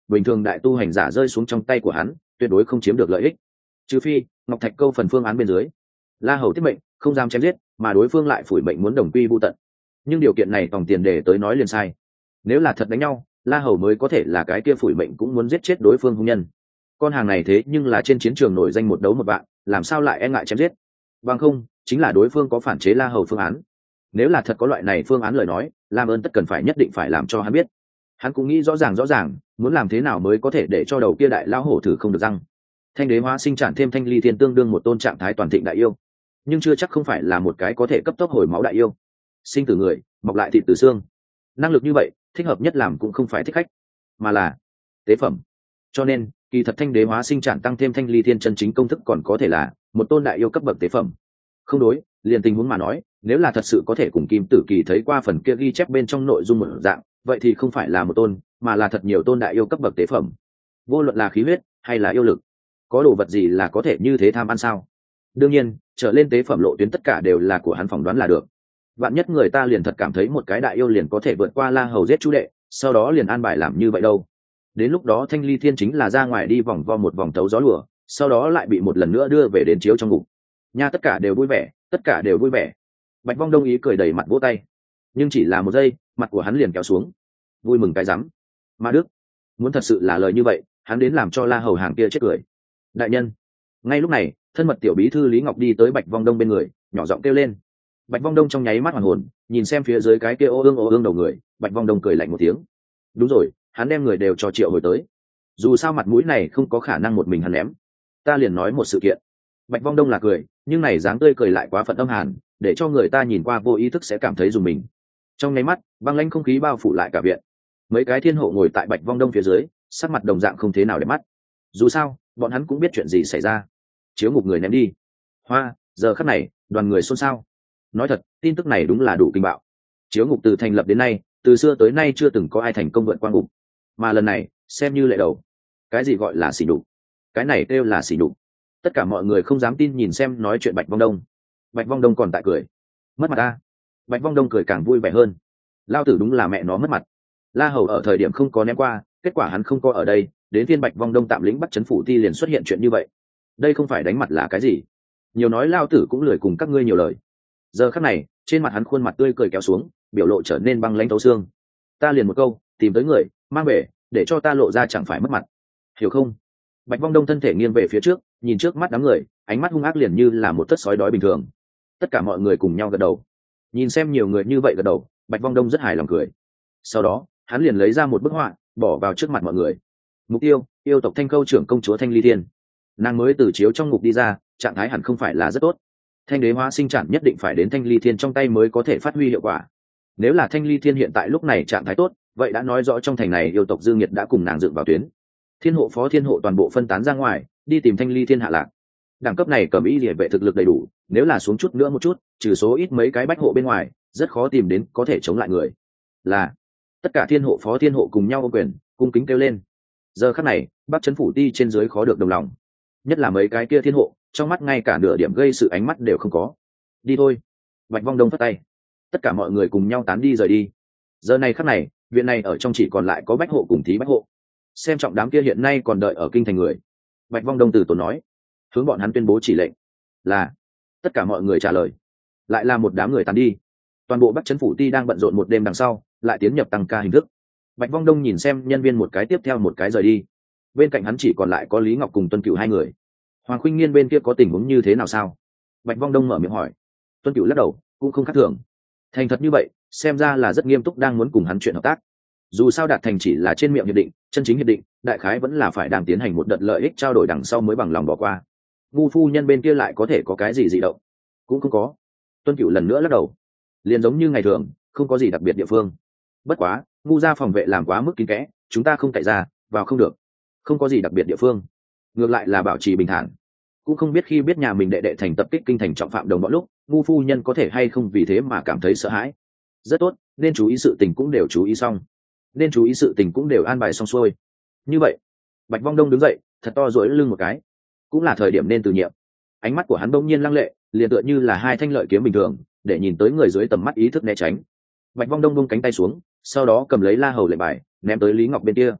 bình thường đại tu hành giả rơi xuống trong tay của hắn tuyệt đối không chiếm được lợi ích, trừ phi ngọc thạch câu phần phương án bên dưới La Hầu tiếp mệnh không dám chém giết, mà đối phương lại phủi mệnh muốn đồng quy vu tận. Nhưng điều kiện này tòng tiền đề tới nói liền sai. Nếu là thật đánh nhau, La Hầu mới có thể là cái kia phủi mệnh cũng muốn giết chết đối phương hung nhân. Con hàng này thế nhưng là trên chiến trường nổi danh một đấu một bạn, làm sao lại e ngại chém giết? Bằng không, chính là đối phương có phản chế La Hầu phương án. Nếu là thật có loại này phương án lời nói, làm ơn tất cần phải nhất định phải làm cho hắn biết. Hắn cũng nghĩ rõ ràng rõ ràng, muốn làm thế nào mới có thể để cho đầu kia đại lão hổ thử không được răng. Thanh đế hóa sinh tràn thêm thanh ly thiên tương đương một tôn trạng thái toàn thịnh đại yêu, nhưng chưa chắc không phải là một cái có thể cấp tốc hồi máu đại yêu. Sinh từ người, mọc lại thịt từ xương, năng lực như vậy thích hợp nhất làm cũng không phải thích khách, mà là tế phẩm. Cho nên kỳ thật thanh đế hóa sinh tràn tăng thêm thanh ly thiên chân chính công thức còn có thể là một tôn đại yêu cấp bậc tế phẩm. Không đối, liền tình huống mà nói, nếu là thật sự có thể cùng kim tử kỳ thấy qua phần kia ghi chép bên trong nội dung một dạng, vậy thì không phải là một tôn, mà là thật nhiều tôn đại yêu cấp bậc tế phẩm. Vô luận là khí huyết hay là yêu lực, có đồ vật gì là có thể như thế tham ăn sao? Đương nhiên, trở lên tế phẩm lộ tuyến tất cả đều là của hắn phỏng đoán là được. Vạn nhất người ta liền thật cảm thấy một cái đại yêu liền có thể vượt qua La Hầu giết chú đệ, sau đó liền an bài làm như vậy đâu. Đến lúc đó thanh ly thiên chính là ra ngoài đi vòng vo một vòng tấu gió lùa, sau đó lại bị một lần nữa đưa về đến chiếu trong ngục. Nha, tất cả đều vui vẻ, tất cả đều vui vẻ. Bạch Vong Đông ý cười đầy mặt vỗ tay, nhưng chỉ là một giây, mặt của hắn liền kéo xuống. Vui mừng cái rắm. Ma Đức, muốn thật sự là lời như vậy, hắn đến làm cho La Hầu hàng kia chết cười. Đại nhân. Ngay lúc này, thân mật tiểu bí thư Lý Ngọc đi tới Bạch Vong Đông bên người, nhỏ giọng kêu lên. Bạch Vong Đông trong nháy mắt hoàn hồn, nhìn xem phía dưới cái kia ô ương ô ương đầu người, Bạch Vong Đông cười lạnh một tiếng. Đúng rồi, hắn đem người đều cho Triệu hồi tới. Dù sao mặt mũi này không có khả năng một mình hắn ném. Ta liền nói một sự kiện. Bạch Vong Đông là cười, nhưng này dáng tươi cười lại quá phận âm hàn, để cho người ta nhìn qua vô ý thức sẽ cảm thấy dùng mình. Trong nháy mắt, băng lãnh không khí bao phủ lại cả viện. Mấy cái thiên hộ ngồi tại Bạch Vong Đông phía dưới, sắc mặt đồng dạng không thế nào để mắt. Dù sao, bọn hắn cũng biết chuyện gì xảy ra. Chiếu ngục người ném đi. Hoa, giờ khắc này, đoàn người xôn xao. Nói thật, tin tức này đúng là đủ kinh bạo. Chiếu ngục từ thành lập đến nay, từ xưa tới nay chưa từng có ai thành công vượt qua ngục, mà lần này, xem như lệ đầu. Cái gì gọi là xỉ nhục? Cái này kêu là xỉ nhục. Tất cả mọi người không dám tin nhìn xem nói chuyện Bạch Vong Đông. Bạch Vong Đông còn tại cười. Mất mặt ta. Bạch Vong Đông cười càng vui vẻ hơn. Lao tử đúng là mẹ nó mất mặt. La Hầu ở thời điểm không có ném qua, kết quả hắn không có ở đây, đến phiên Bạch Vong Đông tạm lĩnh bắt chấn phủ ti liền xuất hiện chuyện như vậy. Đây không phải đánh mặt là cái gì? Nhiều nói lao tử cũng lười cùng các ngươi nhiều lời. Giờ khắc này, trên mặt hắn khuôn mặt tươi cười kéo xuống, biểu lộ trở nên băng lãnh thấu xương. Ta liền một câu, tìm tới người, mang về, để cho ta lộ ra chẳng phải mất mặt. Hiểu không? Bạch Vong Đông thân thể nghiêng về phía trước, nhìn trước mắt đám người, ánh mắt hung ác liền như là một tất sói đói bình thường. Tất cả mọi người cùng nhau gật đầu. Nhìn xem nhiều người như vậy gật đầu, Bạch Vong Đông rất hài lòng cười. Sau đó, hắn liền lấy ra một bức họa, bỏ vào trước mặt mọi người. Mục tiêu, yêu tộc Thanh Khâu trưởng công chúa Thanh Ly Thiên. Nàng mới từ chiếu trong ngục đi ra, trạng thái hẳn không phải là rất tốt. Thanh đế hóa sinh trản nhất định phải đến Thanh Ly Thiên trong tay mới có thể phát huy hiệu quả. Nếu là Thanh Ly Thiên hiện tại lúc này trạng thái tốt, vậy đã nói rõ trong thành này yêu tộc Dương Nhiệt đã cùng nàng dựng vào tuyến. Thiên hộ phó thiên hộ toàn bộ phân tán ra ngoài, đi tìm Thanh Ly Thiên hạ lạc. Đẳng cấp này cầm ý liệt vệ thực lực đầy đủ, nếu là xuống chút nữa một chút, trừ số ít mấy cái bách hộ bên ngoài, rất khó tìm đến có thể chống lại người. Là tất cả thiên hộ phó thiên hộ cùng nhau ô quyền, cung kính kêu lên. Giờ khắc này, Bắc Trấn phủ ti trên dưới khó được đồng lòng, nhất là mấy cái kia thiên hộ, trong mắt ngay cả nửa điểm gây sự ánh mắt đều không có. Đi thôi. Bạch Vong Đông phất tay, tất cả mọi người cùng nhau tán đi rời đi. Giờ này khắc này, viện này ở trong chỉ còn lại có bách hộ cùng thí bách hộ. Xem trọng đám kia hiện nay còn đợi ở kinh thành người. Bạch Vong Đông từ tốn nói, hướng bọn hắn tuyên bố chỉ lệnh. Là. Tất cả mọi người trả lời. Lại là một đám người tán đi. Toàn bộ Bắc Trấn phủ ti đang bận rộn một đêm đằng sau, lại tiến nhập tăng ca hình thức. Bạch Vong Đông nhìn xem nhân viên một cái tiếp theo một cái rời đi. Bên cạnh hắn chỉ còn lại có Lý Ngọc cùng Tuân Cửu hai người. Hoàng Khuynh Nghiên bên kia có tình huống như thế nào sao? Bạch Vong Đông mở miệng hỏi. Tuân Cửu lắc đầu, cũng không khác thường. Thành thật như vậy, xem ra là rất nghiêm túc đang muốn cùng hắn chuyện hợp tác. Dù sao đạt thành chỉ là trên miệng hiệp định, chân chính hiệp định, đại khái vẫn là phải đang tiến hành một đợt lợi ích trao đổi đằng sau mới bằng lòng bỏ qua. Ngu phu nhân bên kia lại có thể có cái gì dị động? Cũng không có. Tuân Cửu lần nữa lắc đầu. Liền giống như ngày thường, không có gì đặc biệt địa phương. Bất quá, ngu gia phòng vệ làm quá mức kín kẽ, chúng ta không cậy ra, vào không được. Không có gì đặc biệt địa phương. Ngược lại là bảo trì bình thản. Cũng không biết khi biết nhà mình đệ đệ thành tập kích kinh thành trọng phạm đồng bọn lúc, ngu phu nhân có thể hay không vì thế mà cảm thấy sợ hãi. Rất tốt, nên chú ý sự tình cũng đều chú ý xong. Nên chú ý sự tình cũng đều an bài xong xuôi. Như vậy, Bạch Vong Đông đứng dậy, thật to duỗi lưng một cái. Cũng là thời điểm nên từ nhiệm. Ánh mắt của hắn bỗng nhiên lăng lệ, liền tựa như là hai thanh lợi kiếm bình thường, để nhìn tới người dưới tầm mắt ý thức né tránh. Bạch Vong Đông buông cánh tay xuống, sau đó cầm lấy La Hầu lệnh bài, ném tới Lý Ngọc bên kia.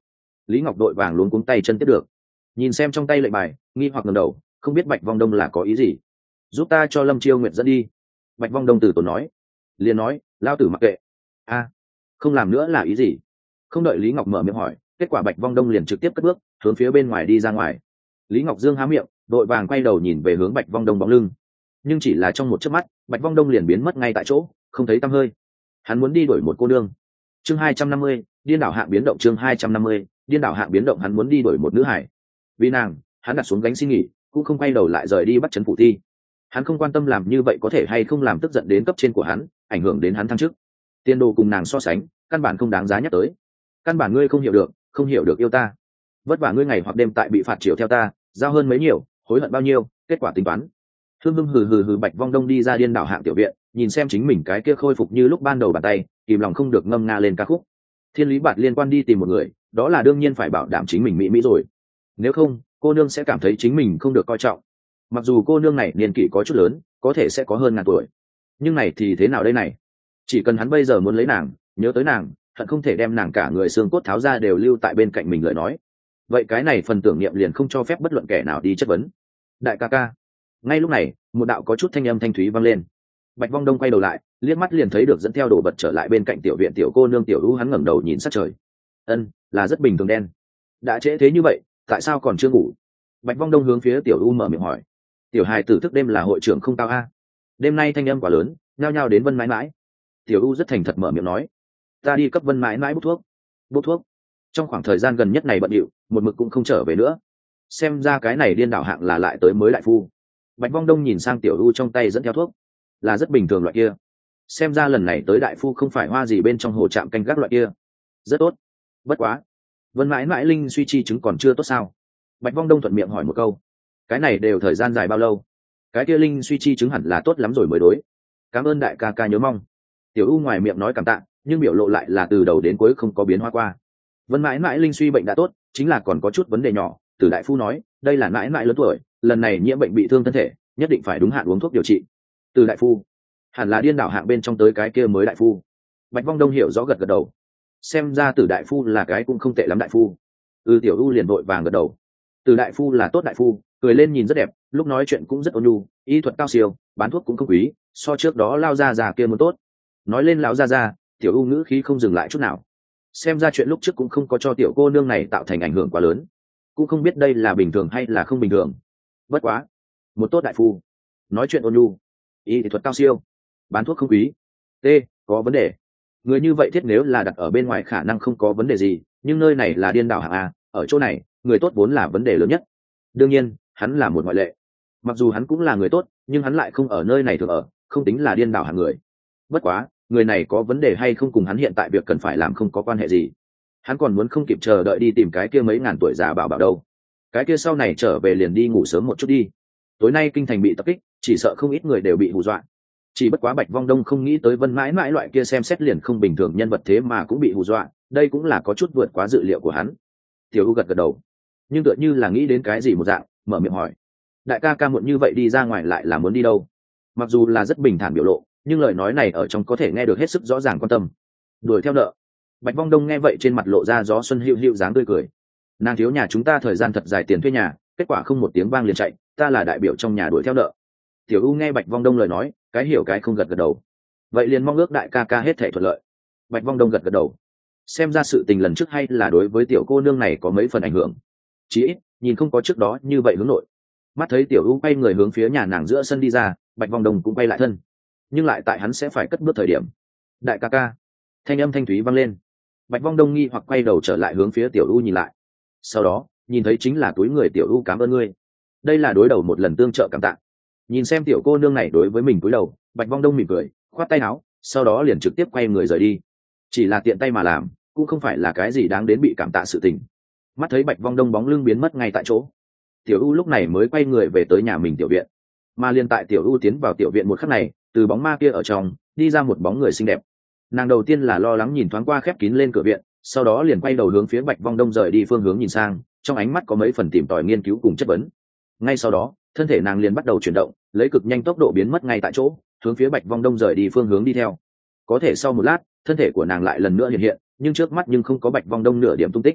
Lý Ngọc đội vàng luống cuống tay chân tiếp được, nhìn xem trong tay lệnh bài, nghi hoặc ngẩng đầu, không biết Bạch Vong Đông là có ý gì. Giúp ta cho Lâm Chiêu Nguyệt dẫn đi. Bạch Vong Đông từ tốn nói, liền nói, lao tử mặc kệ. A, không làm nữa là ý gì? Không đợi Lý Ngọc mở miệng hỏi, kết quả Bạch Vong Đông liền trực tiếp cất bước hướng phía bên ngoài đi ra ngoài. Lý Ngọc Dương há miệng, đội vàng quay đầu nhìn về hướng Bạch Vong Đông bóng lưng, nhưng chỉ là trong một chớp mắt, Bạch Vong Đông liền biến mất ngay tại chỗ, không thấy tăm hơi. Hắn muốn đi đuổi một cô nương. Chương hai trăm năm mươi, điên đảo hạng biến động. Chương hai trăm năm mươi, điên đảo hạng biến động. Hắn muốn đi đuổi một nữ hải. Vì nàng, hắn đặt xuống gánh xin nghỉ, cũng không quay đầu lại rời đi bắt trấn phủ thi. Hắn không quan tâm làm như vậy có thể hay không làm tức giận đến cấp trên của hắn, ảnh hưởng đến hắn thăng chức. Tiền đồ cùng nàng so sánh, căn bản không đáng giá nhắc tới. Căn bản ngươi không hiểu được, không hiểu được yêu ta. Vất vả ngươi ngày hoặc đêm tại bị phạt chiều theo ta, giao hơn mấy nhiều, hối hận bao nhiêu, kết quả tính toán. Hương hưng hừ hừ hừ. Bạch Vong Đông đi ra điên đảo hạng tiểu viện, nhìn xem chính mình cái kia khôi phục như lúc ban đầu bàn tay, kìm lòng không được ngâm nga lên ca khúc. Thiên Lý Bạt liên quan đi tìm một người, đó là đương nhiên phải bảo đảm chính mình mỹ mỹ rồi. Nếu không, cô nương sẽ cảm thấy chính mình không được coi trọng. Mặc dù cô nương này niên kỷ có chút lớn, có thể sẽ có hơn ngàn tuổi, nhưng này thì thế nào đây này? Chỉ cần hắn bây giờ muốn lấy nàng, nhớ tới nàng, hận không thể đem nàng cả người xương cốt tháo ra đều lưu tại bên cạnh mình lời nói. Vậy cái này phần tưởng niệm liền không cho phép bất luận kẻ nào đi chất vấn. Đại ca ca. Ngay lúc này, một đạo có chút thanh âm thanh thúy vang lên. Bạch Vong Đông quay đầu lại, liếc mắt liền thấy được dẫn theo đồ vật trở lại bên cạnh tiểu viện tiểu cô nương Tiểu U. Hắn ngẩng đầu nhìn sát trời. Ân, là rất bình thường đen. Đã trễ thế như vậy, tại sao còn chưa ngủ? Bạch Vong Đông hướng phía Tiểu U mở miệng hỏi. Tiểu hài tử thức đêm là hội trưởng không cao a. Đêm nay thanh âm quá lớn, nhao nhao đến Vân mãi mãi. Tiểu U rất thành thật mở miệng nói, ta đi cấp Vân mãi mãi bốc thuốc. Bốc thuốc? Trong khoảng thời gian gần nhất này bận rộn, một mực cũng không trở về nữa. Xem ra cái này điên đảo hạng là lại tới mới đại phu. Bạch Vong Đông nhìn sang Tiểu U trong tay dẫn theo thuốc, là rất bình thường loại kia. Xem ra lần này tới đại phu không phải hoa gì bên trong hồ trạm canh gác loại kia. Rất tốt. Bất quá, Vân mãi mãi linh suy chi chứng còn chưa tốt sao? Bạch Vong Đông thuận miệng hỏi một câu. Cái này đều thời gian dài bao lâu? Cái kia linh suy chi chứng hẳn là tốt lắm rồi mới đối. Cảm ơn đại ca ca nhớ mong. Tiểu U ngoài miệng nói cảm tạ, nhưng biểu lộ lại là từ đầu đến cuối không có biến hóa qua. Vân mãi mãi linh suy bệnh đã tốt, chính là còn có chút vấn đề nhỏ. Từ đại phu nói, đây là mãi mãi lớn tuổi, lần này nhiễm bệnh bị thương thân thể, nhất định phải đúng hạn uống thuốc điều trị. Từ đại phu, hẳn là điên đảo hạng bên trong tới cái kia mới đại phu. Bạch Vong Đông hiểu rõ gật gật đầu. Xem ra Từ đại phu là cái cũng không tệ lắm đại phu. Ừ. Tiểu U liền vội vàng gật đầu. Từ đại phu là tốt đại phu, cười lên nhìn rất đẹp, lúc nói chuyện cũng rất ôn nhu, y thuật cao siêu, bán thuốc cũng không quý, so trước đó lao ra già kia muốn tốt. Nói lên lão gia gia, Tiểu U ngữ khí không dừng lại chút nào. Xem ra chuyện lúc trước cũng không có cho tiểu cô nương này tạo thành ảnh hưởng quá lớn, cũng không biết đây là bình thường hay là không bình thường. Bất quá, một tốt đại phu, nói chuyện ôn nhu, y thuật cao siêu, bán thuốc không quý. T, có vấn đề. Người như vậy thiết nếu là đặt ở bên ngoài khả năng không có vấn đề gì, nhưng nơi này là điên đảo hạng A, ở chỗ này, người tốt vốn là vấn đề lớn nhất. Đương nhiên, hắn là một ngoại lệ. Mặc dù hắn cũng là người tốt, nhưng hắn lại không ở nơi này thường ở, không tính là điên đảo hạng người. Bất quá, người này có vấn đề hay không cùng hắn hiện tại việc cần phải làm không có quan hệ gì. Hắn còn muốn không kịp chờ đợi đi tìm cái kia mấy ngàn tuổi già bảo bảo đâu. Cái kia sau này trở về liền đi ngủ sớm một chút đi. Tối nay kinh thành bị tập kích, chỉ sợ không ít người đều bị hù dọa. Chỉ bất quá Bạch Vong Đông không nghĩ tới Vân mãi mãi loại kia xem xét liền không bình thường nhân vật thế mà cũng bị hù dọa, đây cũng là có chút vượt quá dự liệu của hắn. Tiểu U gật gật đầu, nhưng tựa như là nghĩ đến cái gì một dạng, mở miệng hỏi, đại ca ca muộn như vậy đi ra ngoài lại là muốn đi đâu? Mặc dù là rất bình thản biểu lộ, nhưng lời nói này ở trong có thể nghe được hết sức rõ ràng quan tâm. Đuổi theo nợ. Bạch Vong Đông nghe vậy trên mặt lộ ra gió xuân hữu hữu dáng tươi cười. Nàng thiếu nhà chúng ta thời gian thật dài tiền thuê nhà, kết quả không một tiếng vang liền chạy, ta là đại biểu trong nhà đuổi theo nợ. Tiểu U nghe Bạch Vong Đông lời nói, cái hiểu cái không gật gật đầu. Vậy liền mong ước đại ca ca hết thảy thuận lợi. Bạch Vong Đông gật gật đầu. Xem ra sự tình lần trước hay là đối với tiểu cô nương này có mấy phần ảnh hưởng. Chỉ ít, nhìn không có trước đó như vậy hướng nội. Mắt thấy Tiểu U quay người hướng phía nhà nàng giữa sân đi ra, Bạch Vong Đông cũng quay lại thân. Nhưng lại tại hắn sẽ phải cất bước thời điểm, đại ca ca, thanh âm thanh thúy vang lên. Bạch Vong Đông nghi hoặc quay đầu trở lại hướng phía Tiểu U nhìn lại. Sau đó, nhìn thấy chính là túi người Tiểu U, cảm ơn ngươi. Đây là đối đầu một lần tương trợ cảm tạ. Nhìn xem tiểu cô nương này đối với mình cúi đầu, Bạch Vong Đông mỉm cười, khoát tay áo, sau đó liền trực tiếp quay người rời đi. Chỉ là tiện tay mà làm, cũng không phải là cái gì đáng đến bị cảm tạ sự tình. Mắt thấy Bạch Vong Đông bóng lưng biến mất ngay tại chỗ, Tiểu U lúc này mới quay người về tới nhà mình tiểu viện. Mà liền tại Tiểu U tiến vào tiểu viện một khắc này, từ bóng ma kia ở trong đi ra một bóng người xinh đẹp. Nàng đầu tiên là lo lắng nhìn thoáng qua khép kín lên cửa viện, sau đó liền quay đầu hướng phía Bạch Vong Đông rời đi phương hướng nhìn sang, trong ánh mắt có mấy phần tìm tòi nghiên cứu cùng chất vấn. Ngay sau đó, thân thể nàng liền bắt đầu chuyển động, lấy cực nhanh tốc độ biến mất ngay tại chỗ, hướng phía Bạch Vong Đông rời đi phương hướng đi theo. Có thể sau một lát, thân thể của nàng lại lần nữa hiện hiện, nhưng trước mắt nhưng không có Bạch Vong Đông nửa điểm tung tích.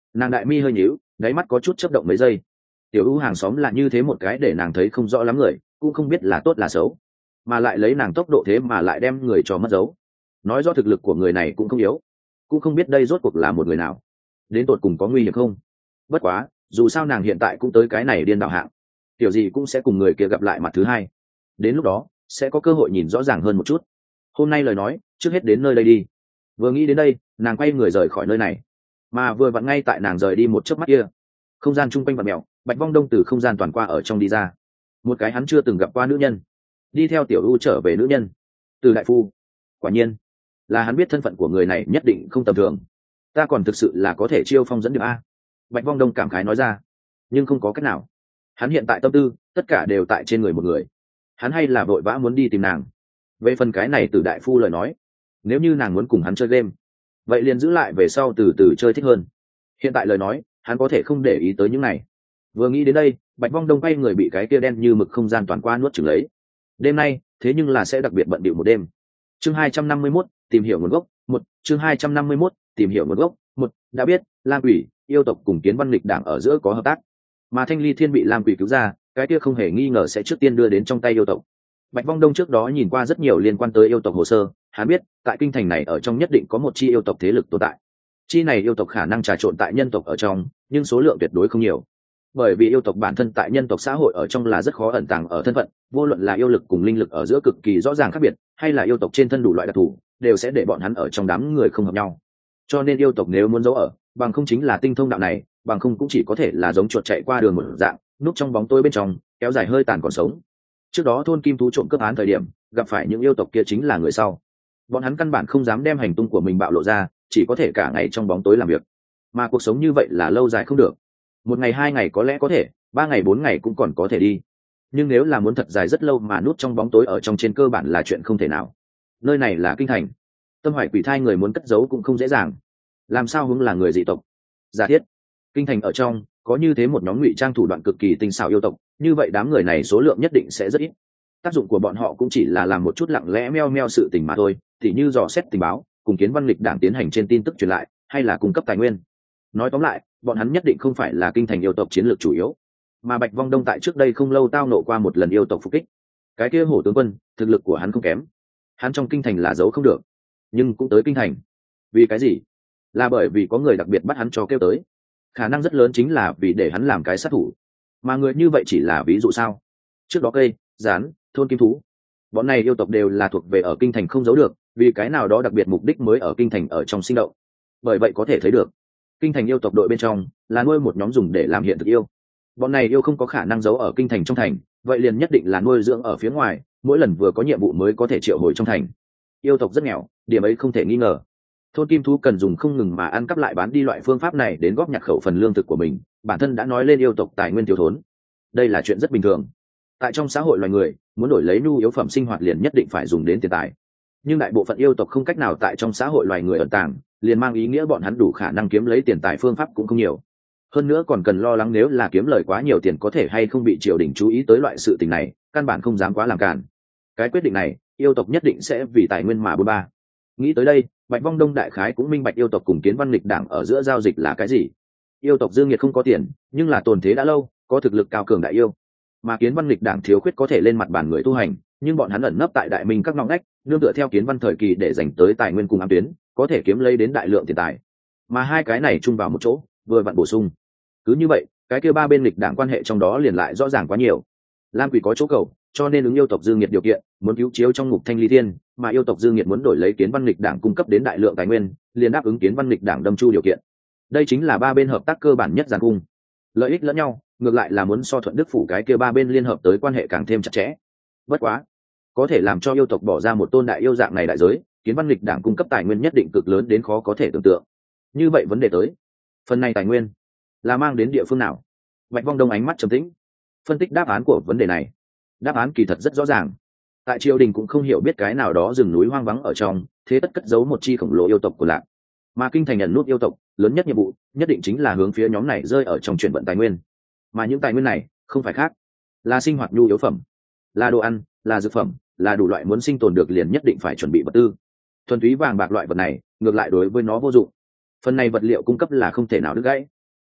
Nàng đại mi hơi nhíu, đáy mắt có chút chớp động mấy giây. Tiểu U hàng xóm là như thế một cái để nàng thấy không rõ lắm người, cũng không biết là tốt là xấu, mà lại lấy nàng tốc độ thế mà lại đem người cho mất dấu, nói do thực lực của người này cũng không yếu, cũng không biết đây rốt cuộc là một người nào, đến tột cùng có nguy hiểm không. Bất quá dù sao nàng hiện tại cũng tới cái này điên đảo hạng, kiểu gì cũng sẽ cùng người kia gặp lại mặt thứ hai, đến lúc đó sẽ có cơ hội nhìn rõ ràng hơn một chút. Hôm nay lời nói trước hết đến nơi đây đi. Vừa nghĩ đến đây, nàng quay người rời khỏi nơi này, mà vừa vặn ngay tại nàng rời đi một chớp mắt kia, không gian chung quanh vặn mèo, Bạch Vong Đông từ không gian toàn qua ở trong đi ra, một cái hắn chưa từng gặp qua nữ nhân, đi theo Tiểu U trở về nữ nhân, từ đại phu. Quả nhiên là hắn biết thân phận của người này nhất định không tầm thường, ta còn thực sự là có thể chiêu phong dẫn được a. Bạch Vong Đông cảm khái nói ra, nhưng không có cách nào, hắn hiện tại tâm tư tất cả đều tại trên người một người, hắn hay là vội vã muốn đi tìm nàng. Về phần cái này từ đại phu lời nói, nếu như nàng muốn cùng hắn chơi game, vậy liền giữ lại về sau từ từ chơi thích hơn. Hiện tại lời nói hắn có thể không để ý tới những này. Vừa nghĩ đến đây, Bạch Vong Đông quay người bị cái kia đen như mực không gian toàn qua nuốt chửng lấy. Đêm nay thế nhưng là sẽ đặc biệt bận bịu một đêm. Chương hai trăm năm mươi mốt, tìm hiểu nguồn gốc một. Chương hai trăm năm mươi mốt, tìm hiểu nguồn gốc một. Đã biết Lam Quỷ yêu tộc cùng Kiến Văn Lịch đảng ở giữa có hợp tác, mà Thanh Ly Thiên bị Lam Quỷ cứu ra, cái kia không hề nghi ngờ sẽ trước tiên đưa đến trong tay yêu tộc. Bạch Vong Đông trước đó nhìn qua rất nhiều liên quan tới yêu tộc hồ sơ, hắn biết tại kinh thành này ở trong nhất định có một chi yêu tộc thế lực tồn tại. Chi này yêu tộc khả năng trà trộn tại nhân tộc ở trong, nhưng số lượng tuyệt đối không nhiều, bởi vì yêu tộc bản thân tại nhân tộc xã hội ở trong là rất khó ẩn tàng ở thân phận, vô luận là yêu lực cùng linh lực ở giữa cực kỳ rõ ràng khác biệt, hay là yêu tộc trên thân đủ loại đặc thù, đều sẽ để bọn hắn ở trong đám người không hợp nhau. Cho nên yêu tộc nếu muốn giấu ở, bằng không chính là tinh thông đạo này, bằng không cũng chỉ có thể là giống chuột chạy qua đường một dạng, núp trong bóng tối bên trong, kéo dài hơi tàn còn sống. Trước đó thôn kim thú trộm cướp án thời điểm, gặp phải những yêu tộc kia chính là người sau. Bọn hắn căn bản không dám đem hành tung của mình bạo lộ ra, chỉ có thể cả ngày trong bóng tối làm việc. Mà cuộc sống như vậy là lâu dài không được. Một ngày hai ngày có lẽ có thể, ba ngày bốn ngày cũng còn có thể đi. Nhưng nếu là muốn thật dài rất lâu mà núp trong bóng tối ở trong trên cơ bản là chuyện không thể nào. Nơi này là kinh thành, Tâm Hoài Quỷ Thai người muốn cất giấu cũng không dễ dàng. Làm sao hướng là người dị tộc? Giả thiết kinh thành ở trong có như thế một nhóm ngụy trang thủ đoạn cực kỳ tinh xảo yêu tộc, như vậy đám người này số lượng nhất định sẽ rất ít. Tác dụng của bọn họ cũng chỉ là làm một chút lặng lẽ meo meo sự tình mà thôi, tỉ như dò xét tình báo, cùng Kiến Văn Lịch đảng tiến hành trên tin tức truyền lại, hay là cung cấp tài nguyên. Nói tóm lại, bọn hắn nhất định không phải là kinh thành yêu tộc chiến lược chủ yếu. Mà Bạch Vong Đông tại trước đây không lâu tao nộ qua một lần yêu tộc phục kích. Cái kia hổ tướng quân, thực lực của hắn không kém. Hắn trong kinh thành là giấu không được, nhưng cũng tới kinh thành. Vì cái gì? Là bởi vì có người đặc biệt bắt hắn cho kêu tới. Khả năng rất lớn chính là vì để hắn làm cái sát thủ. Mà người như vậy chỉ là ví dụ sao? Trước đó cây, rán, thôn kim thú, bọn này yêu tộc đều là thuộc về ở kinh thành không giấu được, vì cái nào đó đặc biệt mục đích mới ở kinh thành ở trong sinh động. Bởi vậy có thể thấy được, kinh thành yêu tộc đội bên trong là nuôi một nhóm dùng để làm hiện thực yêu. Bọn này yêu không có khả năng giấu ở kinh thành trong thành, vậy liền nhất định là nuôi dưỡng ở phía ngoài, mỗi lần vừa có nhiệm vụ mới có thể triệu hồi trong thành. Yêu tộc rất nghèo, điểm ấy không thể nghi ngờ. Thôn kim thú cần dùng không ngừng mà ăn cắp lại bán đi loại phương pháp này đến góp nhặt khẩu phần lương thực của mình, bản thân đã nói lên yêu tộc tài nguyên thiếu thốn. Đây là chuyện rất bình thường. Tại trong xã hội loài người, muốn đổi lấy nhu yếu phẩm sinh hoạt liền nhất định phải dùng đến tiền tài. Nhưng đại bộ phận yêu tộc không cách nào tại trong xã hội loài người ẩn tàng, liền mang ý nghĩa bọn hắn đủ khả năng kiếm lấy tiền tài phương pháp cũng không nhiều. Hơn nữa còn cần lo lắng nếu là kiếm lời quá nhiều tiền có thể hay không bị triều đình chú ý tới loại sự tình này, căn bản không dám quá làm cản. Cái quyết định này, yêu tộc nhất định sẽ vì tài nguyên mà bôn ba. Nghĩ tới đây, Bạch Vong Đông đại khái cũng minh bạch yêu tộc cùng Kiến Văn Lịch đảng ở giữa giao dịch là cái gì. Yêu tộc Dương Nghiệt không có tiền, nhưng là tồn thế đã lâu, có thực lực cao cường đại yêu. Mà Kiến Văn Lịch đảng thiếu khuyết có thể lên mặt bàn người tu hành, nhưng bọn hắn ẩn nấp tại đại minh các ngõ ngách, nương tựa theo Kiến Văn thời kỳ để dành tới tài nguyên cùng ám tuyến, có thể kiếm lấy đến đại lượng tiền tài. Mà hai cái này chung vào một chỗ, vừa vặn bổ sung. Cứ như vậy, cái kia ba bên lịch đảng quan hệ trong đó liền lại rõ ràng quá nhiều. Lam Quỷ có chỗ cầu, cho nên ứng yêu tộc Dương Nghiệt điều kiện, muốn cứu chiếu trong ngục Thanh Ly Thiên, mà yêu tộc Dương Nghiệt muốn đổi lấy Kiến Văn Lịch đảng cung cấp đến đại lượng tài nguyên, liền đáp ứng Kiến Văn Lịch đảng đâm chu điều kiện. Đây chính là ba bên hợp tác cơ bản nhất giàn cung. Lợi ích lẫn nhau, ngược lại là muốn so Thuận Đức phủ cái kia ba bên liên hợp tới quan hệ càng thêm chặt chẽ. Bất quá, có thể làm cho yêu tộc bỏ ra một tôn đại yêu dạng này đại giới, Kiến Văn Lịch đảng cung cấp tài nguyên nhất định cực lớn đến khó có thể tưởng tượng. Như vậy vấn đề tới, phần này tài nguyên là mang đến địa phương nào? Bạch Vong Đông ánh mắt trầm tĩnh, phân tích đáp án của vấn đề này. Đáp án kỳ thật rất rõ ràng. Tại triều đình cũng không hiểu biết cái nào đó rừng núi hoang vắng ở trong, thế tất cất giấu một chi khổng lồ yêu tộc của lạc. Mà kinh thành nhận nút yêu tộc, lớn nhất nhiệm vụ, nhất định chính là hướng phía nhóm này rơi ở trong chuyển vận tài nguyên. Mà những tài nguyên này, không phải khác, là sinh hoạt nhu yếu phẩm, là đồ ăn, là dược phẩm, là đủ loại muốn sinh tồn được liền nhất định phải chuẩn bị vật tư. Thuần túy vàng bạc loại vật này, ngược lại đối với nó vô dụng. Phần này vật liệu cung cấp là không thể nào đứt gãy,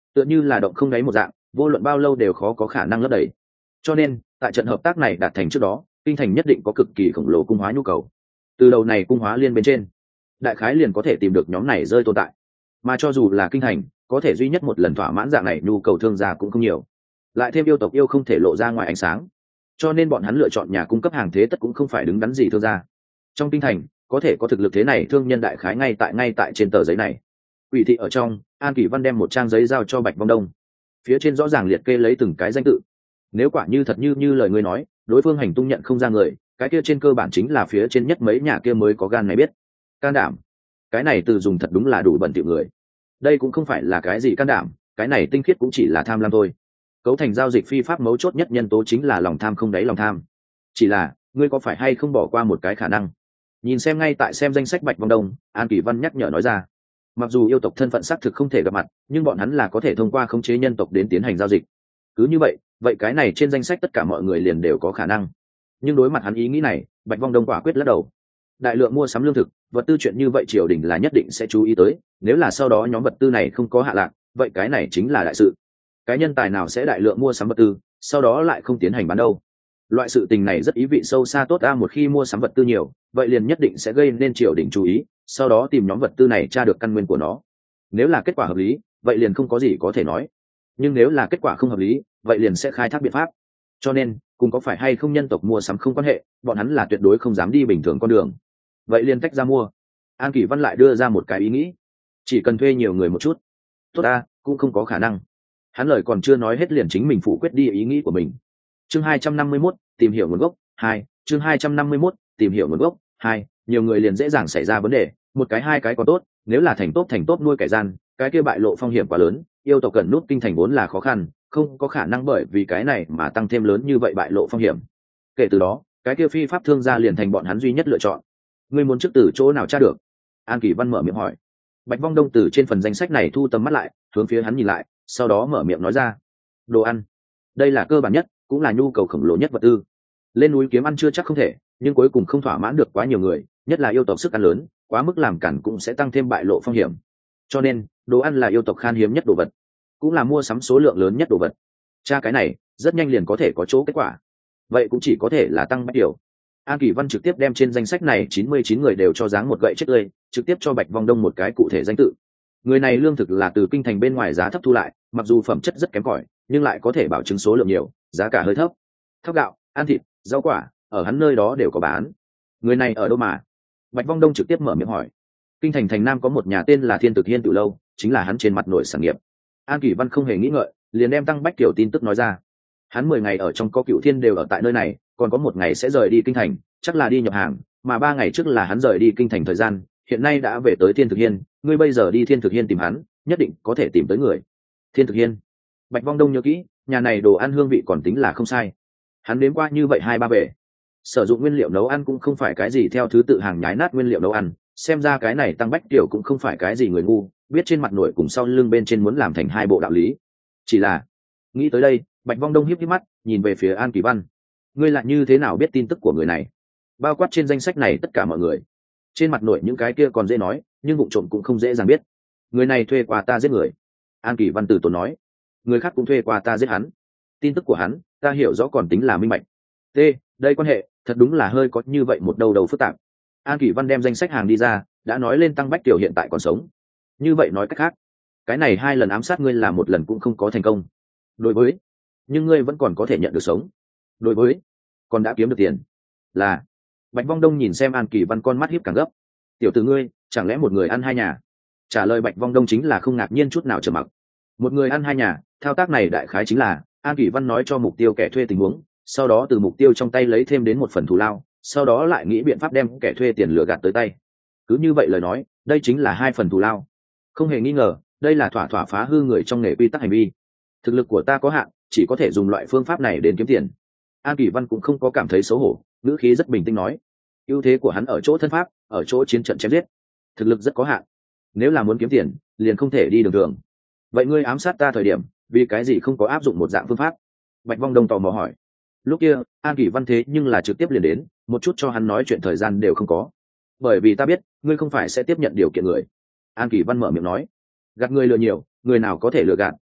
tựa như là động không đáy một dạng, vô luận bao lâu đều khó có khả năng lấp đầy. Cho nên tại trận hợp tác này đạt thành trước đó, kinh thành nhất định có cực kỳ khổng lồ cung hóa nhu cầu. Từ đầu này cung hóa liên bên trên, đại khái liền có thể tìm được nhóm này rơi tồn tại. Mà cho dù là kinh thành, có thể duy nhất một lần thỏa mãn dạng này nhu cầu thương gia cũng không nhiều. Lại thêm yêu tộc yêu không thể lộ ra ngoài ánh sáng, cho nên bọn hắn lựa chọn nhà cung cấp hàng thế tất cũng không phải đứng đắn gì thương gia. Trong kinh thành có thể có thực lực thế này thương nhân đại khái ngay tại ngay tại trên tờ giấy này. Ủy thị ở trong, An Kỳ Văn đem một trang giấy giao cho Bạch Vong Đông, phía trên rõ ràng liệt kê lấy từng cái danh tự. Nếu quả như thật như như lời ngươi nói, đối phương hành tung nhận không ra người, cái kia trên cơ bản chính là phía trên nhất mấy nhà kia mới có gan này biết. Can đảm, cái này từ dùng thật đúng là đủ bẩn thỉu người. Đây cũng không phải là cái gì can đảm, cái này tinh khiết cũng chỉ là tham lam thôi. Cấu thành giao dịch phi pháp mấu chốt nhất nhân tố chính là lòng tham không đáy lòng tham. Chỉ là ngươi có phải hay không bỏ qua một cái khả năng? Nhìn xem ngay tại xem danh sách Bạch Vong Đông, An Kỳ Văn nhắc nhở nói ra. Mặc dù yêu tộc thân phận xác thực không thể gặp mặt, nhưng bọn hắn là có thể thông qua khống chế nhân tộc đến tiến hành giao dịch. Cứ như vậy, vậy cái này trên danh sách tất cả mọi người liền đều có khả năng. Nhưng đối mặt hắn ý nghĩ này, Bạch Vong Đông quả quyết lắc đầu. Đại lượng mua sắm lương thực, vật tư chuyện như vậy triều đình là nhất định sẽ chú ý tới, nếu là sau đó nhóm vật tư này không có hạ lạc, vậy cái này chính là đại sự. Cái nhân tài nào sẽ đại lượng mua sắm vật tư, sau đó lại không tiến hành bán đâu? Loại sự tình này rất ý vị sâu xa tốt a, một khi mua sắm vật tư nhiều, vậy liền nhất định sẽ gây nên triều đình chú ý, sau đó tìm nhóm vật tư này tra được căn nguyên của nó. Nếu là kết quả hợp lý, vậy liền không có gì có thể nói. Nhưng nếu là kết quả không hợp lý, vậy liền sẽ khai thác biện pháp. Cho nên, cùng có phải hay không nhân tộc mua sắm không quan hệ, bọn hắn là tuyệt đối không dám đi bình thường con đường. Vậy liền tách ra mua. An Kỳ Văn lại đưa ra một cái ý nghĩ, chỉ cần thuê nhiều người một chút. Tốt a, cũng không có khả năng. Hắn lời còn chưa nói hết liền chính mình phủ quyết đi ý nghĩ của mình. Chương hai trăm năm mươi mốt, tìm hiểu nguồn gốc hai. Chương hai trăm năm mươi mốt, tìm hiểu nguồn gốc hai. Nhiều người liền dễ dàng xảy ra vấn đề, một cái hai cái có tốt, nếu là thành tốt thành tốt nuôi kẻ gian, cái kia bại lộ phong hiểm quá lớn, yêu tộc cần nút kinh thành vốn là khó khăn, không có khả năng bởi vì cái này mà tăng thêm lớn như vậy bại lộ phong hiểm. Kể từ đó, cái kia phi pháp thương gia liền thành bọn hắn duy nhất lựa chọn. Ngươi muốn trước từ chỗ nào tra được? An Kỳ Văn mở miệng hỏi. Bạch Vong Đông từ trên phần danh sách này thu tầm mắt lại, hướng phía hắn nhìn lại, sau đó mở miệng nói ra. Đồ ăn, đây là cơ bản nhất, cũng là nhu cầu khổng lồ nhất vật tư. Lên núi kiếm ăn chưa chắc không thể, nhưng cuối cùng không thỏa mãn được quá nhiều người, nhất là yêu tộc sức ăn lớn, quá mức làm cản cũng sẽ tăng thêm bại lộ phong hiểm. Cho nên, đồ ăn là yêu tộc khan hiếm nhất đồ vật, cũng là mua sắm số lượng lớn nhất đồ vật. Tra cái này, rất nhanh liền có thể có chỗ kết quả. Vậy cũng chỉ có thể là tăng bách điều. An Kỳ Văn trực tiếp đem trên danh sách này chín mươi chín người đều cho dáng một gậy chết tươi, trực tiếp cho Bạch Vong Đông một cái cụ thể danh tự. Người này lương thực là từ kinh thành bên ngoài giá thấp thu lại, mặc dù phẩm chất rất kém cỏi, nhưng lại có thể bảo chứng số lượng nhiều, giá cả hơi thấp. Thóc gạo, ăn thịt, rau quả, ở hắn nơi đó đều có bán. Người này ở đâu mà? Bạch Vong Đông trực tiếp mở miệng hỏi. Kinh thành thành Nam có một nhà tên là Thiên Thực Hiên Tiểu lâu, chính là hắn trên mặt nổi sản nghiệp. An Kỳ Văn không hề nghĩ ngợi, liền đem tăng bách kiểu tin tức nói ra. Hắn mười ngày ở trong có Cựu Thiên đều ở tại nơi này, còn có một ngày sẽ rời đi kinh thành, chắc là đi nhập hàng, mà ba ngày trước là hắn rời đi kinh thành thời gian, hiện nay đã về tới Thiên Thực Hiên, ngươi bây giờ đi Thiên Thực Hiên tìm hắn, nhất định có thể tìm tới người. Thiên Thực Hiên. Bạch Vong Đông nhớ kỹ, nhà này đồ ăn hương vị còn tính là không sai. Hắn đến qua như vậy hai ba về. Sử dụng nguyên liệu nấu ăn cũng không phải cái gì theo thứ tự hàng nhái nát nguyên liệu nấu ăn, xem ra cái này tăng bách tiểu cũng không phải cái gì người ngu, biết trên mặt nổi cùng sau lưng bên trên muốn làm thành hai bộ đạo lý. Chỉ là, nghĩ tới đây, Bạch Vong Đông hiếp hiếp mắt, nhìn về phía An Kỳ Văn. Ngươi lại như thế nào biết tin tức của người này? Bao quát trên danh sách này tất cả mọi người. Trên mặt nổi những cái kia còn dễ nói, nhưng vụ trộm cũng không dễ dàng biết. Người này thuê qua ta giết người. An Kỳ Văn từ tốn nói. Người khác cũng thuê qua ta giết hắn. Tin tức của hắn, ta hiểu rõ còn tính là minh bạch. T, đây quan hệ, thật đúng là hơi có như vậy một đầu đầu phức tạp. An Kỳ Văn đem danh sách hàng đi ra, đã nói lên tăng bách tiểu hiện tại còn sống. Như vậy nói cách khác, cái này hai lần ám sát ngươi là một lần cũng không có thành công. Đối với, nhưng ngươi vẫn còn có thể nhận được sống. Đối với, còn đã kiếm được tiền. Là, Bạch Vong Đông nhìn xem An Kỳ Văn con mắt hiếp càng gấp. Tiểu tử ngươi, chẳng lẽ một người ăn hai nhà? Trả lời Bạch Vong Đông chính là không ngạc nhiên chút nào trầm mặc. Một người ăn hai nhà, thao tác này đại khái chính là An Kỳ Văn nói cho mục tiêu kẻ thuê tình huống, sau đó từ mục tiêu trong tay lấy thêm đến một phần thù lao, sau đó lại nghĩ biện pháp đem kẻ thuê tiền lừa gạt tới tay. Cứ như vậy lời nói, đây chính là hai phần thù lao. Không hề nghi ngờ, đây là thỏa thỏa phá hư người trong nghề quy tắc hành vi. Thực lực của ta có hạn, chỉ có thể dùng loại phương pháp này đến kiếm tiền. An Kỳ Văn cũng không có cảm thấy xấu hổ, ngữ khí rất bình tĩnh nói, ưu thế của hắn ở chỗ thân pháp, ở chỗ chiến trận chém giết, thực lực rất có hạn. Nếu là muốn kiếm tiền, liền không thể đi đường thường. Vậy ngươi ám sát ta thời điểm, vì cái gì không có áp dụng một dạng phương pháp? Bạch Vong Đông tò mò hỏi. Lúc kia, An Kỳ Văn thế nhưng là trực tiếp liền đến, một chút cho hắn nói chuyện thời gian đều không có. Bởi vì ta biết, ngươi không phải sẽ tiếp nhận điều kiện người. An Kỳ Văn mở miệng nói, gạt người lừa nhiều, người nào có thể lừa gạt,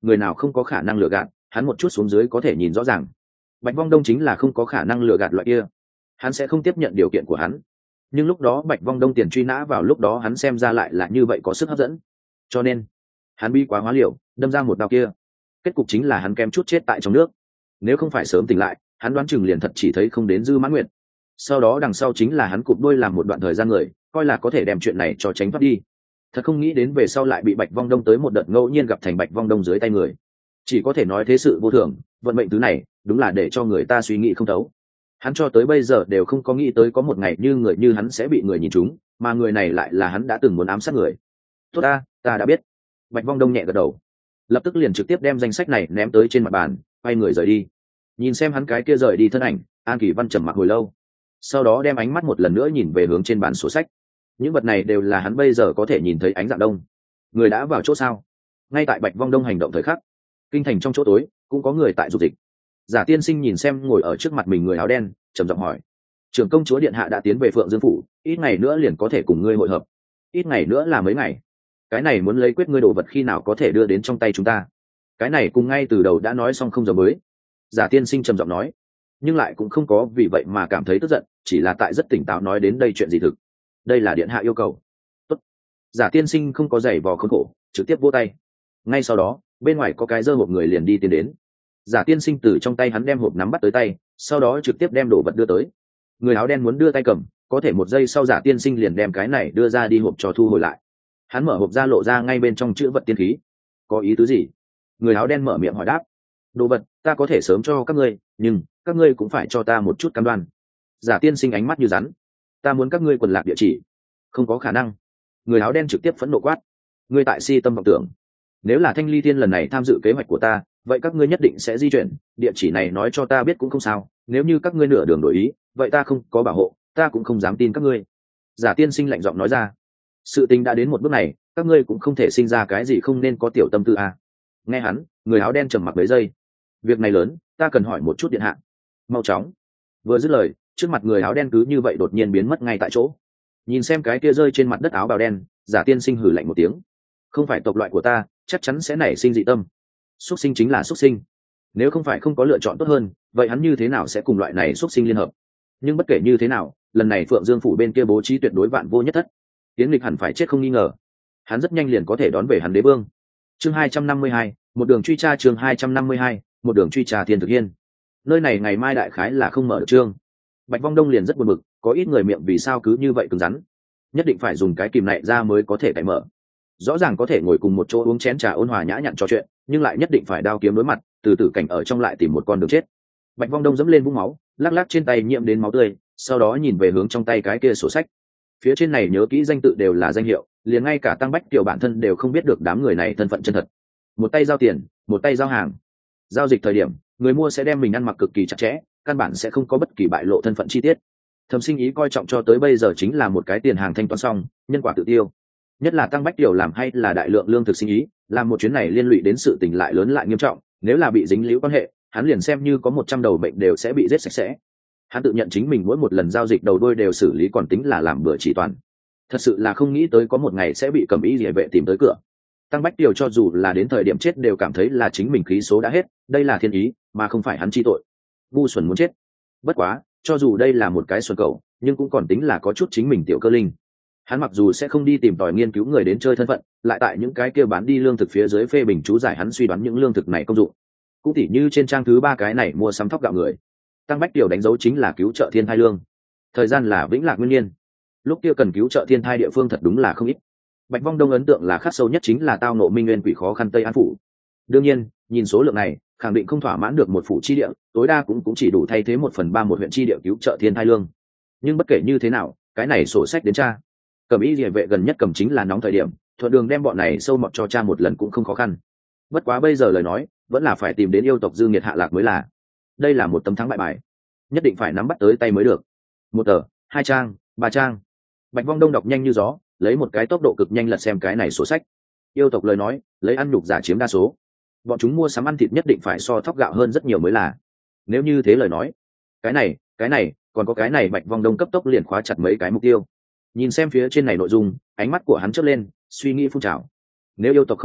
người nào không có khả năng lừa gạt, hắn một chút xuống dưới có thể nhìn rõ ràng. Bạch Vong Đông chính là không có khả năng lừa gạt loại kia, hắn sẽ không tiếp nhận điều kiện của hắn. Nhưng lúc đó Bạch Vong Đông tiền truy nã vào lúc đó hắn xem ra lại là như vậy có sức hấp dẫn, cho nên hắn bi quá hóa liều, đâm ra một đao kia. Kết cục chính là hắn kém chút chết tại trong nước. Nếu không phải sớm tỉnh lại, hắn đoán chừng liền thật chỉ thấy không đến Dư Mãn Nguyệt. Sau đó đằng sau chính là hắn cụp đuôi làm một đoạn thời gian người, coi là có thể đem chuyện này cho tránh thoát đi. Thật không nghĩ đến về sau lại bị Bạch Vong Đông tới một đợt ngẫu nhiên gặp thành Bạch Vong Đông dưới tay người. Chỉ có thể nói thế sự vô thường, vận mệnh thứ này đúng là để cho người ta suy nghĩ không thấu. Hắn cho tới bây giờ đều không có nghĩ tới có một ngày như người như hắn sẽ bị người nhìn trúng, mà người này lại là hắn đã từng muốn ám sát người. Tốt ta, ta đã biết. Bạch Vong Đông nhẹ gật đầu, lập tức liền trực tiếp đem danh sách này ném tới trên mặt bàn, quay người rời đi. Nhìn xem hắn cái kia rời đi thân ảnh, An Kỳ Văn trầm mặc hồi lâu, sau đó đem ánh mắt một lần nữa nhìn về hướng trên bàn sổ sách. Những vật này đều là hắn bây giờ có thể nhìn thấy ánh dạng đông. Người đã vào chỗ sao? Ngay tại Bạch Vong Đông hành động thời khắc, kinh thành trong chỗ tối cũng có người tại dục dịch. Giả Tiên Sinh nhìn xem ngồi ở trước mặt mình người áo đen, trầm giọng hỏi: trưởng công chúa điện hạ đã tiến về Phượng Dương phủ, ít ngày nữa liền có thể cùng ngươi hội hợp. Ít ngày nữa là mấy ngày? Cái này muốn lấy quyết ngươi đồ vật khi nào có thể đưa đến trong tay chúng ta? Cái này cùng ngay từ đầu đã nói xong không giờ mới. Giả Tiên Sinh trầm giọng nói, nhưng lại cũng không có vì vậy mà cảm thấy tức giận, chỉ là tại rất tỉnh táo nói đến đây chuyện gì thực. Đây là điện hạ yêu cầu. Tốt. Giả Tiên Sinh không có giày vò khốn khổ, trực tiếp vỗ tay. Ngay sau đó, bên ngoài có cái dơ hộp người liền đi tiến đến. Giả Tiên Sinh từ trong tay hắn đem hộp nắm bắt tới tay, sau đó trực tiếp đem đồ vật đưa tới. Người áo đen muốn đưa tay cầm, có thể một giây sau Giả Tiên Sinh liền đem cái này đưa ra đi hộp cho thu hồi lại. Hắn mở hộp ra lộ ra ngay bên trong chữ vật tiên khí. Có ý tứ gì? Người áo đen mở miệng hỏi đáp. Đồ vật ta có thể sớm cho các ngươi, nhưng các ngươi cũng phải cho ta một chút cam đoan. Giả Tiên Sinh ánh mắt như rắn. Ta muốn các ngươi quần lạc địa chỉ. Không có khả năng. Người áo đen trực tiếp phẫn nộ quát. Ngươi tại si tâm vọng tưởng. Nếu là Thanh Ly Thiên lần này tham dự kế hoạch của ta, vậy các ngươi nhất định sẽ di chuyển. Địa chỉ này nói cho ta biết cũng không sao. Nếu như các ngươi nửa đường đổi ý, vậy ta không có bảo hộ, ta cũng không dám tin các ngươi. Giả Tiên Sinh lạnh giọng nói ra. Sự tình đã đến một bước này, các ngươi cũng không thể sinh ra cái gì không nên có tiểu tâm tư à. Nghe hắn, người áo đen trầm mặc mấy giây. Việc này lớn, ta cần hỏi một chút điện hạ. Mau chóng. Vừa dứt lời, trước mặt người áo đen cứ như vậy đột nhiên biến mất ngay tại chỗ. Nhìn xem cái kia rơi trên mặt đất áo bào đen, Giả Tiên Sinh hừ lạnh một tiếng. Không phải tộc loại của ta, chắc chắn sẽ nảy sinh dị tâm. Xuất sinh chính là xuất sinh. Nếu không phải không có lựa chọn tốt hơn, vậy hắn như thế nào sẽ cùng loại này xuất sinh liên hợp? Nhưng bất kể như thế nào, lần này Phượng Dương phủ bên kia bố trí tuyệt đối vạn vô nhất thất. Tiến lịch hẳn phải chết không nghi ngờ. Hắn rất nhanh liền có thể đón về hắn đế vương. Chương hai trăm năm mươi hai, một đường truy tra. Chương hai trăm năm mươi hai, một đường truy tra Thiên Thực Hiên. Nơi này ngày mai đại khái là không mở được chương. Bạch Vong Đông liền rất buồn bực, có ít người miệng vì sao cứ như vậy cứng rắn, nhất định phải dùng cái kìm này ra mới có thể cải mở. Rõ ràng có thể ngồi cùng một chỗ uống chén trà ôn hòa nhã nhặn trò chuyện, nhưng lại nhất định phải đao kiếm đối mặt, từ từ cảnh ở trong lại tìm một con đường chết. Bạch Vong Đông dẫm lên vũng máu, lắc lắc trên tay nhiễm đến máu tươi, sau đó nhìn về hướng trong tay cái kia sổ sách. Phía trên này nhớ kỹ danh tự đều là danh hiệu, liền ngay cả Tăng Bách Kiều bản thân đều không biết được đám người này thân phận chân thật. Một tay giao tiền, một tay giao hàng. Giao dịch thời điểm, người mua sẽ đem mình ăn mặc cực kỳ chặt chẽ, căn bản sẽ không có bất kỳ bại lộ thân phận chi tiết. Thẩm Sinh Ý coi trọng cho tới bây giờ chính là một cái tiền hàng thanh toán xong, nhân quả tự tiêu. Nhất là Tăng Bách Kiều làm hay là đại lượng lương thực sinh ý, làm một chuyến này liên lụy đến sự tình lại lớn lại nghiêm trọng, nếu là bị dính líu quan hệ, hắn liền xem như có một trăm đầu bệnh đều sẽ bị giết sạch sẽ. Hắn tự nhận chính mình mỗi một lần giao dịch đầu đuôi đều xử lý còn tính là làm bữa chỉ toàn. Thật sự là không nghĩ tới có một ngày sẽ bị Cẩm Y Liễu vệ tìm tới cửa. Tăng Bách Kiều cho dù là đến thời điểm chết đều cảm thấy là chính mình khí số đã hết, đây là thiên ý, mà không phải hắn chi tội. Ngu xuẩn muốn chết. Bất quá, cho dù đây là một cái xuẩn cầu, nhưng cũng còn tính là có chút chính mình tiểu cơ linh. Hắn mặc dù sẽ không đi tìm tòi nghiên cứu người đến chơi thân phận, lại tại những cái kia bán đi lương thực phía dưới phê bình chú giải hắn suy đoán những lương thực này công dụng. Cũng tỉ như trên trang thứ ba cái này mua sắm thóc gạo người. Tăng Bách Kiều đánh dấu chính là cứu trợ thiên thai lương. Thời gian là vĩnh lạc nguyên niên. Lúc kia cần cứu trợ thiên thai địa phương thật đúng là không ít. Bạch Vong Đông ấn tượng là khắc sâu nhất chính là tao nộ minh nguyên quỷ khó khăn Tây An phủ. Đương nhiên, nhìn số lượng này, khẳng định không thỏa mãn được một phủ chi địa, tối đa cũng cũng chỉ đủ thay thế một phần ba một huyện chi địa cứu trợ thiên thai lương. Nhưng bất kể như thế nào, cái này sổ sách đến cha. Cẩm Y Liễu vệ gần nhất cầm chính là nóng thời điểm, thuận đường đem bọn này sâu mọt cho cha một lần cũng không khó khăn. Bất quá bây giờ lời nói, vẫn là phải tìm đến yêu tộc dư nghiệt hạ lạc mới là. Đây là một tấm thắng bại bài, nhất định phải nắm bắt tới tay mới được. Một tờ, hai trang, ba trang. Bạch Vong Đông đọc nhanh như gió, lấy một cái tốc độ cực nhanh lật xem cái này sổ sách. Yêu tộc lời nói, lấy ăn nhục giả chiếm đa số. Bọn chúng mua sắm ăn thịt nhất định phải so thóc gạo hơn rất nhiều mới là. Nếu như thế lời nói, cái này, cái này, còn có cái này. Bạch Vong Đông cấp tốc liền khóa chặt mấy cái mục tiêu. Nhìn xem phía trên này nội dung, ánh mắt của hắn chớp lên, suy nghĩ phun trào. Nếu yêu tộc không tài,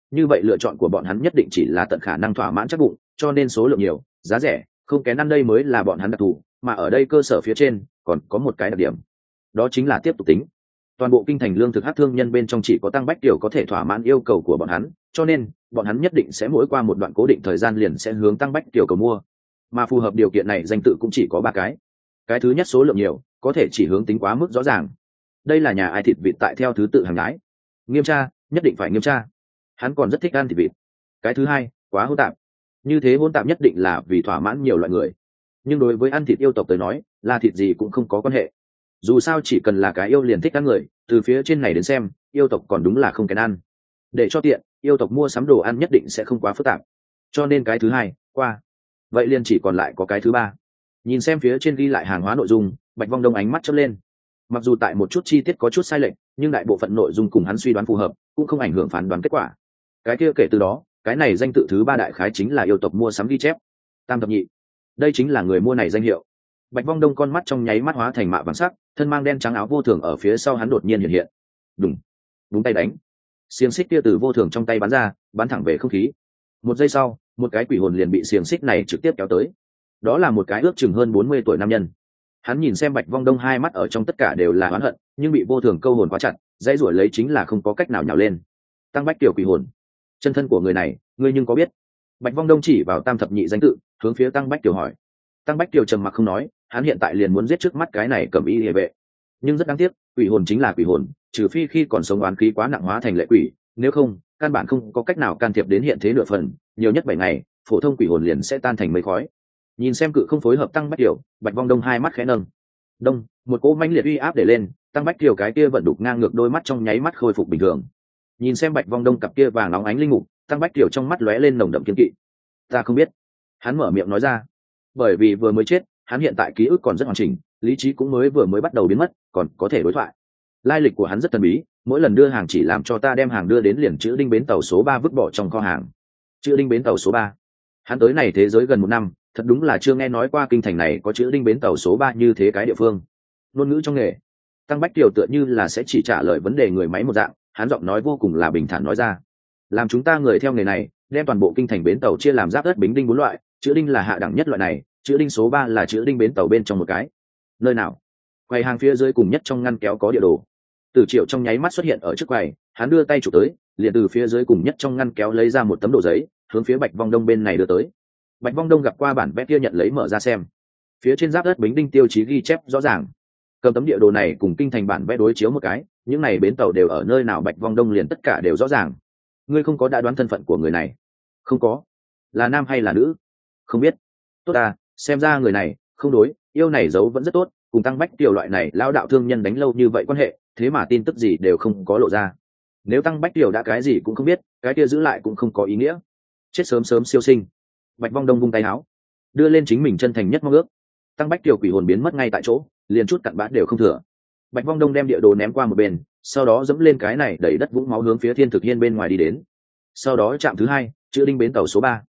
như vậy lựa chọn của bọn hắn nhất định chỉ là tận khả năng thỏa mãn chắc bụng, cho nên số lượng nhiều, giá rẻ, không kén ăn đây mới là bọn hắn đặc thù, mà ở đây cơ sở phía trên còn có một cái đặc điểm, đó chính là tiếp tục tính. Toàn bộ kinh thành lương thực hát thương nhân bên trong chỉ có Tăng Bách Kiều có thể thỏa mãn yêu cầu của bọn hắn, cho nên bọn hắn nhất định sẽ mỗi qua một đoạn cố định thời gian liền sẽ hướng Tăng Bách Kiều cầu mua, mà phù hợp điều kiện này danh tự cũng chỉ có ba cái. Cái thứ nhất số lượng nhiều, có thể chỉ hướng tính quá mức rõ ràng. Đây là nhà ai thịt vịt tại theo thứ tự hàng nhái, nghiêm tra, nhất định phải nghiêm tra. Hắn còn rất thích ăn thịt vịt. Cái thứ hai, quá hỗn tạp. Như thế hỗn tạp nhất định là vì thỏa mãn nhiều loại người, nhưng đối với ăn thịt yêu tộc tới nói, là thịt gì cũng không có quan hệ. Dù sao chỉ cần là cái yêu liền thích ăn người, từ phía trên này đến xem, yêu tộc còn đúng là không kén ăn. Để cho tiện, yêu tộc mua sắm đồ ăn nhất định sẽ không quá phức tạp. Cho nên cái thứ hai, qua. Vậy liền chỉ còn lại có cái thứ ba. Nhìn xem phía trên ghi lại hàng hóa nội dung, Bạch Vong Đông ánh mắt chớp lên. Mặc dù tại một chút chi tiết có chút sai lệch, nhưng đại bộ phận nội dung cùng hắn suy đoán phù hợp, cũng không ảnh hưởng phán đoán kết quả. Cái kia kể từ đó, cái này danh tự thứ ba đại khái chính là yêu tộc mua sắm ghi chép. Tam thập nhị. Đây chính là người mua này danh hiệu. Bạch Vong Đông con mắt trong nháy mắt hóa thành mạ vàng sắc, thân mang đen trắng áo vô thường ở phía sau hắn đột nhiên hiện hiện. Đùng, đúng tay đánh. Xiềng xích kia từ vô thường trong tay bắn ra, bắn thẳng về không khí. Một giây sau, một cái quỷ hồn liền bị xiềng xích này trực tiếp kéo tới. Đó là một cái ước chừng hơn bốn mươi tuổi nam nhân. Hắn nhìn xem Bạch Vong Đông, hai mắt ở trong tất cả đều là oán hận, nhưng bị vô thường câu hồn quá chặt, dãy rủa lấy chính là không có cách nào nhào lên. Tăng Bách Kiều quỷ hồn, chân thân của người này, ngươi nhưng có biết? Bạch Vong Đông chỉ vào Tam thập nhị danh tự, hướng phía Tăng Bách Kiều hỏi. Tăng Bách Kiều trầm mặc không nói, hắn hiện tại liền muốn giết trước mắt cái này cầm y hề vệ, nhưng rất đáng tiếc, quỷ hồn chính là quỷ hồn, trừ phi khi còn sống oán khí quá nặng hóa thành lệ quỷ, nếu không, căn bản không có cách nào can thiệp đến hiện thế nửa phần, nhiều nhất bảy ngày, phổ thông quỷ hồn liền sẽ tan thành mây khói. Nhìn xem cự không phối hợp Tăng Bách Kiều, Bạch Vong Đông hai mắt khẽ nâng. Đông, một cỗ mãnh liệt uy áp để lên, Tăng Bách Kiều cái kia vận đục ngang ngược đôi mắt trong nháy mắt khôi phục bình thường. Nhìn xem Bạch Vong Đông cặp kia vàng óng ánh linh mục, Tăng Bách Kiều trong mắt lóe lên nồng đậm kiên kỵ. Ta không biết. Hắn mở miệng nói ra. Bởi vì vừa mới chết, hắn hiện tại ký ức còn rất hoàn chỉnh, lý trí cũng mới vừa mới bắt đầu biến mất, còn có thể đối thoại. Lai lịch của hắn rất thần bí, mỗi lần đưa hàng chỉ làm cho ta đem hàng đưa đến liền chữ đinh bến tàu số ba vứt bỏ trong kho hàng. Chữ đinh bến tàu số ba. Hắn tới này thế giới gần một năm, thật đúng là chưa nghe nói qua kinh thành này có chữ đinh bến tàu số ba như thế cái địa phương. Ngôn ngữ trong nghề, Tăng Bách Kiều tựa như là sẽ chỉ trả lời vấn đề người máy một dạng, hắn giọng nói vô cùng là bình thản nói ra. Làm chúng ta người theo nghề này, đem toàn bộ kinh thành bến tàu chia làm giáp đất bính đinh bốn loại, chữ đinh là hạ đẳng nhất loại này, chữ đinh số ba là chữ đinh bến tàu bên trong một cái. Nơi nào? Quầy hàng phía dưới cùng nhất trong ngăn kéo có địa đồ. Từ Triệu trong nháy mắt xuất hiện ở trước quầy, hắn đưa tay chụp tới, liền từ phía dưới cùng nhất trong ngăn kéo lấy ra một tấm đồ giấy, hướng phía Bạch Vong Đông bên này đưa tới. Bạch Vong Đông gặp qua bản vẽ kia nhận lấy mở ra xem. Phía trên giáp đất bính đinh tiêu chí ghi chép rõ ràng. Cầm tấm địa đồ này cùng kinh thành bản vẽ đối chiếu một cái, những này bến tàu đều ở nơi nào Bạch Vong Đông liền tất cả đều rõ ràng. Ngươi không có đã đoán thân phận của người này? Không có. Là nam hay là nữ? Không biết. Tốt à, xem ra người này không đối, yêu này giấu vẫn rất tốt, cùng Tăng Bách Kiều loại này lao đạo thương nhân đánh lâu như vậy quan hệ, thế mà tin tức gì đều không có lộ ra. Nếu Tăng Bách Kiều đã cái gì cũng không biết, cái kia giữ lại cũng không có ý nghĩa. Chết sớm sớm siêu sinh. Bạch Vong Đông vung tay áo, đưa lên chính mình chân thành nhất mong ước. Tăng Bách Kiều quỷ hồn biến mất ngay tại chỗ, liền chút cặn bã đều không thừa. Bạch Vong Đông đem địa đồ ném qua một bên, sau đó dẫm lên cái này đẩy đất vũng máu hướng phía Thiên Thực Hiên bên ngoài đi đến. Sau đó chạm thứ hai, chữ đinh bến tàu số ba.